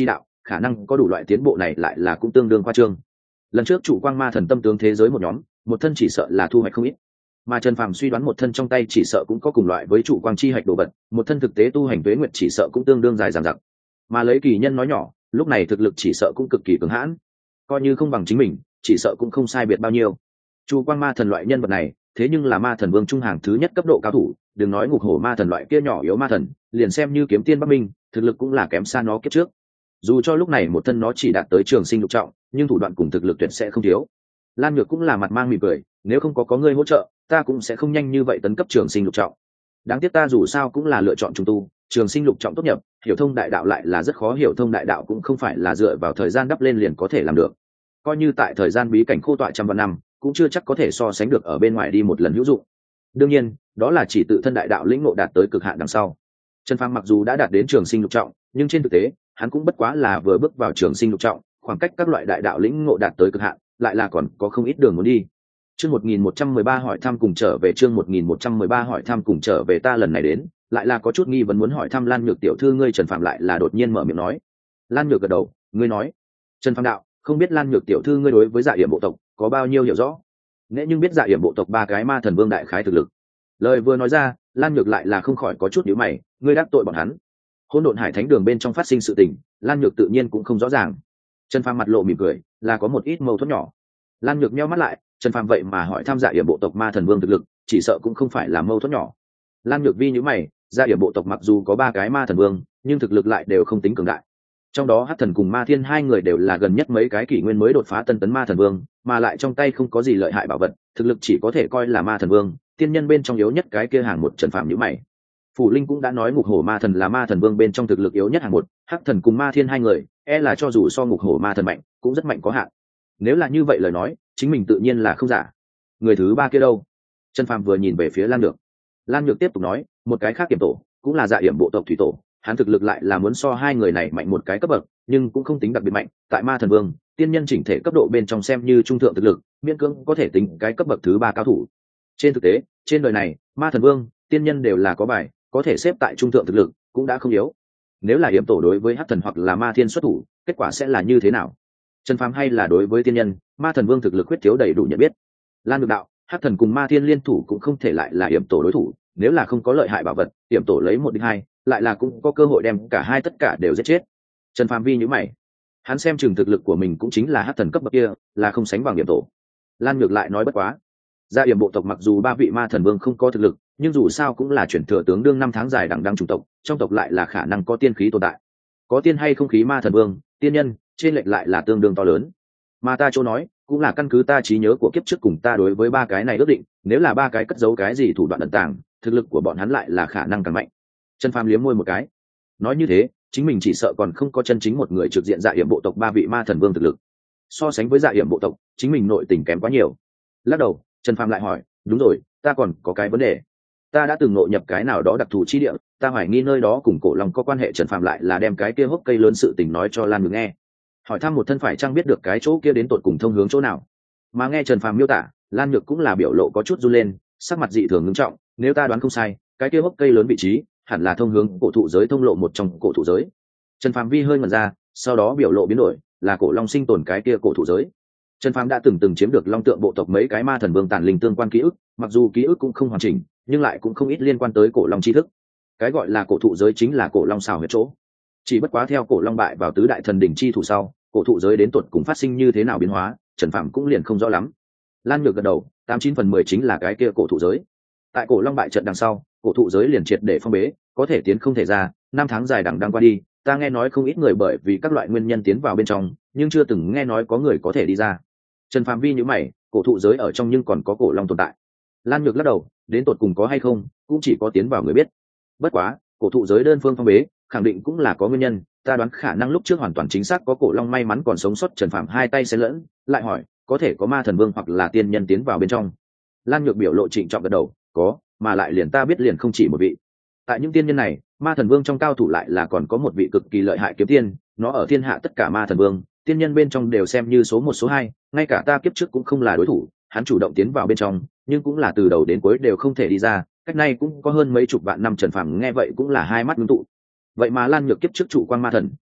Speaker 1: khả năng có đủ loại tiến bộ này lại là cũng tương đương khoa trương. Lần trước trụ quang ma thần tâm tướng thế giới một nhóm, một thân chỉ sợ là thu hoạch không ít, mà Trần Phàm suy đoán một thân trong tay chỉ sợ cũng có cùng loại với trụ quang chi hạch đồ vật, một thân thực tế tu hành tuế nguyệt chỉ sợ cũng tương đương dài dằng dặc. Mà lấy kỳ nhân nói nhỏ, lúc này thực lực chỉ sợ cũng cực kỳ cứng hãn, coi như không bằng chính mình, chỉ sợ cũng không sai biệt bao nhiêu. Trụ quang ma thần loại nhân vật này, thế nhưng là ma thần vương trung hàng thứ nhất cấp độ cao thủ, đừng nói ngục hổ ma thần loại kia nhỏ yếu ma thần, liền xem như kiếm tiên Bắc Minh, thực lực cũng là kém xa nó kiếp trước. Dù cho lúc này một thân nó chỉ đạt tới trường sinh lục trọng, nhưng thủ đoạn cùng thực lực tuyệt sẽ không thiếu. Lan Nhược cũng là mặt mang mỉm cười, nếu không có ngươi hỗ trợ, ta cũng sẽ không nhanh như vậy tấn cấp trường sinh lục trọng. Đáng tiếc ta dù sao cũng là lựa chọn trùng tu, trường sinh lục trọng tốt nhập, hiểu thông đại đạo lại là rất khó hiểu thông đại đạo cũng không phải là dựa vào thời gian đắp lên liền có thể làm được. Coi như tại thời gian bí cảnh khô tọa trăm vạn năm, cũng chưa chắc có thể so sánh được ở bên ngoài đi một lần hữu dụng. Đương nhiên, đó là chỉ tự thân đại đạo lĩnh ngộ đạt tới cực hạn đằng sau. Trần Phàm mặc dù đã đạt đến trường sinh lục trọng, nhưng trên thực tế, hắn cũng bất quá là vừa bước vào trường sinh lục trọng, khoảng cách các loại đại đạo lĩnh ngộ đạt tới cực hạn, lại là còn có không ít đường muốn đi. Chương 1113 hỏi thăm cùng trở về, chương 1113 hỏi thăm cùng trở về, ta lần này đến, lại là có chút nghi vấn muốn hỏi thăm Lan Nhược tiểu thư ngươi. Trần Phàm lại là đột nhiên mở miệng nói. Lan Nhược gật đầu, ngươi nói. Trần Phàm đạo, không biết Lan Nhược tiểu thư ngươi đối với Dạ Yểm bộ tộc có bao nhiêu hiểu rõ? Nếu nhưng biết Dạ Yểm bộ tộc ba cái ma thần vương đại khái thực lực. Lời vừa nói ra, Lan Nhược lại là không khỏi có chút nhíu mày, ngươi đắc tội bọn hắn. Hỗn độn hải thánh đường bên trong phát sinh sự tình, Lan Nhược tự nhiên cũng không rõ ràng. Trần Phàm mặt lộ mỉm cười, là có một ít mâu thuẫn nhỏ. Lan Nhược nheo mắt lại, Trần Phàm vậy mà hỏi tham Dạ Yểm bộ tộc ma thần vương thực lực, chỉ sợ cũng không phải là mâu thuẫn nhỏ. Lan Nhược vi nhíu mày, Dạ Yểm bộ tộc mặc dù có ba cái ma thần vương, nhưng thực lực lại đều không tính cường đại. Trong đó Hắc Thần cùng Ma Thiên hai người đều là gần nhất mấy cái kỷ nguyên mới đột phá tân tấn ma thần vương, mà lại trong tay không có gì lợi hại bảo vật, thực lực chỉ có thể coi là ma thần vương, tiên nhân bên trong yếu nhất cái kia hàng một. Trần Phàm nhíu mày. Phủ Linh cũng đã nói ngục hổ ma thần là ma thần vương bên trong thực lực yếu nhất hàng một, Hắc Thần cùng Ma Thiên hai người, là cho dù so ngục hổ ma thần mạnh, cũng rất mạnh có hạn. Nếu là như vậy lời nói, chính mình tự nhiên là không giả. Người thứ ba kia đâu? Trần Phàm vừa nhìn về phía Lan Nhược. Lan Nhược tiếp tục nói, một cái khác Yểm tổ, cũng là Dạ Yểm bộ tộc thủy tổ, hắn thực lực lại là muốn so hai người này mạnh một cái cấp bậc, nhưng cũng không tính đặc biệt mạnh, tại ma thần vương, tiên nhân chỉnh thể cấp độ bên trong xem như trung thượng thực lực, miễn cưỡng có thể tính cái cấp bậc thứ ba cao thủ. Trên thực tế, trên đời này, ma thần vương, tiên nhân đều là có bài, có thể xếp tại trung thượng thực lực, cũng đã không yếu. Nếu là Yểm tổ đối với Hắc Thần hoặc là Ma Thiên xuất thủ, kết quả sẽ là như thế nào? Trần Phàm hay là đối với tiên nhân, ma thần vương thực lực huyết thiếu đầy đủ nhận biết. Lan Nhược đạo, Hắc Thần cùng Ma Thiên liên thủ cũng không thể lại là Yểm tổ đối thủ, nếu là không có lợi hại bảo vật, Yểm tổ lấy 1 địch 2, lại là cũng có cơ hội đem cả hai tất cả đều giết chết. Trần Phàm vi nhíu mày, hắn xem chừng thực lực của mình cũng chính là Hắc Thần cấp bậc kia, là không sánh bằng Yểm tổ. Lan Nhược lại nói bất quá, Dạ Yểm bộ tộc mặc dù ba vị ma thần vương không có thực lực, nhưng dù sao cũng là chuyển thừa tướng đương năm tháng dài đằng đẵng chủng tộc, trong tộc lại là khả năng có tiên khí tồn tại. Có tiên hay không khí ma thần vương, tiên nhân, trên lệch lại là tương đương to lớn. Mà ta chỗ nói, cũng là căn cứ ta trí nhớ của kiếp trước cùng ta đối với ba cái này ước định, nếu là ba cái cất giấu cái gì thủ đoạn ẩn tàng, thực lực của bọn hắn lại là khả năng càng mạnh. Trần Phàm liếm môi một cái, nói như thế, chính mình chỉ sợ còn không có chân chính một người trực diện Dạ Yểm bộ tộc ba vị ma thần vương thực lực. So sánh với Dạ Yểm bộ tộc, chính mình nội tình kém quá nhiều. Lắc đầu, Trần Phàm lại hỏi, đúng rồi, ta còn có cái vấn đề. Ta đã từng ngộ nhập cái nào đó đặc thù chi địa, ta hoài nghi nơi đó cùng cổ long có quan hệ. Trần Phàm lại là đem cái kia hốc cây lớn sự tình nói cho Lan Nhược nghe, hỏi thăm một thân phải chăng biết được cái chỗ kia đến tột cùng thông hướng chỗ nào. Mà nghe Trần Phàm miêu tả, Lan Nhược cũng là biểu lộ có chút run lên, sắc mặt dị thường ngưng trọng. Nếu ta đoán không sai, cái kia hốc cây lớn vị trí hẳn là thông hướng cổ thụ giới thông lộ một trong cổ thụ giới. Trần Phàm vi hơi ngẩn ra, sau đó biểu lộ biến đổi, là cổ long sinh tồn cái kia cổ thụ giới. Trần Phàm đã từng chiếm được long tượng bộ tộc mấy cái ma thần vương tàn linh tương quan ký ức, mặc dù ký ức cũng không hoàn chỉnh, nhưng lại cũng không ít liên quan tới cổ long tri thức. Cái gọi là cổ thụ giới chính là cổ long xào huyệt chỗ. Chỉ bất quá theo cổ long bại vào tứ đại thần đỉnh chi thủ sau, cổ thụ giới đến tuột cùng phát sinh như thế nào biến hóa, Trần Phàm cũng liền không rõ lắm. Lan Nhược gật đầu, 89/10 chính là cái kia cổ thụ giới. Tại cổ long bại trận đằng sau, cổ thụ giới liền triệt để phong bế, có thể tiến không thể ra, năm tháng dài đằng đang qua đi, ta nghe nói không ít người bởi vì các loại nguyên nhân tiến vào bên trong, nhưng chưa từng nghe nói có người có thể đi ra. Trần Phàm vi nhíu mày, cổ thụ giới ở trong nhưng còn có cổ long tồn tại. Lan Nhược lắc đầu, đến tột cùng có hay không, cũng chỉ có tiến vào người biết. Bất quá, cổ thụ giới đơn phương phong bế, khẳng định cũng là có nguyên nhân, ta đoán khả năng lúc trước hoàn toàn chính xác có cổ long may mắn còn sống sót. Trần Phàm hai tay xen lẫn, lại hỏi, có thể có ma thần vương hoặc là tiên nhân tiến vào bên trong? Lan Nhược biểu lộ trịnh trọng gật đầu, có, mà lại liền ta biết liền không chỉ một vị. Tại những tiên nhân này, ma thần vương trong cao thủ lại là còn có một vị cực kỳ lợi hại kiếm tiên, nó ở thiên hạ tất cả ma thần vương, tiên nhân bên trong đều xem như số 1 số 2, ngay cả ta kiếp trước cũng không là đối thủ. Hắn chủ động tiến vào bên trong, nhưng cũng là từ đầu đến cuối đều không thể đi ra, cách này cũng có hơn mấy chục vạn năm. Trần Phàm nghe vậy cũng là hai mắt ngưng tụ. Vậy mà Lan Nhược kiếp trước trụ quang ma thần,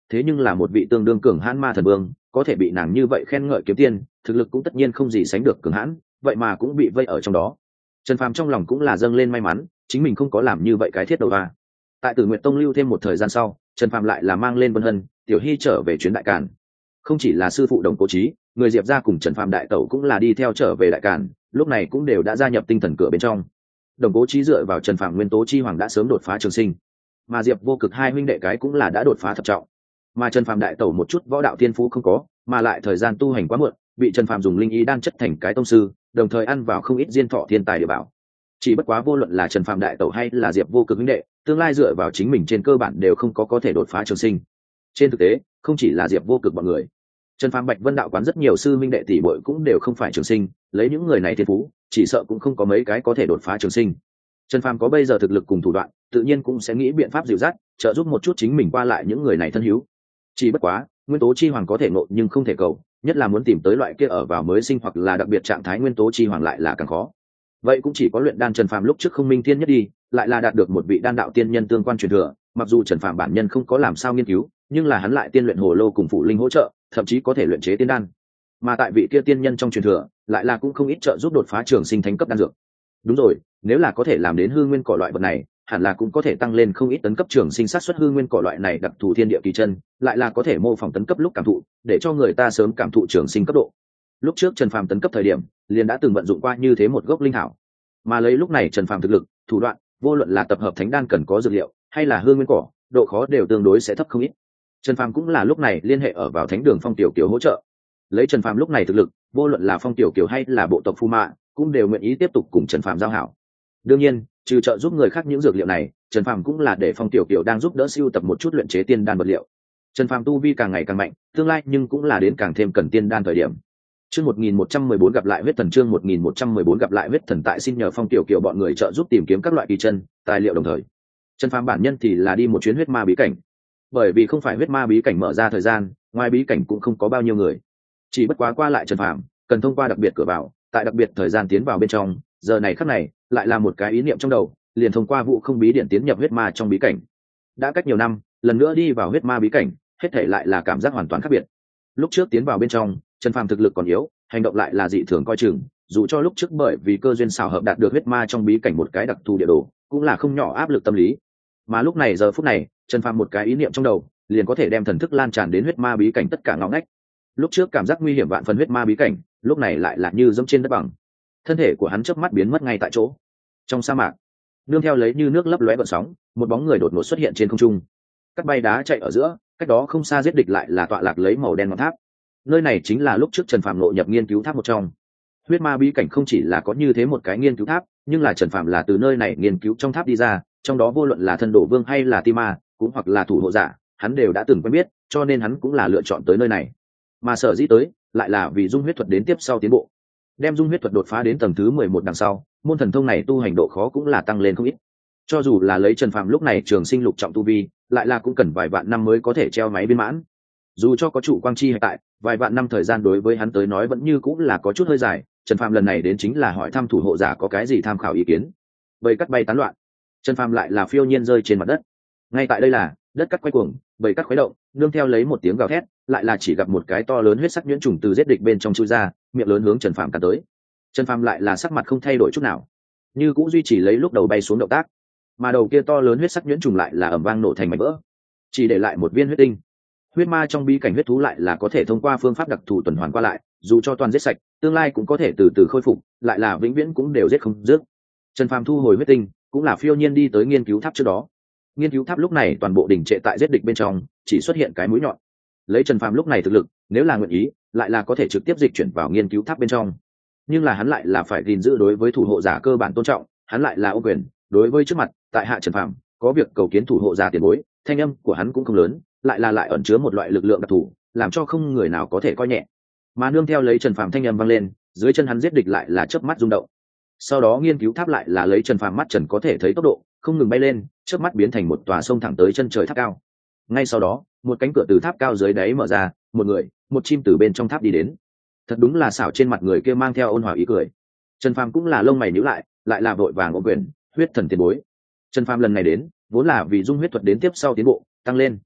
Speaker 1: thế nhưng là một vị tương đương cường hãn ma thần vương, có thể bị nàng như vậy khen ngợi kiếm tiên, thực lực cũng tất nhiên không gì sánh được cường hãn, vậy mà cũng bị vây ở trong đó. Trần Phàm trong lòng cũng là dâng lên may mắn, chính mình không có làm như vậy cái thiết đầu va. Tại Tử Nguyệt Tông lưu thêm một thời gian sau, Trần Phàm lại là mang lên Vân Hân, Tiểu Hy trở về chuyến Đại Càn. Không chỉ là sư phụ Đồng Cố Chí, người Diệp gia cùng Trần Phàm đại tẩu cũng là đi theo trở về Đại Càn, lúc này cũng đều đã gia nhập tinh thần cửa bên trong. Đồng Cố Chí dựa vào Trần Phàm nguyên tố chi hoàng đã sớm đột phá trường sinh, mà Diệp Vô Cực hai huynh đệ cái cũng là đã đột phá thập trọng. Mà Trần Phàm đại tẩu một chút võ đạo thiên phú không có, mà lại thời gian tu hành quá muộn, bị Trần Phàm dùng linh ý đan chất thành cái tông sư, đồng thời ăn vào không ít diên thọ thiên tài địa bảo. Chỉ bất quá vô luận là Trần Phàm đại tẩu hay là Diệp Vô Cực huynh đệ, tương lai dựa vào chính mình trên cơ bản đều không có thể đột phá trường sinh. Trên thực tế, không chỉ là Diệp Vô Cực bọn người, Trần Phàm Bạch Vân đạo quán rất nhiều sư minh đệ tỷ muội cũng đều không phải trường sinh, lấy những người này thiên phú, chỉ sợ cũng không có mấy cái có thể đột phá trường sinh. Trần Phàm có bây giờ thực lực cùng thủ đoạn, tự nhiên cũng sẽ nghĩ biện pháp dịu dắt, trợ giúp một chút chính mình qua lại những người này thân hữu. Chỉ bất quá, nguyên tố chi hoàng có thể ngộ nhưng không thể cầu, nhất là muốn tìm tới loại kia ở vào mới sinh hoặc là đặc biệt trạng thái nguyên tố chi hoàng lại là càng khó. Vậy cũng chỉ có luyện đan Trần Phàm lúc trước không minh thiên nhất đi, lại là đạt được một vị đan đạo tiên nhân tương quan truyền thừa, mặc dù Trần Phàm bản nhân không có làm sao nghiên cứu, nhưng là hắn lại tiên luyện hồ lô cùng phụ linh hỗ trợ, thậm chí có thể luyện chế tiên đan. Mà tại vị kia tiên nhân trong truyền thừa, lại là cũng không ít trợ giúp đột phá trường sinh thánh cấp đan dược. Đúng rồi, nếu là có thể làm đến hư nguyên cỏ loại vật này, hẳn là cũng có thể tăng lên không ít tấn cấp trường sinh sát xuất hư nguyên cỏ loại này đặc thù thiên địa kỳ chân, lại là có thể mô phỏng tấn cấp lúc cảm thụ, để cho người ta sớm cảm thụ trường sinh cấp độ. Lúc trước Trần Phàm tấn cấp thời điểm, liền đã từng vận dụng qua như thế một gốc linh thảo. Mà lấy lúc này Trần Phàm thực lực, thủ đoạn, vô luận là tập hợp thánh đan cần có dược liệu, hay là hư nguyên cỏ, độ khó đều tương đối sẽ thấp không ít. Trần Phàm cũng là lúc này liên hệ ở vào thánh đường Phong Tiểu Kiều hỗ trợ. Lấy Trần Phàm lúc này thực lực, vô luận là Phong Tiểu Kiều hay là bộ tộc Phu Mạ, cũng đều nguyện ý tiếp tục cùng Trần Phàm giao hảo. Đương nhiên, trừ trợ giúp người khác những dược liệu này, Trần Phàm cũng là để Phong Tiểu Kiều đang giúp đỡ sưu tập một chút luyện chế tiên đan vật liệu. Trần Phàm tu vi càng ngày càng mạnh, tương lai nhưng cũng là đến càng thêm cần tiên đan thời điểm. Chương 1114 gặp lại huyết thần, chương 1114 gặp lại huyết thần, tại xin nhờ Phong Tiểu Kiều bọn người trợ giúp tìm kiếm các loại kỳ chân, tài liệu đồng thời. Trần Phàm bản nhân thì là đi một chuyến huyết ma bí cảnh. Bởi vì không phải huyết ma bí cảnh mở ra thời gian, ngoài bí cảnh cũng không có bao nhiêu người. Chỉ bất quá qua lại Trần Phàm, cần thông qua đặc biệt cửa vào, tại đặc biệt thời gian tiến vào bên trong, giờ này khắc này, lại là một cái ý niệm trong đầu, liền thông qua vụ không bí điện tiến nhập huyết ma trong bí cảnh. Đã cách nhiều năm, lần nữa đi vào huyết ma bí cảnh, hết thảy lại là cảm giác hoàn toàn khác biệt. Lúc trước tiến vào bên trong, Trần Phàm thực lực còn yếu, hành động lại là dị thường coi chừng, dù cho lúc trước bởi vì cơ duyên xảo hợp đạt được huyết ma trong bí cảnh một cái đặc thù địa đồ, cũng là không nhỏ áp lực tâm lý. Mà lúc này giờ phút này, Trần Phàm một cái ý niệm trong đầu, liền có thể đem thần thức lan tràn đến huyết ma bí cảnh tất cả ngõ ngách. Lúc trước cảm giác nguy hiểm vạn phần huyết ma bí cảnh, lúc này lại là như dẫm trên đất bằng. Thân thể của hắn chớp mắt biến mất ngay tại chỗ. Trong sa mạc, nương theo lấy như nước lấp lóe gợn sóng, một bóng người đột ngột xuất hiện trên không trung. Cắt bay đá chạy ở giữa, cách đó không xa giết địch lại là tọa lạc lấy màu đen ngọn tháp. Nơi này chính là lúc trước Trần Phàm ngộ nhập nghiên cứu tháp một trong. Huyết ma bí cảnh không chỉ là có như thế một cái nghiên cứu tháp, nhưng là Trần Phàm là từ nơi này nghiên cứu trong tháp đi ra, trong đó vô luận là thân đồ vương hay là ti ma, cũng hoặc là thủ hộ giả, hắn đều đã từng quen biết, cho nên hắn cũng là lựa chọn tới nơi này. Mà sở dĩ tới, lại là vì dung huyết thuật đến tiếp sau tiến bộ. Đem dung huyết thuật đột phá đến tầng thứ 11 đằng sau, môn thần thông này tu hành độ khó cũng là tăng lên không ít. Cho dù là lấy Trần Phàm lúc này trường sinh lục trọng tu vi, lại là cũng cần vài vạn năm mới có thể treo máy viên mãn. Dù cho có chủ quang chi hiện tại, vài vạn năm thời gian đối với hắn tới nói vẫn như cũng là có chút hơi dài. Trần Phàm lần này đến chính là hỏi thăm thủ hộ giả có cái gì tham khảo ý kiến. Bầy cắt bay tán loạn, Trần Phàm lại là phiêu nhiên rơi trên mặt đất. Ngay tại đây là đất cắt quay cuồng, bầy cắt khuấy động, nương theo lấy một tiếng gào thét, lại là chỉ gặp một cái to lớn huyết sắc nhuyễn trùng từ giết địch bên trong chui ra, miệng lớn hướng Trần Phàm cắn tới. Trần Phàm lại là sắc mặt không thay đổi chút nào, như cũng duy trì lấy lúc đầu bay xuống động tác, mà đầu kia to lớn huyết sắc nhuyễn trùng lại là ầm vang nổ thành mảnh vỡ, chỉ để lại một viên huyết tinh. Huyết ma trong bí cảnh huyết thú lại là có thể thông qua phương pháp đặc thù tuần hoàn qua lại, dù cho toàn giết sạch, tương lai cũng có thể từ từ khôi phục, lại là vĩnh viễn cũng đều giết không dứt. Trần Phàm thu hồi huyết tinh, cũng là phiêu nhiên đi tới nghiên cứu tháp trước đó. Nghiên cứu tháp lúc này toàn bộ đình trệ tại giết địch bên trong, chỉ xuất hiện cái mũi nhọn. Lấy Trần Phàm lúc này thực lực, nếu là nguyện ý, lại là có thể trực tiếp dịch chuyển vào nghiên cứu tháp bên trong. Nhưng là hắn lại là phải gìn giữ đối với thủ hộ giả cơ bản tôn trọng, hắn lại là ô quyền, đối với trước mặt, tại hạ Trần Phàm, có việc cầu kiến thủ hộ giả tiền bối, thanh âm của hắn cũng không lớn, lại ẩn chứa một loại lực lượng đặc thù, làm cho không người nào có thể coi nhẹ. Mà nương theo lấy Trần Phàm thanh âm vang lên, dưới chân hắn giết địch lại là chớp mắt rung động. Sau đó nghiên cứu tháp lại là lấy Trần Phàm mắt trần có thể thấy tốc độ, không ngừng bay lên, chớp mắt biến thành một tòa sông thẳng tới chân trời tháp cao. Ngay sau đó, một cánh cửa từ tháp cao dưới đáy mở ra, một người, một chim từ bên trong tháp đi đến. Thật đúng là xảo, trên mặt người kia mang theo ôn hòa ý cười. Trần Phàm cũng là lông mày nhíu lại là vội vàng ôm quyền, huyết thần tiền bối. Trần Phàm lần này đến, vốn là vì dung huyết thuật đến tiếp sau tiến bộ, tăng lên.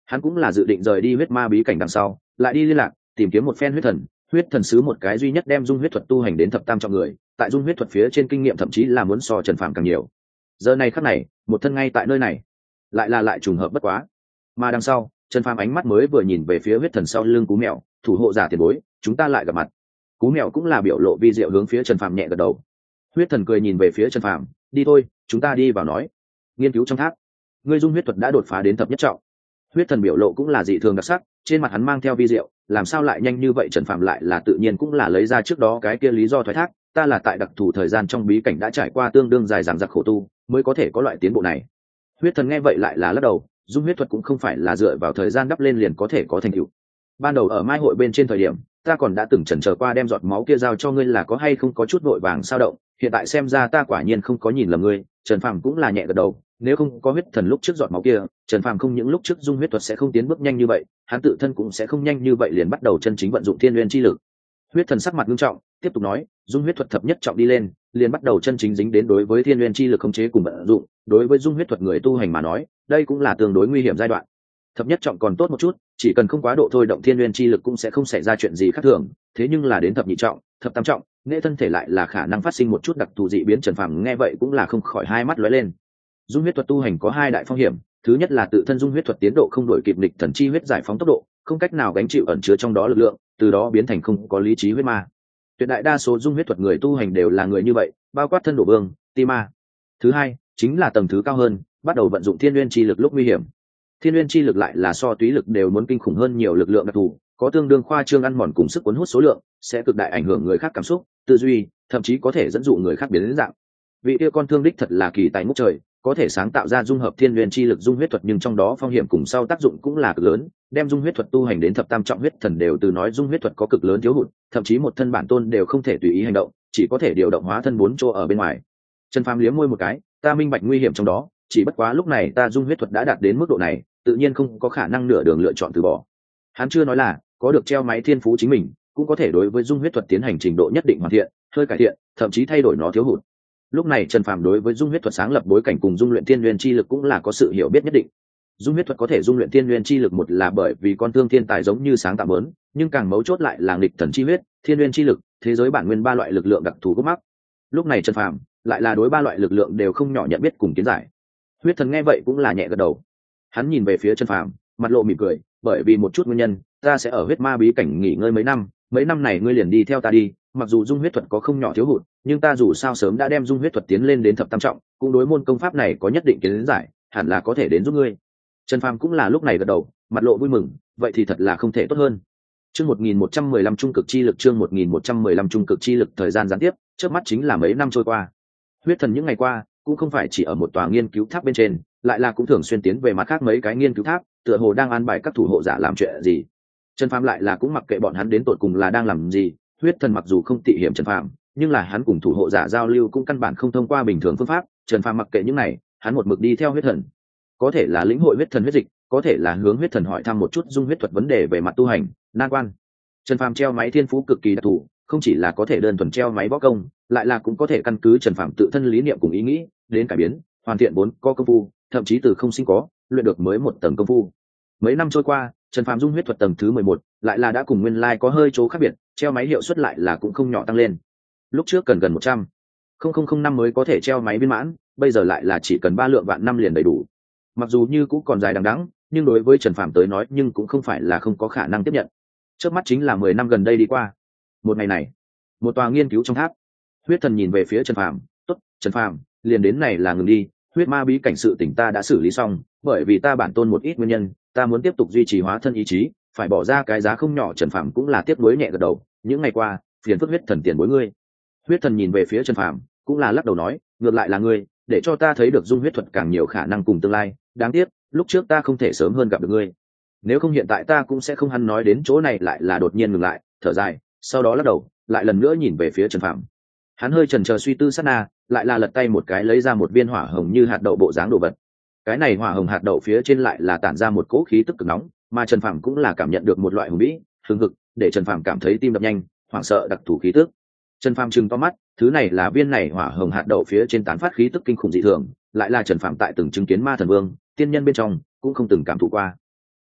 Speaker 1: Hắn cũng là dự định rời đi huyết ma bí cảnh đằng sau lại đi liên lạc tìm kiếm một phen huyết thần sứ một cái duy nhất đem dung huyết thuật tu hành đến thập tam trọng người, tại dung huyết thuật phía trên kinh nghiệm thậm chí là muốn so Trần Phàm càng nhiều. Giờ này khắc này một thân ngay tại nơi này, lại trùng hợp bất quá. Mà đằng sau Trần Phàm ánh mắt mới vừa nhìn về phía huyết thần sau lưng Cú Mèo, thủ hộ giả tiền bối, chúng ta lại gặp mặt. Cú Mèo cũng là biểu lộ vi diệu hướng phía Trần Phàm nhẹ gật đầu. Huyết thần cười nhìn về phía Trần Phàm, đi thôi, chúng ta đi vào nói. Nghiên cứu trong tháp, ngươi dung huyết thuật đã đột phá đến thập nhất trọng. Huyết thần biểu lộ cũng là dị thường đặc sắc, trên mặt hắn mang theo vi diệu, làm sao lại nhanh như vậy? Trần Phàm lại là tự nhiên cũng là lấy ra trước đó cái kia lý do thoái thác, ta là tại đặc thù thời gian trong bí cảnh đã trải qua tương đương dài dằng dặc khổ tu, mới có thể có loại tiến bộ này. Huyết thần nghe vậy lại là lắc đầu, dung huyết thuật cũng không phải là dựa vào thời gian đắp lên liền có thể có thành tựu. Ban đầu ở mai hội bên trên thời điểm, ta còn đã từng chần chờ qua đem giọt máu kia giao cho ngươi là có hay không có chút vội vàng sao động, hiện tại xem ra ta quả nhiên không có nhìn lầm ngươi. Trần Phàm cũng là nhẹ gật đầu, nếu không có huyết thần lúc trước giọt máu kia, Trần Phàm không những lúc trước dung huyết thuật sẽ không tiến bước nhanh như vậy, hắn tự thân cũng sẽ không nhanh như vậy liền bắt đầu chân chính vận dụng thiên nguyên chi lực. Huyết thần sắc mặt nghiêm trọng, tiếp tục nói, dung huyết thuật thập nhất trọng đi lên, liền bắt đầu chân chính dính đến đối với thiên nguyên chi lực khống chế cùng vận dụng, đối với dung huyết thuật người tu hành mà nói, đây cũng là tương đối nguy hiểm giai đoạn. Thập nhất trọng còn tốt một chút, chỉ cần không quá độ thôi động thiên nguyên chi lực cũng sẽ không xảy ra chuyện gì khác thường, thế nhưng là đến thập nhị trọng, thập tam trọng, nghệ thân thể lại là khả năng phát sinh một chút đặc thù dị biến. Trần Phàm nghe vậy cũng là không khỏi hai mắt lóe lên. Dung huyết thuật tu hành có hai đại phong hiểm, thứ nhất là tự thân dung huyết thuật tiến độ không đổi kịp nghịch thần chi huyết giải phóng tốc độ, không cách nào gánh chịu ẩn chứa trong đó lực lượng, từ đó biến thành không có lý trí huyết ma. Tuyệt đại đa số dung huyết thuật người tu hành đều là người như vậy, bao quát thân đổ vương, ti ma. Thứ hai chính là tầng thứ cao hơn, bắt đầu vận dụng thiên nguyên chi lực lúc nguy hiểm. Thiên nguyên chi lực lại là so túy lực đều muốn kinh khủng hơn nhiều lực lượng đặc thù, có tương đương khoa trương ăn mòn cùng sức cuốn hút số lượng, sẽ cực đại ảnh hưởng người khác cảm xúc, tư duy, thậm chí có thể dẫn dụ người khác biến đến dạng. Vị kia con thương đích thật là kỳ tài ngút trời, có thể sáng tạo ra dung hợp thiên nguyên chi lực dung huyết thuật, nhưng trong đó phong hiểm cùng sau tác dụng cũng là cực lớn, đem dung huyết thuật tu hành đến thập tam trọng huyết thần đều từ nói dung huyết thuật có cực lớn thiếu hụt, thậm chí một thân bản tôn đều không thể tùy ý hành động, chỉ có thể điều động hóa thân bốn chỗ ở bên ngoài. Trần Phàm liếm môi một cái, ta minh bạch nguy hiểm trong đó, chỉ bất quá lúc này ta dung huyết thuật đã đạt đến mức độ này, tự nhiên không có khả năng nửa đường lựa chọn từ bỏ. Hắn chưa nói là có được treo máy thiên phú chính mình, cũng có thể đối với dung huyết thuật tiến hành trình độ nhất định hoàn thiện, hơi cải thiện, thậm chí thay đổi nó thiếu hụt. Lúc này Trần Phàm đối với dung huyết thuật sáng lập bối cảnh cùng dung luyện thiên nguyên chi lực cũng là có sự hiểu biết nhất định. Dung huyết thuật có thể dung luyện thiên nguyên chi lực, một là bởi vì con thương thiên tài giống như sáng tạo lớn, nhưng càng mấu chốt lại là nghịch thần chi huyết, thiên nguyên chi lực, thế giới bản nguyên ba loại lực lượng đặc thù gốc mắc. Lúc này Trần Phàm lại là đối ba loại lực lượng đều không nhỏ nhận biết cùng kiến giải. Huyết thần nghe vậy cũng là nhẹ gật đầu. Hắn nhìn về phía Trần Phàm, mặt lộ mỉm cười, bởi vì một chút nguyên nhân, ta sẽ ở huyết ma bí cảnh nghỉ ngơi mấy năm này ngươi liền đi theo ta đi. Mặc dù dung huyết thuật có không nhỏ thiếu hụt, nhưng ta dù sao sớm đã đem dung huyết thuật tiến lên đến thập tam trọng, cũng đối môn công pháp này có nhất định kiến giải, hẳn là có thể đến giúp ngươi. Trần Phàm cũng là lúc này gật đầu, mặt lộ vui mừng, vậy thì thật là không thể tốt hơn. Chương 1115 trung cực chi lực, chương 1115 trung cực chi lực, thời gian gián tiếp, chớp mắt chính là mấy năm trôi qua. Huyết thần những ngày qua cũng không phải chỉ ở một tòa nghiên cứu tháp bên trên, lại là cũng thường xuyên tiến về mặt khác mấy cái nghiên cứu tháp, tựa hồ đang an bài các thủ hộ giả làm chuyện gì. Trần Phàm lại là cũng mặc kệ bọn hắn đến tột cùng là đang làm gì. Huyết thần mặc dù không tị hiểm Trần Phàm, nhưng là hắn cùng thủ hộ giả giao lưu cũng căn bản không thông qua bình thường phương pháp. Trần Phàm mặc kệ những này, hắn một mực đi theo huyết thần, có thể là lĩnh hội huyết thần huyết dịch, có thể là hướng huyết thần hỏi thăm một chút dung huyết thuật vấn đề về mặt tu hành, nan quan. Trần Phàm treo máy thiên phú cực kỳ đặc thù, không chỉ là có thể đơn thuần treo máy võ công, lại là cũng có thể căn cứ Trần Phàm tự thân lý niệm cùng ý nghĩ đến cải biến, hoàn thiện vốn có công phu, thậm chí từ không sinh có, luyện được mới một tầng công phu. Mấy năm trôi qua, Trần Phàm dung huyết thuật tầng thứ 11, lại là đã cùng nguyên lai có hơi chỗ khác biệt, treo máy hiệu suất lại là cũng không nhỏ tăng lên. Lúc trước cần gần 100,000 năm mới có thể treo máy viên mãn, bây giờ lại là chỉ cần 3 lượng vạn năm liền đầy đủ. Mặc dù như cũng còn dài đằng đẵng, nhưng đối với Trần Phàm tới nói nhưng cũng không phải là không có khả năng tiếp nhận. Trước mắt chính là 10 năm gần đây đi qua. Một ngày này, một tòa nghiên cứu trong tháp, huyết thần nhìn về phía Trần Phàm, "Tốt, Trần Phàm, liền đến này là ngừng đi, huyết ma bí cảnh sự tình ta đã xử lý xong, bởi vì ta bản tôn một ít nguyên nhân, ta muốn tiếp tục duy trì hóa thân ý chí, phải bỏ ra cái giá không nhỏ." Trần Phàm cũng là tiếc nuối nhẹ gật đầu, "Những ngày qua, phiền phức huyết thần tiền bối ngươi." Huyết thần nhìn về phía Trần Phàm, cũng là lắc đầu nói, "Ngược lại là ngươi, để cho ta thấy được dung huyết thuật càng nhiều khả năng cùng tương lai, đáng tiếc, lúc trước ta không thể sớm hơn gặp được ngươi. Nếu không hiện tại ta cũng sẽ không hắn." Nói đến chỗ này lại là đột nhiên ngừng lại, thở dài, sau đó lắc đầu, lại lần nữa nhìn về phía Trần Phàm. Hắn hơi chần chờ suy tư sát na, lại là lật tay một cái lấy ra một viên hỏa hồng như hạt đậu bộ dáng đồ vật. Cái này hỏa hồng hạt đậu phía trên lại là tản ra một cỗ khí tức cực nóng, mà Trần Phàm cũng là cảm nhận được một loại hùng vĩ, hừng hực, để Trần Phàm cảm thấy tim đập nhanh, hoảng sợ đặc thù khí tức. Trần Phàm trừng to mắt, thứ này là viên này hỏa hồng hạt đậu phía trên tán phát khí tức kinh khủng dị thường, lại là Trần Phàm tại từng chứng kiến ma thần vương, tiên nhân bên trong cũng không từng cảm thụ qua.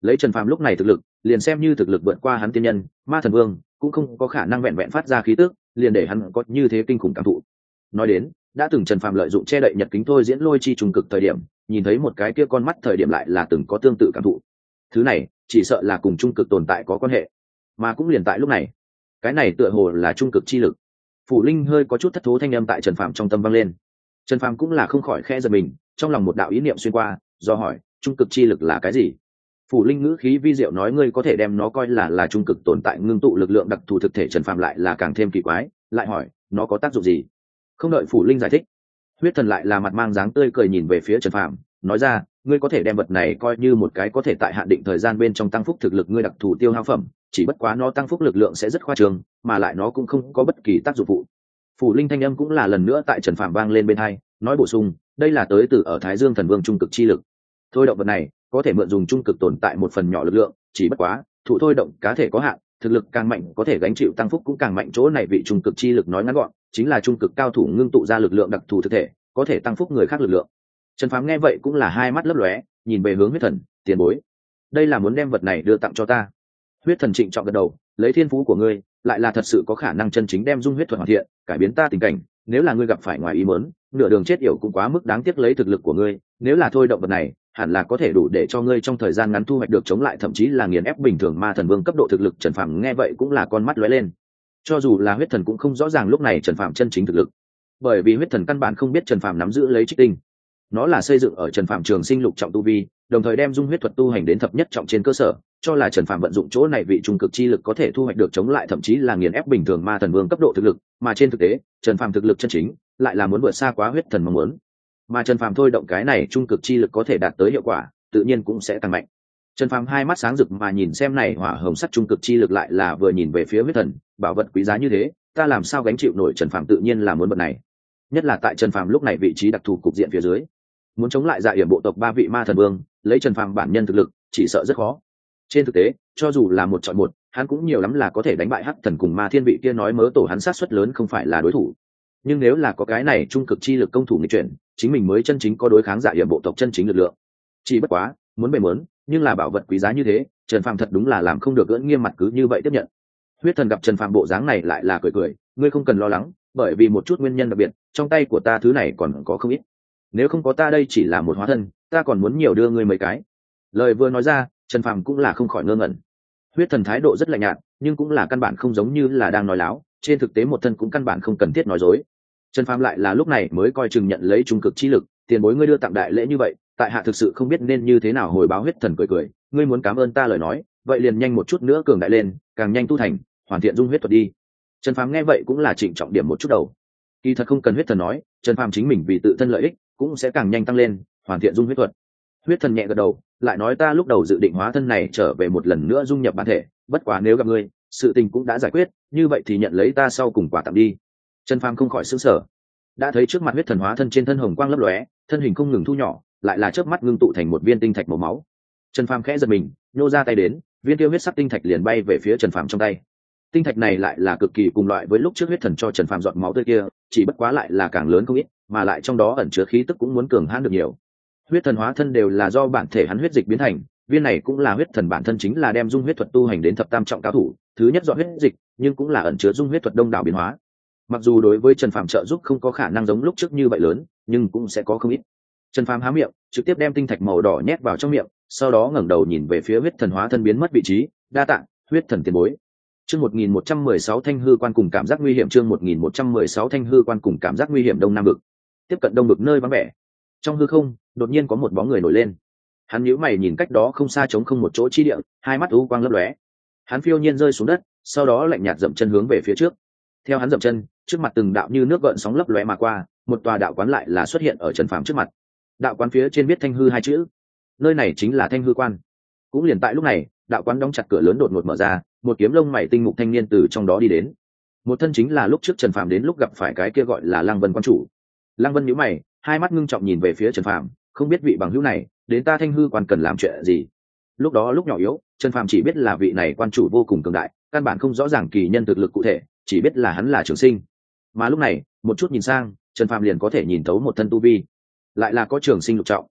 Speaker 1: lấy Trần Phàm lúc này thực lực, liền xem như thực lực vượt qua hắn tiên nhân ma thần vương cũng không có khả năng vẹn vẹn phát ra khí tức liền để hắn có như thế kinh khủng cảm thụ. Nói đến, đã từng Trần Phàm lợi dụng che đậy nhật kính thôi diễn lôi chi trùng cực thời điểm, nhìn thấy một cái kia con mắt thời điểm lại là từng có tương tự cảm thụ. Thứ này chỉ sợ là cùng trung cực tồn tại có quan hệ, mà cũng liền tại lúc này, cái này tựa hồ là trung cực chi lực. Phủ Linh hơi có chút thất thố thanh âm tại Trần Phàm trong tâm vang lên. Trần Phàm cũng là không khỏi khẽ giật mình, trong lòng một đạo ý niệm xuyên qua, do hỏi, trung cực chi lực là cái gì? Phủ Linh ngữ khí vi diệu nói, ngươi có thể đem nó coi là trung cực tồn tại ngưng tụ lực lượng đặc thù thực thể. Trần Phàm lại là càng thêm kỳ quái, lại hỏi, nó có tác dụng gì? Không đợi Phủ Linh giải thích, Huyết Thần lại là mặt mang dáng tươi cười nhìn về phía Trần Phàm, nói ra, ngươi có thể đem vật này coi như một cái có thể tại hạn định thời gian bên trong tăng phúc thực lực ngươi đặc thù tiêu hao phẩm, chỉ bất quá nó tăng phúc lực lượng sẽ rất khoa trương, mà lại nó cũng không có bất kỳ tác dụng phụ. Phủ Linh thanh âm cũng là lần nữa tại Trần Phàm vang lên bên tai, nói bổ sung, đây là tới từ ở Thái Dương Thần Vương trung cực chi lực. Thôi động vật này có thể mượn dùng trung cực tồn tại một phần nhỏ lực lượng, chỉ bất quá thụ thôi động cá thể có hạn, thực lực càng mạnh có thể gánh chịu tăng phúc cũng càng mạnh. Chỗ này vị trung cực chi lực nói ngắn gọn chính là trung cực cao thủ ngưng tụ ra lực lượng đặc thù thực thể, có thể tăng phúc người khác lực lượng. Trần Phàm nghe vậy cũng là hai mắt lấp lóe, nhìn về hướng Huyết Thần, tiền bối, đây là muốn đem vật này đưa tặng cho ta? Huyết Thần trịnh trọng gật đầu, lấy thiên phú của ngươi, lại là thật sự có khả năng chân chính đem dung huyết thuật hoàn thiện, cải biến ta tình cảnh. Nếu là ngươi gặp phải ngoài ý muốn, nửa đường chết yểu cũng quá mức đáng tiếc. Lấy thực lực của ngươi, nếu là thôi động vật này, hẳn là có thể đủ để cho ngươi trong thời gian ngắn thu hoạch được chống lại thậm chí là nghiền ép bình thường ma thần vương cấp độ thực lực. Trần Phàm nghe vậy cũng là con mắt lóe lên. Cho dù là Huyết Thần cũng không rõ ràng lúc này Trần Phàm chân chính thực lực, bởi vì Huyết Thần căn bản không biết Trần Phàm nắm giữ lấy trích tinh. Nó là xây dựng ở Trần Phàm trường sinh lục trọng tu vi, đồng thời đem dung huyết thuật tu hành đến thập nhất trọng trên cơ sở, cho là Trần Phàm vận dụng chỗ này vị trung cực chi lực có thể thu hoạch được chống lại thậm chí là nghiền ép bình thường ma thần vương cấp độ thực lực, mà trên thực tế, Trần Phàm thực lực chân chính lại là muốn vượt xa quá Huyết Thần mong muốn. Mà Trần Phàm thôi động cái này trung cực chi lực có thể đạt tới hiệu quả, tự nhiên cũng sẽ tăng mạnh. Trần Phàm hai mắt sáng rực mà nhìn xem này hỏa hồng sắc trung cực chi lực, lại là vừa nhìn về phía Huyết Thần, bảo vật quý giá như thế, ta làm sao gánh chịu nổi? Trần Phàm tự nhiên là muốn vật này, nhất là tại Trần Phàm lúc này vị trí đặc thù cục diện phía dưới, muốn chống lại Dạ Yểm bộ tộc ba vị ma thần vương, lấy Trần Phàm bản nhân thực lực chỉ sợ rất khó. Trên thực tế, cho dù là một chọi một, hắn cũng nhiều lắm là có thể đánh bại Hắc Thần cùng Ma Thiên vị kia nói mớ tổ, hắn sát suất lớn không phải là đối thủ. Nhưng nếu là có cái này trung cực chi lực công thủ nghịch chuyển, chính mình mới chân chính có đối kháng Dạ Yểm bộ tộc chân chính lực lượng. Chỉ bất quá, muốn bề muốn, nhưng là bảo vật quý giá như thế, Trần Phàm thật đúng là làm không được ưỡn nghiêm mặt cứ như vậy tiếp nhận. Huyết Thần gặp Trần Phàm bộ dáng này lại là cười cười, ngươi không cần lo lắng, bởi vì một chút nguyên nhân đặc biệt, trong tay của ta thứ này còn có không ít. Nếu không có ta đây chỉ là một hóa thân, ta còn muốn nhiều đưa ngươi mấy cái. Lời vừa nói ra, Trần Phàm cũng là không khỏi ngơ ngẩn. Huyết Thần thái độ rất lạnh nhạt, nhưng cũng là căn bản không giống như là đang nói láo, trên thực tế một thân cũng căn bản không cần thiết nói dối. Trần Phàm lại là lúc này mới coi chừng nhận lấy trung cực chi lực, tiền bối ngươi đưa tặng đại lễ như vậy, tại hạ thực sự không biết nên như thế nào hồi báo. Huyết Thần cười cười, ngươi muốn cảm ơn ta lời nói, vậy liền nhanh một chút nữa cường đại lên, càng nhanh tu thành, hoàn thiện dung huyết thuật đi. Trần Phàm nghe vậy cũng là trịnh trọng điểm một chút đầu. Kỳ thật không cần Huyết Thần nói, Trần Phàm chính mình vì tự thân lợi ích cũng sẽ càng nhanh tăng lên, hoàn thiện dung huyết thuật. Huyết Thần nhẹ gật đầu, lại nói, ta lúc đầu dự định hóa thân này trở về một lần nữa dung nhập bản thể, bất quá nếu gặp ngươi, sự tình cũng đã giải quyết, như vậy thì nhận lấy ta sau cùng quà tặng đi. Trần Phàm không khỏi sửng sở, đã thấy trước mặt Huyết Thần hóa thân trên thân hồng quang lấp lóe, thân hình không ngừng thu nhỏ, lại là chớp mắt ngưng tụ thành một viên tinh thạch màu máu. Trần Phàm khẽ giật mình, nhô ra tay đến, viên tiêu huyết sắc tinh thạch liền bay về phía Trần Phàm trong tay. Tinh thạch này lại là cực kỳ cùng loại với lúc trước Huyết Thần cho Trần Phàm dọn máu tươi kia, chỉ bất quá lại là càng lớn không ít, mà lại trong đó ẩn chứa khí tức cũng muốn cường hãn được nhiều. Huyết Thần hóa thân đều là do bản thể hắn huyết dịch biến thành, viên này cũng là Huyết Thần bản thân chính là đem dung huyết thuật tu hành đến thập tam trọng cao thủ, thứ nhất dọn huyết dịch, nhưng cũng là ẩn chứa dung huyết thuật đông đảo biến hóa. Mặc dù đối với Trần Phàm trợ giúp không có khả năng giống lúc trước như vậy lớn, nhưng cũng sẽ có không ít. Trần Phàm há miệng, trực tiếp đem tinh thạch màu đỏ nhét vào trong miệng, sau đó ngẩng đầu nhìn về phía Huyết Thần hóa thân biến mất vị trí, đa tạ, Huyết Thần tiền bối. Chương 1116 thanh hư quan cùng cảm giác nguy hiểm. Chương 1116 thanh hư quan cùng cảm giác nguy hiểm. Đông Nam vực, tiếp cận đông vực nơi vắng vẻ, trong hư không đột nhiên có một bóng người nổi lên. Hắn nhíu mày nhìn cách đó không xa trống không một chỗ chi địa, hai mắt u quang lấp lóe. Hắn phiêu nhiên rơi xuống đất, sau đó lạnh nhạt dậm chân hướng về phía trước. Theo hắn dậm chân, trước mặt từng đạo như nước gợn sóng lấp lóe mà qua, một tòa đạo quán lại là xuất hiện ở Trần Phàm trước mặt. Đạo quán phía trên viết thanh hư hai chữ, nơi này chính là thanh hư quan. Cũng liền tại lúc này, đạo quán đóng chặt cửa lớn đột ngột mở ra, một kiếm lông mày tinh mục thanh niên từ trong đó đi đến. Một thân chính là lúc trước Trần Phàm đến lúc gặp phải cái kia gọi là Lăng Vân quan chủ. Lăng Vân nhíu mày, hai mắt ngưng trọng nhìn về phía Trần Phàm, không biết vị bằng hữu này đến ta thanh hư quan cần làm chuyện gì. Lúc đó lúc nhỏ yếu, Trần Phàm chỉ biết là vị này quan chủ vô cùng cường đại, căn bản không rõ ràng kỳ nhân thực lực cụ thể, chỉ biết là hắn là trường sinh. Mà lúc này, một chút nhìn sang, Trần Phàm liền có thể nhìn thấu một thân tu vi, lại là có trường sinh lục trọng.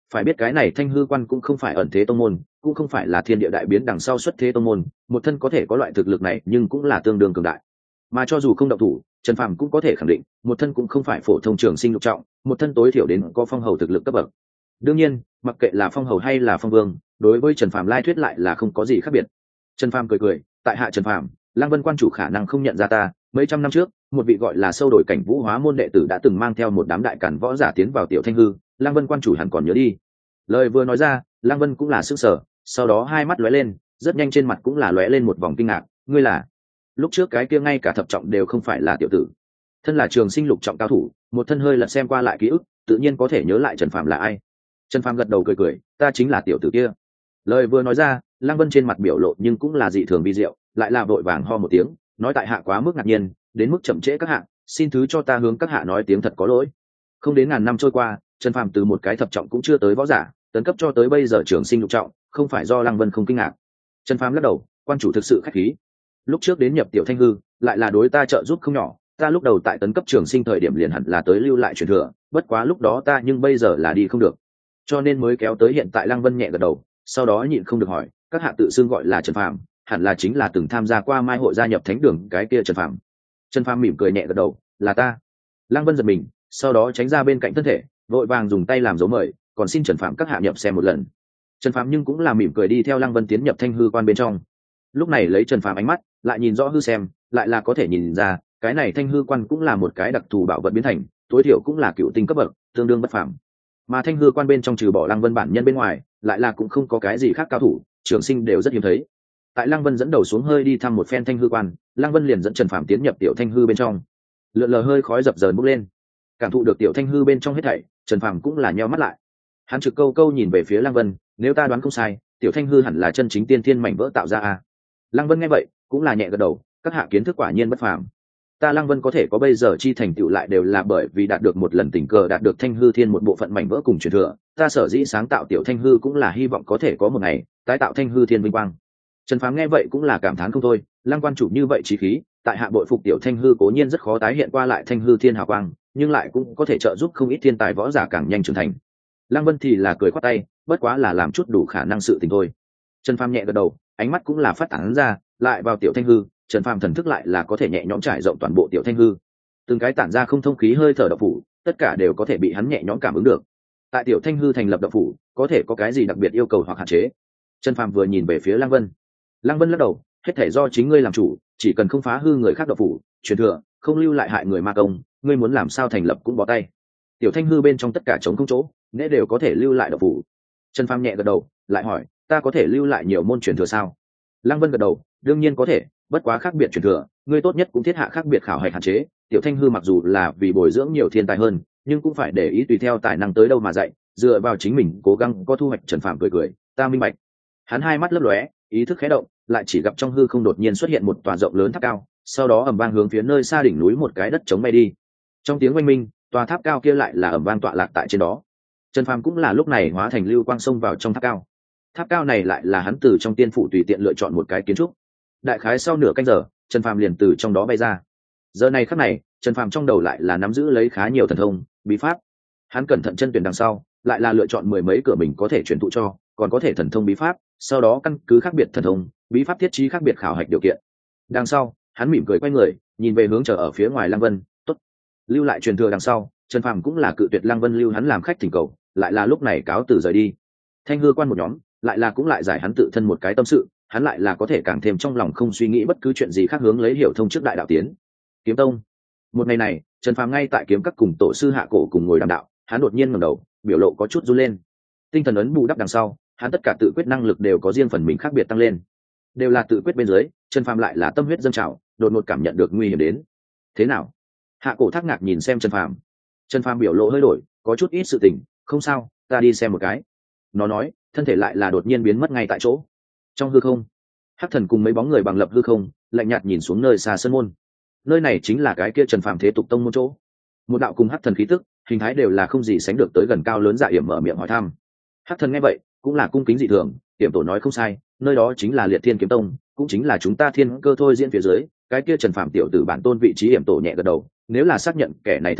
Speaker 1: Phải biết cái này Thanh hư quan cũng không phải ẩn thế tông môn, cũng không phải là thiên địa đại biến đằng sau xuất thế tông môn, một thân có thể có loại thực lực này nhưng cũng là tương đương cường đại. Mà cho dù không động thủ, Trần Phàm cũng có thể khẳng định một thân cũng không phải phổ thông trường sinh lục trọng, một thân tối thiểu đến có phong hầu thực lực cấp bậc. Đương nhiên mặc kệ là phong hầu hay là phong vương, đối với Trần Phàm lai thuyết lại là không có gì khác biệt. Trần Phàm cười cười, tại hạ Trần Phàm, Lăng Vân quan chủ khả năng không nhận ra ta, mấy trăm năm trước một vị gọi là sâu đổi cảnh vũ hóa môn đệ tử đã từng mang theo một đám đại cản võ giả tiến vào tiểu Thanh hư, Lăng Vân quan chủ hẳn còn nhớ đi. Lời vừa nói ra, Lăng Vân cũng là sững sờ, sau đó hai mắt lóe lên, rất nhanh trên mặt cũng là lóe lên một vòng kinh ngạc. Ngươi là? Lúc trước cái kia ngay cả thập trọng đều không phải là tiểu tử, thân là trường sinh lục trọng cao thủ, một thân hơi lật xem qua lại ký ức, tự nhiên có thể nhớ lại Trần Phàm là ai. Trần Phàm gật đầu cười cười, ta chính là tiểu tử kia. Lời vừa nói ra, Lăng Vân trên mặt biểu lộ nhưng cũng là dị thường vi diệu, lại là vội vàng ho một tiếng, nói tại hạ quá mức ngạc nhiên, đến mức chậm trễ các hạ, xin thứ cho ta hướng các hạ nói tiếng thật có lỗi. Không đến ngàn năm trôi qua, Trần Phàm từ một cái thập trọng cũng chưa tới võ giả, tấn cấp cho tới bây giờ trường sinh lục trọng, không phải do Lăng Vân không kinh ngạc. Trần Phàm lắc đầu, quan chủ thực sự khách khí. Lúc trước đến nhập tiểu Thanh hư, lại là đối ta trợ giúp không nhỏ, ta lúc đầu tại tấn cấp trường sinh thời điểm liền hẳn là tới lưu lại truyền thừa, bất quá lúc đó ta nhưng bây giờ là đi không được, cho nên mới kéo tới hiện tại. Lăng Vân nhẹ gật đầu, sau đó nhịn không được hỏi, các hạ tự xưng gọi là Trần Phàm, hẳn là chính là từng tham gia qua mai hội gia nhập thánh đường cái kia Trần Phàm. Trần Phàm mỉm cười nhẹ gật đầu, là ta. Lăng Vân giật mình, sau đó tránh ra bên cạnh thân thể, vội vàng dùng tay làm dấu mời, còn xin Trần Phàm các hạ nhập xem một lần. Trần Phàm nhưng cũng là mỉm cười đi theo Lăng Vân tiến nhập Thanh hư quan bên trong. Lúc này lấy Trần Phàm ánh mắt lại nhìn rõ hư xem, lại là có thể nhìn ra cái này Thanh hư quan cũng là một cái đặc thù bảo vật biến thành, tối thiểu cũng là cựu tinh cấp bậc, tương đương bất phàm. Mà Thanh hư quan bên trong trừ bỏ Lăng Vân bản nhân bên ngoài, lại là cũng không có cái gì khác cao thủ, trường sinh đều rất hiếm thấy. Tại Lăng Vân dẫn đầu xuống hơi đi thăm một phen Thanh hư quan, Lăng Vân liền dẫn Trần Phàm tiến nhập tiểu Thanh hư bên trong. Lượn lờ hơi khói dập dờn bốc lên, cảm thụ được tiểu Thanh hư bên trong hết thảy, Trần Phàm cũng là nheo mắt lại. Hắn trực câu câu nhìn về phía Lăng Vân, nếu ta đoán không sai, tiểu Thanh hư hẳn là chân chính tiên thiên mảnh vỡ tạo ra a. Lăng Vân nghe vậy cũng là nhẹ gật đầu, các hạ kiến thức quả nhiên bất phàm. Ta Lăng Vân có thể có bây giờ chi thành tựu lại đều là bởi vì đạt được một lần tình cờ đạt được Thanh hư thiên một bộ phận mảnh vỡ cùng truyền thừa, ta sở dĩ sáng tạo tiểu Thanh hư cũng là hy vọng có thể có một ngày tái tạo Thanh hư thiên vinh quang. Trần Phàm nghe vậy cũng là cảm thán không thôi, Lăng quan chủ như vậy chí khí, tại hạ bội phục tiểu Thanh hư cố nhiên rất khó tái hiện qua lại Thanh hư thiên hào quang, nhưng lại cũng có thể trợ giúp không ít thiên tài võ giả càng nhanh trưởng thành. Lăng Vân thì là cười khoát tay, bất quá là làm chút đủ khả năng sự tình thôi. Trần Phàm nhẹ gật đầu, ánh mắt cũng là phát tán ra, lại vào tiểu Thanh hư, Trần Phàm thần thức lại là có thể nhẹ nhõm trải rộng toàn bộ tiểu Thanh hư. Từng cái tản ra không thông khí hơi thở động phủ, tất cả đều có thể bị hắn nhẹ nhõm cảm ứng được. Tại tiểu Thanh hư thành lập động phủ, có thể có cái gì đặc biệt yêu cầu hoặc hạn chế? Trần Phàm vừa nhìn về phía Lăng Vân. Lăng Vân lắc đầu, hết thể do chính ngươi làm chủ, chỉ cần không phá hư người khác động phủ, truyền thừa, không lưu lại hại người ma công, ngươi muốn làm sao thành lập cũng bó tay. Tiểu Thanh hư bên trong tất cả trống không chỗ, nễ đều có thể lưu lại động phủ. Trần Phàm nhẹ gật đầu, lại hỏi, ta có thể lưu lại nhiều môn truyền thừa sao? Lăng Vân gật đầu, đương nhiên có thể, bất quá khác biệt truyền thừa, ngươi tốt nhất cũng thiết hạ khác biệt khảo hạch hạn chế. Tiểu Thanh hư mặc dù là vì bồi dưỡng nhiều thiên tài hơn, nhưng cũng phải để ý tùy theo tài năng tới đâu mà dạy, dựa vào chính mình cố gắng có thu hoạch. Trần Phàm cười cười, ta minh bạch. Hắn hai mắt lấp lóe, ý thức khẽ động, lại chỉ gặp trong hư không đột nhiên xuất hiện một tòa rộng lớn tháp cao, sau đó ầm vang hướng phía nơi xa đỉnh núi một cái đất trống bay đi. Trong tiếng oanh minh, tòa tháp cao kia lại là ầm vang tọa lạc tại trên đó. Trần Phàm cũng là lúc này hóa thành lưu quang xông vào trong tháp cao. Tháp cao này lại là hắn từ trong tiên phủ tùy tiện lựa chọn một cái kiến trúc. Đại khái sau nửa canh giờ, Trần Phàm liền từ trong đó bay ra. Giờ này khắc này, Trần Phàm trong đầu lại là nắm giữ lấy khá nhiều thần thông, bí pháp. Hắn cẩn thận chân tuyển đằng sau, lại là lựa chọn mười mấy cửa mình có thể truyền thụ cho, còn có thể thần thông bí pháp, sau đó căn cứ khác biệt thần thông, bí pháp thiết trí khác biệt khảo hạch điều kiện. Đằng sau, hắn mỉm cười quay người, nhìn về hướng chờ ở phía ngoài Lăng Vân, tốt. Lưu lại truyền thừa đằng sau, Trần Phàm cũng là cự tuyệt Lăng Vân lưu hắn làm khách thỉnh cầu, lại là lúc này cáo từ rời đi. Thanh hư quan một nhóm, lại là cũng lại giải hắn tự thân một cái tâm sự, hắn lại là có thể càng thêm trong lòng không suy nghĩ bất cứ chuyện gì khác, hướng lấy hiểu thông trước đại đạo tiến. Kiếm tông. Một ngày này, Trần Phàm ngay tại kiếm các cùng tổ sư Hạ Cổ cùng ngồi đàm đạo, hắn đột nhiên ngẩng đầu, biểu lộ có chút run lên. Tinh thần ấn bù đắp đằng sau, hắn tất cả tự quyết năng lực đều có riêng phần mình khác biệt tăng lên. Đều là tự quyết bên dưới, Trần Phàm lại là tâm huyết dâng trào, đột ngột cảm nhận được nguy hiểm đến. Thế nào? Hạ Cổ thắc ngạc nhìn xem Trần Phàm. Trần Phàm biểu lộ hơi đổi, có chút ít sự tình, không sao, ta đi xem một cái. Nó nói, thân thể lại là đột nhiên biến mất ngay tại chỗ. Trong hư không, Hắc Thần cùng mấy bóng người bằng lập hư không, lạnh nhạt nhìn xuống nơi xa sân môn. Nơi này chính là cái kia Trần Phàm thế tục tông môn chỗ. Một đạo cùng Hắc Thần khí tức, hình thái đều là không gì sánh được tới gần cao lớn dạ hiểm mở miệng hỏi thăm. Hắc Thần nghe vậy, cũng là cung kính dị thường, Tiệm tổ nói không sai, nơi đó chính là Liệt Thiên kiếm tông, cũng chính là chúng ta thiên cơ thôi diễn phía dưới, cái kia Trần Phàm tiểu tử bản tôn vị trí hiểm tổ nhẹ gật đầu, nếu là xác nhận kẻ này thân phận,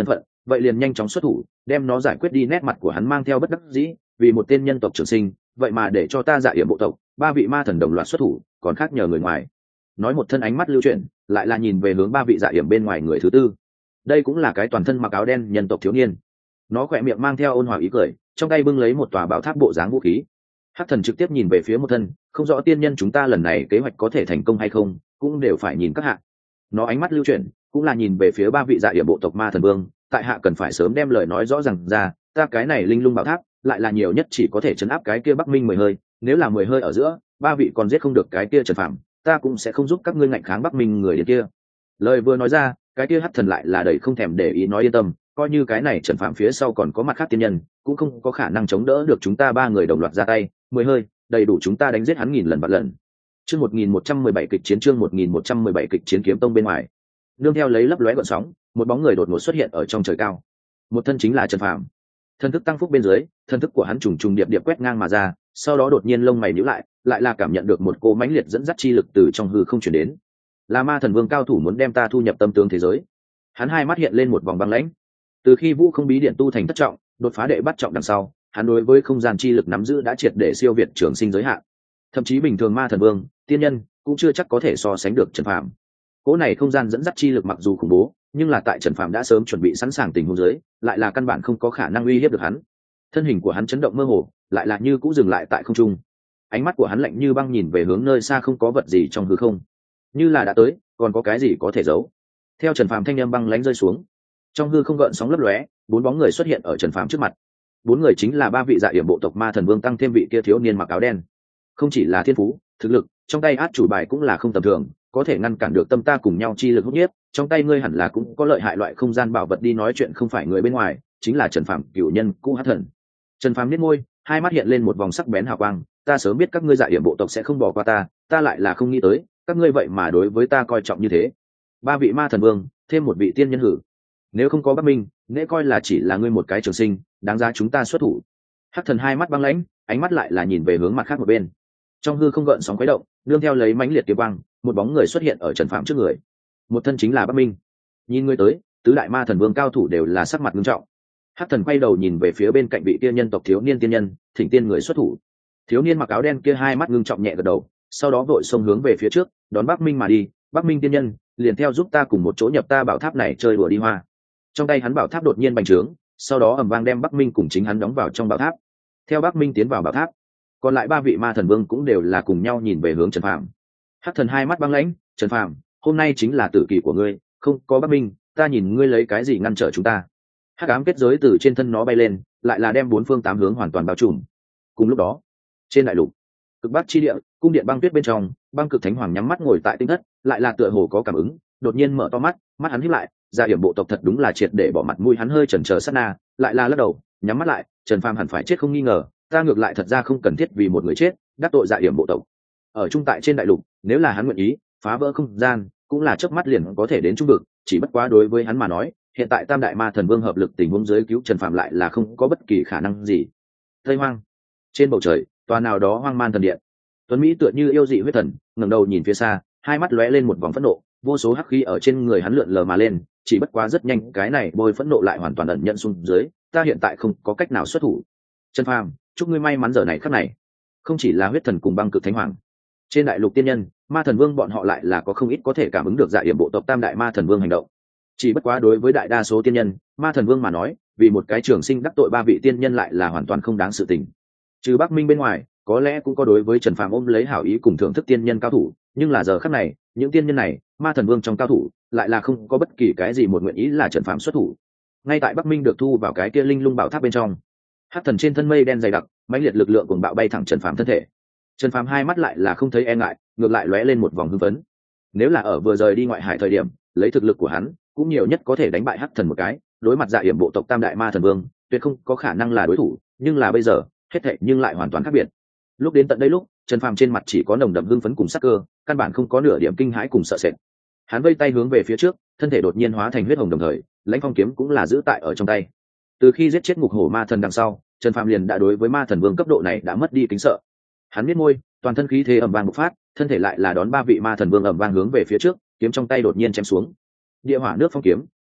Speaker 1: vậy liền nhanh chóng xuất thủ đem nó giải quyết đi. Nét mặt của hắn mang theo bất đắc dĩ, vì một tên nhân tộc trường sinh vậy mà để cho ta Dạ Yểm bộ tộc ba vị ma thần đồng loạt xuất thủ, còn khác nhờ người ngoài. Nói một thân ánh mắt lưu chuyển, lại là nhìn về hướng ba vị Dạ Yểm bên ngoài người thứ tư. Đây cũng là cái toàn thân mặc áo đen nhân tộc thiếu niên. Nó khỏe miệng mang theo ôn hòa ý cười, trong tay bưng lấy một tòa bảo tháp bộ dáng vũ khí. Hắc thần trực tiếp nhìn về phía một thân, không rõ tiên nhân chúng ta lần này kế hoạch có thể thành công hay không, cũng đều phải nhìn các hạ. Nó ánh mắt lưu chuyển, cũng là nhìn về phía ba vị Dạ Yểm bộ tộc ma thần vương. Tại hạ cần phải sớm đem lời nói rõ ràng ra, ta cái này linh lung bảo tháp lại là nhiều nhất chỉ có thể chấn áp cái kia Bắc Minh 10 hơi, nếu là 10 hơi ở giữa ba vị còn giết không được cái kia Trần Phàm, ta cũng sẽ không giúp các ngươi ngạnh kháng Bắc Minh người điên kia. Lời vừa nói ra, cái kia Hắc thần lại là đầy không thèm để ý, nói yên tâm, coi như cái này Trần Phàm phía sau còn có mặt khác tiên nhân, cũng không có khả năng chống đỡ được chúng ta ba người đồng loạt ra tay. 10 hơi đầy đủ chúng ta đánh giết hắn nghìn lần vạn lần. Chương 1117 kịch chiến, chương 1117 kịch chiến kiếm tông bên ngoài. Nương theo lấy lấp lóe gợn sóng, một bóng người đột ngột xuất hiện ở trong trời cao. Một thân chính là Trần Phàm. Thân thức tăng phúc bên dưới, thân thức của hắn trùng trùng điệp điệp quét ngang mà ra, sau đó đột nhiên lông mày nhíu lại là cảm nhận được một cỗ mãnh liệt dẫn dắt chi lực từ trong hư không truyền đến. Là ma thần vương cao thủ muốn đem ta thu nhập tâm tướng thế giới. Hắn hai mắt hiện lên một vòng băng lãnh. Từ khi Vũ Không Bí Điện tu thành thất trọng, đột phá đệ bắt trọng đằng sau, hắn đối với không gian chi lực nắm giữ đã triệt để siêu việt trường sinh giới hạn. Thậm chí bình thường ma thần vương, tiên nhân cũng chưa chắc có thể so sánh được Trần Phàm. Cỗ này không gian dẫn dắt chi lực mặc dù khủng bố, nhưng là tại Trần Phàm đã sớm chuẩn bị sẵn sàng tình huống dưới, lại là căn bản không có khả năng uy hiếp được hắn. Thân hình của hắn chấn động mơ hồ, lại là như cũ dừng lại tại không trung. Ánh mắt của hắn lạnh như băng nhìn về hướng nơi xa không có vật gì trong hư không, như là đã tới, còn có cái gì có thể giấu. Theo Trần Phàm thanh âm băng lãnh rơi xuống, trong hư không gợn sóng lấp lóe, bốn bóng người xuất hiện ở Trần Phàm trước mặt. Bốn người chính là ba vị Dạ Yểm bộ tộc ma thần vương tăng thêm vị kia thiếu niên mặc áo đen. Không chỉ là thiên phú, thực lực, trong tay át chủ bài cũng là không tầm thường, có thể ngăn cản được tâm ta cùng nhau chi lực hút nhiếp. Trong tay ngươi hẳn là cũng có lợi hại loại không gian bảo vật đi, nói chuyện không phải người bên ngoài, chính là Trần Phàm, cửu nhân cũ Hắc thần. Trần Phàm nhếch môi, hai mắt hiện lên một vòng sắc bén hào quang, ta sớm biết các ngươi Dạ Yểm bộ tộc sẽ không bỏ qua ta lại là không nghĩ tới, các ngươi vậy mà đối với ta coi trọng như thế. Ba vị ma thần vương, thêm một vị tiên nhân hử. Nếu không có Bắc Minh, nễ coi là chỉ là ngươi một cái trường sinh, đáng giá chúng ta xuất thủ. Hắc thần hai mắt băng lãnh, ánh mắt lại là nhìn về hướng mặt khác một bên. Trong hư không gợn sóng khuấy động, nương theo lấy mãnh liệt kiếm quang, một bóng người xuất hiện ở Trần Phàm trước người. Một thân chính là Bắc Minh. Nhìn ngươi tới, tứ đại ma thần vương cao thủ đều là sắc mặt nghiêm trọng. Hắc thần quay đầu nhìn về phía bên cạnh vị kia nhân tộc thiếu niên tiên nhân, thỉnh tiên người xuất thủ. Thiếu niên mặc áo đen kia hai mắt ngưng trọng nhẹ gật đầu, sau đó vội xông hướng về phía trước, đón Bắc Minh mà đi. Bắc Minh tiên nhân, liền theo giúp ta cùng một chỗ nhập ta bảo tháp này chơi đùa đi hoa. Trong tay hắn bảo tháp đột nhiên bành trướng, sau đó ầm vang đem Bắc Minh cùng chính hắn đóng vào trong bảo tháp. Theo Bắc Minh tiến vào bảo tháp, còn lại ba vị ma thần vương cũng đều là cùng nhau nhìn về hướng Trần Phàm. Hắc thần hai mắt băng lãnh, Trần Phàm, hôm nay chính là tử kỳ của ngươi, không có Bắc Minh, ta nhìn ngươi lấy cái gì ngăn trở chúng ta. Hắc ám kết giới từ trên thân nó bay lên, lại là đem bốn phương tám hướng hoàn toàn bao trùm. Cùng lúc đó, trên đại lục cực bắc chi địa, cung điện băng tuyết bên trong, băng cực thánh hoàng nhắm mắt ngồi tại tinh thất, lại là tựa hồ có cảm ứng, đột nhiên mở to mắt, mắt hắn híp lại, Dạ Yểm bộ tộc thật đúng là triệt để bỏ mặt mũi. Hắn hơi chần chờ sát na, lại là lắc đầu, nhắm mắt lại, Trần Phàm hẳn phải chết không nghi ngờ, ta ngược lại thật ra không cần thiết vì một người chết đắc tội Dạ Yểm bộ tộc. Ở trung tại trên đại lục, nếu là hắn nguyện ý phá vỡ không gian, cũng là chớp mắt liền có thể đến trung vực, chỉ bất quá đối với hắn mà nói, hiện tại tam đại ma thần vương hợp lực tình huống dưới cứu Trần Phàm lại là không có bất kỳ khả năng gì. Tây Hoang, trên bầu trời, tòa nào đó hoang man thần điện. Tuấn Mỹ tựa như yêu dị huyết thần, ngẩng đầu nhìn phía xa, hai mắt lóe lên một vòng phẫn nộ, vô số hắc khí ở trên người hắn lượn lờ mà lên, chỉ bất quá rất nhanh, cái này bôi phẫn nộ lại hoàn toàn ẩn nhận xuống dưới, ta hiện tại không có cách nào xuất thủ. Trần Phàm, chúc ngươi may mắn giờ này khắc này. Không chỉ là huyết thần cùng băng cực thánh hoàng, trên đại lục tiên nhân, ma thần vương bọn họ lại là có không ít có thể cảm ứng được Dạ Yểm bộ tộc tam đại ma thần vương hành động. Chỉ bất quá đối với đại đa số tiên nhân, ma thần vương mà nói, vì một cái trường sinh đắc tội ba vị tiên nhân lại là hoàn toàn không đáng sự tình. Trừ Bắc Minh bên ngoài, có lẽ cũng có đối với Trần Phàm ôm lấy hảo ý cùng thưởng thức tiên nhân cao thủ, nhưng là giờ khắc này, những tiên nhân này, ma thần vương trong cao thủ, lại là không có bất kỳ cái gì một nguyện ý là Trần Phàm xuất thủ. Ngay tại Bắc Minh được thu vào cái kia linh lung bảo tháp bên trong, hắc thần trên thân mây đen dày đặc, mãnh liệt lực lượng cuồng bạo bay thẳng Trần Phàm thân thể. Trần Phàm hai mắt lại là không thấy e ngại, ngược lại lóe lên một vòng hưng phấn. Nếu là ở vừa rời đi ngoại hải thời điểm, lấy thực lực của hắn, cũng nhiều nhất có thể đánh bại hắc thần một cái, đối mặt Dạ Yểm bộ tộc tam đại ma thần vương, tuyệt không có khả năng là đối thủ, nhưng là bây giờ, hết thảy nhưng lại hoàn toàn khác biệt. Lúc đến tận đây lúc, Trần Phàm trên mặt chỉ có nồng đậm hưng phấn cùng sắc cơ, căn bản không có nửa điểm kinh hãi cùng sợ sệt. Hắn vây tay hướng về phía trước, thân thể đột nhiên hóa thành huyết hồng, đồng thời, lãnh phong kiếm cũng là giữ tại ở trong tay. Từ khi giết chết ngục hổ ma thần đằng sau, Trần Phàm liền đã đối với ma thần vương cấp độ này đã mất đi kính sợ. Hắn biết môi, toàn thân khí thế ầm vang bộc phát, thân thể lại là đón ba vị ma thần vương ầm vang hướng về phía trước, kiếm trong tay đột nhiên chém xuống. Địa hỏa nước phong kiếm,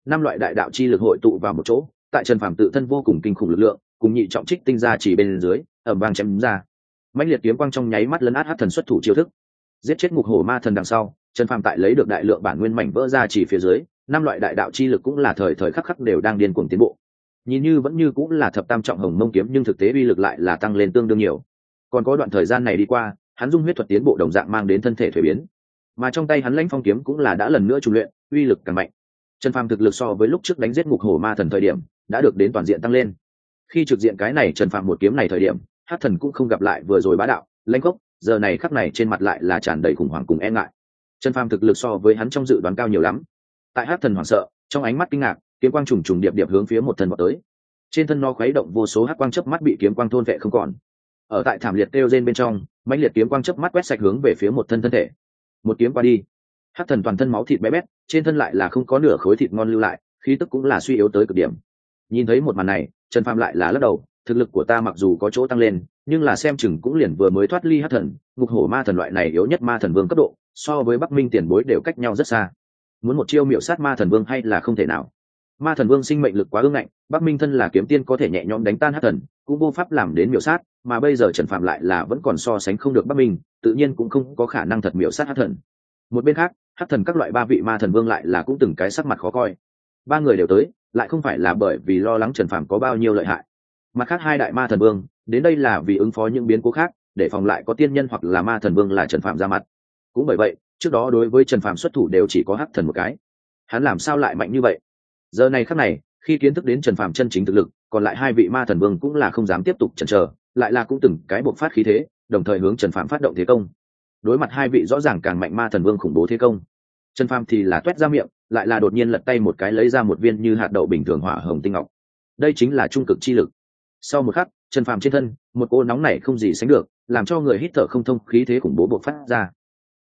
Speaker 1: năm loại đại đạo chi lực hội tụ vào một chỗ, tại Trần Phàm tự thân vô cùng kinh khủng lực lượng cùng nhị trọng trích tinh ra chỉ bên dưới ẩm vang chém ra. Mãnh liệt kiếm quang trong nháy mắt lấn át hắc thần xuất thủ chiêu thức, giết chết ngục hổ ma thần đằng sau, Trần Phàm tại lấy được đại lượng bản nguyên mảnh vỡ ra chỉ phía dưới, năm loại đại đạo chi lực cũng là thời thời khắc khắc đều đang điên cuồng tiến bộ. Nhìn như vẫn như cũng là thập tam trọng hồng mông kiếm, nhưng thực tế uy lực lại là tăng lên tương đương nhiều. Còn có đoạn thời gian này đi qua, hắn dung huyết thuật tiến bộ đồng dạng mang đến thân thể thuế biến, mà trong tay hắn lãnh phong kiếm cũng là đã lần nữa trùng luyện, uy lực càng mạnh. Trần Phàm thực lực so với lúc trước đánh giết ngục hổ ma thần thời điểm đã được đến toàn diện tăng lên. Khi trực diện cái này Trần Phàm một kiếm này thời điểm, hắc thần cũng không gặp lại vừa rồi bá đạo lãnh gốc, giờ này khắc này trên mặt lại là tràn đầy khủng hoảng cùng e ngại. Trần Phàm thực lực so với hắn trong dự đoán cao nhiều lắm. Tại hắc thần hoảng sợ, trong ánh mắt kinh ngạc, kiếm quang trùng trùng điệp điệp hướng phía một thân vọt tới. Trên thân nó khuấy động vô số hắc quang chớp mắt bị kiếm quang thôn vệ không còn. Ở tại thảm liệt kêu rên bên trong, mãnh liệt kiếm quang chớp mắt quét sạch hướng về phía một thân thể. Một kiếm qua đi, hắc thần toàn thân máu thịt bé bét, trên thân lại là không có nửa khối thịt ngon lưu lại, khí tức cũng là suy yếu tới cực điểm. Nhìn thấy một màn này, Trần Phàm lại là lắc đầu, thực lực của ta mặc dù có chỗ tăng lên, nhưng là xem chừng cũng liền vừa mới thoát ly hắc thần, ngục hổ ma thần loại này yếu nhất ma thần vương cấp độ, so với Bắc Minh tiền bối đều cách nhau rất xa. Muốn một chiêu miểu sát ma thần vương hay là không thể nào. Ma thần vương sinh mệnh lực quá ương ngạnh, Bắc Minh thân là kiếm tiên có thể nhẹ nhõm đánh tan hắc thần, cũng vô pháp làm đến miểu sát, mà bây giờ Trần Phàm lại là vẫn còn so sánh không được Bắc Minh, tự nhiên cũng không có khả năng thật miểu sát hắc thần. Một bên khác, hắc thần các loại ba vị ma thần vương lại là cũng từng cái sắc mặt khó coi. Ba người đều tới, lại không phải là bởi vì lo lắng Trần Phàm có bao nhiêu lợi hại. Mặt khác hai đại ma thần vương đến đây là vì ứng phó những biến cố khác, để phòng lại có tiên nhân hoặc là ma thần vương là Trần Phàm ra mặt. Cũng bởi vậy, trước đó đối với Trần Phàm xuất thủ đều chỉ có hắc thần một cái. Hắn làm sao lại mạnh như vậy? Giờ này khắc này, khi kiến thức đến Trần Phàm chân chính thực lực, còn lại hai vị ma thần vương cũng là không dám tiếp tục chần chờ, lại là cũng từng cái bộc phát khí thế, đồng thời hướng Trần Phàm phát động thế công. Đối mặt hai vị rõ ràng càng mạnh ma thần vương khủng bố thế công, Trần Phàm thì là toét ra miệng, lại là đột nhiên lật tay một cái lấy ra một viên như hạt đậu bình thường hỏa hồng tinh ngọc. Đây chính là trung cực chi lực. Sau một khắc, Trần Phàm trên thân một cô nóng nảy không gì sánh được, làm cho người hít thở không thông, khí thế khủng bố bộc phát ra.